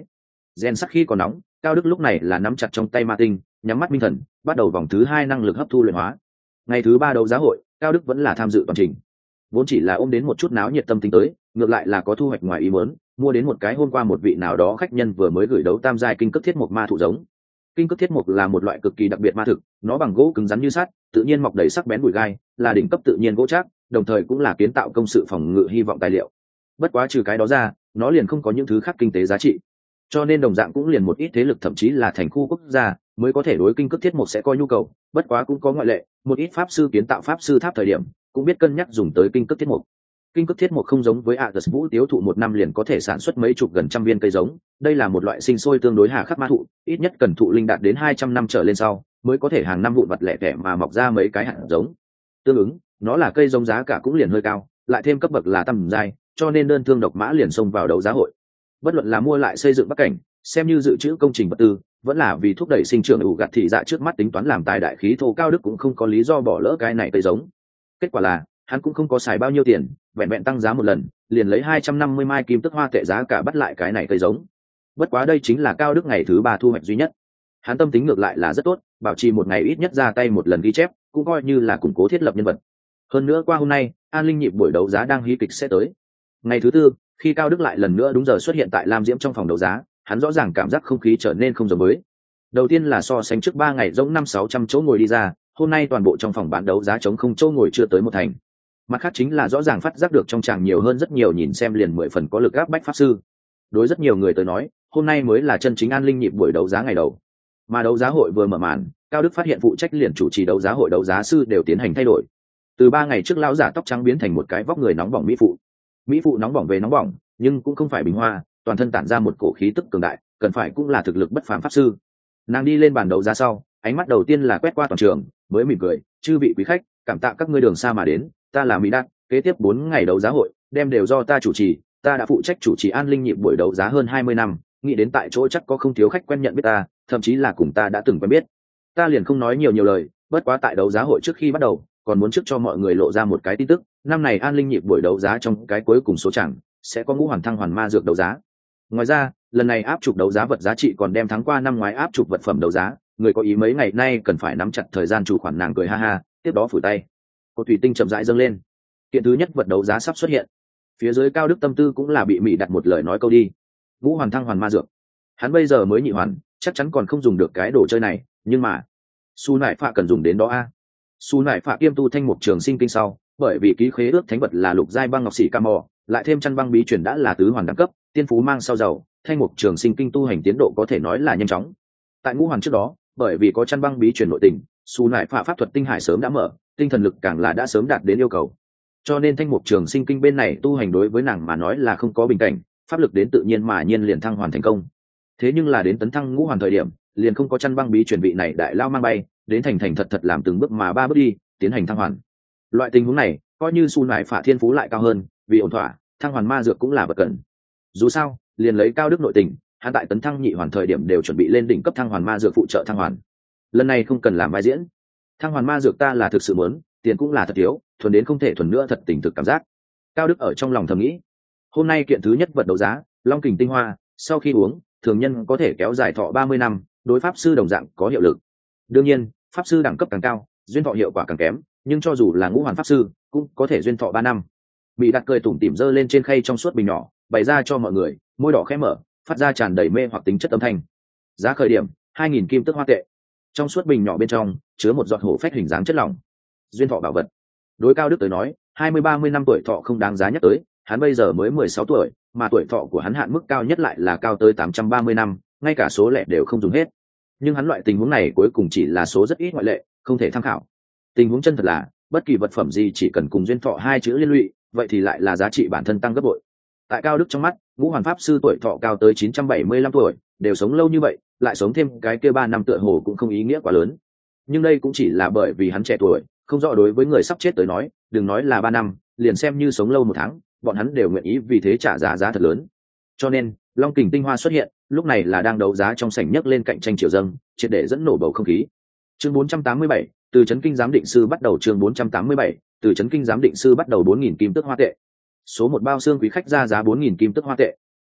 Gen sắc khi còn nóng, Cao Đức lúc này là nắm chặt trong tay ma tinh, nhắm mắt minh thần, bắt đầu vòng thứ hai năng lực hấp thu luyện hóa. Ngày thứ ba đấu giá hội, Cao Đức vẫn là tham dự toàn trình. Vốn chỉ là ôm đến một chút náo nhiệt tâm tính tới, ngược lại là có thu hoạch ngoài ý muốn, mua đến một cái hôm qua một vị nào đó khách nhân vừa mới gửi đấu tam giai kinh cấp thiết mục ma thụ giống. Kinh cấp thiết mục là một loại cực kỳ đặc biệt ma thực, nó bằng gỗ cứng rắn như sắt, tự nhiên mọc đầy sắc bén bụi gai, là đỉnh cấp tự nhiên gỗ trác, đồng thời cũng là kiến tạo công sự phòng ngự hy vọng tài liệu. Bất quá trừ cái đó ra, nó liền không có những thứ khác kinh tế giá trị. Cho nên đồng dạng cũng liền một ít thế lực thậm chí là thành khu quốc gia mới có thể đối kinh cấp thiết mục sẽ coi nhu cầu, bất quá cũng có ngoại lệ, một ít pháp sư kiến tạo pháp sư tháp thời điểm cũng biết cân nhắc dùng tới kinh cấp thiết mục. Kinh cấp thiết mục không giống với Atus Vũ Tiếu thụ một năm liền có thể sản xuất mấy chục gần trăm viên cây giống, đây là một loại sinh sôi tương đối hà khắc ma thụ, ít nhất cần thụ linh đạt đến hai trăm năm trở lên sau mới có thể hàng năm vụn vặt lẻ tẻ mà mọc ra mấy cái hạt giống. Tương ứng, nó là cây giống giá cả cũng liền hơi cao, lại thêm cấp bậc là tầm giai, cho nên đơn thương độc mã liền xông vào đấu giá hội. Bất luận là mua lại xây dựng bắc cảnh, xem như dự trữ công trình vật tư, vẫn là vì thúc đẩy sinh trưởng ủ gặt thị dạ trước mắt tính toán làm tài đại khí thô, Cao Đức cũng không có lý do bỏ lỡ cái này cây giống. Kết quả là hắn cũng không có xài bao nhiêu tiền, vẹn vẹn tăng giá một lần, liền lấy hai trăm năm mươi mai kim tức hoa tệ giá cả bắt lại cái này cây giống. Bất quá đây chính là Cao Đức ngày thứ ba thu hoạch duy nhất. Hắn tâm tính ngược lại là rất tốt, bảo trì một ngày ít nhất ra tay một lần ghi chép, cũng coi như là củng cố thiết lập nhân vật. Hơn nữa qua hôm nay, An Linh nhịp buổi đấu giá đang hí kịch sẽ tới. Ngày thứ tư, khi Cao Đức lại lần nữa đúng giờ xuất hiện tại Lam Diễm trong phòng đấu giá, hắn rõ ràng cảm giác không khí trở nên không giống mới. Đầu tiên là so sánh trước ba ngày giống năm sáu trăm chỗ ngồi đi ra, hôm nay toàn bộ trong phòng bán đấu giá trống không chỗ ngồi chưa tới một thành. Mặt khác chính là rõ ràng phát giác được trong tràng nhiều hơn rất nhiều nhìn xem liền mười phần có lực áp bách pháp sư. Đối rất nhiều người tới nói, hôm nay mới là chân chính An Linh nhịp buổi đấu giá ngày đầu. Mà đấu giá hội vừa mở màn, Cao Đức phát hiện phụ trách liền chủ trì đấu giá hội đấu giá sư đều tiến hành thay đổi. Từ ba ngày trước lão giả tóc trắng biến thành một cái vóc người nóng bỏng mỹ phụ. Mỹ phụ nóng bỏng về nóng bỏng, nhưng cũng không phải bình hoa, toàn thân tản ra một cổ khí tức cường đại, cần phải cũng là thực lực bất phàm pháp sư. Nàng đi lên bàn đấu giá sau, ánh mắt đầu tiên là quét qua toàn trường, mới mỉm cười, chư vị quý khách, cảm tạ các ngươi đường xa mà đến, ta là Mỹ Đắc, kế tiếp bốn ngày đấu giá hội đem đều do ta chủ trì, ta đã phụ trách chủ trì An Linh nhịp buổi đấu giá hơn hai mươi năm, nghĩ đến tại chỗ chắc có không thiếu khách quen nhận biết ta, thậm chí là cùng ta đã từng quen biết. Ta liền không nói nhiều nhiều lời, bất quá tại đấu giá hội trước khi bắt đầu, còn muốn trước cho mọi người lộ ra một cái tin tức, năm này An Linh nhịp buổi đấu giá trong cái cuối cùng số chẳng sẽ có ngũ hoàn thăng hoàn ma dược đấu giá. Ngoài ra, lần này áp trục đấu giá vật giá trị còn đem thắng qua năm ngoái áp trục vật phẩm đấu giá, người có ý mấy ngày nay cần phải nắm chặt thời gian chủ khoản, nàng cười ha ha, tiếp đó phủi tay. Cô thủy tinh chậm rãi dâng lên. Kiện thứ nhất vật đấu giá sắp xuất hiện. Phía dưới Cao Đức tâm tư cũng là bị Mỹ đặt một lời nói câu đi. Ngũ hoàn thăng hoàn ma dược. Hắn bây giờ mới nhị hoàn, chắc chắn còn không dùng được cái đồ chơi này, nhưng mà Su Nải Phạ cần dùng đến đó a. À. Su Nải Phạ kiêm tu thanh mục trường sinh kinh sau, bởi vì ký khế ước thánh vật là lục giai băng ngọc sĩ ca mò, lại thêm chăn băng bí truyền đã là tứ hoàn đẳng cấp, tiên phú mang sau giàu, thanh mục trường sinh kinh tu hành tiến độ có thể nói là nhanh chóng. Tại ngũ hoàn trước đó, bởi vì có chăn băng bí truyền nội tình, Su Nải Phạ pháp thuật tinh hải sớm đã mở, tinh thần lực càng là đã sớm đạt đến yêu cầu. Cho nên thanh mục trường sinh kinh bên này tu hành đối với nàng mà nói là không có bình cảnh, pháp lực đến tự nhiên mà nhiên liền thăng hoàn thành công. Thế nhưng là đến tấn thăng ngũ hoàn thời điểm, liền không có chăn băng bí truyền vị này đại lao mang bay, đến thành thành thật thật làm từng bước mà ba bước đi, tiến hành thăng hoàn. Loại tình huống này, coi như Su Nải Phạ thiên phú lại cao hơn, vì ổn thỏa, thăng hoàn ma dược cũng là vật cần. Dù sao, liền lấy Cao Đức nội tình, hắn tại tấn thăng nhị hoàn thời điểm đều chuẩn bị lên đỉnh cấp thăng hoàn ma dược phụ trợ thăng hoàn. Lần này không cần làm vai diễn, thăng hoàn ma dược ta là thực sự muốn, tiền cũng là thật thiếu, thuần đến không thể thuần nữa, thật tình thực cảm giác. Cao Đức ở trong lòng thầm nghĩ. Hôm nay kiện thứ nhất vật đấu giá, Long Kình tinh hoa, sau khi uống, thường nhân có thể kéo dài thọ ba mươi năm, đối pháp sư đồng dạng có hiệu lực. Đương nhiên, pháp sư đẳng cấp càng cao, duyên thọ hiệu quả càng kém, nhưng cho dù là ngũ hoàn pháp sư, cũng có thể duyên thọ ba năm. Bị đặt cười tủm tỉm dơ lên trên khay trong suốt bình nhỏ, bày ra cho mọi người, môi đỏ khẽ mở, phát ra tràn đầy mê hoặc tính chất âm thanh. Giá khởi điểm hai nghìn kim tức hoa tệ. Trong suốt bình nhỏ bên trong chứa một giọt hổ phách hình dáng chất lỏng, duyên thọ bảo vật. Đối Cao Đức tới nói, hai mươi ba mươi năm tuổi thọ không đáng giá nhắc tới, hắn bây giờ mới mười sáu tuổi, mà tuổi thọ của hắn hạn mức cao nhất lại là cao tới tám trăm ba mươi năm, ngay cả số lẻ đều không dùng hết. Nhưng hắn loại tình huống này cuối cùng chỉ là số rất ít ngoại lệ, không thể tham khảo. Tình huống chân thật là, bất kỳ vật phẩm gì chỉ cần cùng duyên thọ hai chữ liên lụy, vậy thì lại là giá trị bản thân tăng gấp bội. Tại Cao Đức trong mắt, ngũ hoàn pháp sư tuổi thọ cao tới chín trăm bảy mươi lăm tuổi, đều sống lâu như vậy, lại sống thêm cái kia ba năm tựa hồ cũng không ý nghĩa quá lớn. Nhưng đây cũng chỉ là bởi vì hắn trẻ tuổi, không rõ đối với người sắp chết tới nói, đừng nói là ba năm, liền xem như sống lâu một tháng, bọn hắn đều nguyện ý vì thế trả giá giá thật lớn. Cho nên, Long Kình tinh hoa xuất hiện, lúc này là đang đấu giá trong sảnh nhấc lên cạnh tranh chiều dâng, triệt để dẫn nổ bầu không khí. Chương bốn trăm tám mươi bảy, từ chấn kinh giám định sư bắt đầu. Chương bốn trăm tám mươi bảy, từ chấn kinh giám định sư bắt đầu bốn nghìn kim tức hoa tệ. Số một bao xương quý khách ra giá bốn nghìn kim tức hoa tệ.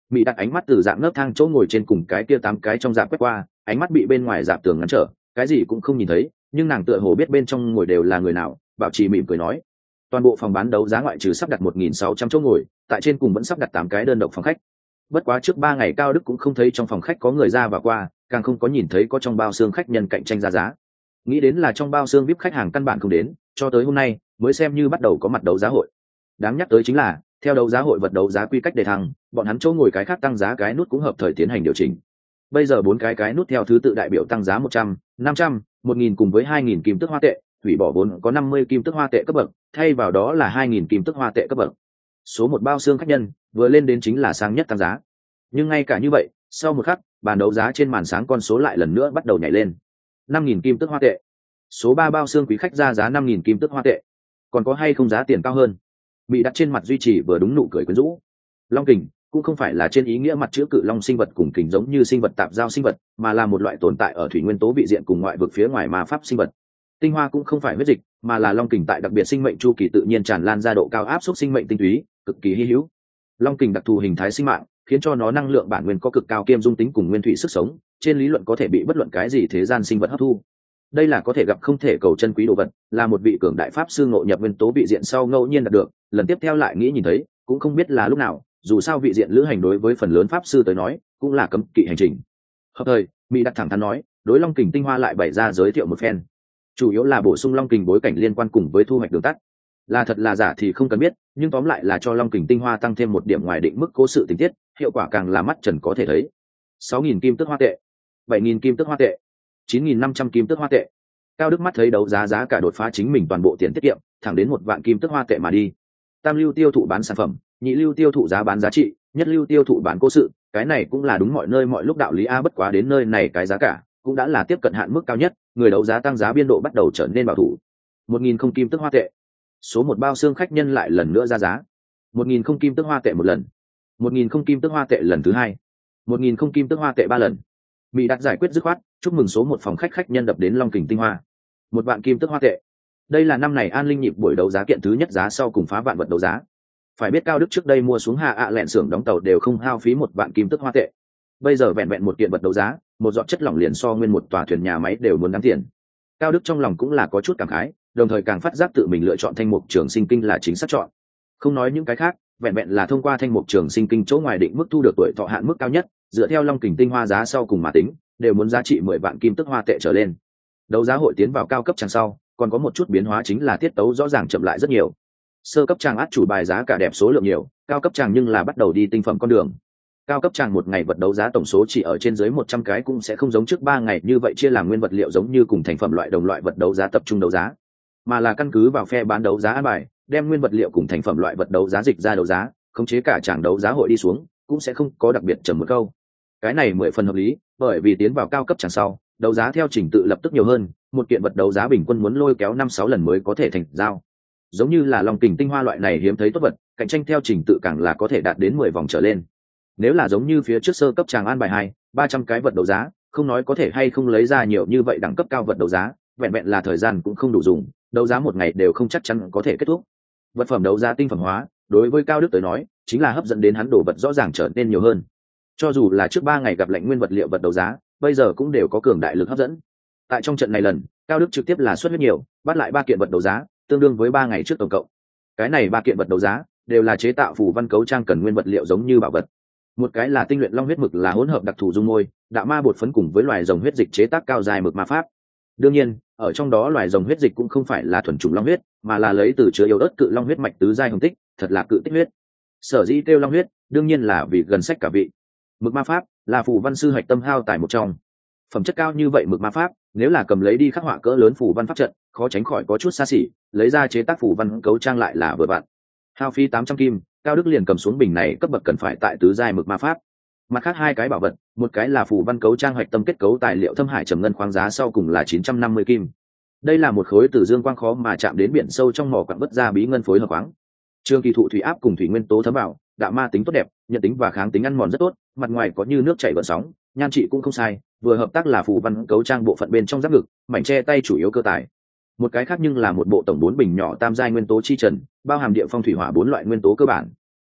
Mỹ đặt ánh mắt từ dạng nấc thang chỗ ngồi trên cùng cái kia tám cái trong dạp quét qua, ánh mắt bị bên ngoài dạp tường ngăn trở, cái gì cũng không nhìn thấy, nhưng nàng tựa hồ biết bên trong ngồi đều là người nào, bảo trì mỉm cười nói. Toàn bộ phòng bán đấu giá ngoại trừ sắp đặt một nghìn sáu trăm chỗ ngồi, tại trên cùng vẫn sắp đặt tám cái đơn độc phòng khách. Bất quá trước ba ngày Cao Đức cũng không thấy trong phòng khách có người ra và qua, càng không có nhìn thấy có trong bao xương khách nhân cạnh tranh ra giá. Nghĩ đến là trong bao xương vê i pê khách hàng căn bản không đến, cho tới hôm nay mới xem như bắt đầu có mặt đấu giá hội. Đáng nhắc tới chính là, theo đấu giá hội vật đấu giá quy cách đề thăng, bọn hắn chỗ ngồi cái khác tăng giá cái nút cũng hợp thời tiến hành điều chỉnh. Bây giờ bốn cái cái nút theo thứ tự đại biểu tăng giá một trăm, năm trăm, một nghìn cùng với hai nghìn kim tức hoa tệ, hủy bỏ vốn có năm mươi kim tức hoa tệ cấp bậc, thay vào đó là hai nghìn kim tức hoa tệ cấp bậc. Số một bao xương khách nhân vừa lên đến chính là sang nhất tăng giá. Nhưng ngay cả như vậy, sau một khắc, bàn đấu giá trên màn sáng con số lại lần nữa bắt đầu nhảy lên. năm nghìn kim tức hoa tệ. Số ba bao xương quý khách ra giá năm nghìn kim tức hoa tệ. Còn có hay không giá tiền cao hơn? Bị đặt trên mặt duy trì vừa đúng nụ cười quyến rũ. Long kình cũng không phải là trên ý nghĩa mặt chữ cự long sinh vật cùng kình giống như sinh vật tạp giao sinh vật, mà là một loại tồn tại ở thủy nguyên tố vị diện cùng ngoại vực phía ngoài ma pháp sinh vật. Tinh hoa cũng không phải huyết dịch, mà là long kình tại đặc biệt sinh mệnh chu kỳ tự nhiên tràn lan ra độ cao áp suất sinh mệnh tinh túy, cực kỳ hy hữu. Long kình đặc thù hình thái sinh mạng, khiến cho nó năng lượng bản nguyên có cực cao kiêm dung tính cùng nguyên thủy sức sống, trên lý luận có thể bị bất luận cái gì thế gian sinh vật hấp thu. Đây là có thể gặp không thể cầu chân quý đồ vật, là một vị cường đại pháp sư ngộ nhập nguyên tố vị diện sau ngẫu nhiên đạt được, lần tiếp theo lại nghĩ nhìn thấy, cũng không biết là lúc nào, dù sao vị diện lữ hành đối với phần lớn pháp sư tới nói, cũng là cấm kỵ hành trình. Hợp thời, Mỹ đặt thẳng thắn nói, đối long kình tinh hoa lại bày ra giới thiệu một phen. Chủ yếu là bổ sung long kình bối cảnh liên quan cùng với thu hoạch đường tắt. Là thật là giả thì không cần biết, nhưng tóm lại là cho long kình tinh hoa tăng thêm một điểm ngoài định mức cố sự tình tiết, hiệu quả càng là mắt trần có thể thấy. sáu nghìn kim tức hoa tệ, bảy nghìn kim tức hoa tệ, chín nghìn năm trăm kim tức hoa tệ. Cao Đức mắt thấy đấu giá giá cả đột phá chính mình toàn bộ tiền tiết kiệm, thẳng đến một vạn kim tức hoa tệ mà đi. Tam lưu tiêu thụ bán sản phẩm, nhị lưu tiêu thụ giá bán giá trị, nhất lưu tiêu thụ bán cố sự, cái này cũng là đúng mọi nơi mọi lúc đạo lý a, bất quá đến nơi này cái giá cả cũng đã là tiếp cận hạn mức cao nhất, người đấu giá tăng giá biên độ bắt đầu trở nên bảo thủ. một nghìn không kim tức hoa tệ. Số một bao xương khách nhân lại lần nữa ra giá. một nghìn không kim tức hoa tệ một lần. một nghìn không kim tức hoa tệ lần thứ hai. một nghìn không kim tức hoa tệ ba lần. Mỹ đặt giải quyết dứt khoát, chúc mừng số một phòng khách khách nhân đập đến long kình tinh hoa. Một vạn kim tức hoa tệ. Đây là năm này An Linh nhịp buổi đấu giá kiện thứ nhất giá sau cùng phá vạn vật đấu giá. Phải biết Cao Đức trước đây mua xuống hạ ạ lẹn xưởng đóng tàu đều không hao phí một vạn kim tức hoa tệ. Bây giờ vẹn vẹn một kiện vật đấu giá, một giọt chất lỏng liền so nguyên một tòa thuyền nhà máy đều muốn đáng tiền. Cao Đức trong lòng cũng là có chút cảm khái, đồng thời càng phát giác tự mình lựa chọn thanh mục trường sinh kinh là chính xác chọn. Không nói những cái khác, vẹn vẹn là thông qua thanh mục trường sinh kinh chỗ ngoài định mức thu được tuổi thọ hạn mức cao nhất, dựa theo long kình tinh hoa giá sau cùng mà tính, đều muốn giá trị mười vạn kim tức hoa tệ trở lên. Đấu giá hội tiến vào cao cấp trang sau, còn có một chút biến hóa chính là tiết tấu rõ ràng chậm lại rất nhiều. Sơ cấp trang át chủ bài giá cả đẹp số lượng nhiều, cao cấp trang nhưng là bắt đầu đi tinh phẩm con đường. Cao cấp trang một ngày vật đấu giá tổng số chỉ ở trên dưới một trăm cái, cũng sẽ không giống trước ba ngày như vậy chia làm nguyên vật liệu giống như cùng thành phẩm loại đồng loại vật đấu giá tập trung đấu giá, mà là căn cứ vào phe bán đấu giá an bài, đem nguyên vật liệu cùng thành phẩm loại vật đấu giá dịch ra đấu giá, khống chế cả tràng đấu giá hội đi xuống, cũng sẽ không có đặc biệt trầm một câu. Cái này mười phần hợp lý, bởi vì tiến vào cao cấp tràng sau, đấu giá theo trình tự lập tức nhiều hơn, một kiện vật đấu giá bình quân muốn lôi kéo năm sáu lần mới có thể thành giao. Giống như là long kình tinh hoa loại này hiếm thấy tốt vật, cạnh tranh theo trình tự càng là có thể đạt đến mười vòng trở lên. Nếu là giống như phía trước sơ cấp tràng an bài hai, ba trăm cái vật đấu giá, không nói có thể hay không lấy ra nhiều như vậy đẳng cấp cao vật đấu giá, vẹn vẹn là thời gian cũng không đủ dùng, đấu giá một ngày đều không chắc chắn có thể kết thúc. Vật phẩm đấu giá tinh phẩm hóa, đối với Cao Đức tới nói, chính là hấp dẫn đến hắn đồ vật rõ ràng trở nên nhiều hơn. Cho dù là trước ba ngày gặp lệnh nguyên vật liệu vật đấu giá, bây giờ cũng đều có cường đại lực hấp dẫn. Tại trong trận này lần, Cao Đức trực tiếp là xuất huyết nhiều, bắt lại ba kiện vật đấu giá, tương đương với ba ngày trước tổng cộng. Cái này ba kiện vật đấu giá đều là chế tạo phù văn cấu trang cần nguyên vật liệu giống như bảo vật. Một cái là tinh luyện long huyết mực, là hỗn hợp đặc thù dung môi, đạo ma bột phấn cùng với loài rồng huyết dịch chế tác cao dài mực ma pháp. Đương nhiên, ở trong đó loài rồng huyết dịch cũng không phải là thuần chủng long huyết, mà là lấy từ chứa yếu ớt cự long huyết mạch tứ giai hồng tích, thật là cự tích huyết. Sở dĩ kêu long huyết, đương nhiên là vì gần sách cả vị. Mực ma pháp là phù văn sư hạch tâm hao tài một trong. Phẩm chất cao như vậy mực ma pháp, nếu là cầm lấy đi khắc họa cỡ lớn phù văn pháp trận, khó tránh khỏi có chút xa xỉ, lấy ra chế tác phù văn cấu trang lại là vừa vặn. Hao phí tám trăm kim, Cao Đức liền cầm xuống bình này cấp bậc cần phải tại tứ giai mực ma pháp. Mặt khác hai cái bảo vật, một cái là phù văn cấu trang hạch tâm kết cấu tài liệu thâm hải trầm ngân khoáng, giá sau cùng là chín trăm năm mươi kim. Đây là một khối từ dương quang khó mà chạm đến biển sâu trong mỏ quặng vất ra bí ngân phối hợp khoáng. Trường kỳ thụ thủy áp cùng thủy nguyên tố thấm vào, đạo ma tính tốt đẹp, nhận tính và kháng tính ăn mòn rất tốt, mặt ngoài có như nước chảy gợn sóng, nhan trị cũng không sai, vừa hợp tác là phù văn cấu trang bộ phận bên trong giáp ngực, mảnh che tay chủ yếu cơ tài. Một cái khác nhưng là một bộ tổng bốn bình nhỏ tam giai nguyên tố chi trần, bao hàm địa phong thủy hỏa bốn loại nguyên tố cơ bản.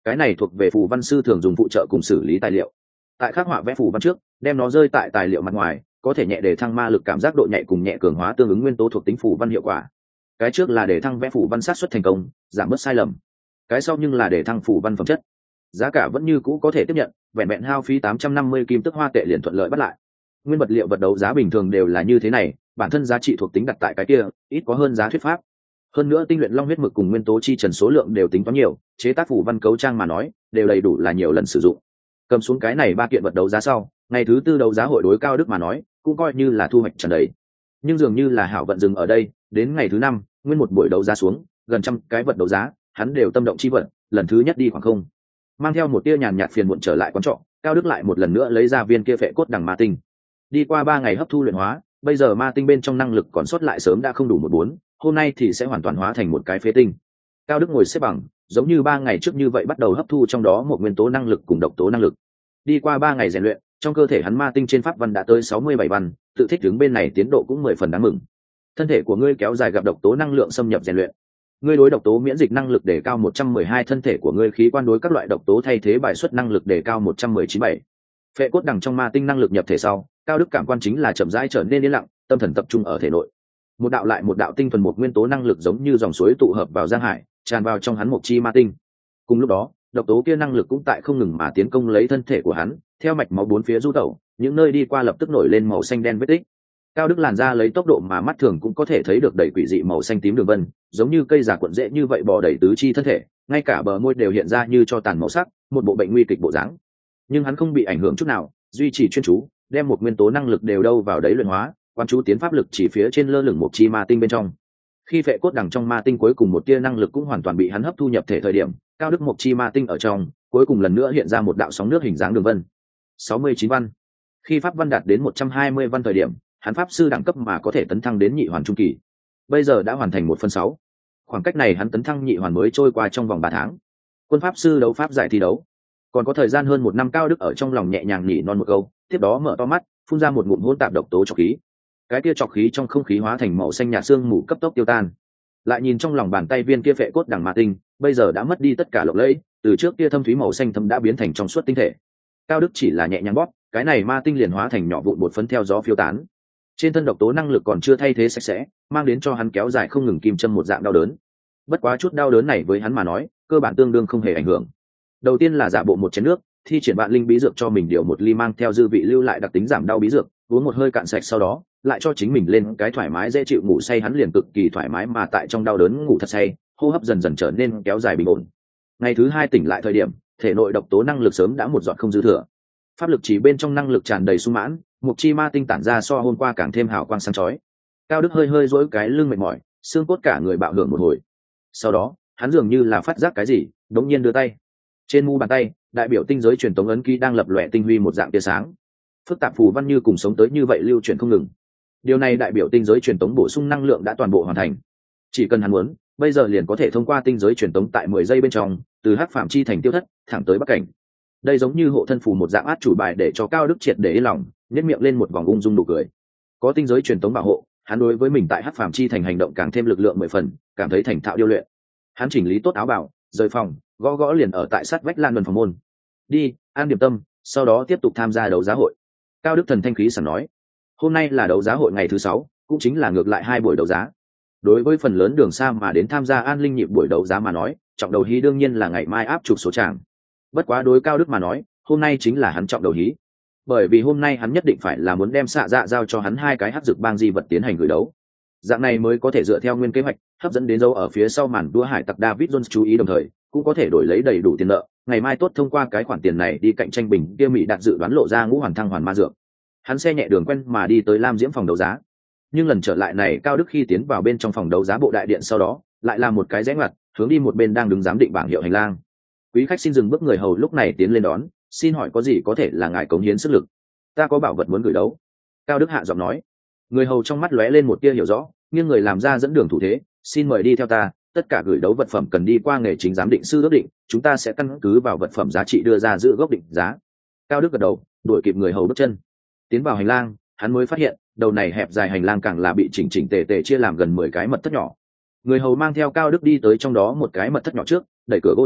cái này thuộc về phù văn sư thường dùng phụ trợ cùng xử lý tài liệu. Tại khắc họa vẽ phù văn trước, đem nó rơi tại tài liệu mặt ngoài, có thể nhẹ để thăng ma lực cảm giác độ nhạy cùng nhẹ cường hóa tương ứng nguyên tố thuộc tính phù văn hiệu quả. Cái trước là để thăng vẽ phù văn sát xuất thành công, giảm bớt sai lầm. Cái sau nhưng là để thăng phù văn phẩm chất. Giá cả vẫn như cũ có thể tiếp nhận, vẹn vẹn hao phí tám trăm năm mươi kim tức hoa tệ liền thuận lợi bắt lại. Nguyên vật liệu vật đấu giá bình thường đều là như thế này, bản thân giá trị thuộc tính đặt tại cái kia, ít có hơn giá thuyết pháp. Hơn nữa tinh luyện long huyết mực cùng nguyên tố chi trần số lượng đều tính toán nhiều, chế tác phù văn cấu trang mà nói, đều đầy đủ là nhiều lần sử dụng. Cầm xuống cái này ba kiện vật đấu giá sau, ngày thứ tư đấu giá hội đối Cao Đức mà nói, cũng coi như là thu hoạch tràn đầy. Nhưng dường như là hảo vận dừng ở đây, đến ngày thứ năm, nguyên một buổi đấu giá xuống, gần trăm cái vật đấu giá, hắn đều tâm động chi vật, lần thứ nhất đi khoảng không. Mang theo một tia nhàn nhạt phiền muộn trở lại quán trọ, Cao Đức lại một lần nữa lấy ra viên kia phệ cốt đằng ma tinh. Đi qua ba ngày hấp thu luyện hóa, bây giờ ma tinh bên trong năng lực còn sót lại sớm đã không đủ một bốn, hôm nay thì sẽ hoàn toàn hóa thành một cái phế tinh. Cao Đức ngồi xếp bằng, giống như ba ngày trước như vậy bắt đầu hấp thu trong đó một nguyên tố năng lực cùng độc tố năng lực. Đi qua ba ngày rèn luyện, trong cơ thể hắn ma tinh trên pháp văn đã tới sáu mươi bảy văn, tự thích đứng bên này tiến độ cũng mười phần đáng mừng. Thân thể của ngươi kéo dài gặp độc tố năng lượng xâm nhập rèn luyện. Ngươi đối độc tố miễn dịch năng lực đề cao một trăm mười hai, thân thể của ngươi khí quan đối các loại độc tố thay thế bài xuất năng lực đề cao một trăm mười chín bảy. Phệ cốt đằng trong ma tinh năng lực nhập thể sau, Cao Đức cảm quan chính là chậm rãi trở nên yên lặng, tâm thần tập trung ở thể nội. Một đạo lại một đạo tinh thuần một nguyên tố năng lực giống như dòng suối tụ hợp vào giang hải, tràn vào trong hắn một chi ma tinh. Cùng lúc đó, độc tố kia năng lực cũng tại không ngừng mà tiến công lấy thân thể của hắn, theo mạch máu bốn phía du tẩu, những nơi đi qua lập tức nổi lên màu xanh đen vết tích. Cao Đức làn ra lấy tốc độ mà mắt thường cũng có thể thấy được đầy quỷ dị màu xanh tím đường vân, giống như cây già cuộn rễ như vậy bò đầy tứ chi thân thể, ngay cả bờ môi đều hiện ra như cho tàn màu sắc, một bộ bệnh nguy kịch bộ dáng. Nhưng hắn không bị ảnh hưởng chút nào, duy trì chuyên chú, đem một nguyên tố năng lực đều đâu vào đấy luyện hóa, quan chú tiến pháp lực chỉ phía trên lơ lửng một chi ma tinh bên trong. Khi phệ cốt đằng trong ma tinh cuối cùng một tia năng lực cũng hoàn toàn bị hắn hấp thu nhập thể thời điểm, Cao Đức một chi ma tinh ở trong, cuối cùng lần nữa hiện ra một đạo sóng nước hình dáng đường vân. sáu mươi chín văn. Khi pháp văn đạt đến một trăm hai mươi văn thời điểm, hắn pháp sư đẳng cấp mà có thể tấn thăng đến nhị hoàn trung kỳ. Bây giờ đã hoàn thành một phần sáu. Khoảng cách này hắn tấn thăng nhị hoàn mới trôi qua trong vòng ba tháng. Quân pháp sư đấu pháp giải thi đấu. Còn có thời gian hơn một năm, Cao Đức ở trong lòng nhẹ nhàng nhỉ non một câu, tiếp đó mở to mắt, phun ra một ngụm hỗn tạp độc tố trọc khí. Cái kia trọc khí trong không khí hóa thành màu xanh nhạt sương mù cấp tốc tiêu tan. Lại nhìn trong lòng bàn tay viên kia phệ cốt đằng ma tinh, bây giờ đã mất đi tất cả lộng lẫy, từ trước kia thâm thúy màu xanh thâm đã biến thành trong suốt tinh thể. Cao Đức chỉ là nhẹ nhàng bóp, cái này ma tinh liền hóa thành nhỏ vụn bột phấn theo gió phiêu tán. Trên thân độc tố năng lực còn chưa thay thế sạch sẽ, mang đến cho hắn kéo dài không ngừng kim châm một dạng đau đớn. Bất quá chút đau đớn này với hắn mà nói, cơ bản tương đương không hề ảnh hưởng. Đầu tiên là giả bộ một chén nước, thi triển vạn linh bí dược cho mình điều một ly mang theo dư vị lưu lại đặc tính giảm đau bí dược, uống một hơi cạn sạch, sau đó lại cho chính mình lên cái thoải mái dễ chịu ngủ say, hắn liền cực kỳ thoải mái mà tại trong đau đớn ngủ thật say, hô hấp dần dần trở nên kéo dài bình ổn. Ngày thứ hai tỉnh lại thời điểm, thể nội độc tố năng lực sớm đã một giọt không dư thừa. Pháp lực chỉ bên trong năng lực tràn đầy sung mãn, mục chi ma tinh tản ra so hôm qua càng thêm hào quang sáng chói. Cao Đức hơi hơi duỗi cái lưng mệt mỏi, xương cốt cả người bạo hưởng một hồi. Sau đó, hắn dường như là phát giác cái gì, đống nhiên đưa tay. Trên mu bàn tay, đại biểu tinh giới truyền tống ấn ký đang lập lòe tinh huy một dạng tia sáng. Phức tạp phù văn như cùng sống tới như vậy lưu chuyển không ngừng. Điều này đại biểu tinh giới truyền tống bổ sung năng lượng đã toàn bộ hoàn thành. Chỉ cần hắn muốn, bây giờ liền có thể thông qua tinh giới truyền tống tại mười giây bên trong, từ Hắc Phạm chi thành tiêu thất, thẳng tới Bắc Cảnh. Đây giống như hộ thân phù một dạng át chủ bài để cho Cao Đức triệt để yên lòng, nhếch miệng lên một vòng ung dung nụ cười. Có tinh giới truyền tống bảo hộ, hắn đối với mình tại Hắc Phạm chi thành hành động càng thêm lực lượng mười phần, cảm thấy thành thạo điêu luyện. Hắn chỉnh lý tốt áo bào, rời phòng, gõ gõ liền ở tại sát vách lan luân phòng môn. Đi, an điểm tâm, sau đó tiếp tục tham gia đấu giá hội. Cao Đức thần thanh khí sảng nói. Hôm nay là đấu giá hội ngày thứ sáu, cũng chính là ngược lại hai buổi đấu giá. Đối với phần lớn đường xa mà đến tham gia an linh nhịp buổi đấu giá mà nói, trọng đầu hí đương nhiên là ngày mai áp chụp số tràng. Bất quá đối Cao Đức mà nói, hôm nay chính là hắn trọng đầu hí. Bởi vì hôm nay hắn nhất định phải là muốn đem xạ dạ giao cho hắn hai cái hắc dược bang di vật tiến hành gửi đấu. Dạng này mới có thể dựa theo nguyên kế hoạch, hấp dẫn đến dấu ở phía sau màn đua hải tặc David Jones chú ý, đồng thời cũng có thể đổi lấy đầy đủ tiền nợ, ngày mai tốt thông qua cái khoản tiền này đi cạnh tranh bình kia Mỹ đạt dự đoán lộ ra ngũ hoàn thăng hoàn ma dược. Hắn xe nhẹ đường quen mà đi tới Lam Diễm phòng đấu giá. Nhưng lần trở lại này, Cao Đức khi tiến vào bên trong phòng đấu giá bộ đại điện sau đó, lại làm một cái rẽ ngoặt, hướng đi một bên đang đứng giám định bảng hiệu hành lang. Quý khách xin dừng bước, người hầu lúc này tiến lên đón, xin hỏi có gì có thể là ngài cống hiến sức lực? Ta có bảo vật muốn gửi đấu. Cao Đức hạ giọng nói. Người hầu trong mắt lóe lên một tia hiểu rõ, nghiêng người làm ra dẫn đường thủ thế, xin mời đi theo ta, tất cả gửi đấu vật phẩm cần đi qua nghề chính giám định sư ước định, chúng ta sẽ căn cứ vào vật phẩm giá trị đưa ra giữ gốc định giá. Cao Đức gật đầu, đuổi kịp người hầu bước chân. Tiến vào hành lang, hắn mới phát hiện, đầu này hẹp dài hành lang càng là bị chỉnh chỉnh tề tề chia làm gần mười cái mật thất nhỏ. Người hầu mang theo Cao Đức đi tới trong đó một cái mật thất nhỏ trước, đẩy cửa gỗ ra,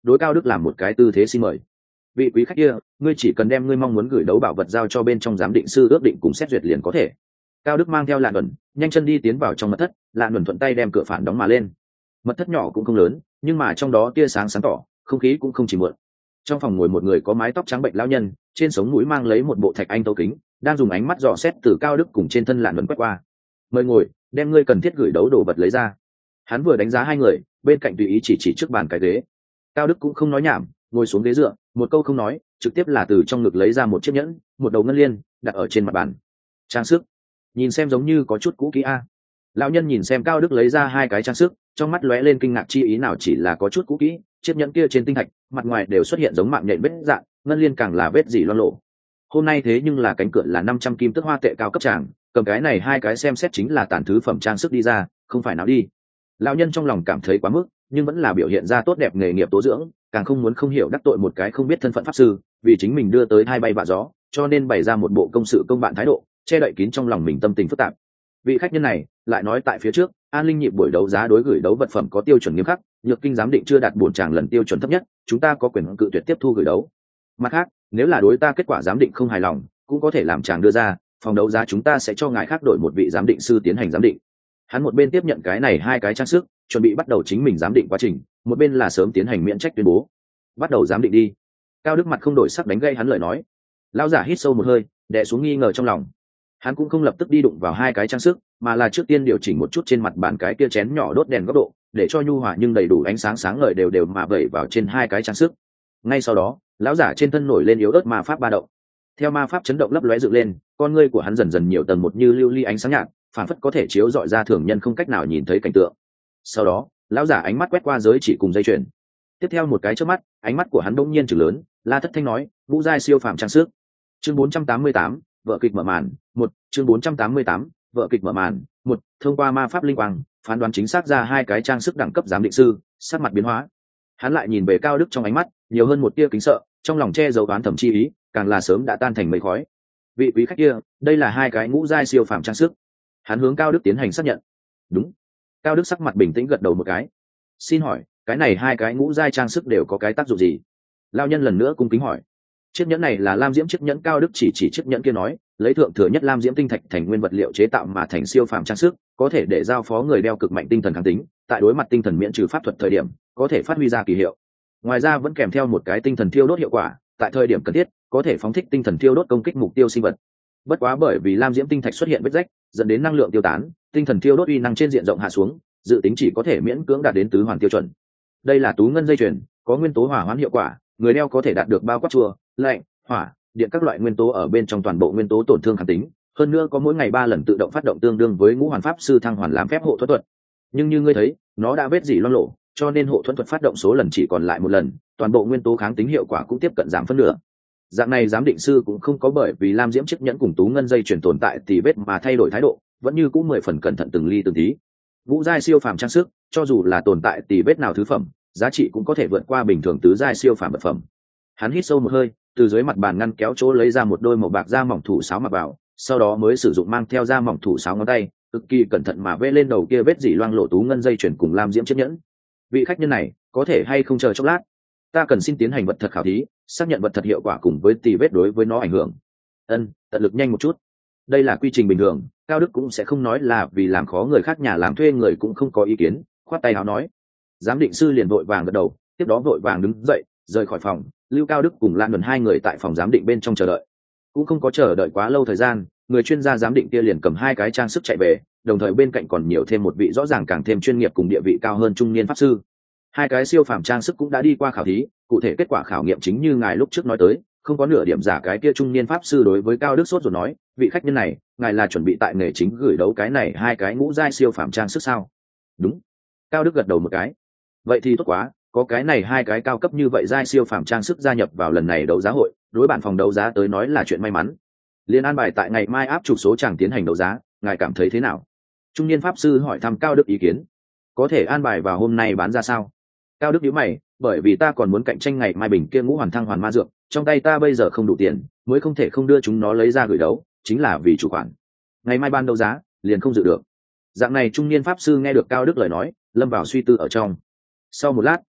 đối Cao Đức làm một cái tư thế xin mời. Vị quý khách kia, ngươi chỉ cần đem ngươi mong muốn gửi đấu bảo vật giao cho bên trong giám định sư ước định cùng xét duyệt liền có thể. Cao Đức mang theo Lạn Duẩn nhanh chân đi tiến vào trong mật thất. Lạn Duẩn thuận tay đem cửa phản đóng mà lên. Mật thất nhỏ cũng không lớn, nhưng mà trong đó tia sáng sáng tỏ, không khí cũng không chỉ mượn. Trong phòng ngồi một người có mái tóc trắng bệnh lão nhân, trên sống mũi mang lấy một bộ thạch anh tấu kính, đang dùng ánh mắt dò xét từ Cao Đức cùng trên thân Lạn Duẩn quét qua. Mời ngồi, đem ngươi cần thiết gửi đấu đồ vật lấy ra. Hắn vừa đánh giá hai người, bên cạnh tùy ý chỉ chỉ trước bàn cái ghế. Cao Đức cũng không nói nhảm, ngồi xuống ghế dựa, một câu không nói, trực tiếp là từ trong ngực lấy ra một chiếc nhẫn, một đầu ngân liên, đặt ở trên mặt bàn. Trang sức, nhìn xem giống như có chút cũ kỹ a. Lão nhân nhìn xem Cao Đức lấy ra hai cái trang sức, trong mắt lóe lên kinh ngạc chi ý, nào chỉ là có chút cũ kỹ, chiếc nhẫn kia trên tinh thạch, mặt ngoài đều xuất hiện giống mạng nhện vết dạng, ngân liên càng là vết dỉ loang lộ. Hôm nay thế nhưng là cánh cửa là năm trăm kim tức hoa tệ cao cấp tràng, cầm cái này hai cái xem xét chính là tàn thứ phẩm trang sức đi ra, không phải nào đi. Lão nhân trong lòng cảm thấy quá mức, nhưng vẫn là biểu hiện ra tốt đẹp nghề nghiệp tố dưỡng, càng không muốn không hiểu đắc tội một cái không biết thân phận pháp sư, vì chính mình đưa tới hai bay vạ gió, cho nên bày ra một bộ công sự công bạn thái độ, che đậy kín trong lòng mình tâm tình phức tạp. Vị khách nhân này lại nói tại phía trước, An Linh Nhịp buổi đấu giá đối gửi đấu vật phẩm có tiêu chuẩn nghiêm khắc, nhược kinh giám định chưa đạt bổn tràng lần tiêu chuẩn thấp nhất, chúng ta có quyền cự tuyệt tiếp thu gửi đấu. Mặt khác, nếu là đối ta kết quả giám định không hài lòng, cũng có thể làm chàng đưa ra, phòng đấu giá chúng ta sẽ cho ngài khác đổi một vị giám định sư tiến hành giám định. Hắn một bên tiếp nhận cái này hai cái trang sức, chuẩn bị bắt đầu chính mình giám định quá trình, một bên là sớm tiến hành miễn trách tuyên bố. Bắt đầu giám định đi. Cao Đức mặt không đổi sắc đánh gây hắn lời nói. Lão giả hít sâu một hơi, đè xuống nghi ngờ trong lòng. Hắn cũng không lập tức đi đụng vào hai cái trang sức, mà là trước tiên điều chỉnh một chút trên mặt bàn cái kia chén nhỏ đốt đèn góc độ, để cho nhu hòa nhưng đầy đủ ánh sáng sáng ngời đều đều mà vẩy vào trên hai cái trang sức. Ngay sau đó, lão giả trên thân nổi lên yếu ớt ma pháp ba động. Theo ma pháp chấn động lấp lóe dựng lên, con ngươi của hắn dần dần nhiều tầng một như lưu ly ánh sáng nhạt, phản phất có thể chiếu rọi ra thường nhân không cách nào nhìn thấy cảnh tượng. Sau đó, lão giả ánh mắt quét qua giới chỉ cùng dây chuyền. Tiếp theo một cái chớp mắt, ánh mắt của hắn bỗng nhiên trừng lớn, La Thất Thanh nói, ngũ giai siêu phàm trang sức. Chương bốn trăm tám mươi tám, vợ kịch mở màn, một, chương bốn trăm tám mươi tám, vợ kịch mở màn, một, thông qua ma pháp linh quang, phán đoán chính xác ra hai cái trang sức đẳng cấp giám định sư, sắc mặt biến hóa. Hắn lại nhìn về Cao Đức trong ánh mắt, nhiều hơn một tia kính sợ, trong lòng che giấu oán thầm chi ý, càng là sớm đã tan thành mây khói. Vị quý khách kia, đây là hai cái ngũ giai siêu phàm trang sức. Hắn hướng Cao Đức tiến hành xác nhận. Đúng. Cao Đức sắc mặt bình tĩnh gật đầu một cái. Xin hỏi, cái này hai cái ngũ giai trang sức đều có cái tác dụng gì? Lão nhân lần nữa cung kính hỏi. Chiếc nhẫn này là lam diễm chiếc nhẫn. Cao Đức chỉ chỉ chiếc nhẫn kia nói, lấy thượng thừa nhất lam diễm tinh thạch thành nguyên vật liệu chế tạo mà thành siêu phàm trang sức, có thể để giao phó người đeo cực mạnh tinh thần kháng tính, tại đối mặt tinh thần miễn trừ pháp thuật thời điểm, có thể phát huy ra kỳ hiệu. Ngoài ra vẫn kèm theo một cái tinh thần thiêu đốt hiệu quả, tại thời điểm cần thiết, có thể phóng thích tinh thần thiêu đốt công kích mục tiêu sinh vật. Bất quá bởi vì lam diễm tinh thạch xuất hiện vết rách, dẫn đến năng lượng tiêu tán, tinh thần thiêu đốt uy năng trên diện rộng hạ xuống, dự tính chỉ có thể miễn cưỡng đạt đến tứ hoàn tiêu chuẩn. Đây là tú ngân dây chuyền, có nguyên tố hỏa hoán hiệu quả, người đeo có thể đạt được bao quát chua, lạnh, hỏa, điện các loại nguyên tố ở bên trong toàn bộ nguyên tố tổn thương kháng tính, hơn nữa có mỗi ngày ba lần tự động phát động tương đương với ngũ hoàn pháp sư thăng hoàn làm phép hộ thuẫn thuật. Nhưng như ngươi thấy, nó đã vết dỉ loang lộ, cho nên hộ thuẫn thuật phát động số lần chỉ còn lại một lần, toàn bộ nguyên tố kháng tính hiệu quả cũng tiếp cận giảm phân nửa. Dạng này giám định sư cũng không có bởi vì lam diễm chiếc nhẫn cùng tú ngân dây chuyển tồn tại thì vết mà thay đổi thái độ, vẫn như cũng mười phần cẩn thận từng ly từng tí. Ngũ giai siêu phàm trang sức, cho dù là tồn tại thì vết nào thứ phẩm, giá trị cũng có thể vượt qua bình thường tứ giai siêu phàm vật phẩm. Hắn hít sâu một hơi, từ dưới mặt bàn ngăn kéo chỗ lấy ra một đôi màu bạc da mỏng thủ sáo mặc vào, sau đó mới sử dụng mang theo da mỏng thủ sáo ngón tay, cực kỳ cẩn thận mà vẽ lên đầu kia vết dỉ loang lộ tú ngân dây chuyển cùng lam diễm chiếc nhẫn. Vị khách nhân này, có thể hay không chờ chốc lát? Ta cần xin tiến hành vật thật khảo thí, xác nhận vật thật hiệu quả cùng với tì vết đối với nó ảnh hưởng. Ân, tận lực nhanh một chút. Đây là quy trình bình thường, Cao Đức cũng sẽ không nói là vì làm khó người khác, nhà làm thuê người cũng không có ý kiến, khoát tay áo nói. Giám định sư liền vội vàng gật đầu, tiếp đó vội vàng đứng dậy, rời khỏi phòng, lưu Cao Đức cùng Lan Duẩn hai người tại phòng giám định bên trong chờ đợi. Cũng không có chờ đợi quá lâu thời gian, người chuyên gia giám định kia liền cầm hai cái trang sức chạy về, đồng thời bên cạnh còn nhiều thêm một vị rõ ràng càng thêm chuyên nghiệp cùng địa vị cao hơn trung niên pháp sư. Hai cái siêu phàm trang sức cũng đã đi qua khảo thí, cụ thể kết quả khảo nghiệm chính như ngài lúc trước nói tới, không có nửa điểm giả. Cái kia trung niên pháp sư đối với Cao Đức sốt rồi nói, vị khách nhân này, ngài là chuẩn bị tại nghề chính gửi đấu cái này hai cái ngũ giai siêu phàm trang sức sao? Đúng. Cao Đức gật đầu một cái. Vậy thì tốt quá, có cái này hai cái cao cấp như vậy giai siêu phàm trang sức gia nhập vào lần này đấu giá hội, đối bản phòng đấu giá tới nói là chuyện may mắn. Liên an bài tại ngày mai áp trục số chàng tiến hành đấu giá, ngài cảm thấy thế nào? Trung niên pháp sư hỏi thăm Cao Đức ý kiến. Có thể an bài vào hôm nay bán ra sao? Cao Đức nhíu mày, bởi vì ta còn muốn cạnh tranh ngày mai bình kia ngũ hoàn thăng hoàn ma dược, trong tay ta bây giờ không đủ tiền, mới không thể không đưa chúng nó lấy ra gửi đấu, chính là vì chủ khoản. Ngày mai ban đấu giá, liền không dự được. Dạng này trung niên pháp sư nghe được Cao Đức lời nói, lâm vào suy tư ở trong. Sau một lát,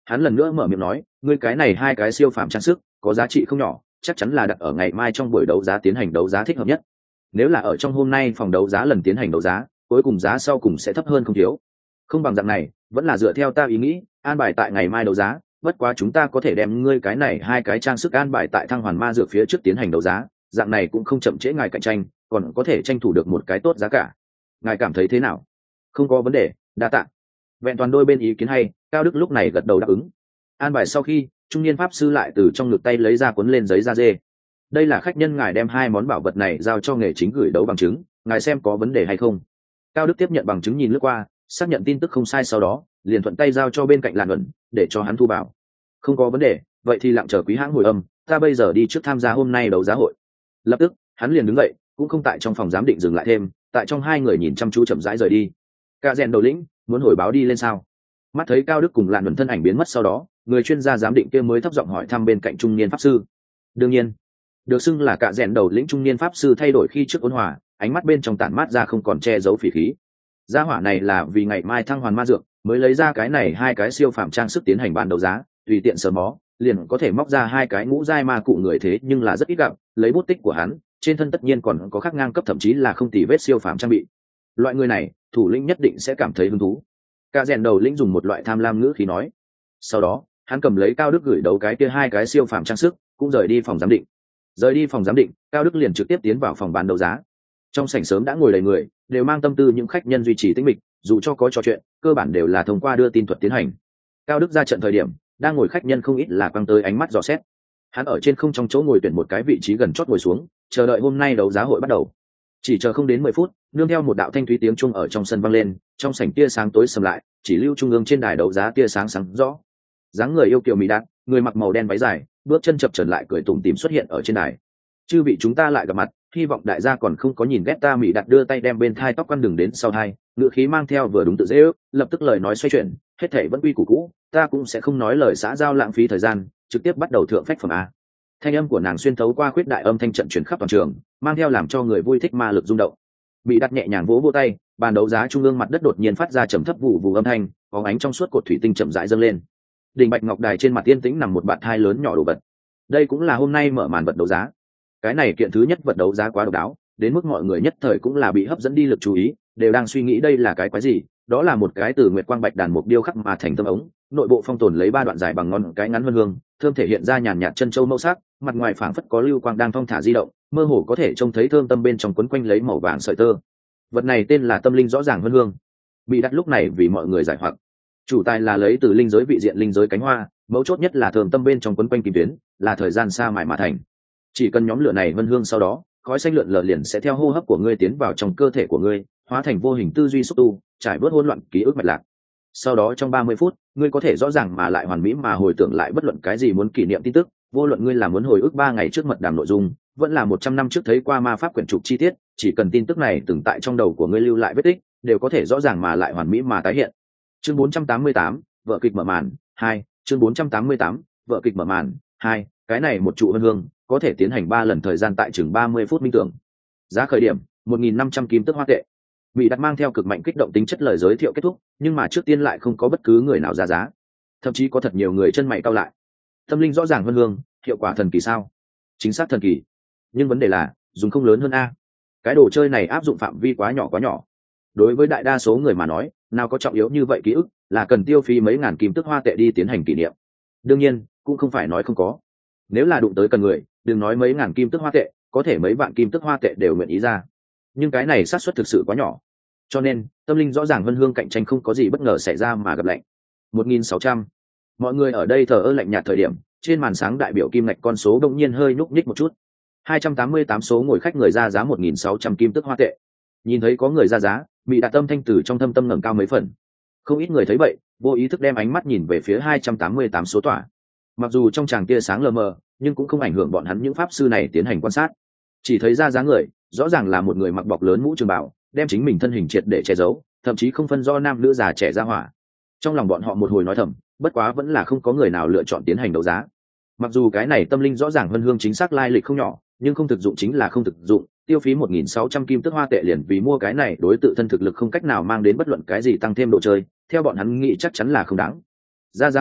Hắn lần nữa mở miệng nói, ngươi cái này hai cái siêu phàm trang sức có giá trị không nhỏ, chắc chắn là đặt ở ngày mai trong buổi đấu giá tiến hành đấu giá thích hợp nhất. Nếu là ở trong hôm nay phòng đấu giá lần tiến hành đấu giá, cuối cùng giá sau cùng sẽ thấp hơn không thiếu. Không bằng dạng này, vẫn là dựa theo ta ý nghĩ, an bài tại ngày mai đấu giá, bất quá chúng ta có thể đem ngươi cái này hai cái trang sức an bài tại thăng hoàn ma dược phía trước tiến hành đấu giá, dạng này cũng không chậm trễ ngài cạnh tranh, còn có thể tranh thủ được một cái tốt giá cả. Ngài cảm thấy thế nào? Không có vấn đề, đa tạ. Vẹn toàn đôi bên ý kiến hay, Cao Đức lúc này gật đầu đáp ứng. An bài sau khi, trung niên pháp sư lại từ trong ngực tay lấy ra cuốn lên giấy da dê. Đây là khách nhân ngài đem hai món bảo vật này giao cho nghề chính gửi đấu bằng chứng, ngài xem có vấn đề hay không. Cao Đức tiếp nhận bằng chứng nhìn lướt qua, xác nhận tin tức không sai, sau đó liền thuận tay giao cho bên cạnh Lan Luận để cho hắn thu bảo. Không có vấn đề, vậy thì lặng chờ quý hãng hồi âm, ta bây giờ đi trước tham gia hôm nay đấu giá hội. Lập tức hắn liền đứng dậy, cũng không tại trong phòng giám định dừng lại thêm, tại trong hai người nhìn chăm chú chậm rãi rời đi. Cả rèn đầu lĩnh muốn hồi báo đi lên sao? Mắt thấy Cao Đức cùng Lan Luận thân ảnh biến mất sau đó, người chuyên gia giám định kia mới thấp giọng hỏi thăm bên cạnh trung niên pháp sư. Đương nhiên, được xưng là cả rèn đầu lĩnh trung niên pháp sư thay đổi khi trước ôn hòa, ánh mắt bên trong tản mát ra không còn che giấu phỉ khí. Gia hỏa này là vì ngày mai thăng hoàn ma dược mới lấy ra cái này hai cái siêu phạm trang sức tiến hành bán đấu giá, tùy tiện sờ mó liền có thể móc ra hai cái ngũ giai ma cụ người thế nhưng là rất ít gặp, lấy bút tích của hắn trên thân tất nhiên còn có khắc ngang cấp thậm chí là không tỉ vết siêu phạm trang bị. Loại người này thủ lĩnh nhất định sẽ cảm thấy hứng thú. Cả rèn đầu lĩnh dùng một loại tham lam ngữ khí nói. Sau đó hắn cầm lấy Cao Đức gửi đấu cái kia hai cái siêu phạm trang sức, cũng rời đi phòng giám định. Rời đi phòng giám định, Cao Đức liền trực tiếp tiến vào phòng bán đấu giá. Trong sảnh sớm đã ngồi đầy người, đều mang tâm tư những khách nhân duy trì tĩnh mịch, dù cho có trò chuyện cơ bản đều là thông qua đưa tin thuật tiến hành. Cao Đức ra trận thời điểm, đang ngồi khách nhân không ít là quăng tới ánh mắt dò xét. Hắn ở trên không trong chỗ ngồi tuyển một cái vị trí gần chót ngồi xuống, chờ đợi hôm nay đấu giá hội bắt đầu. Chỉ chờ không đến mười phút, nương theo một đạo thanh thúy tiếng chuông ở trong sân vang lên, trong sảnh tia sáng tối sầm lại, chỉ lưu trung ương trên đài đấu giá tia sáng sáng rõ. Dáng người yêu kiều mỹ đạt, người mặc màu đen váy dài, bước chân chập chờn lại cười tủm tỉm xuất hiện ở trên đài. Chư vị chúng ta lại gặp mặt, hy vọng đại gia còn không có nhìn ghét ta. Mỹ đạt đưa tay đem bên thai tóc quăn đường đến sau thai, ngữ khí mang theo vừa đúng tự dễ ước, lập tức lời nói xoay chuyển, hết thảy vẫn quy củ cũ, ta cũng sẽ không nói lời xã giao lãng phí thời gian, trực tiếp bắt đầu thượng phách phẩm a. Thanh âm của nàng xuyên thấu qua khuyết đại âm thanh trận truyền khắp toàn trường, mang theo làm cho người vui thích ma lực rung động. Mỹ đạt nhẹ nhàng vỗ vỗ tay, bàn đấu giá trung ương mặt đất đột nhiên phát ra trầm thấp vụ vụ âm thanh, bóng ánh trong suốt cột thủy tinh chậm rãi dâng lên. Đỉnh bạch ngọc đài trên mặt tiên tĩnh nằm một bạt thai lớn nhỏ đồ vật. Đây cũng là hôm nay mở màn vật đấu giá. Cái này kiện thứ nhất vật đấu giá quá độc đáo, đến mức mọi người nhất thời cũng là bị hấp dẫn đi lực chú ý, đều đang suy nghĩ đây là cái quái gì. Đó là một cái từ nguyệt quang bạch đàn mục điêu khắc mà thành tâm ống, nội bộ phong tồn lấy ba đoạn dài bằng ngón cái ngắn vân hương, thơm thể hiện ra nhàn nhạt chân châu màu sắc, mặt ngoài phảng phất có lưu quang đang thong thả di động, mơ hồ có thể trông thấy thơm tâm bên trong quấn quanh lấy màu vàng sợi tơ. Vật này tên là tâm linh rõ ràng vân hương. Bị đặt lúc này vì mọi người giải hoặc, chủ tài là lấy từ linh giới vị diện linh giới cánh hoa, mấu chốt nhất là thơm tâm bên trong quấn quanh kim tuyến, là thời gian xa mài mà thành. Chỉ cần nhóm lửa này vân hương, sau đó khói xanh lượn lờ liền sẽ theo hô hấp của ngươi tiến vào trong cơ thể của ngươi, hóa thành vô hình tư duy xúc tu, trải bớt hỗn loạn ký ức mạch lạc. Sau đó trong ba mươi phút, ngươi có thể rõ ràng mà lại hoàn mỹ mà hồi tưởng lại bất luận cái gì muốn kỷ niệm tin tức, vô luận ngươi là muốn hồi ức ba ngày trước mật đàm nội dung, vẫn là một trăm năm trước thấy qua ma pháp quyển trục chi tiết, chỉ cần tin tức này từng tại trong đầu của ngươi lưu lại vết tích, đều có thể rõ ràng mà lại hoàn mỹ mà tái hiện. Chương bốn trăm tám mươi tám, vở kịch mở màn hai. Chương bốn trăm tám mươi tám, vở kịch mở màn hai. Cái này một trụ vân hương có thể tiến hành ba lần, thời gian tại chừng ba mươi phút minh tưởng. Giá khởi điểm một nghìn năm trăm kim tức hoa tệ. Bị đặt mang theo cực mạnh kích động tính chất lời giới thiệu kết thúc, nhưng mà trước tiên lại không có bất cứ người nào ra giá, thậm chí có thật nhiều người chân mày cau lại. Tâm linh rõ ràng vân hương, hiệu quả thần kỳ sao? Chính xác thần kỳ, nhưng vấn đề là dùng không lớn hơn a. Cái đồ chơi này áp dụng phạm vi quá nhỏ quá nhỏ. Đối với đại đa số người mà nói, nào có trọng yếu như vậy ký ức là cần tiêu phí mấy ngàn kim tức hoa tệ đi tiến hành kỷ niệm. Đương nhiên cũng không phải nói không có, nếu là đụng tới cần người, đừng nói mấy ngàn kim tức hoa tệ, có thể mấy vạn kim tức hoa tệ đều nguyện ý ra, nhưng cái này xác suất thực sự quá nhỏ, cho nên tâm linh rõ ràng vân hương cạnh tranh không có gì bất ngờ xảy ra mà gặp lạnh. Một nghìn sáu trăm. Mọi người ở đây thờ ơ lạnh nhạt thời điểm, trên màn sáng đại biểu kim ngạch con số đông nhiên hơi nhúc nhích một chút. Hai trăm tám mươi tám số ngồi khách người ra giá một nghìn sáu trăm kim tức hoa tệ. Nhìn thấy có người ra giá, Mị Đạt tâm thanh từ trong thâm tâm ngẩng cao mấy phần. Không ít người thấy vậy, vô ý thức đem ánh mắt nhìn về phía hai trăm tám mươi tám số tỏa. Mặc dù trong tràng tia sáng lờ mờ, nhưng cũng không ảnh hưởng bọn hắn những pháp sư này tiến hành quan sát. Chỉ thấy ra giá người, rõ ràng là một người mặc bọc lớn mũ trường bào, đem chính mình thân hình triệt để che giấu, thậm chí không phân do nam nữ già trẻ ra hỏa. Trong lòng bọn họ một hồi nói thầm, bất quá vẫn là không có người nào lựa chọn tiến hành đấu giá. Mặc dù cái này tâm linh rõ ràng vân hương chính xác lai lịch không nhỏ, nhưng không thực dụng chính là không thực dụng, tiêu phí một nghìn sáu trăm kim tức hoa tệ liền vì mua cái này đối tự thân thực lực không cách nào mang đến bất luận cái gì tăng thêm độ chơi, theo bọn hắn nghĩ chắc chắn là không đáng. Ra giá người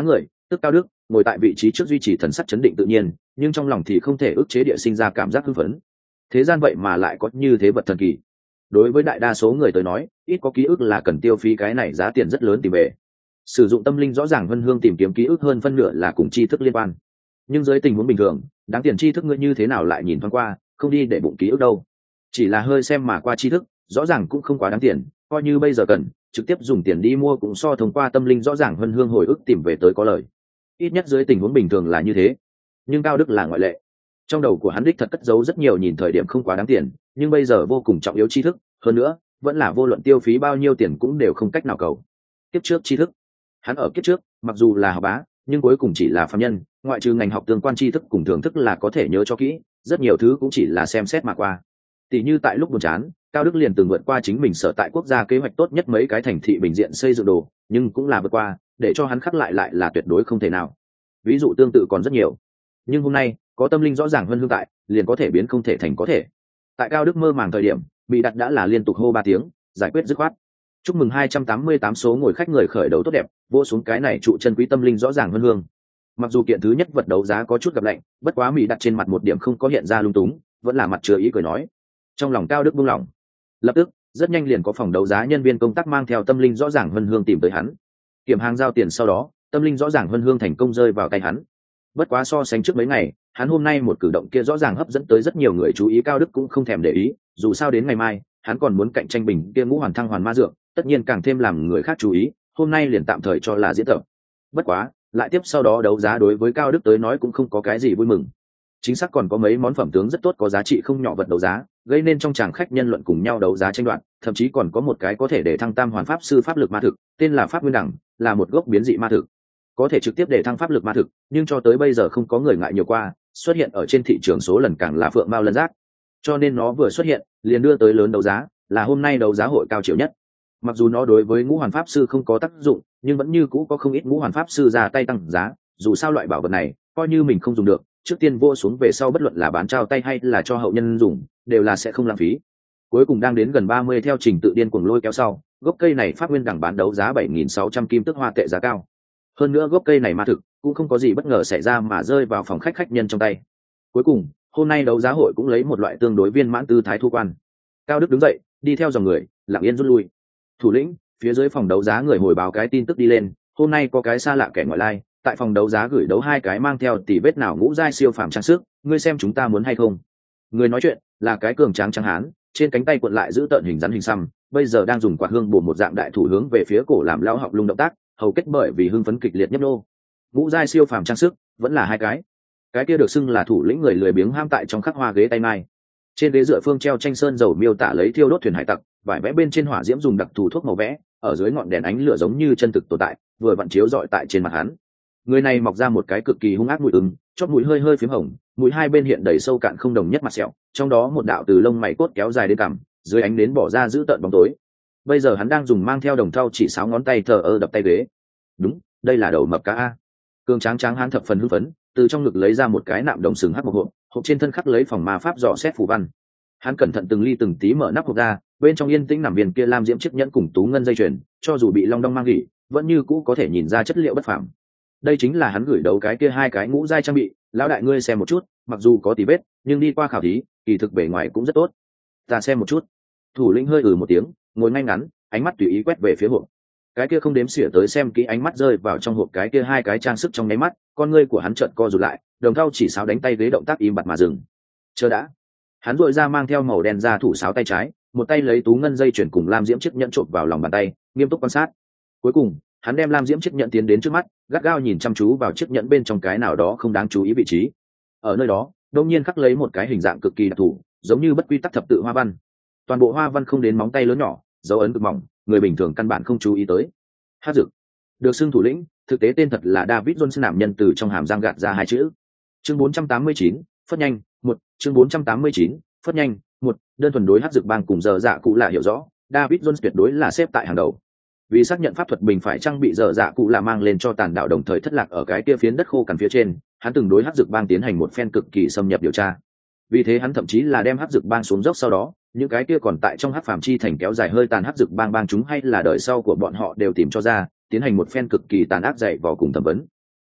tức Cao Đức ngồi tại vị trí trước duy trì thần sắc chấn định tự nhiên, nhưng trong lòng thì không thể ức chế địa sinh ra cảm giác hưng phấn. Thế gian vậy mà lại có như thế vật thần kỳ. Đối với đại đa số người tới nói, ít có ký ức là cần tiêu phí cái này giá tiền rất lớn tìm về. Sử dụng tâm linh rõ ràng vân hương tìm kiếm ký ức hơn phân nửa là cùng tri thức liên quan. Nhưng dưới tình huống bình thường, đáng tiền tri thức ngươi như thế nào lại nhìn thoáng qua, không đi để bụng ký ức đâu. Chỉ là hơi xem mà qua tri thức, rõ ràng cũng không quá đáng tiền, coi như bây giờ cần, trực tiếp dùng tiền đi mua cũng so thông qua tâm linh rõ ràng vân hương hồi ức tìm về tới có lời. Ít nhất dưới tình huống bình thường là như thế. Nhưng Cao Đức là ngoại lệ. Trong đầu của hắn đích thật cất giấu rất nhiều nhìn thời điểm không quá đáng tiền, nhưng bây giờ vô cùng trọng yếu tri thức, hơn nữa vẫn là vô luận tiêu phí bao nhiêu tiền cũng đều không cách nào cầu. Kiếp trước tri thức, hắn ở kiếp trước mặc dù là học bá, nhưng cuối cùng chỉ là phàm nhân, ngoại trừ ngành học tương quan tri thức cùng thưởng thức là có thể nhớ cho kỹ, rất nhiều thứ cũng chỉ là xem xét mà qua. Tỷ như tại lúc buồn chán, Cao Đức liền từng vượt qua chính mình sở tại quốc gia kế hoạch tốt nhất mấy cái thành thị bình diện xây dựng đồ, nhưng cũng là vượt qua, để cho hắn khắc lại lại là tuyệt đối không thể nào. Ví dụ tương tự còn rất nhiều, nhưng hôm nay có tâm linh rõ ràng hơn hương tại, liền có thể biến không thể thành có thể. Tại Cao Đức mơ màng thời điểm, bị đặt đã là liên tục hô ba tiếng, giải quyết dứt khoát. Chúc mừng hai trăm tám mươi tám số ngồi khách người khởi đấu tốt đẹp, vô xuống cái này trụ chân quý tâm linh rõ ràng hơn hương. Mặc dù kiện thứ nhất vật đấu giá có chút gặp lạnh, bất quá mỹ đặt trên mặt một điểm không có hiện ra lung túng, vẫn là mặt chứa ý cười nói. Trong lòng Cao Đức buông lỏng. Lập tức, rất nhanh liền có phòng đấu giá nhân viên công tác mang theo tâm linh rõ ràng hơn hương tìm tới hắn. Kiểm hàng giao tiền sau đó, tâm linh rõ ràng hơn hương thành công rơi vào tay hắn. Bất quá so sánh trước mấy ngày, hắn hôm nay một cử động kia rõ ràng hấp dẫn tới rất nhiều người chú ý. Cao Đức cũng không thèm để ý, dù sao đến ngày mai hắn còn muốn cạnh tranh bình kia ngũ hoàn thăng hoàn ma dược, tất nhiên càng thêm làm người khác chú ý. Hôm nay liền tạm thời cho là diễn tập. Bất quá lại tiếp sau đó đấu giá đối với Cao Đức tới nói cũng không có cái gì vui mừng. Chính xác còn có mấy món phẩm tướng rất tốt có giá trị không nhỏ vật đấu giá, gây nên trong tràng khách nhân luận cùng nhau đấu giá tranh đoạt, thậm chí còn có một cái có thể để thăng tam hoàn pháp sư pháp lực ma thực, tên là Pháp Nguyên Đẳng, là một gốc biến dị ma thực, có thể trực tiếp để thăng pháp lực ma thực, nhưng cho tới bây giờ không có người ngại nhiều qua, xuất hiện ở trên thị trường số lần càng là phượng mao lân giác, cho nên nó vừa xuất hiện liền đưa tới lớn đấu giá, là hôm nay đấu giá hội cao chiều nhất. Mặc dù nó đối với ngũ hoàn pháp sư không có tác dụng, nhưng vẫn như cũ có không ít ngũ hoàn pháp sư ra tay tăng giá. Dù sao loại bảo vật này coi như mình không dùng được, trước tiên vô xuống về sau bất luận là bán trao tay hay là cho hậu nhân dùng, đều là sẽ không lãng phí. Cuối cùng đang đến gần ba mươi theo trình tự điên cuồng lôi kéo sau, gốc cây này Pháp Nguyên Đẳng bán đấu giá bảy nghìn sáu trăm kim tức hoa tệ giá cao. Hơn nữa gốc cây này ma thực cũng không có gì bất ngờ xảy ra mà rơi vào phòng khách khách nhân trong tay. Cuối cùng hôm nay đấu giá hội cũng lấy một loại tương đối viên mãn tư thái thu quan. Cao Đức đứng dậy đi theo dòng người lặng yên rút lui. Thủ lĩnh, phía dưới phòng đấu giá người hồi báo cái tin tức đi lên, hôm nay có cái xa lạ kẻ ngoại lai tại phòng đấu giá gửi đấu hai cái mang theo tỷ vết nào ngũ giai siêu phàm trang sức, ngươi xem chúng ta muốn hay không? Người nói chuyện là cái cường tráng trắng hán, trên cánh tay cuộn lại giữ tợn hình rắn hình xăm, bây giờ đang dùng quạt hương bổ một dạng đại thủ hướng về phía cổ làm lao học lung động tác, hầu kết bởi vì hưng phấn kịch liệt nhấp nô. Ngũ giai siêu phàm trang sức vẫn là hai cái, cái kia được xưng là thủ lĩnh người lười biếng ham tại trong khắc hoa ghế tay mai. Trên ghế dựa phương treo tranh sơn dầu miêu tả lấy thiêu đốt thuyền hải tặc, vải vẽ bên trên hỏa diễm dùng đặc thù thuốc màu vẽ, ở dưới ngọn đèn ánh lửa giống như chân thực tồn tại, vừa vặn chiếu rọi tại trên mặt hắn. Người này mọc ra một cái cực kỳ hung ác mũi ứng, chóp mũi hơi hơi phím hồng, mũi hai bên hiện đầy sâu cạn không đồng nhất mặt sẹo, trong đó một đạo từ lông mày cốt kéo dài đến cằm, dưới ánh nến bỏ ra giữ tợn bóng tối. Bây giờ hắn đang dùng mang theo đồng thau chỉ sáo ngón tay thờ ơ đập tay ghế. Đúng, đây là đầu mập cá a. Cường tráng tráng hắn thập phần hưng phấn, từ trong ngực lấy ra một cái nạm đồng sừng hắc một hộp, hộp trên thân khắc lấy phòng ma pháp dò xét phù văn. Hắn cẩn thận từng ly từng tí mở nắp hộp ra, bên trong yên tĩnh nằm viên kia lam diễm chiếc nhẫn cùng tú ngân dây chuyền, cho dù bị long đong mang gỉ, vẫn như cũ có thể nhìn ra chất liệu bất phàm. Đây chính là hắn gửi đấu cái kia hai cái ngũ giai trang bị, lão đại ngươi xem một chút, mặc dù có tí vết, nhưng đi qua khảo thí, kỳ thực bề ngoài cũng rất tốt. Ta xem một chút. Thủ lĩnh hơi ừ một tiếng, ngồi ngay ngắn, ánh mắt tùy ý quét về phía hộp. Cái kia không đếm xỉa tới xem kỹ ánh mắt rơi vào trong hộp cái kia hai cái trang sức trong nháy mắt, con ngươi của hắn chợt co rụt lại, đồng thau chỉ sáo đánh tay ghế động tác im bặt mà dừng. Chờ đã. Hắn vội ra mang theo màu đen ra thủ sáo tay trái, một tay lấy tú ngân dây chuyển cùng lam diễm chiếc nhẫn trộn vào lòng bàn tay, nghiêm túc quan sát. Cuối cùng hắn đem lam diễm chiếc nhẫn tiến đến trước mắt, gắt gao nhìn chăm chú vào chiếc nhẫn bên trong cái nào đó không đáng chú ý vị trí. Ở nơi đó đột nhiên khắc lấy một cái hình dạng cực kỳ đặc thù, giống như bất quy tắc thập tự hoa văn. Toàn bộ hoa văn không đến móng tay lớn nhỏ, dấu ấn cực mỏng, người bình thường căn bản không chú ý tới. Hát dực được xưng thủ lĩnh, thực tế tên thật là David Johnson, nạm nhân từ trong hàm răng gạt ra hai chữ. Chương bốn trăm tám mươi chín, phất nhanh một. Chương bốn trăm tám mươi chín, phất nhanh một. Đơn thuần đối hát dực bang cùng giờ dạ cụ là hiểu rõ, David Jones tuyệt đối là xếp tại hàng đầu. Vì xác nhận pháp thuật bình phải trang bị giờ dạ cụ là mang lên cho tàn đạo đồng thời thất lạc ở cái kia phiến đất khô cằn phía trên, hắn từng đối hát dực bang tiến hành một phen cực kỳ xâm nhập điều tra. Vì thế hắn thậm chí là đem hát dực bang xuống dốc, sau đó những cái kia còn tại trong hát phàm chi thành kéo dài hơi tàn hát dực bang bang chúng hay là đời sau của bọn họ đều tìm cho ra, tiến hành một phen cực kỳ tàn ác dạy vò cùng thẩm vấn.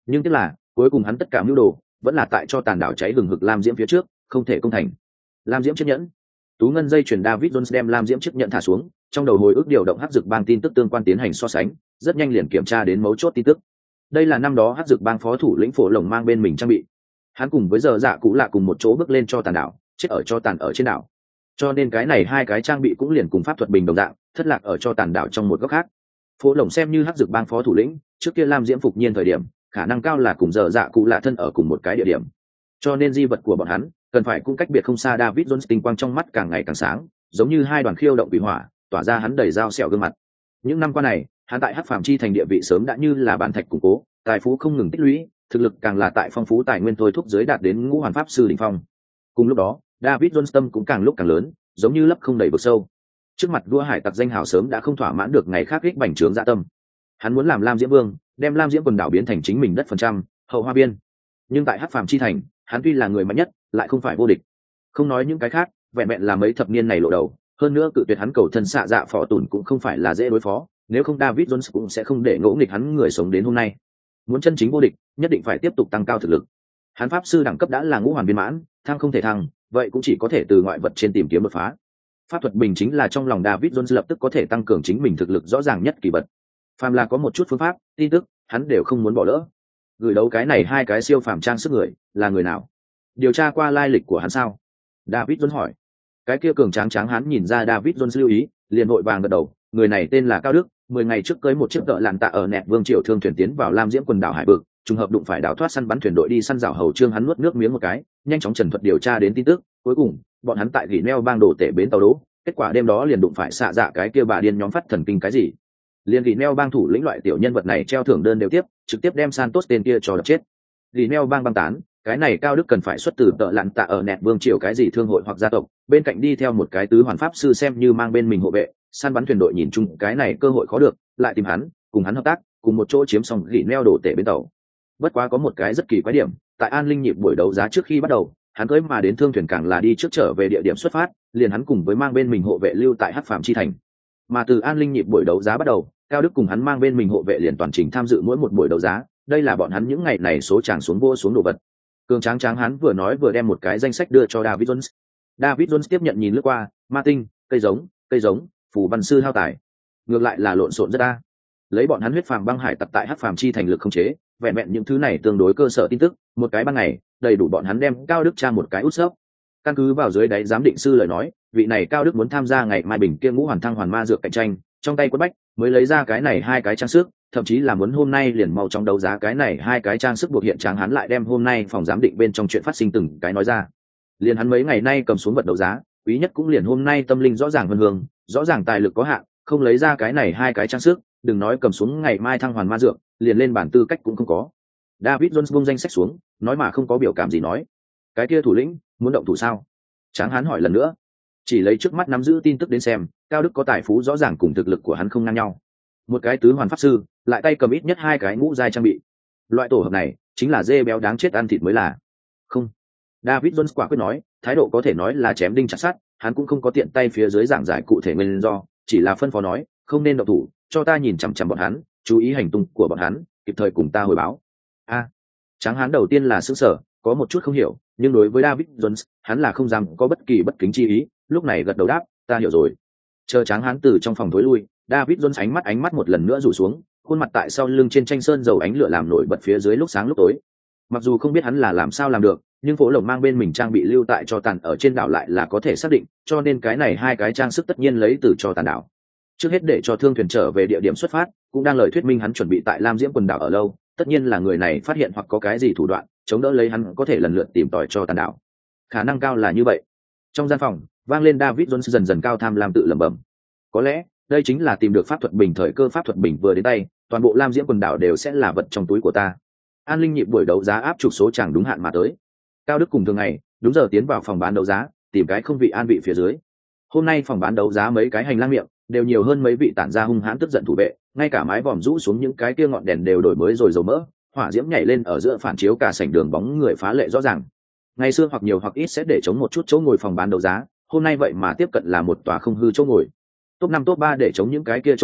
nhưng tức là cuối cùng hắn tất cả mưu đồ vẫn là tại cho tàn đảo cháy gừng hực lam diễm phía trước, không thể công thành. Lam diễm chiếc nhẫn. Tú ngân dây chuyền David Jones đem lam diễm chiếc nhẫn thả xuống, trong đầu hồi ức điều động hắc dược bang tin tức tương quan tiến hành so sánh, rất nhanh liền kiểm tra đến mấu chốt tin tức. Đây là năm đó hắc dược bang phó thủ lĩnh Phổ Lồng mang bên mình trang bị. Hắn cùng với giờ dạ cũ lạ cùng một chỗ bước lên cho tàn đảo, chết ở cho tàn ở trên đảo. Cho nên cái này hai cái trang bị cũng liền cùng pháp thuật bình đồng dạng, thất lạc ở cho tàn đảo trong một góc khác. Phổ Lồng xem như hắc dược bang phó thủ lĩnh, trước kia lam diễm phục nhiên thời điểm, khả năng cao là cùng giờ dạ cũ lạ thân ở cùng một cái địa điểm. Cho nên di vật của bọn hắn cần phải cũng cách biệt không xa. David Jones tinh quang trong mắt càng ngày càng sáng, giống như hai đoàn khiêu động quỷ hỏa, tỏa ra hắn đầy dao sẹo gương mặt. Những năm qua này, hắn tại hắc phàm chi thành địa vị sớm đã như là bản thạch củng cố, tài phú không ngừng tích lũy, thực lực càng là tại phong phú tài nguyên thôi thúc giới đạt đến ngũ hoàn pháp sư đỉnh phong. Cùng lúc đó, David Jones tâm cũng càng lúc càng lớn, giống như lấp không đầy vực sâu. Trước mặt vua hải tặc danh hào sớm đã không thỏa mãn được ngày khác kích bành trướng dạ tâm. Hắn muốn làm Lam Diễm Vương, đem Lam Diễm quần đảo biến thành chính mình đất phần trăm, hậu hoa biên. Nhưng tại hắc phàm chi thành, hắn tuy là người mạnh nhất, lại không phải vô địch. Không nói những cái khác, vẹn vẹn là mấy thập niên này lộ đầu, hơn nữa cự tuyệt hắn cầu thân xạ dạ phò tùn cũng không phải là dễ đối phó, nếu không David Jones cũng sẽ không để ngỗ nghịch hắn người sống đến hôm nay. Muốn chân chính vô địch, nhất định phải tiếp tục tăng cao thực lực. Hắn pháp sư đẳng cấp đã là ngũ hoàn viên mãn, thăng không thể thăng, vậy cũng chỉ có thể từ ngoại vật trên tìm kiếm đột phá. Pháp thuật bình chính là trong lòng David Jones lập tức có thể tăng cường chính mình thực lực rõ ràng nhất kỳ vật. Phàm là có một chút phương pháp, tin tức, hắn đều không muốn bỏ lỡ. Gửi đấu cái này hai cái siêu phàm trang sức người, là người nào? Điều tra qua lai lịch của hắn sao? David Jones hỏi. Cái kia cường tráng tráng hắn nhìn ra David Jones lưu ý, liền vội vàng gật đầu, người này tên là Cao Đức, mười ngày trước cưới một chiếc cỡ lạn tạ ở nẹt vương triều thương thuyền tiến vào Lam Diễm quần đảo hải vực, trùng hợp đụng phải đảo thoát săn bắn thuyền đội đi săn rào hầu trương. Hắn nuốt nước miếng một cái, nhanh chóng trần thuật điều tra đến tin tức, cuối cùng, bọn hắn tại gỉ neo bang đổ tể bến tàu đỗ, kết quả đêm đó liền đụng phải xạ dạ cái kia bà điên nhóm phát thần kinh cái gì. Liền gỉ neo bang thủ lĩnh loại tiểu nhân vật này treo thưởng đơn đều tiếp, trực tiếp đem Santos tên kia cho đập chết. Gỉ neo bang băng tán, cái này Cao Đức cần phải xuất từ tợ lặn tạ ở nẹt vương triều cái gì thương hội hoặc gia tộc, bên cạnh đi theo một cái tứ hoàn pháp sư xem như mang bên mình hộ vệ, săn bắn thuyền đội nhìn chung cái này cơ hội khó được, lại tìm hắn, cùng hắn hợp tác, cùng một chỗ chiếm xong gỉ neo đổ tể bên tàu. Bất quá có một cái rất kỳ quái điểm, tại An Linh nhịp buổi đấu giá trước khi bắt đầu, hắn cưỡi mà đến thương thuyền càng là đi trước trở về địa điểm xuất phát, liền hắn cùng với mang bên mình hộ vệ lưu tại hắc phàm chi thành. Mà từ An Linh nhịp buổi đấu giá bắt đầu, Cao Đức cùng hắn mang bên mình hộ vệ liền toàn trình tham dự mỗi một buổi đấu giá, đây là bọn hắn những ngày này số tràng xuống vô xuống đồ vật. Cường tráng tráng hắn vừa nói vừa đem một cái danh sách đưa cho David Jones. David Jones tiếp nhận nhìn lướt qua, ma tinh, cây giống, cây giống, phù văn sư hao tài. Ngược lại là lộn xộn rất đa. Lấy bọn hắn huyết phàm băng hải tặc tại hắc phàm chi thành lực không chế, vẹn vẹn những thứ này tương đối cơ sở tin tức, một cái ban ngày, đầy đủ bọn hắn đem Cao Đức tra một cái út sấp. Căn cứ vào dưới đáy giám định sư lời nói, vị này Cao Đức muốn tham gia ngày mai bình kia ngũ hoàn thăng hoàn ma dược cạnh tranh, trong tay quất bách mới lấy ra cái này hai cái trang sức, thậm chí là muốn hôm nay liền mau chóng đấu giá cái này hai cái trang sức buộc hiện tráng hắn lại đem hôm nay phòng giám định bên trong chuyện phát sinh từng cái nói ra. Liền hắn mấy ngày nay cầm xuống vật đấu giá, quý nhất cũng liền hôm nay tâm linh rõ ràng hơn hương, rõ ràng tài lực có hạn, không lấy ra cái này hai cái trang sức, đừng nói cầm xuống ngày mai thăng hoàn ma dược, liền lên bản tư cách cũng không có. David Jones buông danh sách xuống, nói mà không có biểu cảm gì nói. Cái kia thủ lĩnh, muốn động thủ sao? Tráng hắn hỏi lần nữa. Chỉ lấy trước mắt nắm giữ tin tức đến xem, Cao Đức có tài phú rõ ràng cùng thực lực của hắn không ngang nhau. Một cái tứ hoàn pháp sư, lại tay cầm ít nhất hai cái ngũ giai trang bị. Loại tổ hợp này, chính là dê béo đáng chết ăn thịt mới là. Không. David Jones quả quyết nói, thái độ có thể nói là chém đinh chặt sắt, hắn cũng không có tiện tay phía dưới giảng giải cụ thể nguyên do, chỉ là phân phó nói, không nên động thủ, cho ta nhìn chằm chằm bọn hắn, chú ý hành tung của bọn hắn, kịp thời cùng ta hồi báo. A. À, tráng hán đầu tiên là sững sờ, có một chút không hiểu, nhưng đối với David Jones, hắn là không dám có bất kỳ bất kính chi ý, lúc này gật đầu đáp, ta hiểu rồi. Chờ tráng hán từ trong phòng thối lui, David Jones ánh mắt ánh mắt một lần nữa rủ xuống, khuôn mặt tại sau lưng trên tranh sơn dầu ánh lửa làm nổi bật phía dưới lúc sáng lúc tối. Mặc dù không biết hắn là làm sao làm được, nhưng Phố Lồng mang bên mình trang bị lưu tại cho tàn ở trên đảo lại là có thể xác định, cho nên cái này hai cái trang sức tất nhiên lấy từ cho tàn đảo. Trước hết để cho thương thuyền trở về địa điểm xuất phát, cũng đang lời thuyết minh hắn chuẩn bị tại Lam Diễm quần đảo ở lâu, tất nhiên là người này phát hiện hoặc có cái gì thủ đoạn, chống đỡ lấy hắn có thể lần lượt tìm tòi cho tàn đảo. Khả năng cao là như vậy. Trong gian phòng, vang lên David Jones dần dần cao tham lam tự lẩm bẩm. Có lẽ, đây chính là tìm được pháp thuật bình thời cơ pháp thuật bình vừa đến tay, toàn bộ Lam Diễm quần đảo đều sẽ là vật trong túi của ta. An Linh nhịp buổi đấu giá áp trục số chẳng đúng hạn mà tới. Cao Đức cùng thường ngày, đúng giờ tiến vào phòng bán đấu giá, tìm cái không vị an vị phía dưới. Hôm nay phòng bán đấu giá mấy cái hành lang miệng đều nhiều hơn mấy vị tản ra hung hãn tức giận thủ vệ, ngay cả mái vòm rũ xuống những cái kia ngọn đèn đều đổi mới rồi dầu mỡ, hỏa diễm nhảy lên ở giữa phản chiếu cả sảnh đường bóng người phá lệ rõ ràng. Ngày xưa hoặc nhiều hoặc ít sẽ để chống một chút chỗ ngồi phòng bán đấu giá, hôm nay vậy mà tiếp cận là một tòa không hư chỗ ngồi. Top năm top ba để chống những cái kia chỗ ngồi,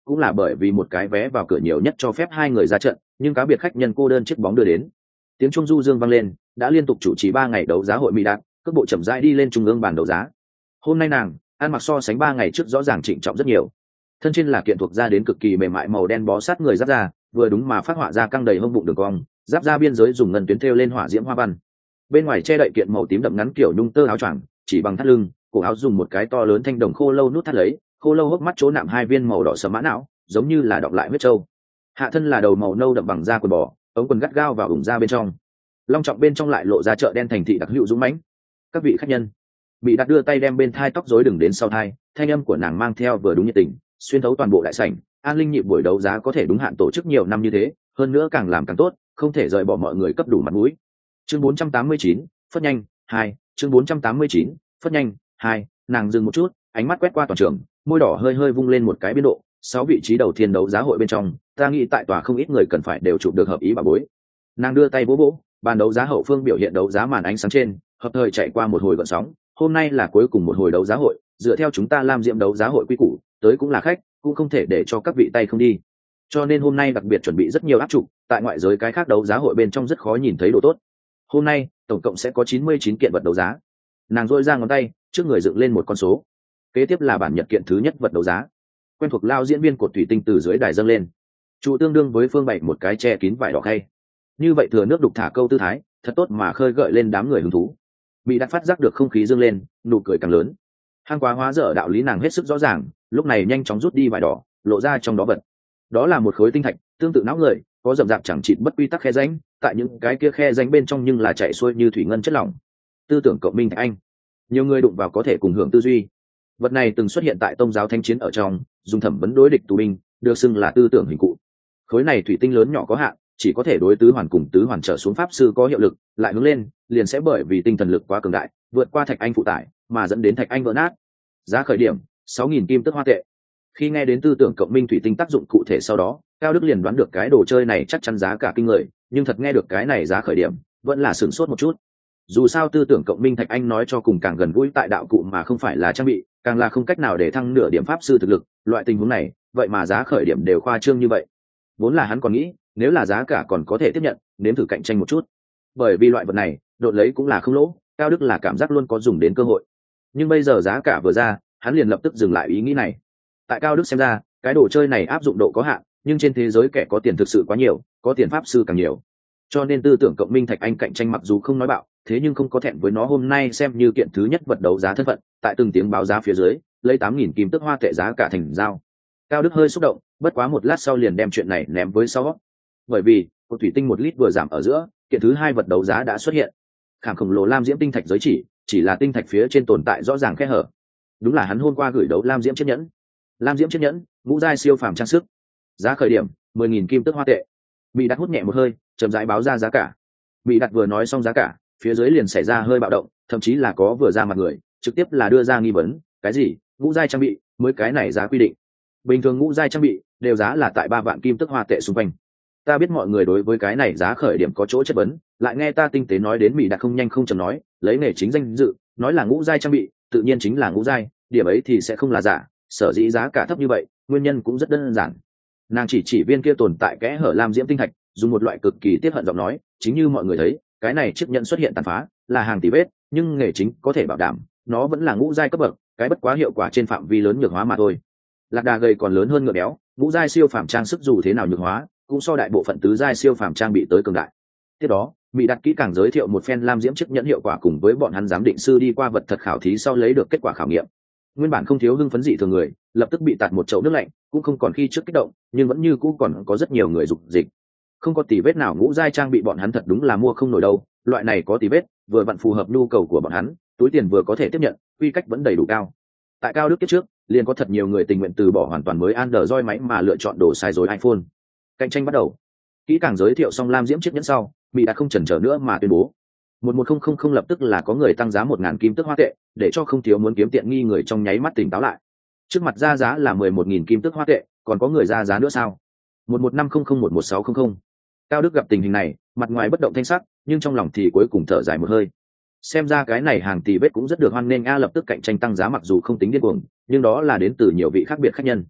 cũng là bởi vì một cái vé vào cửa nhiều nhất cho phép hai người ra trận, nhưng cá biệt khách nhân cô đơn chiếc bóng đưa đến. Tiếng chuông du dương vang lên, đã liên tục chủ trì ba ngày đấu giá hội Mỹ Đạt, cước bộ chậm rãi đi lên trung ương bàn đấu giá. Hôm nay nàng ăn mặc so sánh ba ngày trước rõ ràng trịnh trọng rất nhiều. Thân trên là kiện thuộc da đến cực kỳ mềm mại màu đen bó sát người giáp da, vừa đúng mà phát họa ra căng đầy hông bụng đường cong, giáp da biên giới dùng ngân tuyến thêu lên hỏa diễm hoa văn. Bên ngoài che đậy kiện màu tím đậm ngắn kiểu nhung tơ áo choàng, chỉ bằng thắt lưng, cổ áo dùng một cái to lớn thanh đồng khô lâu nút thắt lấy, khô lâu hốc mắt chỗ nạm hai viên màu đỏ sẫm mã não, giống như là đọng lại huyết trâu. Hạ thân là đầu màu nâu đậm bằng da quần bò, ống quần gắt gao vào ủng da bên trong. Long trọng bên trong lại lộ ra chợ đen thành thị đặc hữu dũng mãnh. Các vị khách nhân, bị đặt đưa tay đem bên thai tóc rối đừng đến sau thai, thanh âm của nàng mang theo vừa đúng nhiệt tình, xuyên thấu toàn bộ đại sảnh. An Linh nhịp buổi đấu giá có thể đúng hạn tổ chức nhiều năm như thế, hơn nữa càng làm càng tốt, không thể rời bỏ mọi người cấp đủ mặt mũi. Chương bốn trăm tám mươi chín, phất nhanh, hai, chương bốn trăm tám mươi chín, phất nhanh, hai, nàng dừng một chút, ánh mắt quét qua toàn trường, môi đỏ hơi hơi vung lên một cái biên độ, sáu vị trí đầu tiên đấu giá hội bên trong, ta nghĩ tại tòa không ít người cần phải đều chụp được hợp ý bà bối. Nàng đưa tay vỗ vỗ, bàn đấu giá hậu phương biểu hiện đấu giá màn ánh sáng trên, hợp thời chạy qua một hồi gợn sóng, hôm nay là cuối cùng một hồi đấu giá hội, dựa theo chúng ta Lam Diệm đấu giá hội quy củ, tới cũng là khách, cũng không thể để cho các vị tay không đi. Cho nên hôm nay đặc biệt chuẩn bị rất nhiều áp trục, tại ngoại giới cái khác đấu giá hội bên trong rất khó nhìn thấy đồ tốt. Hôm nay, tổng cộng sẽ có chín mươi chín kiện vật đấu giá. Nàng rôi ra ngón tay, trước người dựng lên một con số. Kế tiếp là bản nhật kiện thứ nhất vật đấu giá. Quen thuộc lao diễn viên cột thủy tinh từ dưới đài dâng lên. Trụ tương đương với phương bảy một cái che kín vải đỏ khay. Như vậy thừa nước đục thả câu tư thái, thật tốt mà khơi gợi lên đám người hứng thú. Bị đã phát giác được không khí dâng lên, nụ cười càng lớn. Hang quá hóa dở đạo lý nàng hết sức rõ ràng, lúc này nhanh chóng rút đi vải đỏ, lộ ra trong đó vật. Đó là một khối tinh thạch, tương tự não người, có rậm rạp chẳng chịt bất quy tắc khe rãnh, tại những cái kia khe rãnh bên trong nhưng là chảy xuôi như thủy ngân chất lỏng. Tư tưởng cộng minh thạch anh, nhiều người đụng vào có thể cùng hưởng tư duy. Vật này từng xuất hiện tại tông giáo thanh chiến ở trong, dùng thẩm vấn đối địch tù binh, được xưng là tư tưởng hình cụ. Khối này thủy tinh lớn nhỏ có hạn, chỉ có thể đối tứ hoàn cùng tứ hoàn trở xuống pháp sư có hiệu lực, lại hướng lên, liền sẽ bởi vì tinh thần lực quá cường đại, vượt qua thạch anh phụ tải, mà dẫn đến thạch anh vỡ nát. Giá khởi điểm sáu nghìn kim tức hoa tệ. Khi nghe đến tư tưởng cộng minh thủy tinh tác dụng cụ thể sau đó, Cao Đức liền đoán được cái đồ chơi này chắc chắn giá cả kinh người, nhưng thật nghe được cái này giá khởi điểm, vẫn là sửng sốt một chút. Dù sao tư tưởng cộng minh thạch anh nói cho cùng càng gần gũi tại đạo cụ mà không phải là trang bị, càng là không cách nào để thăng nửa điểm pháp sư thực lực, loại tình huống này, vậy mà giá khởi điểm đều khoa trương như vậy. Vốn là hắn còn nghĩ, nếu là giá cả còn có thể tiếp nhận, nếm thử cạnh tranh một chút. Bởi vì loại vật này, đột lấy cũng là không lỗ, Cao Đức là cảm giác luôn có dùng đến cơ hội. Nhưng bây giờ giá cả vừa ra, hắn liền lập tức dừng lại ý nghĩ này. Tại Cao Đức xem ra, cái đồ chơi này áp dụng độ có hạn, nhưng trên thế giới kẻ có tiền thực sự quá nhiều, có tiền pháp sư càng nhiều. Cho nên tư tưởng cộng minh thạch anh cạnh tranh mặc dù không nói bạo, thế nhưng không có thẹn với nó hôm nay xem như kiện thứ nhất vật đấu giá thân phận, tại từng tiếng báo giá phía dưới, lấy tám nghìn kim tức hoa tệ giá cả thành giao. Cao Đức hơi xúc động, bất quá một lát sau liền đem chuyện này ném với sau. Bởi vì, cột thủy tinh một lít vừa giảm ở giữa, kiện thứ hai vật đấu giá đã xuất hiện. Khảm khổng lồ lam diễm tinh thạch giới chỉ, chỉ là tinh thạch phía trên tồn tại rõ ràng khe hở. Đúng là hắn hôm qua gửi đấu lam diễm chiếc nhẫn. Lam diễm chiếc nhẫn, ngũ giai siêu phàm trang sức. Giá khởi điểm mười nghìn kim tức hoa tệ. Bị đặt hút nhẹ một hơi, chậm rãi báo ra giá cả. Bị đặt vừa nói xong giá cả, phía dưới liền xảy ra hơi bạo động, thậm chí là có vừa ra mặt người, trực tiếp là đưa ra nghi vấn, cái gì? Ngũ giai trang bị, mới cái này giá quy định. Bình thường ngũ giai trang bị đều giá là tại ba vạn kim tức hoa tệ xung quanh. Ta biết mọi người đối với cái này giá khởi điểm có chỗ chất vấn, lại nghe ta tinh tế nói đến Mỹ Đạt không nhanh không chậm nói, lấy nghề chính danh dự, nói là ngũ giai trang bị, tự nhiên chính là ngũ giai, điểm ấy thì sẽ không là giả, sở dĩ giá cả thấp như vậy, nguyên nhân cũng rất đơn giản. Nàng chỉ chỉ viên kia tồn tại kẽ hở lam diễm tinh thạch, dùng một loại cực kỳ tiết hận giọng nói, chính như mọi người thấy, cái này chiếc nhẫn xuất hiện tàn phá, là hàng tỷ vết, nhưng nghề chính có thể bảo đảm, nó vẫn là ngũ giai cấp bậc, cái bất quá hiệu quả trên phạm vi lớn nhược hóa mà thôi. Lạc đà gầy còn lớn hơn ngựa béo, ngũ giai siêu phàm trang sức dù thế nào nhược hóa, cũng so đại bộ phận tứ giai siêu phàm trang bị tới cường đại. Tiếp đó, Mỹ đặt kỹ càng giới thiệu một phen lam diễm chiếc nhẫn hiệu quả cùng với bọn hắn giám định sư đi qua vật thật khảo thí sau lấy được kết quả khảo nghiệm. Nguyên bản không thiếu hưng phấn dị thường người, lập tức bị tạt một chậu nước lạnh, cũng không còn khi trước kích động, nhưng vẫn như cũ còn có rất nhiều người dục dịch. Không có tỉ vết nào ngũ giai trang bị bọn hắn thật đúng là mua không nổi đâu, loại này có tỉ vết, vừa vặn phù hợp nhu cầu của bọn hắn, túi tiền vừa có thể tiếp nhận, quy cách vẫn đầy đủ cao. Tại Cao Đức kiếp trước, liền có thật nhiều người tình nguyện từ bỏ hoàn toàn mới Android máy mà lựa chọn đồ sai rồi iPhone. Cạnh tranh bắt đầu. Kỹ càng giới thiệu xong lam diễm chiếc nhẫn sau, Mỹ đã không chần chờ nữa mà tuyên bố một một không không không lập tức là có người tăng giá một ngàn kim tức hoa tệ, để cho không thiếu muốn kiếm tiện nghi người trong nháy mắt tỉnh táo lại. Trước mặt ra giá là mười một nghìn kim tức hoa tệ, còn có người ra giá nữa sao? một một năm không không một một sáu không không. Cao Đức gặp tình hình này, mặt ngoài bất động thanh sắc, nhưng trong lòng thì cuối cùng thở dài một hơi. Xem ra cái này hàng tỷ vết cũng rất được hoan nghênh a, lập tức cạnh tranh tăng giá mặc dù không tính điên cuồng, nhưng đó là đến từ nhiều vị khác biệt khách nhân.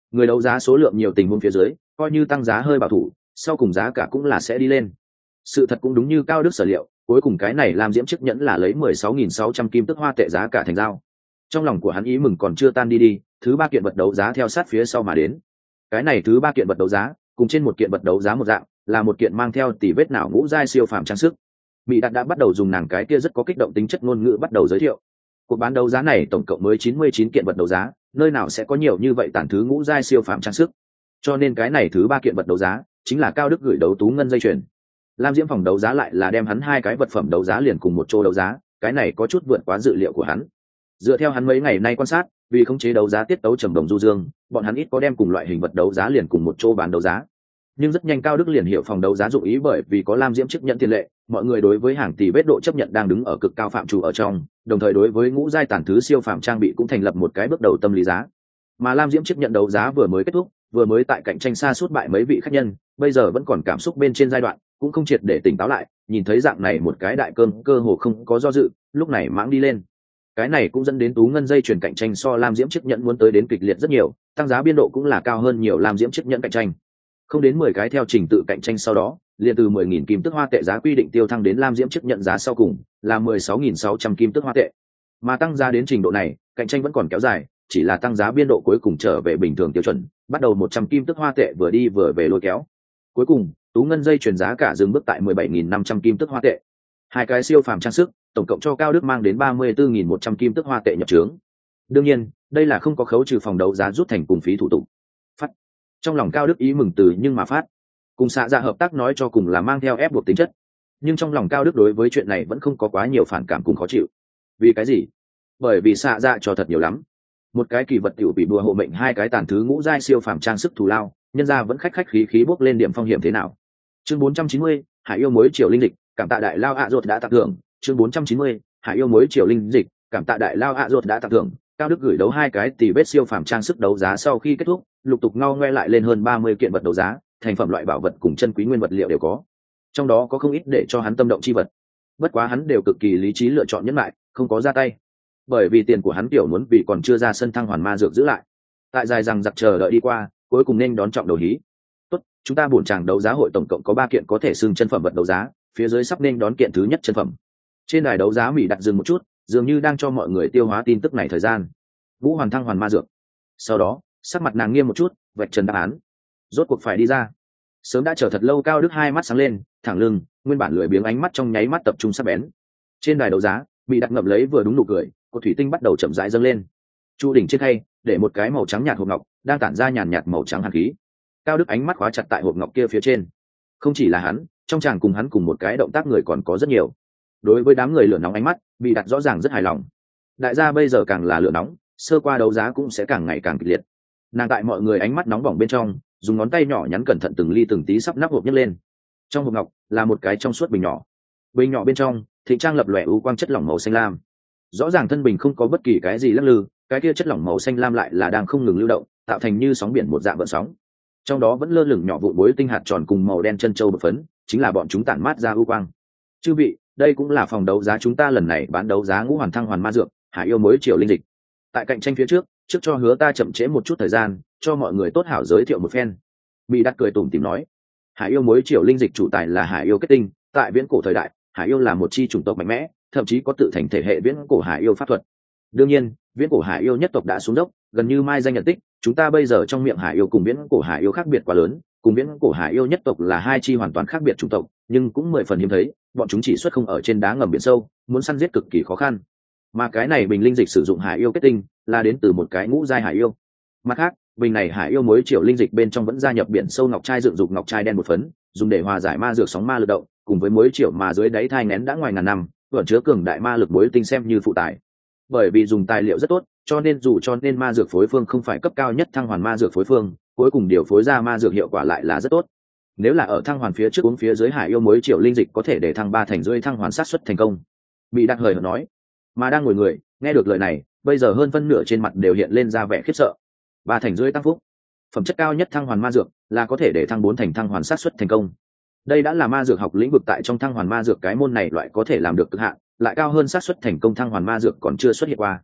Người đấu giá số lượng nhiều tình huống phía dưới, coi như tăng giá hơi bảo thủ, sau cùng giá cả cũng là sẽ đi lên. Sự thật cũng đúng như Cao Đức sở liệu, cuối cùng cái này Lam Diễm chiếc nhẫn là lấy mười sáu nghìn sáu trăm kim tức hoa tệ giá cả thành giao. Trong lòng của hắn ý mừng còn chưa tan đi đi, thứ ba kiện vật đấu giá theo sát phía sau mà đến. Cái này thứ ba kiện vật đấu giá, cùng trên một kiện vật đấu giá một dạng, là một kiện mang theo tỷ vết nào ngũ giai siêu phàm trang sức. Mỹ Đạt đã bắt đầu dùng nàng cái kia rất có kích động tính chất ngôn ngữ bắt đầu giới thiệu. Cuộc bán đấu giá này tổng cộng mới chín mươi chín kiện vật đấu giá, nơi nào sẽ có nhiều như vậy tản thứ ngũ giai siêu phàm trang sức. Cho nên cái này thứ ba kiện vật đấu giá chính là Cao Đức gửi đấu tú ngân dây chuyền. Lam Diễm phòng đấu giá lại là đem hắn hai cái vật phẩm đấu giá liền cùng một chỗ đấu giá, cái này có chút vượt quá dự liệu của hắn. Dựa theo hắn mấy ngày nay quan sát, vì khống chế đấu giá tiết tấu trầm đồng du dương, bọn hắn ít có đem cùng loại hình vật đấu giá liền cùng một chỗ bán đấu giá. Nhưng rất nhanh Cao Đức liền hiểu phòng đấu giá dụng ý, bởi vì có Lam Diễm chấp nhận tiền lệ, mọi người đối với hàng tỷ vết độ chấp nhận đang đứng ở cực cao phạm chủ ở trong, đồng thời đối với ngũ giai tản thứ siêu phạm trang bị cũng thành lập một cái bước đầu tâm lý giá. Mà Lam Diễm chấp nhận đấu giá vừa mới kết thúc, vừa mới tại cạnh tranh xa suốt bại mấy vị khách nhân, bây giờ vẫn còn cảm xúc bên trên giai đoạn, cũng không triệt để tỉnh táo lại, nhìn thấy dạng này một cái đại cơm cơ hồ không có do dự, lúc này mãng đi lên. Cái này cũng dẫn đến tú ngân dây chuyển cạnh tranh so Lam Diễm chấp nhận muốn tới đến kịch liệt rất nhiều, tăng giá biên độ cũng là cao hơn nhiều Lam Diễm chấp nhận cạnh tranh. Không đến mười cái theo trình tự cạnh tranh sau đó, liền từ mười nghìn kim tức hoa tệ giá quy định tiêu thăng đến Lam Diễm chấp nhận giá sau cùng là mười sáu nghìn sáu trăm kim tức hoa tệ. Mà tăng giá đến trình độ này, cạnh tranh vẫn còn kéo dài, chỉ là tăng giá biên độ cuối cùng trở về bình thường tiêu chuẩn, bắt đầu một trăm kim tức hoa tệ vừa đi vừa về lôi kéo. Cuối cùng, tú ngân dây chuyển giá cả dừng bước tại mười bảy nghìn năm trăm kim tức hoa tệ. Hai cái siêu phàm trang sức, tổng cộng cho Cao Đức mang đến ba mươi tư nghìn một trăm kim tức hoa tệ nhập trướng. Đương nhiên, đây là không có khấu trừ phòng đấu giá rút thành cùng phí thủ tục. Phát. Trong lòng Cao Đức ý mừng từ nhưng mà phát. Cùng xạ dạ hợp tác nói cho cùng là mang theo ép buộc tính chất. Nhưng trong lòng Cao Đức đối với chuyện này vẫn không có quá nhiều phản cảm cùng khó chịu. Vì cái gì? Bởi vì xạ dạ cho thật nhiều lắm. Một cái kỳ vật tiểu bị đùa hộ mệnh, hai cái tàn thứ ngũ giai siêu phàm trang sức thù lao, nhân ra vẫn khách khách khí khí bốc lên điểm phong hiểm thế nào. Chương bốn trăm chín mươi, Hải yêu mối triều linh dịch, cảm tạ đại lao ạ à ruột đã tặng thưởng. Chương bốn trăm chín mươi, Hải yêu mối triều linh dịch, cảm tạ đại lao ạ à ruột đã tặng thưởng. Cao Đức gửi đấu hai cái tỷ vết siêu phàm trang sức đấu giá sau khi kết thúc, lục tục ngao ngoe lại lên hơn ba mươi kiện vật đấu giá, thành phẩm loại bảo vật cùng chân quý nguyên vật liệu đều có. Trong đó có không ít để cho hắn tâm động chi vật. Bất quá hắn đều cực kỳ lý trí lựa chọn nhẫn lại, không có ra tay. Bởi vì tiền của hắn tiểu muốn vì còn chưa ra sân thăng hoàn ma dược giữ lại. Tại dài rằng giặc chờ đợi đi qua, cuối cùng nên đón trọng đầu hí. Tốt, chúng ta buổi tràng đấu giá hội tổng cộng có ba kiện có thể xưng chân phẩm vật đấu giá, phía dưới sắp nên đón kiện thứ nhất chân phẩm. Trên đài đấu giá Mỹ đặt dừng một chút, dường như đang cho mọi người tiêu hóa tin tức này thời gian. Vũ hoàn thăng hoàn ma dược. Sau đó, sắc mặt nàng nghiêm một chút, vạch trần đáp án. Rốt cuộc phải đi ra. Sớm đã chờ thật lâu Cao Đức hai mắt sáng lên, thẳng lưng, nguyên bản lười biếng ánh mắt trong nháy mắt tập trung sắc bén. Trên đài đấu giá, Mỹ đặt ngậm lấy vừa đúng nụ cười, cột thủy tinh bắt đầu chậm rãi dâng lên. Chu đỉnh trên khay để một cái màu trắng nhạt hộp ngọc đang tản ra nhàn nhạt màu trắng hàn khí. Cao Đức ánh mắt khóa chặt tại hộp ngọc kia phía trên. Không chỉ là hắn, trong chàng cùng hắn cùng một cái động tác người còn có rất nhiều. Đối với đám người lửa nóng ánh mắt, Bị đặt rõ ràng rất hài lòng. Đại gia bây giờ càng là lửa nóng, sơ qua đấu giá cũng sẽ càng ngày càng kịch liệt. Nàng tại mọi người ánh mắt nóng bỏng bên trong, dùng ngón tay nhỏ nhắn cẩn thận từng ly từng tí sắp nắp hộp nhấc lên. Trong hộp ngọc là một cái trong suốt bình nhỏ. Bình nhỏ bên trong, thịnh trang lập lòe u quang chất lỏng màu xanh lam. Rõ ràng thân bình không có bất kỳ cái gì lắc lư, cái kia chất lỏng màu xanh lam lại là đang không ngừng lưu động, tạo thành như sóng biển một dạng gợn sóng. Trong đó vẫn lơ lửng nhỏ vụn bối tinh hạt tròn cùng màu đen chân châu bột phấn, chính là bọn chúng tản mát ra u quang. Chư vị, đây cũng là phòng đấu giá chúng ta lần này bán đấu giá ngũ hoàn thăng hoàn ma dược, Hải yêu mối triều linh dịch. Tại cạnh tranh phía trước, trước cho hứa ta chậm trễ một chút thời gian, cho mọi người tốt hảo giới thiệu một phen. Bị đặt cười tủm tỉm nói, Hải yêu mối triều linh dịch chủ tài là Hải yêu kết tinh, tại viễn cổ thời đại, Hải yêu là một chi chủng tộc mạnh mẽ, thậm chí có tự thành thể hệ viễn cổ Hải yêu pháp thuật. Đương nhiên, viễn cổ Hải yêu nhất tộc đã xuống dốc, gần như mai danh nhận tích, chúng ta bây giờ trong miệng Hải yêu cùng viễn cổ Hải yêu khác biệt quá lớn, cùng viễn cổ Hải yêu nhất tộc là hai chi hoàn toàn khác biệt chủng tộc, nhưng cũng mười phần hiếm thấy, bọn chúng chỉ xuất không ở trên đá ngầm biển sâu, muốn săn giết cực kỳ khó khăn. Mà cái này bình linh dịch sử dụng Hải yêu kết tinh, là đến từ một cái ngũ giai Hải yêu. Mặt khác, bình này Hải yêu mối triều linh dịch bên trong vẫn gia nhập biển sâu ngọc trai dựng dục ngọc trai đen một phấn, dùng để hòa giải ma dược sóng ma lực động, cùng với mối triều mà dưới đáy thai nén đã ngoài ngàn năm, vẫn chứa cường đại ma lực mối tinh xem như phụ tải. Bởi vì dùng tài liệu rất tốt, cho nên dù cho nên ma dược phối phương không phải cấp cao nhất thăng hoàn ma dược phối phương, cuối cùng điều phối ra ma dược hiệu quả lại là rất tốt. Nếu là ở thăng hoàn phía trước uống phía dưới Hải yêu mối triều linh dịch có thể để thăng ba thành rưỡi thăng hoàn sát suất thành công. Bị đặt hời hợt nói, mà đang ngồi người nghe được lời này, bây giờ hơn phân nửa trên mặt đều hiện lên ra vẻ khiếp sợ. Ba thành rưỡi tăng phúc, phẩm chất cao nhất thăng hoàn ma dược là có thể để thăng bốn thành thăng hoàn sát suất thành công. Đây đã là ma dược học lĩnh vực tại trong thăng hoàn ma dược cái môn này loại có thể làm được cực hạn, lại cao hơn sát suất thành công thăng hoàn ma dược còn chưa xuất hiện qua.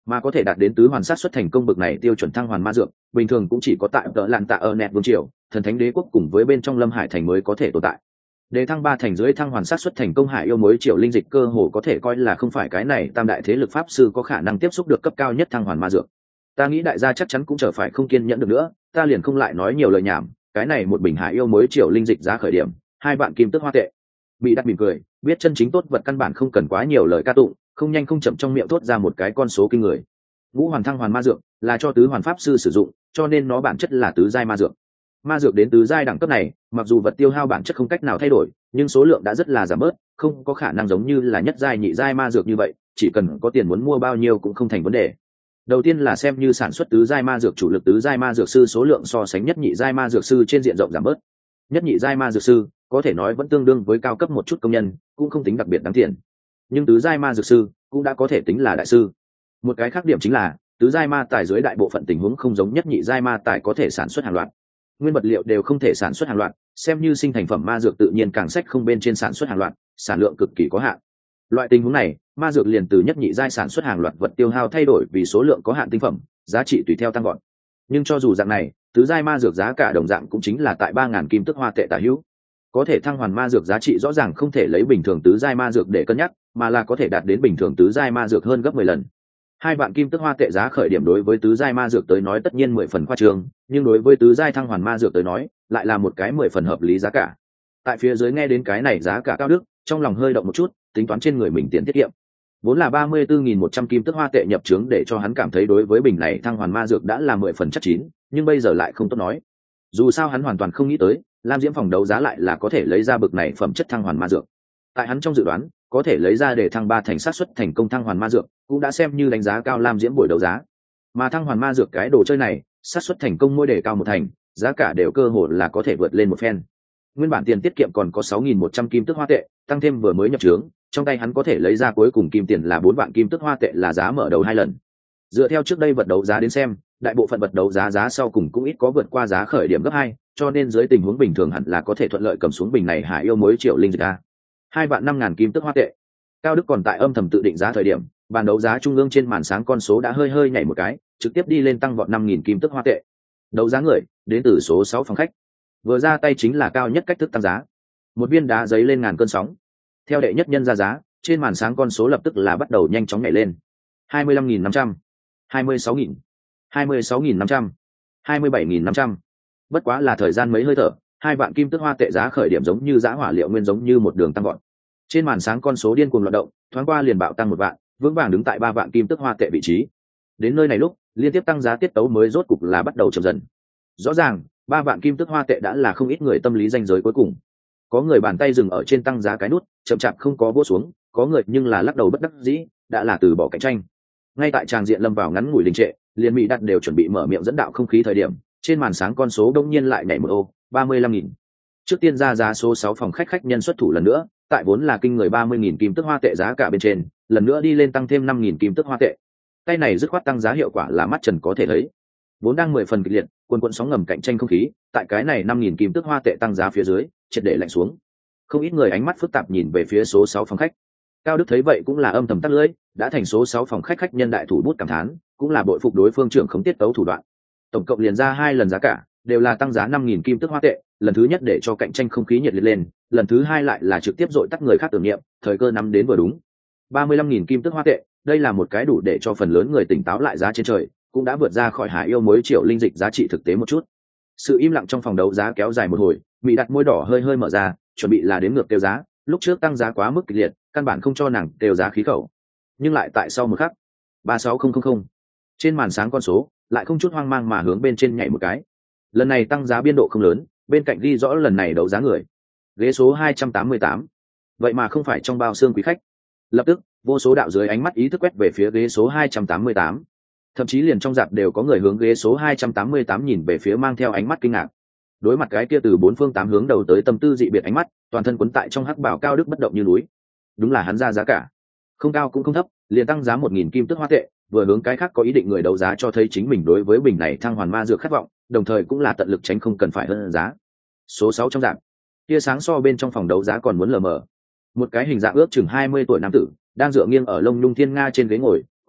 mà có thể đạt đến tứ hoàn sát xuất thành công bậc này tiêu chuẩn thăng hoàn ma dược bình thường cũng chỉ có tại tợ lạn tạ ở nẹt vương triều thần thánh đế quốc cùng với bên trong lâm hải thành mới có thể tồn tại. Đề thăng ba thành dưới thăng hoàn sát xuất thành công hải yêu mối triều linh dịch cơ hồ có thể coi là không phải cái này tam đại thế lực pháp sư có khả năng tiếp xúc được cấp cao nhất thăng hoàn ma dược. Ta nghĩ đại gia chắc chắn cũng trở phải không kiên nhẫn được nữa, ta liền không lại nói nhiều lời nhảm, cái này một bình hải yêu mối triều linh dịch giá khởi điểm hai vạn kim tức hoa tệ. Bị đắt mỉm cười, biết chân chính tốt vật căn bản không cần quá nhiều lời ca tụng, không nhanh không chậm trong miệng thốt ra một cái con số kinh người. Ngũ hoàn thăng hoàn ma dược là cho tứ hoàn pháp sư sử dụng, cho nên nó bản chất là tứ giai ma dược. Ma dược đến tứ giai đẳng cấp này, mặc dù vật tiêu hao bản chất không cách nào thay đổi, nhưng số lượng đã rất là giảm bớt, không có khả năng giống như là nhất giai nhị giai ma dược như vậy, chỉ cần có tiền muốn mua bao nhiêu cũng không thành vấn đề. Đầu tiên là xem như sản xuất tứ giai ma dược chủ lực tứ giai ma dược sư số lượng so sánh nhất nhị giai ma dược sư trên diện rộng giảm bớt. Nhất nhị giai ma dược sư có thể nói vẫn tương đương với cao cấp một chút công nhân, cũng không tính đặc biệt đáng tiền. Nhưng tứ giai ma dược sư cũng đã có thể tính là đại sư. Một cái khác điểm chính là tứ giai ma tài dưới đại bộ phận tình huống không giống nhất nhị giai ma tài có thể sản xuất hàng loạt. Nguyên vật liệu đều không thể sản xuất hàng loạt, xem như sinh thành phẩm ma dược tự nhiên càng sách không bên trên sản xuất hàng loạt, sản lượng cực kỳ có hạn. Loại tình huống này, ma dược liền từ nhất nhị giai sản xuất hàng loạt vật tiêu hao thay đổi vì số lượng có hạn tinh phẩm, giá trị tùy theo tăng gọn. Nhưng cho dù dạng này, tứ giai ma dược giá cả đồng dạng cũng chính là tại ba ngàn kim tức hoa tệ tả hữu. Có thể thăng hoàn ma dược giá trị rõ ràng không thể lấy bình thường tứ giai ma dược để cân nhắc, mà là có thể đạt đến bình thường tứ giai ma dược hơn gấp mười lần. Hai vạn kim tức hoa tệ giá khởi điểm đối với tứ giai ma dược tới nói tất nhiên mười phần khoa trương, nhưng đối với tứ giai thăng hoàn ma dược tới nói, lại là một cái mười phần hợp lý giá cả. Tại phía dưới nghe đến cái này giá cả cao đức, trong lòng hơi động một chút, tính toán trên người mình tiền tiết kiệm. Vốn là ba mươi tư nghìn một trăm kim tức hoa tệ nhập trướng để cho hắn cảm thấy đối với bình này thăng hoàn ma dược đã là mười phần chắc chín, nhưng bây giờ lại không tốt nói. Dù sao hắn hoàn toàn không nghĩ tới, Lam Diễm phòng đấu giá lại là có thể lấy ra bực này phẩm chất thăng hoàn ma dược. Tại hắn trong dự đoán, có thể lấy ra để thăng ba thành sát suất thành công thăng hoàn ma dược, cũng đã xem như đánh giá cao Lam Diễm buổi đấu giá. Mà thăng hoàn ma dược cái đồ chơi này, sát suất thành công mỗi đề cao một thành, giá cả đều cơ hội là có thể vượt lên một phen. Nguyên bản tiền tiết kiệm còn có sáu nghìn một trăm kim tức hoa tệ, tăng thêm vừa mới nhập trướng, trong tay hắn có thể lấy ra cuối cùng kim tiền là bốn vạn kim tức hoa tệ là giá mở đầu hai lần. Dựa theo trước đây vật đấu giá đến xem, đại bộ phận vật đấu giá giá sau cùng cũng ít có vượt qua giá khởi điểm gấp hai, cho nên dưới tình huống bình thường hẳn là có thể thuận lợi cầm xuống bình này hải yêu mối triệu linh dịch a. Hai vạn năm ngàn kim tức hoa tệ. Cao Đức còn tại âm thầm tự định giá thời điểm, bàn đấu giá trung ương trên màn sáng con số đã hơi hơi nhảy một cái, trực tiếp đi lên tăng vọt năm nghìn kim tức hoa tệ. Đấu giá người đến từ số sáu phòng khách. Vừa ra tay chính là cao nhất cách thức tăng giá. Một viên đá giấy lên ngàn cơn sóng. Theo đệ nhất nhân ra giá, trên màn sáng con số lập tức là bắt đầu nhanh chóng nhảy lên. hai mươi lăm nghìn năm trăm, hai mươi sáu nghìn, hai mươi sáu nghìn năm trăm, hai mươi bảy nghìn năm trăm. Bất quá là thời gian mấy hơi thở, hai vạn kim tức hoa tệ giá khởi điểm giống như giá hỏa liệu nguyên giống như một đường tăng gọn. Trên màn sáng con số điên cuồng loạn động, thoáng qua liền bạo tăng một vạn, vững vàng đứng tại ba vạn kim tức hoa tệ vị trí. Đến nơi này lúc, liên tiếp tăng giá tiết tấu mới rốt cục là bắt đầu chậm dần. Rõ ràng, ba vạn kim tức hoa tệ đã là không ít người tâm lý ranh giới cuối cùng. Có người bàn tay dừng ở trên tăng giá cái nút, chậm chạp không có vỗ xuống, có người nhưng là lắc đầu bất đắc dĩ, đã là từ bỏ cạnh tranh. Ngay tại tràng diện lâm vào ngắn ngủi đình trệ, liền Mỹ đặt đều chuẩn bị mở miệng dẫn đạo không khí thời điểm, trên màn sáng con số đông nhiên lại nhảy một ô, ba mươi lăm nghìn. Trước tiên ra giá số sáu phòng khách khách nhân xuất thủ lần nữa, tại vốn là kinh người ba mươi nghìn kim tức hoa tệ giá cả bên trên, lần nữa đi lên tăng thêm năm nghìn kim tức hoa tệ. Tay này dứt khoát tăng giá hiệu quả là mắt trần có thể thấy. Vốn đang mười phần kịch liệt, quần quần sóng ngầm cạnh tranh không khí, tại cái này năm nghìn kim tức hoa tệ tăng giá phía dưới, triệt để lạnh xuống. Không ít người ánh mắt phức tạp nhìn về phía số sáu phòng khách. Cao Đức thấy vậy cũng là âm thầm tắt lưỡi, đã thành số sáu phòng khách khách nhân đại thủ bút cảm thán, cũng là bội phục đối phương trưởng khống tiết tấu thủ đoạn. Tổng cộng liền ra hai lần giá cả, đều là tăng giá năm nghìn kim tức hoa tệ, lần thứ nhất để cho cạnh tranh không khí nhiệt liệt lên, lần thứ hai lại là trực tiếp dội tắt người khác tưởng niệm, thời cơ nắm đến vừa đúng. ba mươi lăm nghìn kim tức hoa tệ, đây là một cái đủ để cho phần lớn người tỉnh táo lại giá trên trời, cũng đã vượt ra khỏi hải yêu mối triệu linh dịch giá trị thực tế một chút. Sự im lặng trong phòng đấu giá kéo dài một hồi, Mỹ đặt môi đỏ hơi hơi mở ra, chuẩn bị là đến ngược tiêu giá, lúc trước tăng giá quá mức kịch liệt, căn bản không cho nàng tiêu giá khí khẩu. Nhưng lại tại sau một khắc, ba sáu không không không, trên màn sáng con số lại không chút hoang mang mà hướng bên trên nhảy một cái. Lần này tăng giá biên độ không lớn, bên cạnh ghi rõ lần này đấu giá người. Ghế số hai trăm tám mươi tám. Vậy mà không phải trong bao xương quý khách. Lập tức, vô số đạo dưới ánh mắt ý thức quét về phía ghế số hai trăm tám mươi tám. Thậm chí liền trong dạp đều có người hướng ghế số hai trăm tám mươi tám nhìn về phía mang theo ánh mắt kinh ngạc. Đối mặt cái kia từ bốn phương tám hướng đầu tới tâm tư dị biệt ánh mắt, toàn thân quấn tại trong hắc bảo Cao Đức bất động như núi. Đúng là hắn ra giá cả. Không cao cũng không thấp, liền tăng giá một nghìn kim tức hoa tệ, vừa hướng cái khác có ý định người đấu giá cho thấy chính mình đối với bình này thăng hoàn ma dược khát vọng, đồng thời cũng là tận lực tránh không cần phải hơn giá. Số sáu trong dạng, tia sáng so bên trong phòng đấu giá còn muốn lờ mờ. Một cái hình dạng ước chừng hai mươi tuổi nam tử, đang dựa nghiêng ở lông nhung thiên nga trên ghế ngồi,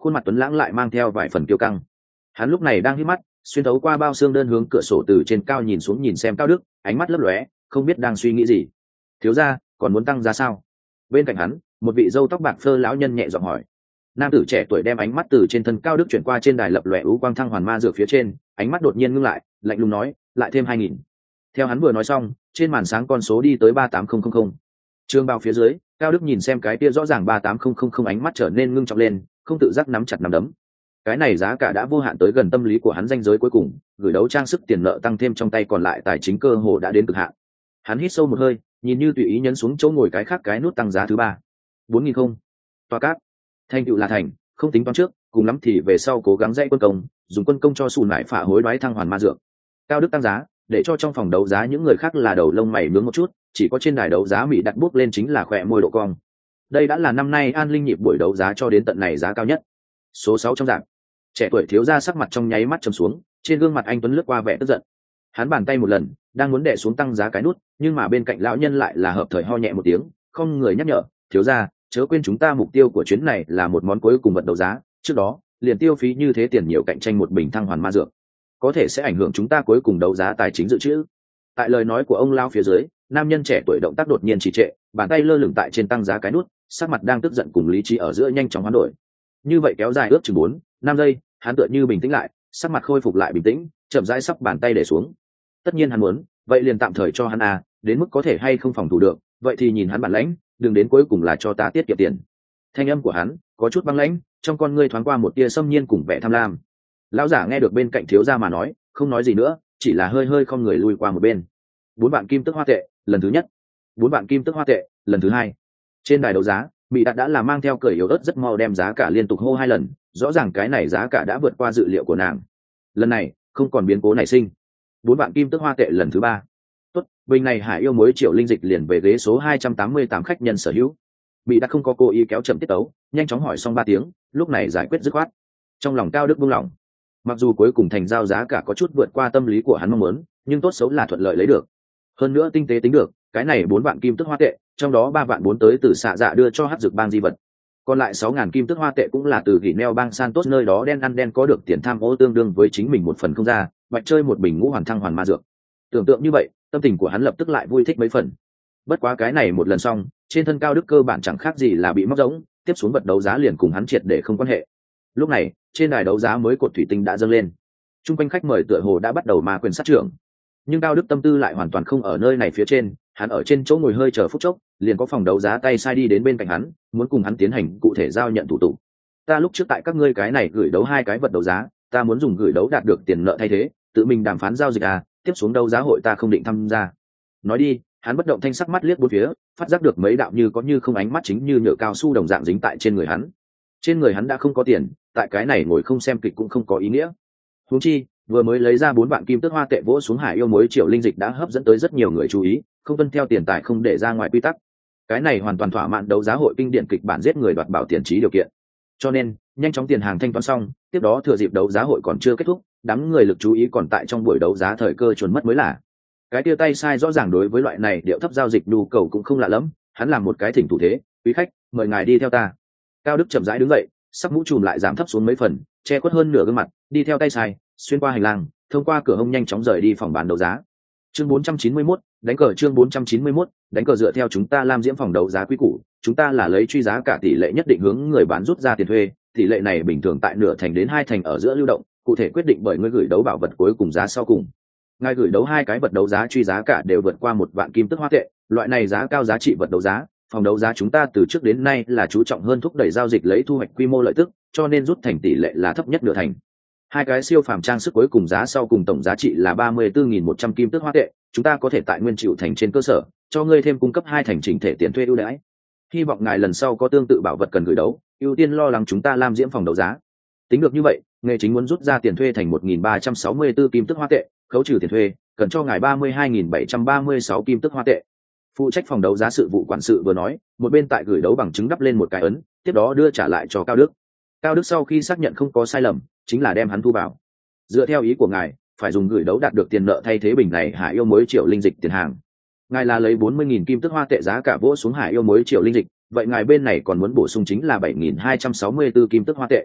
khuôn mặt tuấn lãng lại mang theo vài phần kiêu căng. Hắn lúc này đang hít mắt, xuyên thấu qua bao xương đơn hướng cửa sổ từ trên cao nhìn xuống nhìn xem Cao Đức, ánh mắt lấp lóe, không biết đang suy nghĩ gì. Thiếu gia, còn muốn tăng giá sao? Bên cạnh hắn, một vị râu tóc bạc phơ lão nhân nhẹ giọng hỏi. Nam tử trẻ tuổi đem ánh mắt từ trên thân Cao Đức chuyển qua trên đài lập lòe ú quang thăng hoàn ma dược phía trên, ánh mắt đột nhiên ngưng lại, lạnh lùng nói, lại thêm hai nghìn. Theo hắn vừa nói xong, trên màn sáng con số đi tới ba tám không không không. Trường bao phía dưới, Cao Đức nhìn xem cái kia rõ ràng ba tám không không không, ánh mắt trở nên ngưng trọng lên, không tự giác nắm chặt nắm đấm. Cái này giá cả đã vô hạn tới gần tâm lý của hắn ranh giới cuối cùng, gửi đấu trang sức tiền nợ tăng thêm trong tay còn lại tài chính cơ hồ đã đến cực hạn. Hắn hít sâu một hơi, nhìn như tùy ý nhấn xuống chỗ ngồi cái khác cái nút tăng giá thứ ba. bốn nghìn không. Toa cáp. Thành tựu là thành, không tính toán trước, cùng lắm thì về sau cố gắng dạy quân công, dùng quân công cho sùn lại phả hối đoái thăng hoàn ma dược. Cao Đức tăng giá, để cho trong phòng đấu giá những người khác là đầu lông mày nướng một chút, chỉ có trên đài đấu giá Mỹ đặt bước lên chính là khỏe môi độ cong. Đây đã là năm nay An Linh nhịp buổi đấu giá cho đến tận này giá cao nhất. Số sáu trong dạng. Trẻ tuổi thiếu gia sắc mặt trong nháy mắt trầm xuống, trên gương mặt anh tuấn lướt qua vẻ tức giận. Hắn bàn tay một lần, đang muốn đè xuống tăng giá cái nút, nhưng mà bên cạnh lão nhân lại là hợp thời ho nhẹ một tiếng, không người nhắc nhở, thiếu gia, chớ quên chúng ta mục tiêu của chuyến này là một món cuối cùng vật đấu giá, trước đó, liền tiêu phí như thế tiền nhiều cạnh tranh một bình thăng hoàn ma dược, có thể sẽ ảnh hưởng chúng ta cuối cùng đấu giá tài chính dự trữ. Tại lời nói của ông lão phía dưới, nam nhân trẻ tuổi động tác đột nhiên trì trệ, bàn tay lơ lửng tại trên tăng giá cái nút, sắc mặt đang tức giận cùng lý trí ở giữa nhanh chóng hoán đổi. Như vậy kéo dài ước chừng bốn, năm giây, hắn tựa như bình tĩnh lại, sắc mặt khôi phục lại bình tĩnh, chậm rãi sắp bàn tay để xuống. Tất nhiên hắn muốn, vậy liền tạm thời cho hắn à, đến mức có thể hay không phòng thủ được, vậy thì nhìn hắn bản lãnh, đừng đến cuối cùng là cho ta tiết kiệm tiền. Thanh âm của hắn có chút băng lãnh, trong con ngươi thoáng qua một tia xâm nhiên cùng vẻ tham lam. Lão giả nghe được bên cạnh thiếu gia mà nói, không nói gì nữa, chỉ là hơi hơi không người lui qua một bên. Bốn vạn kim tức hoa tệ, lần thứ nhất. Bốn vạn kim tức hoa tệ, lần thứ hai. Trên đài đấu giá, Mỹ Đạt đã là mang theo cởi yếu ớt rất mau đem giá cả liên tục hô hai lần, rõ ràng cái này giá cả đã vượt qua dự liệu của nàng. Lần này, không còn biến cố nảy sinh. Bốn vạn kim tức hoa tệ lần thứ ba. Tốt, bình này Hải yêu mối triệu linh dịch liền về ghế số hai trăm tám mươi tám khách nhân sở hữu. Mỹ Đạt không có cố ý kéo chậm tiết tấu, nhanh chóng hỏi xong ba tiếng, lúc này giải quyết dứt khoát. Trong lòng Cao Đức buông lỏng. Mặc dù cuối cùng thành giao giá cả có chút vượt qua tâm lý của hắn mong muốn, nhưng tốt xấu là thuận lợi lấy được. Hơn nữa tinh tế tính được, cái này bốn vạn kim tức hoa tệ, trong đó ba vạn bốn tới từ xạ dạ đưa cho hắc dược bang di vật, còn lại sáu ngàn kim tức hoa tệ cũng là từ gỉ neo bang Santos nơi đó đen ăn đen có được tiền tham ô tương đương với chính mình một phần không ra, bạch chơi một bình ngũ hoàn thăng hoàn ma dược. Tưởng tượng như vậy, tâm tình của hắn lập tức lại vui thích mấy phần. Bất quá cái này một lần xong, trên thân Cao Đức cơ bản chẳng khác gì là bị móc rỗng, tiếp xuống vật đấu giá liền cùng hắn triệt để không quan hệ. Lúc này, trên đài đấu giá mới cột thủy tinh đã dâng lên, chung quanh khách mời tựa hồ đã bắt đầu ma quyền sát trưởng. Nhưng Cao Đức tâm tư lại hoàn toàn không ở nơi này phía trên, hắn ở trên chỗ ngồi hơi chờ phút chốc, liền có phòng đấu giá tay sai đi đến bên cạnh hắn, muốn cùng hắn tiến hành cụ thể giao nhận thủ tục. Ta lúc trước tại các ngươi cái này gửi đấu hai cái vật đấu giá, ta muốn dùng gửi đấu đạt được tiền nợ thay thế, tự mình đàm phán giao dịch à, tiếp xuống đấu giá hội ta không định tham gia. Nói đi, hắn bất động thanh sắc mắt liếc bốn phía, phát giác được mấy đạo như có như không ánh mắt chính như nhựa cao su đồng dạng dính tại trên người hắn. Trên người hắn đã không có tiền, tại cái này ngồi không xem kịch cũng không có ý nghĩa. Huống chi, vừa mới lấy ra bốn vạn kim tước hoa tệ vỗ xuống Hải yêu mối triệu linh dịch đã hấp dẫn tới rất nhiều người chú ý, không tuân theo tiền tài không để ra ngoài quy tắc. Cái này hoàn toàn thỏa mãn đấu giá hội kinh điển kịch bản giết người đoạt bảo tiền trí điều kiện. Cho nên, nhanh chóng tiền hàng thanh toán xong, tiếp đó thừa dịp đấu giá hội còn chưa kết thúc, đám người lực chú ý còn tại trong buổi đấu giá thời cơ chuẩn mất mới là. Cái tia tay sai rõ ràng đối với loại này điệu thấp giao dịch nhu cầu cũng không lạ lắm, hắn làm một cái thỉnh thủ thế, quý khách, mời ngài đi theo ta. Cao Đức chậm rãi đứng dậy, sắc mũ trùm lại giảm thấp xuống mấy phần, che khuất hơn nửa gương mặt, đi theo tay sai, xuyên qua hành lang, thông qua cửa hông nhanh chóng rời đi phòng bán đấu giá. Chương bốn trăm chín mươi mốt, đánh cờ chương bốn trăm chín mươi mốt, đánh cờ dựa theo chúng ta Lam Diễm phòng đấu giá quý củ, chúng ta là lấy truy giá cả tỷ lệ nhất định hướng người bán rút ra tiền thuê, tỷ lệ này bình thường tại nửa thành đến hai thành ở giữa lưu động, cụ thể quyết định bởi người gửi đấu bảo vật cuối cùng giá sau cùng. Ngài gửi đấu hai cái vật đấu giá truy giá cả đều vượt qua một vạn kim tức hoa tệ, loại này giá cao giá trị vật đấu giá, phòng đấu giá chúng ta từ trước đến nay là chú trọng hơn thúc đẩy giao dịch lấy thu hoạch quy mô lợi tức, cho nên rút thành tỷ lệ là thấp nhất nửa thành. Hai cái siêu phàm trang sức cuối cùng giá sau cùng tổng giá trị là ba mươi tư nghìn một trăm kim tước hoa tệ, chúng ta có thể tại nguyên chịu thành trên cơ sở cho ngươi thêm cung cấp hai thành chỉnh thể tiền thuê ưu đãi. Hy vọng ngài lần sau có tương tự bảo vật cần gửi đấu, ưu tiên lo lắng chúng ta Lam Diễm phòng đấu giá. Tính được như vậy, nghề chính muốn rút ra tiền thuê thành một nghìn ba trăm sáu mươi tư kim tước hoa tệ, khấu trừ tiền thuê, cần cho ngài ba mươi hai nghìn bảy trăm ba mươi sáu kim tước hoa tệ. Phụ trách phòng đấu giá sự vụ quản sự vừa nói, một bên tại gửi đấu bằng chứng đắp lên một cái ấn, tiếp đó đưa trả lại cho Cao Đức. Cao Đức sau khi xác nhận không có sai lầm, chính là đem hắn thu vào. Dựa theo ý của ngài, phải dùng gửi đấu đạt được tiền nợ thay thế bình này Hải yêu mối triệu linh dịch tiền hàng. Ngài là lấy bốn mươi nghìn kim tước hoa tệ giá cả vỗ xuống Hải yêu mối triệu linh dịch, vậy ngài bên này còn muốn bổ sung chính là bảy nghìn hai trăm sáu mươi tư kim tước hoa tệ.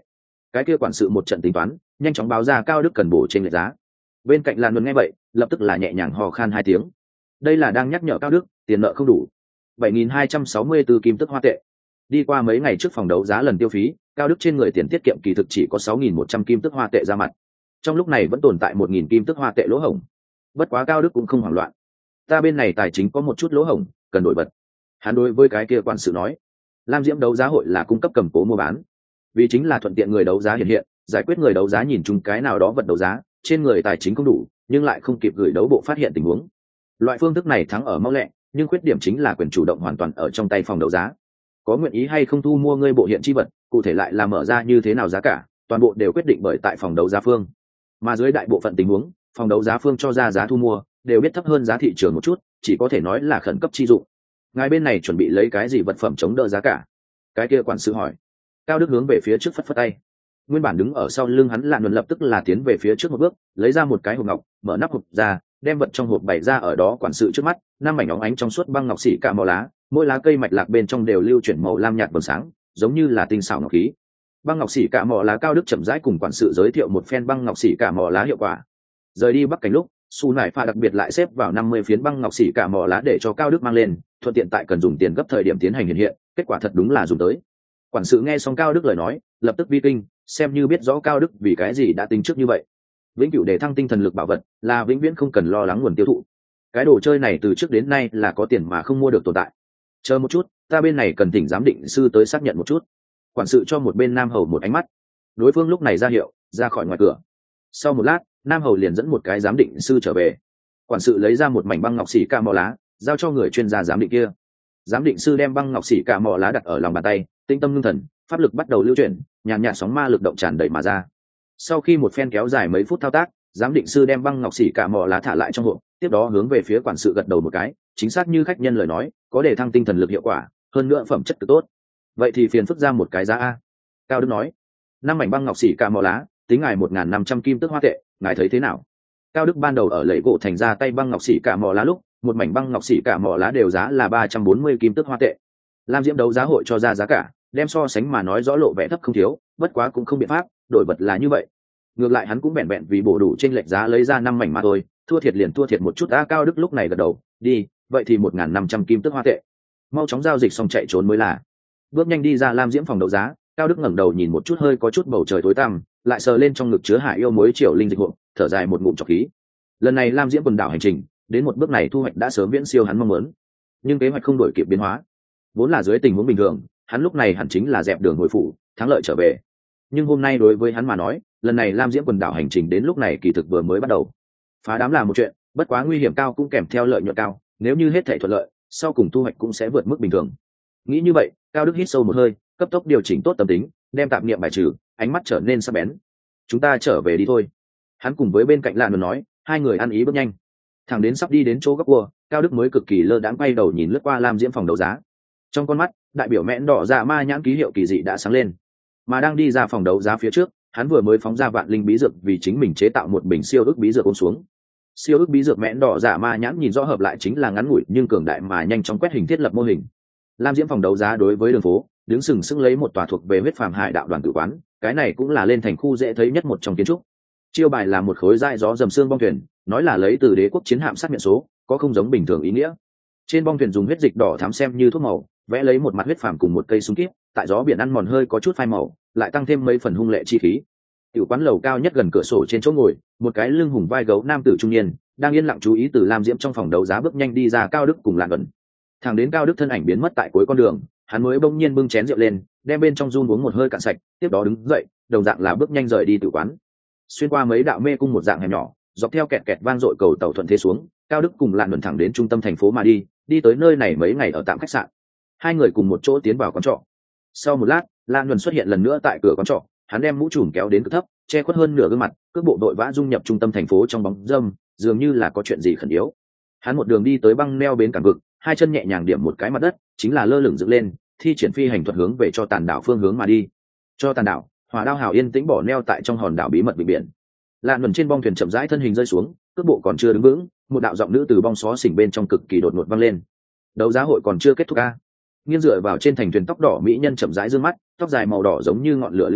cái kia quản sự một trận tính toán, nhanh chóng báo ra Cao Đức cần bổ trên lệch giá. Bên cạnh Lan Luân nghe vậy, lập tức là nhẹ nhàng hò khan hai tiếng. Đây là đang nhắc nhở Cao Đức, tiền nợ không đủ. bảy nghìn hai trăm sáu mươi tư kim tức hoa tệ. Đi qua mấy ngày trước phòng đấu giá lần tiêu phí, Cao Đức trên người tiền tiết kiệm kỳ thực chỉ có sáu nghìn một trăm kim tức hoa tệ ra mặt. Trong lúc này vẫn tồn tại một nghìn kim tức hoa tệ lỗ hổng. Bất quá Cao Đức cũng không hoảng loạn. Ta bên này tài chính có một chút lỗ hổng, cần đổi bật. Hắn đối với cái kia quản sự nói, Lam Diễm đấu giá hội là cung cấp cầm cố mua bán, vì chính là thuận tiện người đấu giá hiện hiện, giải quyết người đấu giá nhìn chung cái nào đó vật đấu giá trên người tài chính không đủ nhưng lại không kịp gửi đấu bộ phát hiện tình huống. Loại phương thức này thắng ở mau lẹ, nhưng khuyết điểm chính là quyền chủ động hoàn toàn ở trong tay phòng đấu giá. Có nguyện ý hay không thu mua ngươi bộ hiện chi vật, cụ thể lại là mở ra như thế nào giá cả, toàn bộ đều quyết định bởi tại phòng đấu giá phương. Mà dưới đại bộ phận tình huống, phòng đấu giá phương cho ra giá thu mua đều biết thấp hơn giá thị trường một chút, chỉ có thể nói là khẩn cấp chi dụng. Ngài bên này chuẩn bị lấy cái gì vật phẩm chống đỡ giá cả? Cái kia quản sự hỏi. Cao Đức hướng về phía trước phất phất tay. Nguyên bản đứng ở sau lưng hắn Lạn Luân lập tức là tiến về phía trước một bước, lấy ra một cái hộp ngọc, mở nắp hộp ra, đem vật trong hộp bày ra ở đó quản sự trước mắt. Năm mảnh óng ánh trong suốt băng ngọc xỉ cả màu lá, mỗi lá cây mạch lạc bên trong đều lưu chuyển màu lam nhạt vầng sáng, giống như là tinh xảo ngọc khí. Băng ngọc xỉ cả màu lá Cao Đức chậm rãi cùng quản sự giới thiệu một phen băng ngọc xỉ cả màu lá hiệu quả. Rời đi Bắc Cảnh lúc, Su Nải Pha đặc biệt lại xếp vào năm mươi phiến băng ngọc xỉ cả màu lá để cho Cao Đức mang lên, thuận tiện tại cần dùng tiền gấp thời điểm tiến hành hiện hiện, kết quả thật đúng là dùng tới. Quản sự nghe xong Cao Đức lời nói, lập tức vi kinh, xem như biết rõ Cao Đức vì cái gì đã tính trước như vậy. Vĩnh cửu để thăng tinh thần lực bảo vật là vĩnh viễn không cần lo lắng nguồn tiêu thụ. Cái đồ chơi này từ trước đến nay là có tiền mà không mua được tồn tại. Chờ một chút, ta bên này cần thỉnh giám định sư tới xác nhận một chút. Quản sự cho một bên Nam Hầu một ánh mắt. Đối phương lúc này ra hiệu, ra khỏi ngoài cửa. Sau một lát, Nam Hầu liền dẫn một cái giám định sư trở về. Quản sự lấy ra một mảnh băng ngọc xỉ ca mỏ lá, giao cho người chuyên gia giám định kia. Giám định sư đem băng ngọc xỉ ca mỏ lá đặt ở lòng bàn tay, tinh tâm ngưng thần, pháp lực bắt đầu lưu chuyển, nhàn nhạt sóng ma lực động tràn đầy mà ra. Sau khi một phen kéo dài mấy phút thao tác, giám định sư đem băng ngọc xỉ ca mỏ lá thả lại trong hộp, tiếp đó hướng về phía quản sự gật đầu một cái, chính xác như khách nhân lời nói, có để thăng tinh thần lực hiệu quả, hơn nữa phẩm chất cực tốt. Vậy thì phiền phức ra một cái giá a. Cao Đức nói, năm mảnh băng ngọc xỉ ca mỏ lá, tính ngài một nghìn năm trăm kim tức hoa tệ, ngài thấy thế nào? Cao Đức ban đầu ở lẫy gỗ thành ra tay băng ngọc xỉ cả mỏ lá lúc, một mảnh băng ngọc xỉ cả mỏ lá đều giá là ba trăm bốn mươi kim tức hoa tệ. Lam Diễm đấu giá hội cho ra giá cả, đem so sánh mà nói rõ lộ vẻ thấp không thiếu, bất quá cũng không biện pháp, đổi vật là như vậy. Ngược lại hắn cũng bèn bèn vì bổ đủ trên lệch giá lấy ra năm mảnh mà thôi, thua thiệt liền thua thiệt một chút. A Cao Đức lúc này gật đầu, đi, vậy thì một nghìn năm trăm kim tức hoa tệ. Mau chóng giao dịch xong chạy trốn mới là. Bước nhanh đi ra Lam Diễm phòng đấu giá, Cao Đức ngẩng đầu nhìn một chút hơi có chút bầu trời tối tăm, lại sờ lên trong ngực chứa Hải Yêu muối triều linh dịch hộp, thở dài một ngụm trọc khí. Lần này Lam Diễm quần đảo hành trình, đến một bước này thu hoạch đã sớm viễn siêu hắn mong muốn, nhưng kế hoạch không đổi kịp biến hóa. Vốn là dưới tình huống bình thường, hắn lúc này hẳn chính là dẹp đường hồi phủ, thắng lợi trở về. Nhưng hôm nay đối với hắn mà nói, lần này Lam Diễm quần đảo hành trình đến lúc này kỳ thực vừa mới bắt đầu. Phá đám là một chuyện, bất quá nguy hiểm cao cũng kèm theo lợi nhuận cao, nếu như hết thảy thuận lợi, sau cùng thu hoạch cũng sẽ vượt mức bình thường. Nghĩ như vậy, Cao Đức hít sâu một hơi, cấp tốc điều chỉnh tốt tâm tính, đem tạp niệm bài trừ, ánh mắt trở nên sắc bén. Chúng ta trở về đi thôi. Hắn cùng với bên cạnh Lạn nói, hai người ăn ý bước nhanh. Thằng đến sắp đi đến chỗ góc cua, Cao Đức mới cực kỳ lơ đãng quay đầu nhìn lướt qua Lam Diễm phòng đấu giá. Trong con mắt, đại biểu mẽn đỏ dạ ma nhãn ký hiệu kỳ dị đã sáng lên. Mà đang đi ra phòng đấu giá phía trước, hắn vừa mới phóng ra vạn linh bí dược vì chính mình chế tạo một bình siêu ức bí dược ôm xuống. Siêu ức bí dược mẽn đỏ dạ ma nhãn nhìn rõ hợp lại chính là ngắn ngủi nhưng cường đại mà nhanh chóng quét hình thiết lập mô hình. Lam Diễm phòng đấu giá đối với đường phố, đứng sừng sững lấy một tòa thuộc về huyết phàm hải đạo đoàn tử quán, cái này cũng là lên thành khu dễ thấy nhất một trong kiến trúc. Chiêu bài là một khối dai gió dầm xương bong thuyền, nói là lấy từ đế quốc chiến hạm sát miệng số, có không giống bình thường ý nghĩa. Trên bong thuyền dùng huyết dịch đỏ thắm xem như thuốc màu, vẽ lấy một mặt huyết phàm cùng một cây súng kíp, tại gió biển ăn mòn hơi có chút phai màu, lại tăng thêm mấy phần hung lệ chi khí. Tiểu quán lầu cao nhất gần cửa sổ trên chỗ ngồi, một cái lưng hùng vai gấu nam tử trung niên, đang yên lặng chú ý từ Lam Diễm trong phòng đấu giá bước nhanh đi ra. Cao Đức cùng Lạn Ẩn. Thẳng đến Cao Đức thân ảnh biến mất tại cuối con đường, hắn mới bỗng nhiên bưng chén rượu lên, đem bên trong run uống một hơi cạn sạch, tiếp đó đứng dậy, đồng dạng là bước nhanh rời đi tử quán. Xuyên qua mấy đạo mê cung một dạng hẻm nhỏ, dọc theo kẹt kẹt vang dội cầu tàu thuận thế xuống, Cao Đức cùng Lạn Ẩn thẳng đến trung tâm thành phố mà đi, đi tới nơi này mấy ngày ở tạm khách sạn. Hai người cùng một chỗ tiến vào quán trọ. Sau một lát, Lạn Ẩn xuất hiện lần nữa tại cửa quán trọ, hắn đem mũ trùm kéo đến cực thấp, che khuất hơn nửa gương mặt, cước bộ đội vã dung nhập trung tâm thành phố trong bóng râm, dường như là có chuyện gì khẩn yếu. Hắn một đường đi tới băng neo bến cảng vực, hai chân nhẹ nhàng điểm một cái mặt đất, chính là lơ lửng dựng lên, thi triển phi hành thuật hướng về cho tàn đảo phương hướng mà đi. Cho tàn đảo, Hỏa Đao hào yên tĩnh bỏ neo tại trong hòn đảo bí mật vịnh biển. Lạn Ẩn trên bong thuyền chậm rãi thân hình rơi xuống, cước bộ còn chưa đứng vững, một đạo giọng nữ từ bong xó xỉnh bên trong cực kỳ đột ngột vang lên. Đấu giá hội còn chưa kết thúc a? Nghiêng dựa vào trên thành thuyền tóc đỏ mỹ nhân chậm rãi dương mắt, tóc dài màu đỏ giống như ngọn lửa lưu động,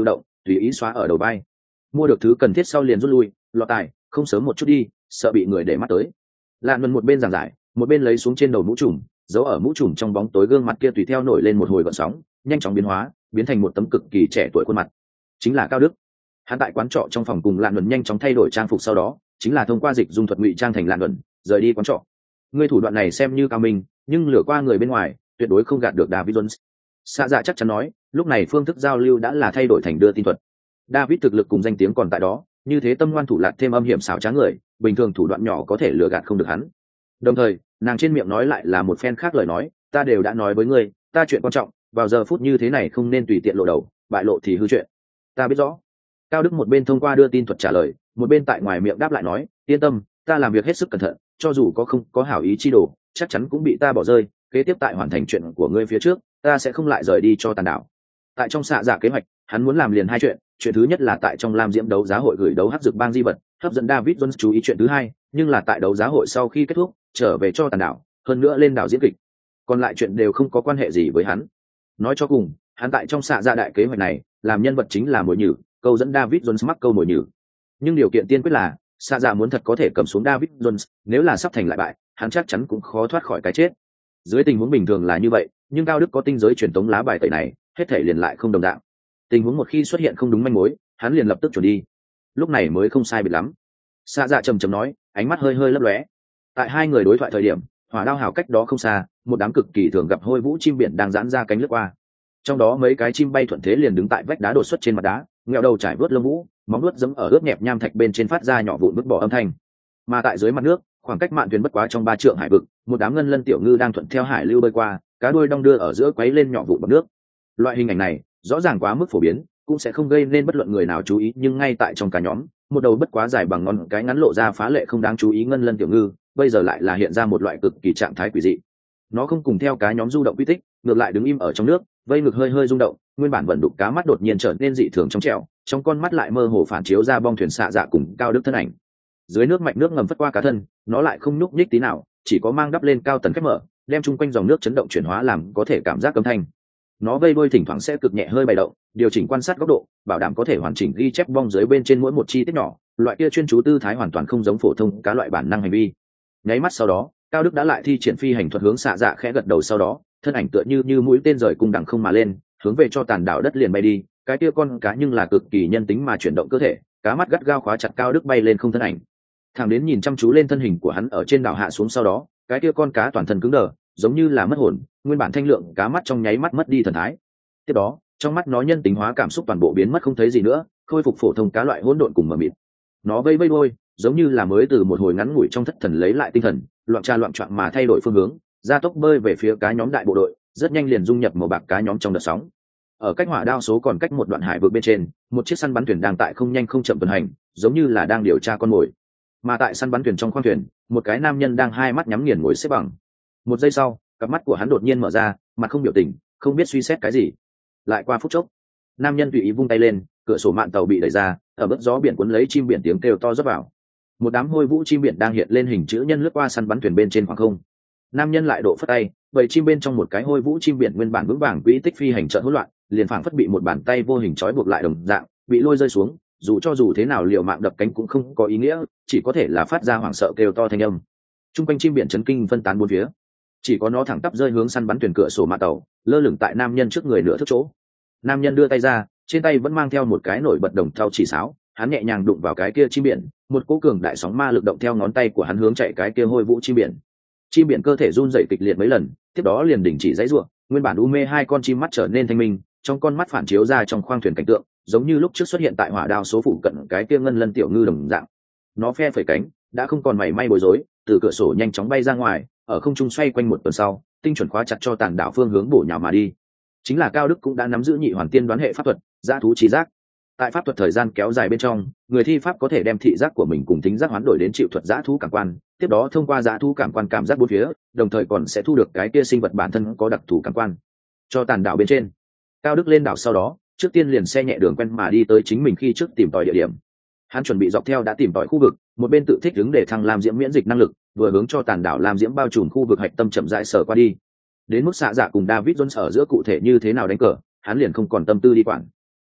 tùy ý xóa ở đầu vai. Mua được thứ cần thiết sau liền rút lui, lọt tài, không sớm một chút đi, sợ bị người để mắt tới. Lạn Vân một bên giảng giải, một bên lấy xuống trên đầu mũ trùm, giấu ở mũ trùm trong bóng tối gương mặt kia tùy theo nổi lên một hồi gợn sóng, nhanh chóng biến hóa, biến thành một tấm cực kỳ trẻ tuổi khuôn mặt. Chính là Cao Đức. Hắn tại quán trọ trong phòng cùng Lạn Vân nhanh chóng thay đổi trang phục, sau đó chính là thông qua dịch dung thuật ngụy trang thành Lạn Vân, rời đi quán trọ. Ngươi thủ đoạn này xem như cao minh, nhưng lừa qua người bên ngoài, tuyệt đối không gạt được David Jones. Xạ Dạ chắc chắn nói, lúc này phương thức giao lưu đã là thay đổi thành đưa tin thuật. David thực lực cùng danh tiếng còn tại đó, như thế tâm ngoan thủ lạt thêm âm hiểm xảo trá người, bình thường thủ đoạn nhỏ có thể lừa gạt không được hắn. Đồng thời, nàng trên miệng nói lại là một phen khác lời nói, ta đều đã nói với ngươi, ta chuyện quan trọng, vào giờ phút như thế này không nên tùy tiện lộ đầu, bại lộ thì hư chuyện. Ta biết rõ. Cao Đức một bên thông qua đưa tin thuật trả lời, một bên tại ngoài miệng đáp lại nói, yên tâm, ta làm việc hết sức cẩn thận, cho dù có không có hảo ý chi đồ, chắc chắn cũng bị ta bỏ rơi. Kế tiếp tại hoàn thành chuyện của ngươi phía trước, ta sẽ không lại rời đi cho tàn đảo. Tại trong xạ giả kế hoạch, hắn muốn làm liền hai chuyện, chuyện thứ nhất là tại trong Lam Diễm đấu giá hội gửi đấu hắc dược bang di vật, hấp dẫn David Jones chú ý, chuyện thứ hai, nhưng là tại đấu giá hội sau khi kết thúc, trở về cho tàn đảo, hơn nữa lên đảo diễn kịch. Còn lại chuyện đều không có quan hệ gì với hắn. Nói cho cùng, hắn tại trong xạ giả đại kế hoạch này, làm nhân vật chính là mồi nhử, câu dẫn David Jones mắc câu mồi nhử. Nhưng điều kiện tiên quyết là, xạ giả muốn thật có thể cầm xuống David Jones, nếu là sắp thành lại bại, hắn chắc chắn cũng khó thoát khỏi cái chết. Dưới tình huống bình thường là như vậy, nhưng Cao Đức có tinh giới truyền tống lá bài tẩy này, hết thể liền lại không đồng dạng. Tình huống một khi xuất hiện không đúng manh mối, hắn liền lập tức chuẩn đi. Lúc này mới không sai biệt lắm. Xạ Dạ trầm trầm nói, ánh mắt hơi hơi lấp lóe. Tại hai người đối thoại thời điểm, Hỏa Đao Hào cách đó không xa, một đám cực kỳ thường gặp hôi vũ chim biển đang giãn ra cánh lướt qua. Trong đó mấy cái chim bay thuận thế liền đứng tại vách đá đột xuất trên mặt đá, ngẹo đầu trải vớt lông vũ, móng vuốt giẫm ở ướt nhẹp nham thạch bên trên phát ra nhỏ vụn vứt bỏ âm thanh. Mà tại dưới mặt nước, khoảng cách mạn thuyền bất quá trong ba trượng hải vực, một đám ngân lân tiểu ngư đang thuận theo hải lưu bơi qua, cá đuôi đong đưa ở giữa quấy lên nhỏ vụn bọt nước. Loại hình ảnh này rõ ràng quá mức phổ biến, cũng sẽ không gây nên bất luận người nào chú ý, nhưng ngay tại trong cả nhóm, một đầu bất quá dài bằng ngón cái ngắn lộ ra phá lệ không đáng chú ý ngân lân tiểu ngư, bây giờ lại là hiện ra một loại cực kỳ trạng thái quỷ dị. Nó không cùng theo cá nhóm du động quy tích, ngược lại đứng im ở trong nước, vây ngực hơi hơi rung động, nguyên bản vận đục cá mắt đột nhiên trở nên dị thường trong trẻo, trong con mắt lại mơ hồ phản chiếu ra bong thuyền xạ dạ cùng Cao Đức thân ảnh. Dưới nước mạnh nước ngầm vất qua cá thân, nó lại không nhúc nhích tí nào, chỉ có mang đắp lên cao tần khép mở, đem chung quanh dòng nước chấn động chuyển hóa làm có thể cảm giác âm thanh. Nó vây đuôi thỉnh thoảng sẽ cực nhẹ hơi bày động, điều chỉnh quan sát góc độ, bảo đảm có thể hoàn chỉnh ghi chép bong dưới bên trên mỗi một chi tiết nhỏ. Loại kia chuyên chú tư thái hoàn toàn không giống phổ thông cá loại bản năng hành vi. Nháy mắt sau đó, Cao Đức đã lại thi triển phi hành thuật hướng xạ dạ khẽ gật đầu, sau đó thân ảnh tựa như như mũi tên rời cùng đằng không mà lên, hướng về cho tàn đảo đất liền bay đi. Cái kia con cá nhưng là cực kỳ nhân tính mà chuyển động cơ thể, cá mắt gắt gao khóa chặt Cao Đức bay lên không thân ảnh. Thẳng đến nhìn chăm chú lên thân hình của hắn ở trên đảo hạ xuống, sau đó cái kia con cá toàn thân cứng đờ, giống như là mất hồn, nguyên bản thanh lượng cá mắt trong nháy mắt mất đi thần thái. Tiếp đó, trong mắt nó nhân tính hóa cảm xúc toàn bộ biến mất không thấy gì nữa, khôi phục phổ thông cá loại hỗn độn cùng mờ mịt. Nó vây vây đuôi, giống như là mới từ một hồi ngắn ngủi trong thất thần lấy lại tinh thần, loạn trà loạn choạng mà thay đổi phương hướng, gia tốc bơi về phía cá nhóm đại bộ đội, rất nhanh liền dung nhập màu bạc cá nhóm trong đợt sóng. Ở cách Hỏa Đao số còn cách một đoạn hải vực bên trên, một chiếc săn bắn thuyền đang tại không nhanh không chậm tuần hành, giống như là đang điều tra con mồi. Mà tại săn bắn thuyền trong khoang thuyền, một cái nam nhân đang hai mắt nhắm nghiền ngồi xếp bằng. Một giây sau, cặp mắt của hắn đột nhiên mở ra, mặt không biểu tình, không biết suy xét cái gì. Lại qua phút chốc, nam nhân tùy ý vung tay lên, cửa sổ mạn tàu bị đẩy ra, ở bớt gió biển cuốn lấy chim biển tiếng kêu to rót vào. Một đám hôi vũ chim biển đang hiện lên hình chữ nhân lướt qua săn bắn thuyền bên trên khoảng không. Nam nhân lại độ phất tay, bầy chim bên trong một cái hôi vũ chim biển nguyên bản vững vàng quỹ tích phi hành chợt hỗn loạn, liền phảng phất bị một bàn tay vô hình trói buộc lại đồng dạng, bị lôi rơi xuống, dù cho dù thế nào liều mạng đập cánh cũng không có ý nghĩa, chỉ có thể là phát ra hoảng sợ kêu to thanh âm. Trung quanh chim biển chấn kinh phân tán bốn phía, chỉ có nó thẳng tắp rơi hướng săn bắn thuyền cửa sổ mạn tàu, lơ lửng tại nam nhân trước người nửa thước chỗ. Nam nhân đưa tay ra, trên tay vẫn mang theo một cái nổi bật đồng thau chỉ sáo, hắn nhẹ nhàng đụng vào cái kia chim biển, một cỗ cường đại sóng ma lực động theo ngón tay của hắn hướng chạy cái kia hôi vũ chim biển. Chim biển cơ thể run rẩy kịch liệt mấy lần, tiếp đó liền đình chỉ giãy giụa, nguyên bản u mê hai con chim mắt trở nên thanh minh, trong con mắt phản chiếu ra trong khoang thuyền cảnh tượng, giống như lúc trước xuất hiện tại Hỏa Đao số phụ cận cái kia ngân lân tiểu ngư đồng dạng. Nó phe phẩy cánh, đã không còn mảy may bối rối, từ cửa sổ nhanh chóng bay ra ngoài, ở không trung xoay quanh một tuần sau, tinh chuẩn khóa chặt cho tàn đảo phương hướng bổ nhào mà đi. Chính là Cao Đức cũng đã nắm giữ nhị hoàn tiên đoán hệ pháp thuật, dã thú trí giác. Tại pháp thuật thời gian kéo dài bên trong, người thi pháp có thể đem thị giác của mình cùng thính giác hoán đổi đến chịu thuật dã thú cảm quan, tiếp đó thông qua dã thú cảm quan cảm giác bốn phía, đồng thời còn sẽ thu được cái kia sinh vật bản thân có đặc thù cảm quan. Cho tàn đảo bên trên, Cao Đức lên đảo sau đó, trước tiên liền xe nhẹ đường quen mà đi tới chính mình khi trước tìm tòi địa điểm. Hắn chuẩn bị dọc theo đã tìm tòi khu vực, một bên tự thích ứng để thăng Lam Diễm miễn dịch năng lực, vừa hướng cho tàn đảo Lam Diễm bao trùm khu vực hạch tâm chậm rãi sở qua đi. Đến mức xạ dạ cùng David Jones ở giữa cụ thể như thế nào đánh cờ, hắn liền không còn tâm tư đi quản.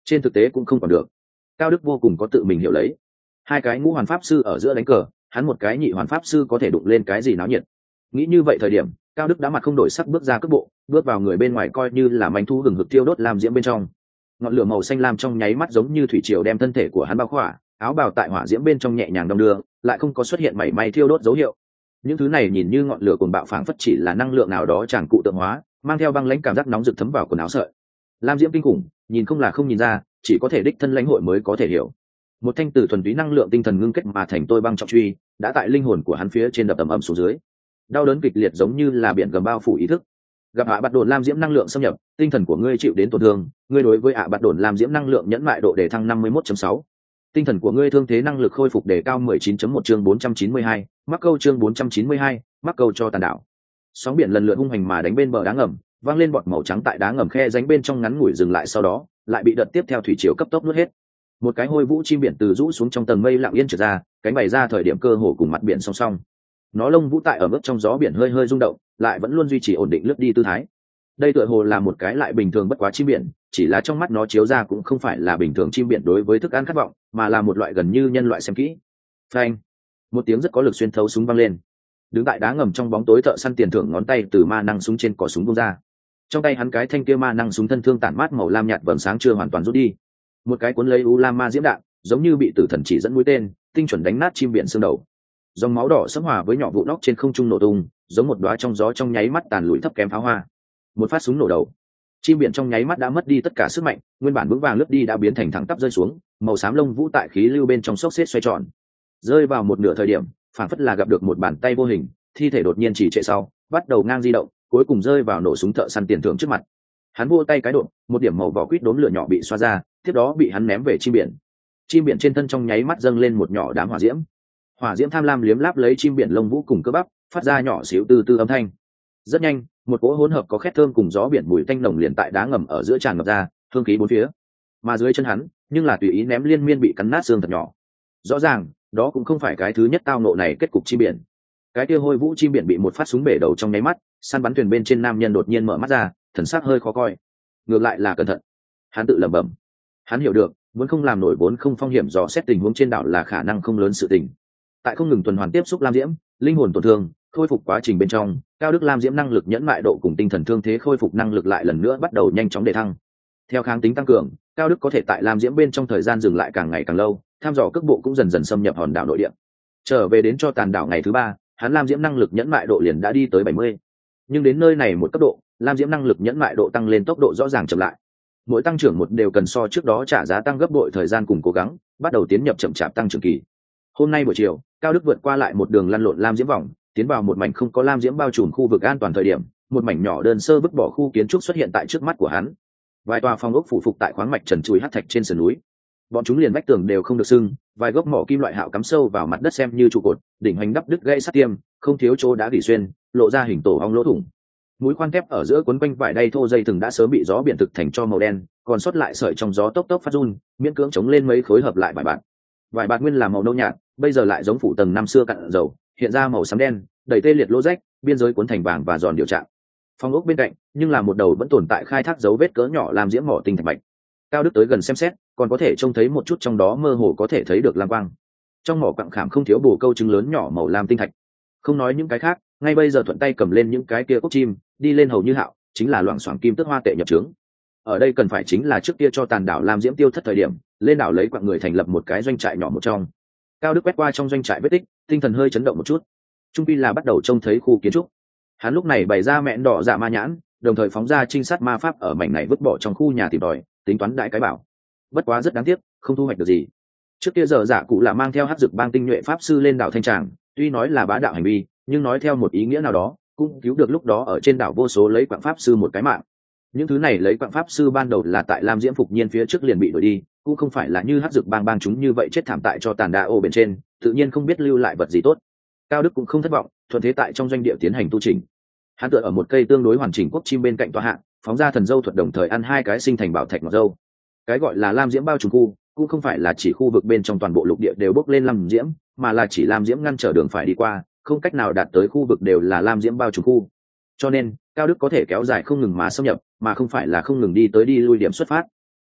trên thực tế cũng không còn được. Cao Đức vô cùng có tự mình hiểu lấy, hai cái ngũ hoàn pháp sư ở giữa đánh cờ, hắn một cái nhị hoàn pháp sư có thể đụng lên cái gì náo nhiệt. Nghĩ như vậy thời điểm, Cao Đức đã mặt không đổi sắc bước ra cước bộ, bước vào người bên ngoài coi như là manh thu hừng hực tiêu đốt làm diễm bên trong. Ngọn lửa màu xanh lam trong nháy mắt giống như thủy triều đem thân thể của hắn bao khỏa, áo bào tại hỏa diễm bên trong nhẹ nhàng đong đưa, lại không có xuất hiện mảy may thiêu đốt dấu hiệu. Những thứ này nhìn như ngọn lửa cuồng bạo phảng phất chỉ là năng lượng nào đó tràn cụ tượng hóa, mang theo băng lãnh cảm giác nóng rực thấm vào quần áo sợi. Lam diễm kinh khủng, nhìn không là không nhìn ra, chỉ có thể đích thân lãnh hội mới có thể hiểu. Một thanh tử thuần túy năng lượng tinh thần ngưng kết mà thành tôi băng trọng truy, đã tại linh hồn của hắn phía trên đập tầm ầm xuống dưới. Đau đớn kịch liệt giống như là biển gầm bao phủ ý thức. Gặp ạ bắt đồn lam diễm năng lượng xâm nhập, tinh thần của ngươi chịu đến tổn thương, ngươi đối với ạ bắt đồn lam diễm năng lượng nhẫn mại độ đề thăng năm mươi mốt chấm sáu. Tinh thần của ngươi thương thế năng lực khôi phục đề cao mười chín chấm một chương bốn trăm chín mươi hai, mắc câu chương bốn trăm chín mươi hai, mắc câu cho tàn đảo. Sóng biển lần lượt hung hành mà đánh bên bờ đá ngầm, vang lên bọt màu trắng tại đá ngầm khe rãnh bên trong ngắn ngủi dừng lại, sau đó lại bị đợt tiếp theo thủy triều cấp tốc nuốt hết. Một cái hôi vũ chim biển từ rũ xuống trong tầng mây lặng yên trượt ra, cánh bày ra thời điểm cơ hồ cùng mặt biển song song. Nó lông vũ tại ở mức trong gió biển hơi hơi rung động, lại vẫn luôn duy trì ổn định lướt đi tư thái. Đây tựa hồ là một cái lại bình thường bất quá chim biển, chỉ là trong mắt nó chiếu ra cũng không phải là bình thường chim biển đối với thức ăn khát vọng, mà là một loại gần như nhân loại xem kỹ. Phanh! Một tiếng rất có lực xuyên thấu súng vang lên. Đứng tại đá ngầm trong bóng tối thợ săn tiền thưởng ngón tay từ ma năng súng trên cò súng bung ra. Trong tay hắn cái thanh kia ma năng súng thân thương tản mát màu lam nhạt vầng sáng chưa hoàn toàn rút đi. Một cái cuốn lấy u lam ma diễm đạn, giống như bị tử thần chỉ dẫn mũi tên, tinh chuẩn đánh nát chim biển xương đầu. Dòng máu đỏ xâm hòa với nhỏ vụ nóc trên không trung nổ tung, giống một đóa trong gió trong nháy mắt tàn lụi thấp kém pháo hoa. Một phát súng nổ đầu, chim biển trong nháy mắt đã mất đi tất cả sức mạnh, nguyên bản vững vàng lướt đi đã biến thành thẳng tắp rơi xuống, màu xám lông vũ tại khí lưu bên trong xốc xếp xoay tròn. Rơi vào một nửa thời điểm, phảng phất là gặp được một bàn tay vô hình, thi thể đột nhiên chỉ trệ sau, bắt đầu ngang di động, cuối cùng rơi vào nổ súng thợ săn tiền thưởng trước mặt. Hắn vua tay cái độ, một điểm màu vỏ quýt đốm lửa nhỏ bị xoa ra, tiếp đó bị hắn ném về chim biển. Chim biển trên thân trong nháy mắt dâng lên một nhỏ đám hỏa diễm. Hỏa diễm tham lam liếm láp lấy chim biển lông vũ cùng cơ bắp, phát ra nhỏ xíu từ từ âm thanh. Rất nhanh, một cỗ hỗn hợp có khét thơm cùng gió biển mùi tanh nồng liền tại đá ngầm ở giữa tràn ngập ra, hương khí bốn phía. Mà dưới chân hắn, nhưng là tùy ý ném liên miên bị cắn nát xương thật nhỏ. Rõ ràng, đó cũng không phải cái thứ nhất tao nộ này kết cục chim biển. Cái kia hôi vũ chim biển bị một phát súng bể đầu trong nháy mắt, săn bắn thuyền bên trên nam nhân đột nhiên mở mắt ra, thần sắc hơi khó coi. Ngược lại là cẩn thận. Hắn tự lẩm bẩm. Hắn hiểu được, muốn không làm nổi vốn không phong hiểm dò xét tình huống trên đảo là khả năng không lớn sự tình. Tại không ngừng tuần hoàn tiếp xúc lam diễm, linh hồn tổn thương, khôi phục quá trình bên trong, cao đức lam diễm năng lực nhẫn mại độ cùng tinh thần thương thế khôi phục năng lực lại lần nữa bắt đầu nhanh chóng đề thăng. Theo kháng tính tăng cường, cao đức có thể tại lam diễm bên trong thời gian dừng lại càng ngày càng lâu, tham dò cước bộ cũng dần dần xâm nhập hòn đảo nội địa. Trở về đến cho tàn đảo ngày thứ ba, hắn lam diễm năng lực nhẫn mại độ liền đã đi tới bảy mươi. Nhưng đến nơi này một cấp độ, lam diễm năng lực nhẫn mại độ tăng lên tốc độ rõ ràng chậm lại. Mỗi tăng trưởng một đều cần so trước đó trả giá tăng gấp bội thời gian cùng cố gắng, bắt đầu tiến nhập chậm chạp tăng trưởng kỳ. Hôm nay buổi chiều, cao đức vượt qua lại một đường lăn lộn lam diễm vòng, tiến vào một mảnh không có lam diễm bao trùm khu vực an toàn thời điểm, một mảnh nhỏ đơn sơ vứt bỏ khu kiến trúc xuất hiện tại trước mắt của hắn. Vài tòa phòng ốc phủ phục tại khoáng mạch trần trụi hắc thạch trên sườn núi. Bọn chúng liền vách tường đều không được sưng, vài gốc mỏ kim loại hạo cắm sâu vào mặt đất xem như trụ cột, đỉnh hoành đắp đứt gãy sắt tiêm, không thiếu chỗ đá gỉ xuyên, lộ ra hình tổ ong lỗ thủng. Mũi khoan thép ở giữa quấn quanh vải đay thô dây thừng đã sớm bị gió biển thực thành cho màu đen, còn sót lại sợi trong gió tốc tốc phát run, miễn cưỡng chống lên mấy khối hợp lại vải bạt. Vải bạt nguyên là màu nâu nhạt, bây giờ lại giống phủ tầng năm xưa cặn dầu, hiện ra màu xám đen, đầy tê liệt lỗ rách, biên giới cuốn thành vàng và giòn điều trạng. Phòng ốc bên cạnh, nhưng là một đầu vẫn tồn tại khai thác dấu vết cỡ nhỏ làm diễm mỏ tinh thạch mạch. Cao đức tới gần xem xét, còn có thể trông thấy một chút trong đó mơ hồ có thể thấy được lam quang. Trong mỏ quặng khảm không thiếu bồ câu trứng lớn nhỏ màu lam tinh thạch. Không nói những cái khác, ngay bây giờ thuận tay cầm lên những cái kia cốc chim, đi lên hầu như hạo, chính là loảng xoảng kim tức hoa tệ nhập trướng. Ở đây cần phải chính là trước kia cho tàn đảo lam diễm tiêu thất thời điểm, lên đảo lấy quặng người thành lập một cái doanh trại nhỏ một trong. Cao đức quét qua trong doanh trại vết tích, tinh thần hơi chấn động một chút. Trung pi là bắt đầu trông thấy khu kiến trúc. Hắn lúc này bày ra mẹn đỏ dạ ma nhãn, đồng thời phóng ra trinh sát ma pháp ở mảnh này vứt bỏ trong khu nhà tìm tòi, tính toán đại cái bảo. Bất quá rất đáng tiếc, không thu hoạch được gì. Trước kia giờ dạ cụ là mang theo hắc dược bang tinh nhuệ pháp sư lên đảo thanh tràng, tuy nói là bá đạo hành vi, nhưng nói theo một ý nghĩa nào đó, cũng cứu được lúc đó ở trên đảo vô số lấy quạng pháp sư một cái mạng. Những thứ này lấy quạng pháp sư ban đầu là tại lam diễm phục nhiên phía trước liền bị đuổi đi, cũng không phải là như hắc dược bang bang chúng như vậy chết thảm tại cho tàn đa ô bên trên, tự nhiên không biết lưu lại vật gì tốt. Cao đức cũng không thất vọng, thuận thế tại trong doanh địa tiến hành tu chỉnh. Hắn tựa ở một cây tương đối hoàn chỉnh quốc chim bên cạnh tòa hạng, phóng ra thần dâu thuật đồng thời ăn hai cái sinh thành bảo thạch ngọc dâu. Cái gọi là lam diễm bao trùm khu cũng không phải là chỉ khu vực bên trong toàn bộ lục địa đều bốc lên lam diễm, mà là chỉ lam diễm ngăn trở đường phải đi qua, không cách nào đạt tới khu vực đều là lam diễm bao trùm khu. Cho nên cao đức có thể kéo dài không ngừng mà xâm nhập, mà không phải là không ngừng đi tới đi lui điểm xuất phát.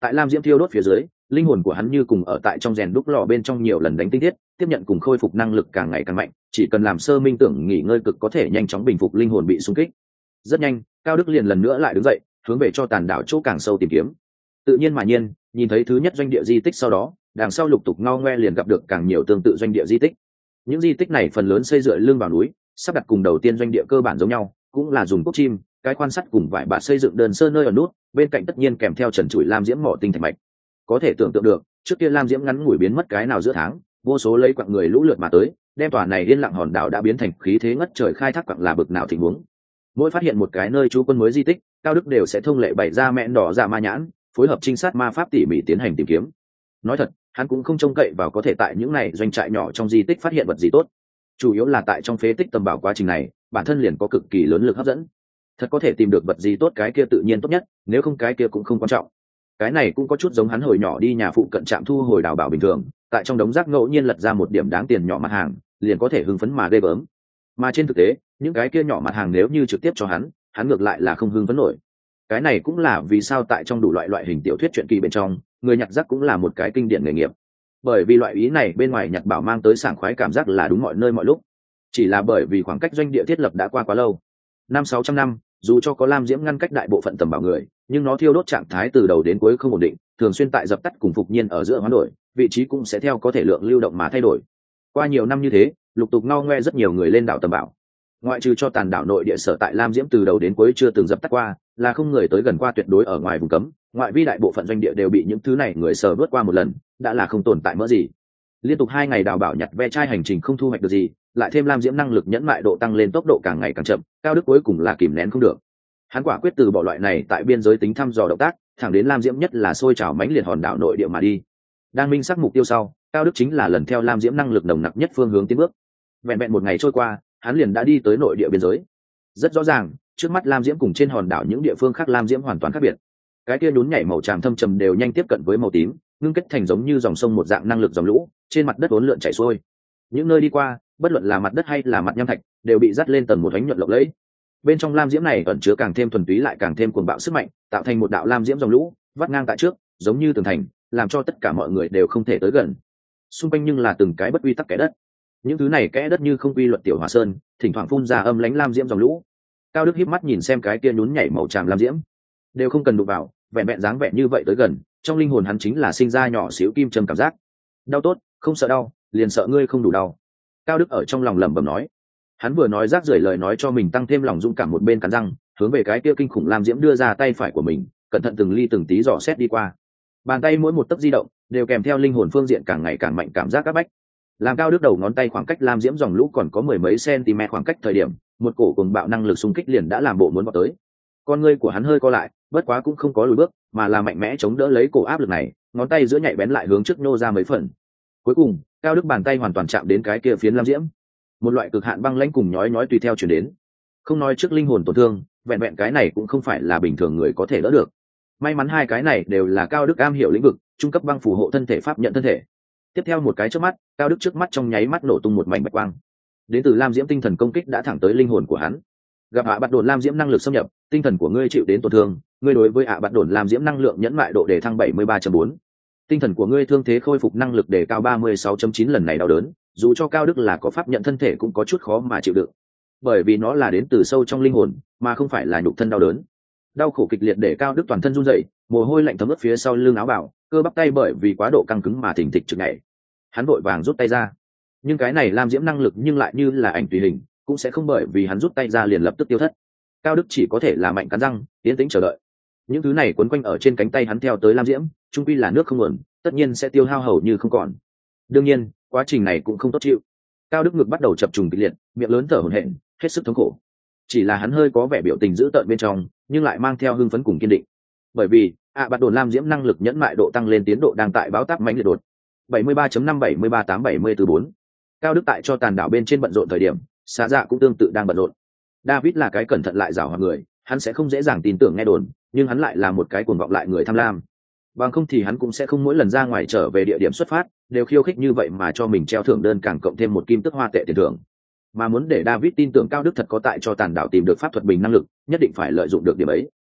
tại lam diễm thiêu đốt phía dưới, linh hồn của hắn như cùng ở tại trong rèn đúc lò bên trong nhiều lần đánh tinh thiết, tiếp nhận cùng khôi phục năng lực càng ngày càng mạnh, chỉ cần làm sơ minh tưởng nghỉ ngơi cực có thể nhanh chóng bình phục linh hồn bị xung kích. Rất nhanh, Cao Đức liền lần nữa lại đứng dậy, hướng về cho tàn đảo chỗ càng sâu tìm kiếm. Tự nhiên mà nhiên, nhìn thấy thứ nhất doanh địa di tích sau đó, đằng sau lục tục ngao ngoe liền gặp được càng nhiều tương tự doanh địa di tích. Những di tích này phần lớn xây dựa lưng vào núi, sắp đặt cùng đầu tiên doanh địa cơ bản giống nhau, cũng là dùng cốt chim, cái quan sắt cùng vải bạt xây dựng đơn sơ nơi ở nút, bên cạnh tất nhiên kèm theo trần trụi lam diễm mỏ tinh thạch mạch. Có thể tưởng tượng được, trước kia lam diễm ngắn ngủi biến mất cái nào giữa tháng, vô số lấy quặng người lũ lượt mà tới, đem tòa này yên lặng hòn đảo đã biến thành khí thế ngất trời khai thác quặng là bực nào tình huống. Mỗi phát hiện một cái nơi trú quân mới di tích, Cao Đức đều sẽ thông lệ bày ra mẹn đỏ ra ma nhãn, phối hợp trinh sát ma pháp tỉ mỉ tiến hành tìm kiếm. Nói thật, hắn cũng không trông cậy vào có thể tại những này doanh trại nhỏ trong di tích phát hiện vật gì tốt, chủ yếu là tại trong phế tích tầm bảo quá trình này, bản thân liền có cực kỳ lớn lực hấp dẫn. Thật có thể tìm được vật gì tốt cái kia tự nhiên tốt nhất, nếu không cái kia cũng không quan trọng. Cái này cũng có chút giống hắn hồi nhỏ đi nhà phụ cận trạm thu hồi đào bảo bình thường, tại trong đống rác ngẫu nhiên lật ra một điểm đáng tiền nhỏ mặt hàng, liền có thể hưng phấn mà ghê gớm. Mà trên thực tế, những cái kia nhỏ mặt hàng nếu như trực tiếp cho hắn, hắn ngược lại là không hưng phấn nổi. Cái này cũng là vì sao tại trong đủ loại loại hình tiểu thuyết truyện kỳ bên trong, người nhặt rác cũng là một cái kinh điển nghề nghiệp. Bởi vì loại ý này bên ngoài nhặt bảo mang tới sảng khoái cảm giác là đúng mọi nơi mọi lúc. Chỉ là bởi vì khoảng cách doanh địa thiết lập đã qua quá lâu, năm sáu trăm năm, dù cho có lam diễm ngăn cách đại bộ phận tầm bảo người, nhưng nó thiêu đốt trạng thái từ đầu đến cuối không ổn định, thường xuyên tại dập tắt cùng phục nhiên ở giữa hoán đổi, vị trí cũng sẽ theo có thể lượng lưu động mà thay đổi. Qua nhiều năm như thế, lục tục ngao ngoe rất nhiều người lên đảo tầm bảo. Ngoại trừ cho tàn đảo nội địa sở tại lam diễm từ đầu đến cuối chưa từng dập tắt qua, là không người tới gần qua tuyệt đối ở ngoài vùng cấm, ngoại vi đại bộ phận doanh địa đều bị những thứ này người sờ vớt qua một lần, đã là không tồn tại mỡ gì. Liên tục hai ngày đào bảo nhặt ve chai hành trình không thu hoạch được gì, lại thêm lam diễm năng lực nhẫn mại độ tăng lên tốc độ càng ngày càng chậm, Cao Đức cuối cùng là kìm nén không được. Hắn quả quyết từ bỏ loại này tại biên giới tính thăm dò động tác, thẳng đến lam diễm nhất là sôi trào mãnh liệt hòn đảo nội địa mà đi. Đang minh xác mục tiêu sau, Cao Đức chính là lần theo lam diễm năng lực nồng nặc nhất phương hướng tiến bước. Vẹn vẹn một ngày trôi qua, hắn liền đã đi tới nội địa biên giới. Rất rõ ràng, trước mắt lam diễm cùng trên hòn đảo những địa phương khác lam diễm hoàn toàn khác biệt. Cái kia nhún nhảy màu tràm thâm trầm đều nhanh tiếp cận với màu tím, ngưng kết thành giống như dòng sông một dạng năng lực dòng lũ, trên mặt đất uốn lượn chảy xuôi. Những nơi đi qua, bất luận là mặt đất hay là mặt nham thạch, đều bị dắt lên tầng một ánh nhuận lộng lẫy. Bên trong lam diễm này ẩn chứa càng thêm thuần túy lại càng thêm cuồng bạo sức mạnh, tạo thành một đạo lam diễm dòng lũ, vắt ngang tại trước, giống như tường thành, làm cho tất cả mọi người đều không thể tới gần. Xung quanh nhưng là từng cái bất quy tắc kẽ đất. Những thứ này kẽ đất như không quy luật tiểu hòa sơn, thỉnh thoảng phun ra âm lãnh lam diễm dòng lũ. Cao Đức híp mắt nhìn xem cái kia nhún nhảy màu tràm lam diễm, đều không cần đụng vào, vẹn vẹn dáng vẻ như vậy tới gần, trong linh hồn hắn chính là sinh ra nhỏ xíu kim châm cảm giác. Đau tốt, không sợ đau, liền sợ ngươi không đủ đau. Cao Đức ở trong lòng lẩm bẩm nói. Hắn vừa nói rác rưởi lời nói cho mình tăng thêm lòng dũng cảm, một bên cắn răng, hướng về cái kia kinh khủng lam diễm đưa ra tay phải của mình, cẩn thận từng ly từng tí dò xét đi qua. Bàn tay mỗi một tấc di động đều kèm theo linh hồn phương diện càng ngày càng mạnh cảm giác áp bách. Làm Cao Đức đầu ngón tay khoảng cách lam diễm dòng lũ còn có mười mấy cm khoảng cách thời điểm, một cổ cùng bạo năng lực xung kích liền đã làm bộ muốn vào tới. Con ngươi của hắn hơi co lại, bất quá cũng không có lùi bước, mà là mạnh mẽ chống đỡ lấy cổ áp lực này, ngón tay giữa nhạy bén lại hướng trước nô ra mấy phần. Cuối cùng, Cao Đức bàn tay hoàn toàn chạm đến cái kia phiến lam diễm. Một loại cực hạn băng lãnh cùng nhói nhói tùy theo chuyển đến. Không nói trước linh hồn tổn thương, vẹn vẹn cái này cũng không phải là bình thường người có thể đỡ được. May mắn hai cái này đều là Cao Đức am hiểu lĩnh vực, trung cấp băng phù hộ thân thể pháp nhận thân thể. Tiếp theo một cái trước mắt, Cao Đức trước mắt trong nháy mắt nổ tung một mảnh bạch quang. Đến từ lam diễm tinh thần công kích đã thẳng tới linh hồn của hắn. Gặp ạ bạt đồn lam diễm năng lực xâm nhập, tinh thần của ngươi chịu đến tổn thương, ngươi đối với ạ bạt đồn lam diễm năng lượng nhẫn mại độ đề thăng bảy mươi ba chấm bốn. Tinh thần của ngươi thương thế khôi phục năng lực đề cao ba mươi sáu chấm chín, lần này đau đớn, dù cho Cao Đức là có pháp nhận thân thể cũng có chút khó mà chịu đựng, bởi vì nó là đến từ sâu trong linh hồn, mà không phải là nhục thân đau đớn. Đau khổ kịch liệt để Cao Đức toàn thân run rẩy, mồ hôi lạnh thấm ướt phía sau lưng áo bào, cơ bắp tay bởi vì quá độ căng cứng mà thình thịch chực nhảy. Hắn vội vàng rút tay ra, nhưng cái này lam diễm năng lực nhưng lại như là ảnh tùy hình, cũng sẽ không bởi vì hắn rút tay ra liền lập tức tiêu thất. Cao Đức chỉ có thể là mạnh cắn răng, yên tĩnh chờ đợi. Những thứ này quấn quanh ở trên cánh tay hắn theo tới lam diễm, chung quy là nước không nguồn, tất nhiên sẽ tiêu hao hầu như không còn. Đương nhiên, quá trình này cũng không tốt chịu. Cao Đức ngực bắt đầu chập trùng kịch liệt, miệng lớn thở hổn hển, hết sức thống khổ. Chỉ là hắn hơi có vẻ biểu tình dữ tợn bên trong, nhưng lại mang theo hưng phấn cùng kiên định. Bởi vì, ạ bạt đồn lam diễm năng lực nhẫn mại độ tăng lên tiến độ đang tại báo táp mãnh liệt đột. bảy mươi ba chấm năm, bảy mươi ba tám, bảy mươi tư bốn. Cao Đức tại cho tàn đảo bên trên bận rộn thời điểm, Xạ Dạ cũng tương tự đang bận rộn. David là cái cẩn thận lại giàu hoạt người, hắn sẽ không dễ dàng tin tưởng nghe đồn, nhưng hắn lại là một cái cuồng vọng lại người tham lam. Bằng không thì hắn cũng sẽ không mỗi lần ra ngoài trở về địa điểm xuất phát đều khiêu khích như vậy mà cho mình treo thưởng đơn càng cộng thêm một kim tức hoa tệ tiền thưởng. Mà muốn để David tin tưởng Cao Đức thật có tại cho tàn đảo tìm được pháp thuật bình năng lực, nhất định phải lợi dụng được điểm ấy.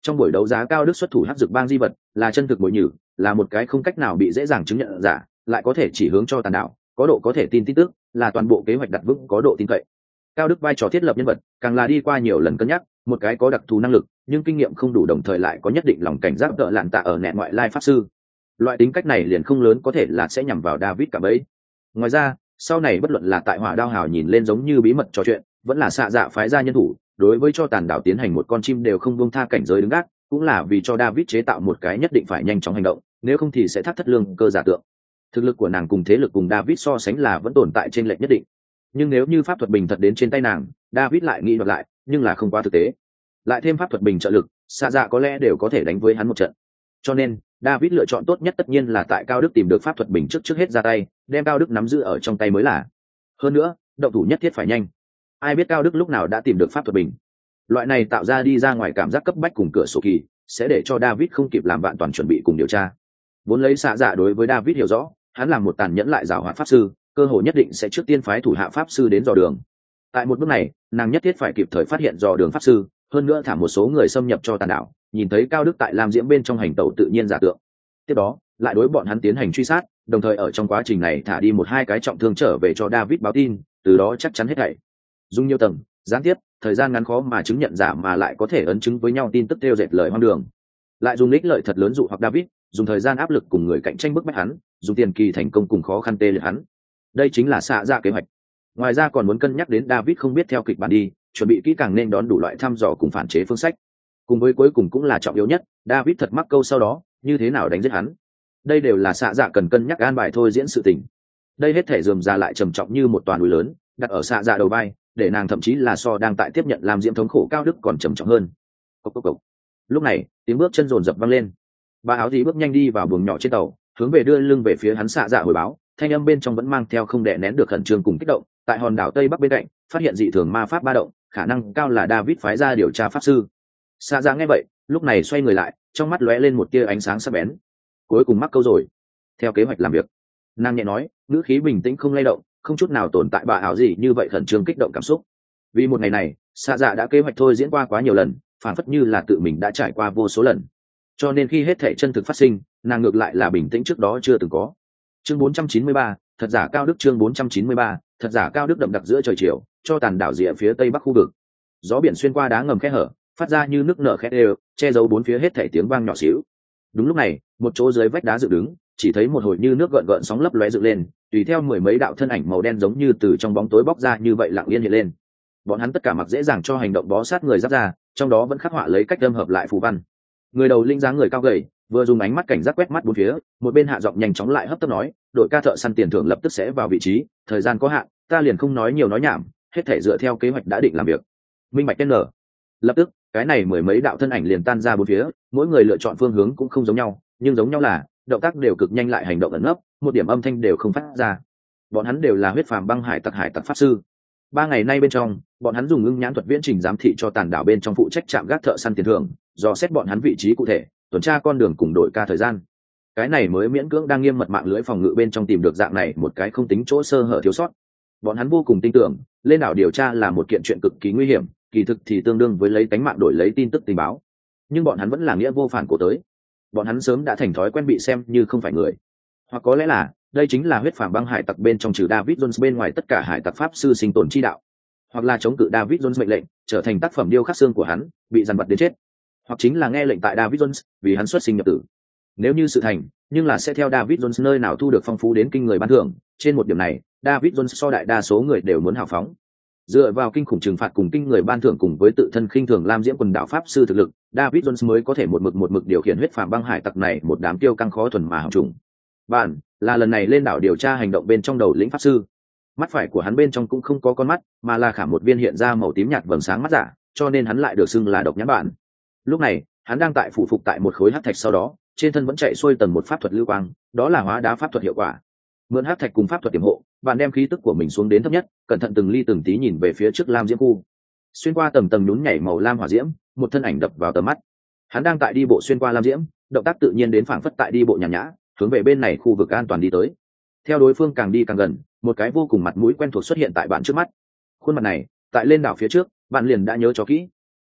Trong buổi đấu giá cao đức xuất thủ hắc dược bang di vật là chân thực bội nhử, là một cái không cách nào bị dễ dàng chứng nhận giả, lại có thể chỉ hướng cho tàn đạo, có độ có thể tin tin tức, là toàn bộ kế hoạch đặt vững có độ tin cậy. Cao đức vai trò thiết lập nhân vật càng là đi qua nhiều lần cân nhắc, một cái có đặc thù năng lực nhưng kinh nghiệm không đủ, đồng thời lại có nhất định lòng cảnh giác đỡ lạn tạ ở nẹt ngoại lai pháp sư. Loại tính cách này liền không lớn có thể là sẽ nhằm vào David cả bấy. Ngoài ra sau này bất luận là tại hỏa đao hào nhìn lên giống như bí mật trò chuyện, vẫn là xạ dạ phái ra nhân thủ đối với cho tàn đảo tiến hành một con chim đều không buông tha cảnh giới đứng gác, cũng là vì cho David chế tạo một cái nhất định phải nhanh chóng hành động, nếu không thì sẽ thắt thất lương cơ giả tượng. Thực lực của nàng cùng thế lực cùng David so sánh là vẫn tồn tại trên lệch nhất định, nhưng nếu như pháp thuật bình thật đến trên tay nàng, David lại nghĩ đoạt lại, nhưng là không quá thực tế. Lại thêm pháp thuật bình trợ lực, xạ dạ có lẽ đều có thể đánh với hắn một trận. Cho nên David lựa chọn tốt nhất tất nhiên là tại Cao Đức tìm được pháp thuật bình trước trước hết ra tay, đem Cao Đức nắm giữ ở trong tay mới là. Hơn nữa, động thủ nhất thiết phải nhanh. Ai biết Cao Đức lúc nào đã tìm được pháp thuật bình. Loại này tạo ra đi ra ngoài cảm giác cấp bách cùng cửa sổ kỳ, sẽ để cho David không kịp làm vạn toàn chuẩn bị cùng điều tra. Vốn lấy xạ dạ đối với David hiểu rõ, hắn là một tàn nhẫn lại giàu hoạt pháp sư, cơ hội nhất định sẽ trước tiên phái thủ hạ pháp sư đến dò đường. Tại một bước này, nàng nhất thiết phải kịp thời phát hiện dò đường pháp sư, hơn nữa thả một số người xâm nhập cho tàn đảo, nhìn thấy Cao Đức tại Lam Diễm bên trong hành tẩu tự nhiên giả tượng. Tiếp đó, lại đối bọn hắn tiến hành truy sát, đồng thời ở trong quá trình này thả đi một hai cái trọng thương trở về cho David báo tin, từ đó chắc chắn hết thảy. Dùng nhiều tầng, gián tiếp, thời gian ngắn khó mà chứng nhận giả mà lại có thể ấn chứng với nhau tin tức tiêu dệt lời hoang đường. Lại dùng ích lợi thật lớn dụ hoặc David, dùng thời gian áp lực cùng người cạnh tranh bức bách hắn, dùng tiền kỳ thành công cùng khó khăn tê liệt hắn. Đây chính là xạ ra kế hoạch. Ngoài ra còn muốn cân nhắc đến David không biết theo kịch bản đi, chuẩn bị kỹ càng nên đón đủ loại thăm dò cùng phản chế phương sách. Cùng với cuối cùng cũng là trọng yếu nhất, David thật mắc câu sau đó, như thế nào đánh giết hắn. Đây đều là xạ dạ cần cân nhắc an bài thôi diễn sự tình. Đây hết thể dườm ra lại trầm trọng như một toàn núi lớn, đặt ở xạ dạ đầu vai, để nàng thậm chí là so đang tại tiếp nhận làm diễm thống khổ Cao Đức còn trầm trọng hơn. Cốc cốc cốc. Lúc này, tiếng bước chân rồn rập vang lên. Bà áo tí bước nhanh đi vào buồng nhỏ trên tàu, hướng về đưa lưng về phía hắn xạ dạ hồi báo, thanh âm bên trong vẫn mang theo không đè nén được khẩn trương cùng kích động. Tại hòn đảo tây bắc bên cạnh, phát hiện dị thường ma pháp ba động, khả năng cao là David phái ra điều tra pháp sư. Xạ dạ nghe vậy, lúc này xoay người lại, trong mắt lóe lên một tia ánh sáng sắc bén. Cuối cùng mắc câu rồi. Theo kế hoạch làm việc, nàng nhẹ nói, ngữ khí bình tĩnh không lay động, không chút nào tồn tại bà ảo gì như vậy khẩn trương kích động cảm xúc. Vì một ngày này, xạ dạ đã kế hoạch thôi diễn qua quá nhiều lần, phản phất như là tự mình đã trải qua vô số lần, cho nên khi hết thể chân thực phát sinh, nàng ngược lại là bình tĩnh trước đó chưa từng có. Chương bốn trăm chín mươi ba, thật giả Cao Đức. Chương bốn trăm chín mươi ba, thật giả Cao Đức đậm đặc giữa trời chiều, cho tàn đảo rìa phía tây bắc khu vực. Gió biển xuyên qua đá ngầm khe hở, phát ra như nước nở khét đều, che giấu bốn phía hết thể tiếng vang nhỏ xíu. Đúng lúc này, một chỗ dưới vách đá dựng đứng, chỉ thấy một hồi như nước gợn gợn sóng lấp lóe dựng lên, tùy theo mười mấy đạo thân ảnh màu đen giống như từ trong bóng tối bóc ra như vậy lặng yên hiện lên. Bọn hắn tất cả mặc dễ dàng cho hành động bó sát người giáp ra, trong đó vẫn khắc họa lấy cách âm hợp lại phù văn. Người đầu linh dáng người cao gầy, vừa dùng ánh mắt cảnh giác quét mắt bốn phía, một bên hạ giọng nhanh chóng lại hấp tấp nói, đội ca thợ săn tiền thưởng lập tức sẽ vào vị trí, thời gian có hạn, ta liền không nói nhiều nói nhảm, hết thể dựa theo kế hoạch đã định làm việc. Minh bạch tên nở. Lập tức, cái này mười mấy đạo thân ảnh liền tan ra bốn phía, mỗi người lựa chọn phương hướng cũng không giống nhau, nhưng giống nhau là động tác đều cực nhanh lại hành động ẩn nấp, một điểm âm thanh đều không phát ra. Bọn hắn đều là huyết phàm băng hải tặc hải tặc pháp sư. Ba ngày nay bên trong, bọn hắn dùng ngưng nhãn thuật viễn trình giám thị cho tàn đảo bên trong phụ trách trạm gác thợ săn tiền thưởng, dò xét bọn hắn vị trí cụ thể, tuần tra con đường cùng đội ca thời gian. Cái này mới miễn cưỡng đang nghiêm mật mạng lưới phòng ngự bên trong tìm được dạng này một cái không tính chỗ sơ hở thiếu sót. Bọn hắn vô cùng tin tưởng, lên đảo điều tra là một kiện chuyện cực kỳ nguy hiểm, kỳ thực thì tương đương với lấy tánh mạng đổi lấy tin tức tình báo. Nhưng bọn hắn vẫn là nghĩa vô phản cổ tới. Bọn hắn sớm đã thành thói quen bị xem như không phải người. Hoặc có lẽ là, đây chính là huyết phàm băng hải tặc bên trong trừ David Jones bên ngoài tất cả hải tặc pháp sư sinh tồn chi đạo. Hoặc là chống cự David Jones mệnh lệnh, trở thành tác phẩm điêu khắc xương của hắn, bị dằn vặt đến chết. Hoặc chính là nghe lệnh tại David Jones, vì hắn xuất sinh nhập tử. Nếu như sự thành, nhưng là sẽ theo David Jones nơi nào thu được phong phú đến kinh người ban thưởng, trên một điểm này, David Jones so đại đa số người đều muốn hào phóng. Dựa vào kinh khủng trừng phạt cùng kinh người ban thưởng cùng với tự thân khinh thường lam diễm quần đảo pháp sư thực lực, David Jones mới có thể một mực một mực điều khiển huyết phàm băng hải tặc này một đám tiêu căng khó thuần mà hỏng trùng. Bạn là lần này lên đảo điều tra hành động bên trong đầu lĩnh pháp sư. Mắt phải của hắn bên trong cũng không có con mắt, mà là khả một viên hiện ra màu tím nhạt vầng sáng mắt giả, cho nên hắn lại được xưng là độc nhãn bản. Lúc này, hắn đang tại phủ phục tại một khối hắc thạch, sau đó, trên thân vẫn chạy xuôi tầng một pháp thuật lưu quang, đó là hóa đá pháp thuật hiệu quả. Mượn hắc thạch cùng pháp thuật tiềm hộ, bạn đem khí tức của mình xuống đến thấp nhất, cẩn thận từng ly từng tí nhìn về phía trước lam diễm khu. Xuyên qua tầng tầng nhún nhảy màu lam hỏa diễm, một thân ảnh đập vào tầm mắt. Hắn đang tại đi bộ xuyên qua lam diễm, động tác tự nhiên đến phảng phất tại đi bộ nhàn nhã, hướng về bên này khu vực an toàn đi tới. Theo đối phương càng đi càng gần, một cái vô cùng mặt mũi quen thuộc xuất hiện tại bạn trước mắt. Khuôn mặt này, tại lên đảo phía trước, bạn liền đã nhớ cho kỹ.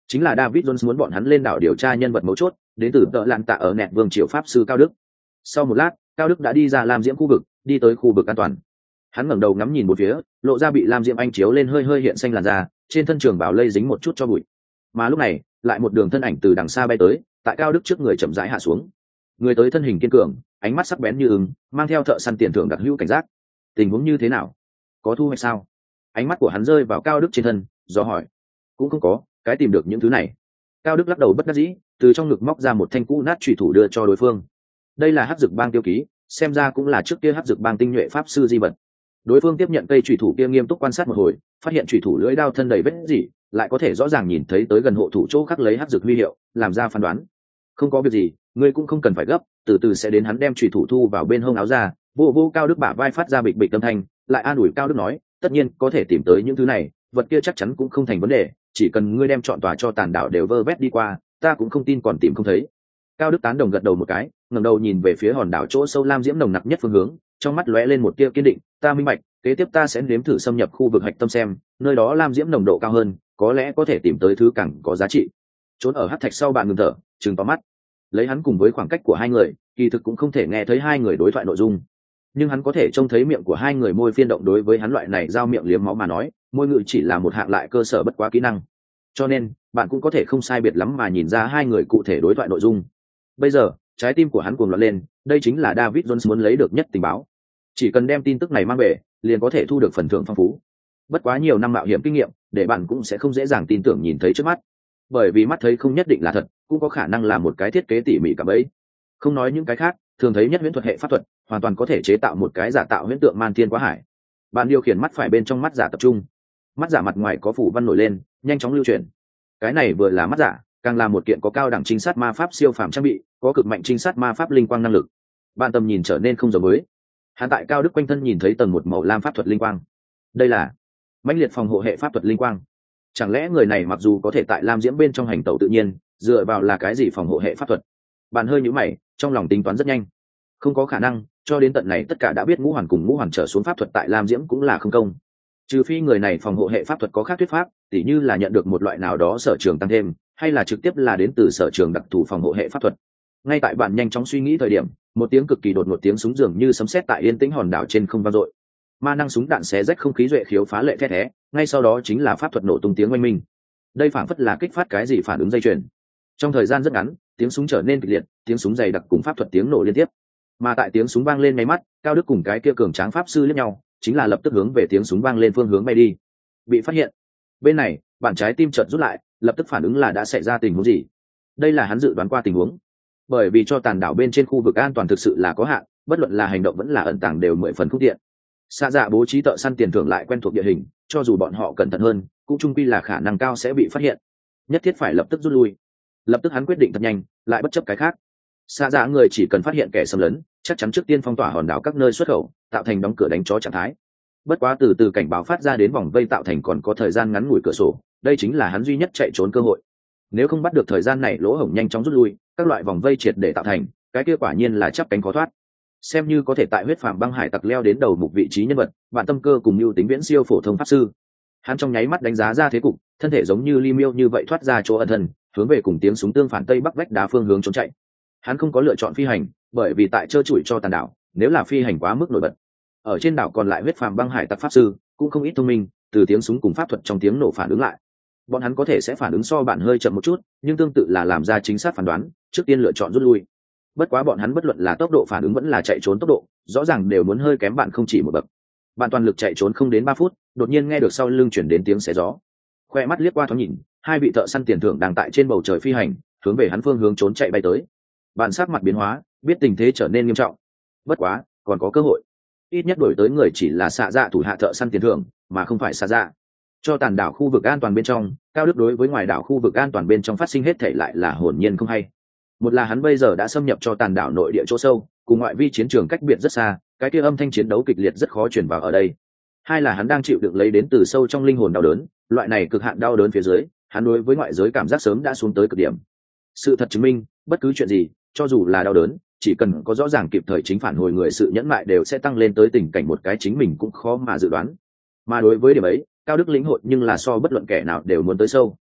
chính là David Jones muốn bọn hắn lên đảo điều tra nhân vật mấu chốt, đến từ tợ lạn tạ ở nẹt vương triều pháp sư Cao Đức. Sau một lát, Cao Đức đã đi ra lam diễm khu vực, đi tới khu vực an toàn. Hắn ngẩng đầu ngắm nhìn một phía, lộ ra bị lam diễm anh chiếu lên hơi hơi hiện xanh làn da, trên thân trường bảo lây dính một chút cho bụi. Mà lúc này, lại một đường thân ảnh từ đằng xa bay tới, tại Cao Đức trước người chậm rãi hạ xuống. Người tới thân hình kiên cường, ánh mắt sắc bén như ưng, mang theo thợ săn tiền thưởng đặc hữu cảnh giác. Tình huống như thế nào? Có thu hoạch sao? Ánh mắt của hắn rơi vào Cao Đức trên thân, do hỏi. Cũng không có, cái tìm được những thứ này. Cao Đức lắc đầu bất đắc dĩ, từ trong ngực móc ra một thanh cũ nát chủy thủ đưa cho đối phương. Đây là hắc dược bang tiêu ký, xem ra cũng là trước kia hắc dược bang tinh nhuệ pháp sư di vật. Đối phương tiếp nhận cây chủy thủ kia nghiêm túc quan sát một hồi, phát hiện chủy thủ lưỡi đao thân đầy vết rỉ, lại có thể rõ ràng nhìn thấy tới gần hộ thủ chỗ khắc lấy hắc dược huy hiệu, làm ra phán đoán. Không có việc gì, ngươi cũng không cần phải gấp, từ từ sẽ đến. Hắn đem chủy thủ thu vào bên hông áo ra, vô vô Cao Đức bả vai phát ra bịch bịch âm thanh, lại an ủi Cao Đức nói, tất nhiên có thể tìm tới những thứ này, vật kia chắc chắn cũng không thành vấn đề, chỉ cần ngươi đem chọn tòa cho tàn đảo đều vơ vét đi qua, ta cũng không tin còn tìm không thấy. Cao Đức tán đồng gật đầu một cái, ngẩng đầu nhìn về phía hòn đảo chỗ sâu lam diễm nồng nặc nhất phương hướng, trong mắt lóe lên một tia kiên định, ta minh bạch, kế tiếp ta sẽ nếm thử xâm nhập khu vực hạch tâm xem, nơi đó lam diễm nồng độ cao hơn, có lẽ có thể tìm tới thứ càng có giá trị. Trốn ở hắc thạch sau bạn ngừng thở, trừng to mắt. Lấy hắn cùng với khoảng cách của hai người, kỳ thực cũng không thể nghe thấy hai người đối thoại nội dung, nhưng hắn có thể trông thấy miệng của hai người môi phiên động. Đối với hắn loại này giao miệng liếm máu mà nói, môi ngữ chỉ là một hạng lại cơ sở bất quá kỹ năng, cho nên bạn cũng có thể không sai biệt lắm mà nhìn ra hai người cụ thể đối thoại nội dung. Bây giờ trái tim của hắn cuồng loạn lên, đây chính là David Jones muốn lấy được nhất tình báo, chỉ cần đem tin tức này mang về liền có thể thu được phần thưởng phong phú. Bất quá nhiều năm mạo hiểm kinh nghiệm để bạn cũng sẽ không dễ dàng tin tưởng nhìn thấy trước mắt, bởi vì mắt thấy không nhất định là thật, cũng có khả năng là một cái thiết kế tỉ mỉ cả bấy. Không nói những cái khác, thường thấy nhất huyễn thuật hệ pháp thuật hoàn toàn có thể chế tạo một cái giả tạo huyễn tượng man thiên quá hải. Bạn điều khiển mắt phải bên trong mắt giả tập trung, mắt giả mặt ngoài có phủ văn nổi lên, nhanh chóng lưu chuyển. Cái này vừa là mắt giả, càng là một kiện có cao đẳng trinh sát ma pháp siêu phàm trang bị, có cực mạnh trinh sát ma pháp linh quang năng lực. Bạn tầm nhìn trở nên không giống mới. Hắn tại Cao Đức quanh thân nhìn thấy tầng một màu lam pháp thuật linh quang. Đây là mãnh liệt phòng hộ hệ pháp thuật linh quang. Chẳng lẽ người này mặc dù có thể tại lam diễm bên trong hành tẩu tự nhiên, dựa vào là cái gì phòng hộ hệ pháp thuật? Bạn hơi nhíu mày, trong lòng tính toán rất nhanh. Không có khả năng, cho đến tận này tất cả đã biết ngũ hoàn cùng ngũ hoàn trở xuống pháp thuật tại lam diễm cũng là không công. Trừ phi người này phòng hộ hệ pháp thuật có khác thuyết pháp, tỉ như là nhận được một loại nào đó sở trường tăng thêm, hay là trực tiếp là đến từ sở trường đặc thù phòng hộ hệ pháp thuật. Ngay tại bạn nhanh chóng suy nghĩ thời điểm, một tiếng cực kỳ đột ngột tiếng súng dường như sấm sét tại yên tĩnh hòn đảo trên không vang dội. Ma năng súng đạn xé rách không khí duệ khiếu phá lệ thét thé, ngay sau đó chính là pháp thuật nổ tung tiếng oanh minh. Đây phảng phất là kích phát cái gì phản ứng dây chuyền. Trong thời gian rất ngắn, tiếng súng trở nên kịch liệt, tiếng súng dày đặc cùng pháp thuật tiếng nổ liên tiếp. Mà tại tiếng súng vang lên ngay mắt, Cao Đức cùng cái kia cường tráng pháp sư liếc nhau, chính là lập tức hướng về tiếng súng vang lên phương hướng bay đi. Bị phát hiện. Bên này, bản trái tim chợt rút lại, lập tức phản ứng là đã xảy ra tình huống gì. Đây là hắn dự đoán qua tình huống. Bởi vì cho tàn đảo bên trên khu vực an toàn thực sự là có hạn, bất luận là hành động vẫn là ẩn tàng đều mười phần không tiện. Xa dạ bố trí thợ săn tiền thưởng lại quen thuộc địa hình, cho dù bọn họ cẩn thận hơn, cũng chung quy là khả năng cao sẽ bị phát hiện. Nhất thiết phải lập tức rút lui. Lập tức hắn quyết định thật nhanh, lại bất chấp cái khác. Xa dạ người chỉ cần phát hiện kẻ xâm lấn, chắc chắn trước tiên phong tỏa hòn đảo các nơi xuất khẩu, tạo thành đóng cửa đánh chó trạng thái. Bất quá từ từ cảnh báo phát ra đến vòng vây tạo thành còn có thời gian ngắn ngủi cửa sổ, đây chính là hắn duy nhất chạy trốn cơ hội. Nếu không bắt được thời gian này lỗ hổng nhanh chóng rút lui, các loại vòng vây triệt để tạo thành, cái kia quả nhiên là chắp cánh khó thoát. Xem như có thể tại huyết phàm băng hải tặc leo đến đầu mục vị trí nhân vật, bạn tâm cơ cùng mưu tính viễn siêu phổ thông pháp sư. Hắn trong nháy mắt đánh giá ra thế cục, thân thể giống như ly miêu như vậy thoát ra chỗ ẩn thân, hướng về cùng tiếng súng tương phản tây bắc vách đá phương hướng trốn chạy. Hắn không có lựa chọn phi hành, bởi vì tại trơ trụi cho tàn đảo, nếu là phi hành quá mức nổi bật, ở trên đảo còn lại huyết phàm băng hải tặc pháp sư cũng không ít thông minh, từ tiếng súng cùng pháp thuật trong tiếng nổ phản ứng lại. Bọn hắn có thể sẽ phản ứng so bạn hơi chậm một chút, nhưng tương tự là làm ra chính xác phán đoán, trước tiên lựa chọn rút lui. Bất quá bọn hắn bất luận là tốc độ phản ứng vẫn là chạy trốn tốc độ, rõ ràng đều muốn hơi kém bạn không chỉ một bậc. Bạn toàn lực chạy trốn không đến ba phút, đột nhiên nghe được sau lưng chuyển đến tiếng xé gió. Khoe mắt liếc qua thoáng nhìn, hai vị thợ săn tiền thưởng đang tại trên bầu trời phi hành, hướng về hắn phương hướng trốn chạy bay tới. Bạn sắc mặt biến hóa, biết tình thế trở nên nghiêm trọng. Bất quá, còn có cơ hội. Ít nhất đổi tới người chỉ là xạ dạ thủ hạ thợ săn tiền thưởng, mà không phải xạ dạ. Cho tàn đảo khu vực an toàn bên trong, Cao Đức đối với ngoài đảo khu vực an toàn bên trong phát sinh hết thảy lại là hồn nhiên không hay. Một là hắn bây giờ đã xâm nhập cho tàn đảo nội địa chỗ sâu, cùng ngoại vi chiến trường cách biệt rất xa, cái kia âm thanh chiến đấu kịch liệt rất khó truyền vào ở đây. Hai là hắn đang chịu đựng lấy đến từ sâu trong linh hồn đau đớn, loại này cực hạn đau đớn phía dưới, hắn đối với ngoại giới cảm giác sớm đã xuống tới cực điểm. Sự thật chứng minh, bất cứ chuyện gì, cho dù là đau đớn, chỉ cần có rõ ràng kịp thời chính phản hồi người, sự nhẫn mại đều sẽ tăng lên tới tình cảnh một cái chính mình cũng khó mà dự đoán. Mà đối với điểm ấy, Cao Đức lĩnh hội nhưng là so bất luận kẻ nào đều muốn tới sâu.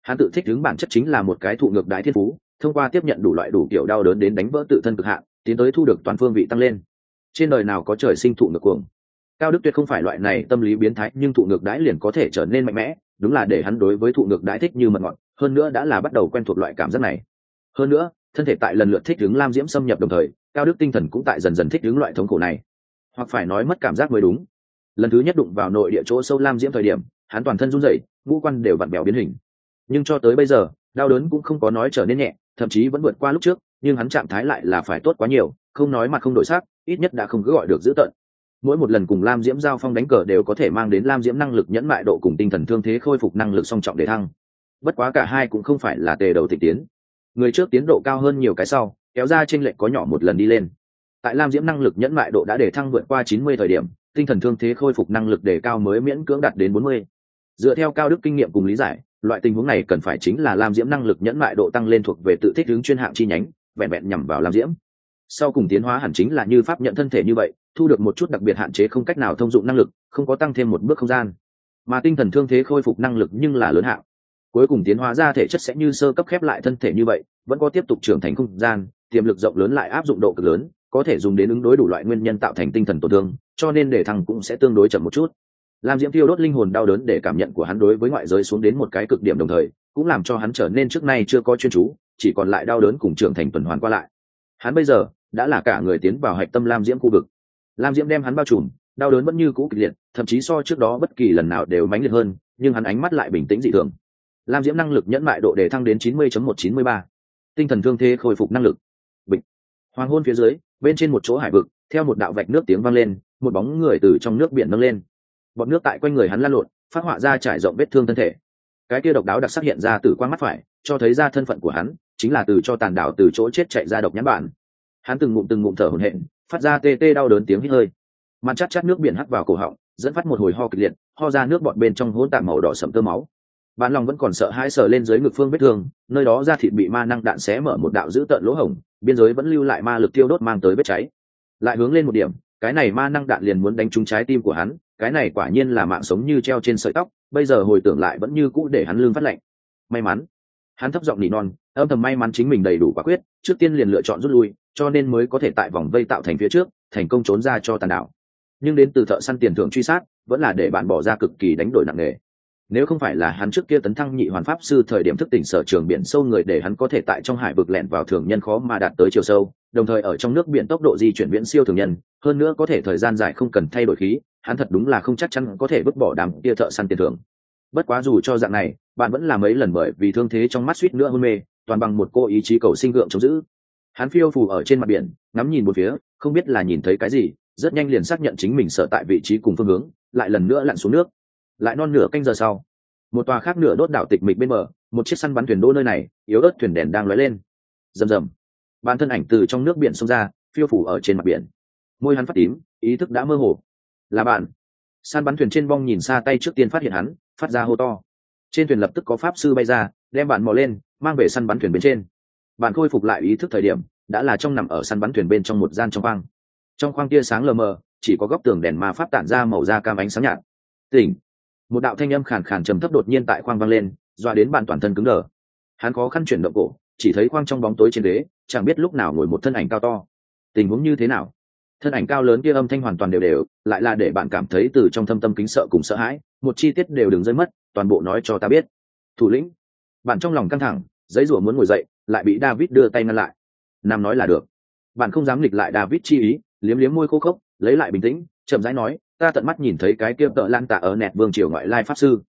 Hắn tự thích ứng bản chất chính là một cái thụ ngược đái thiên phú, thông qua tiếp nhận đủ loại đủ kiểu đau đớn đến đánh vỡ tự thân cực hạn, tiến tới thu được toàn phương vị tăng lên. Trên đời nào có trời sinh thụ ngược cuồng. Cao Đức Tuyệt không phải loại này tâm lý biến thái, nhưng thụ ngược đái liền có thể trở nên mạnh mẽ, đúng là để hắn đối với thụ ngược đái thích như mật ngọt, hơn nữa đã là bắt đầu quen thuộc loại cảm giác này. Hơn nữa, thân thể tại lần lượt thích ứng lam diễm xâm nhập đồng thời, Cao Đức tinh thần cũng tại dần dần thích ứng loại thống khổ này, hoặc phải nói mất cảm giác mới đúng. Lần thứ nhất đụng vào nội địa chỗ sâu lam diễm thời điểm, hắn toàn thân run rẩy, ngũ quan đều vặn vẹo biến hình. Nhưng cho tới bây giờ, đau đớn cũng không có nói trở nên nhẹ, thậm chí vẫn vượt qua lúc trước, nhưng hắn trạng thái lại là phải tốt quá nhiều, không nói mặt không đổi sắc, ít nhất đã không cứ gọi được dữ tợn. Mỗi một lần cùng lam diễm giao phong đánh cờ đều có thể mang đến lam diễm năng lực nhẫn mại độ cùng tinh thần thương thế khôi phục năng lực song trọng để thăng. Bất quá cả hai cũng không phải là tề đầu tịch tiến, người trước tiến độ cao hơn nhiều cái sau, kéo ra chênh lệch có nhỏ một lần đi lên. Tại lam diễm năng lực nhẫn mại độ đã để thăng vượt qua chín mươi thời điểm, tinh thần thương thế khôi phục năng lực đề cao mới miễn cưỡng đạt đến bốn mươi. Dựa theo Cao Đức kinh nghiệm cùng lý giải, loại tình huống này cần phải chính là lam diễm năng lực nhẫn mại độ tăng lên thuộc về tự thích ứng chuyên hạng chi nhánh, vẹn vẹn nhằm vào lam diễm. Sau cùng tiến hóa hẳn chính là như pháp nhận thân thể như vậy, thu được một chút đặc biệt hạn chế không cách nào thông dụng năng lực, không có tăng thêm một bước không gian. Mà tinh thần thương thế khôi phục năng lực nhưng là lớn hạng. Cuối cùng tiến hóa ra thể chất sẽ như sơ cấp khép lại thân thể như vậy, vẫn có tiếp tục trưởng thành không gian, tiềm lực rộng lớn lại áp dụng độ cực lớn, có thể dùng đến ứng đối đủ loại nguyên nhân tạo thành tinh thần tổn thương, cho nên để thăng cũng sẽ tương đối chậm một chút. Lam diễm tiêu đốt linh hồn đau đớn để cảm nhận của hắn đối với ngoại giới xuống đến một cái cực điểm, đồng thời cũng làm cho hắn trở nên trước nay chưa có chuyên chú, chỉ còn lại đau đớn cùng trưởng thành tuần hoàn qua lại. Hắn bây giờ đã là cả người tiến vào hạch tâm lam diễm khu vực. Lam diễm đem hắn bao trùm, đau đớn vẫn như cũ kịch liệt, thậm chí so trước đó bất kỳ lần nào đều mãnh liệt hơn, nhưng hắn ánh mắt lại bình tĩnh dị thường. Lam diễm năng lực nhẫn mại độ để thăng đến chín mươi chấm một chín mươi ba. Tinh thần thương thế khôi phục năng lực. Bịch. Hoàng hôn phía dưới, bên trên một chỗ hải vực, theo một đạo vạch nước tiếng vang lên, một bóng người từ trong nước biển nâng lên. Bọt nước tại quanh người hắn lan lộn, phát họa ra trải rộng vết thương thân thể. Cái kia độc đáo đặc sắc hiện ra từ quang mắt phải, cho thấy ra thân phận của hắn, chính là từ cho tàn đảo từ chỗ chết chạy ra độc nhãn bản. Hắn từng ngụm từng ngụm thở hổn hển, phát ra tê tê đau đớn tiếng hít hơi. Màn chát chát nước biển hắt vào cổ họng, dẫn phát một hồi ho kịch liệt, ho ra nước bọt bên trong hỗn tạp màu đỏ sẫm tơ máu. Bản lòng vẫn còn sợ hãi sờ lên dưới ngực phương vết thương, nơi đó da thịt bị ma năng đạn xé mở một đạo dữ tợn lỗ hổng, biên giới vẫn lưu lại ma lực tiêu đốt mang tới vết cháy. Lại hướng lên một điểm, cái này ma năng đạn liền muốn đánh trúng trái tim của hắn, cái này quả nhiên là mạng sống như treo trên sợi tóc, bây giờ hồi tưởng lại vẫn như cũ để hắn lưng phát lạnh. May mắn, hắn thấp giọng nỉ non, âm thầm may mắn chính mình đầy đủ quả quyết, trước tiên liền lựa chọn rút lui, cho nên mới có thể tại vòng vây tạo thành phía trước, thành công trốn ra cho tàn đảo. Nhưng đến từ thợ săn tiền thưởng truy sát, vẫn là để bạn bỏ ra cực kỳ đánh đổi nặng nề. Nếu không phải là hắn trước kia tấn thăng nhị hoàn pháp sư thời điểm thức tỉnh sở trường biển sâu người để hắn có thể tại trong hải vực lẻn vào thường nhân khó mà đạt tới chiều sâu, đồng thời ở trong nước biển tốc độ di chuyển viễn siêu thường nhân, hơn nữa có thể thời gian dài không cần thay đổi khí, hắn thật đúng là không chắc chắn có thể vứt bỏ đám kia thợ săn tiền thưởng. Bất quá dù cho dạng này, bạn vẫn là mấy lần bởi vì thương thế trong mắt suýt nữa hôn mê, toàn bằng một cô ý chí cầu sinh gượng chống giữ. Hắn phiêu phù ở trên mặt biển, ngắm nhìn một phía, không biết là nhìn thấy cái gì, rất nhanh liền xác nhận chính mình sở tại vị trí cùng phương hướng, lại lần nữa lặn xuống nước. Lại non nửa canh giờ sau, một tòa khác nửa đốt đảo tịch mịch bên bờ, một chiếc săn bắn thuyền đỗ nơi này, yếu ớt thuyền đèn đang lóe lên. Rầm rầm, bản thân ảnh từ trong nước biển xông ra, phiêu phù ở trên mặt biển. Môi hắn phát tím, ý thức đã mơ hồ. Là bạn. Săn bắn thuyền trên bong nhìn xa tay trước tiên phát hiện hắn, phát ra hô to. Trên thuyền lập tức có pháp sư bay ra, đem bạn mò lên, mang về săn bắn thuyền bên trên. Bạn khôi phục lại ý thức thời điểm, đã là trong nằm ở săn bắn thuyền bên trong một gian trong khoang. Trong khoang tia sáng lờ mờ, chỉ có góc tường đèn ma pháp tản ra màu da cam ánh sáng nhạt. Tỉnh. Một đạo thanh âm khàn khàn trầm thấp đột nhiên tại khoang vang lên, dọa đến bạn toàn thân cứng đờ. Hắn khó khăn chuyển động cổ, chỉ thấy khoang trong bóng tối trên ghế, chẳng biết lúc nào ngồi một thân ảnh cao to. Tình huống như thế nào? Thân ảnh cao lớn kia âm thanh hoàn toàn đều đều, lại là để bạn cảm thấy từ trong thâm tâm kính sợ cùng sợ hãi, một chi tiết đều đừng rơi mất, toàn bộ nói cho ta biết. Thủ lĩnh. Bạn trong lòng căng thẳng, giấy rủa muốn ngồi dậy, lại bị David đưa tay ngăn lại. Nam nói là được. Bạn không dám nghịch lại David chi ý, liếm liếm môi khô khốc, lấy lại bình tĩnh, chậm rãi nói, ta tận mắt nhìn thấy cái kia tợ lan tạ ở nẹt vương triều ngoại lai pháp sư,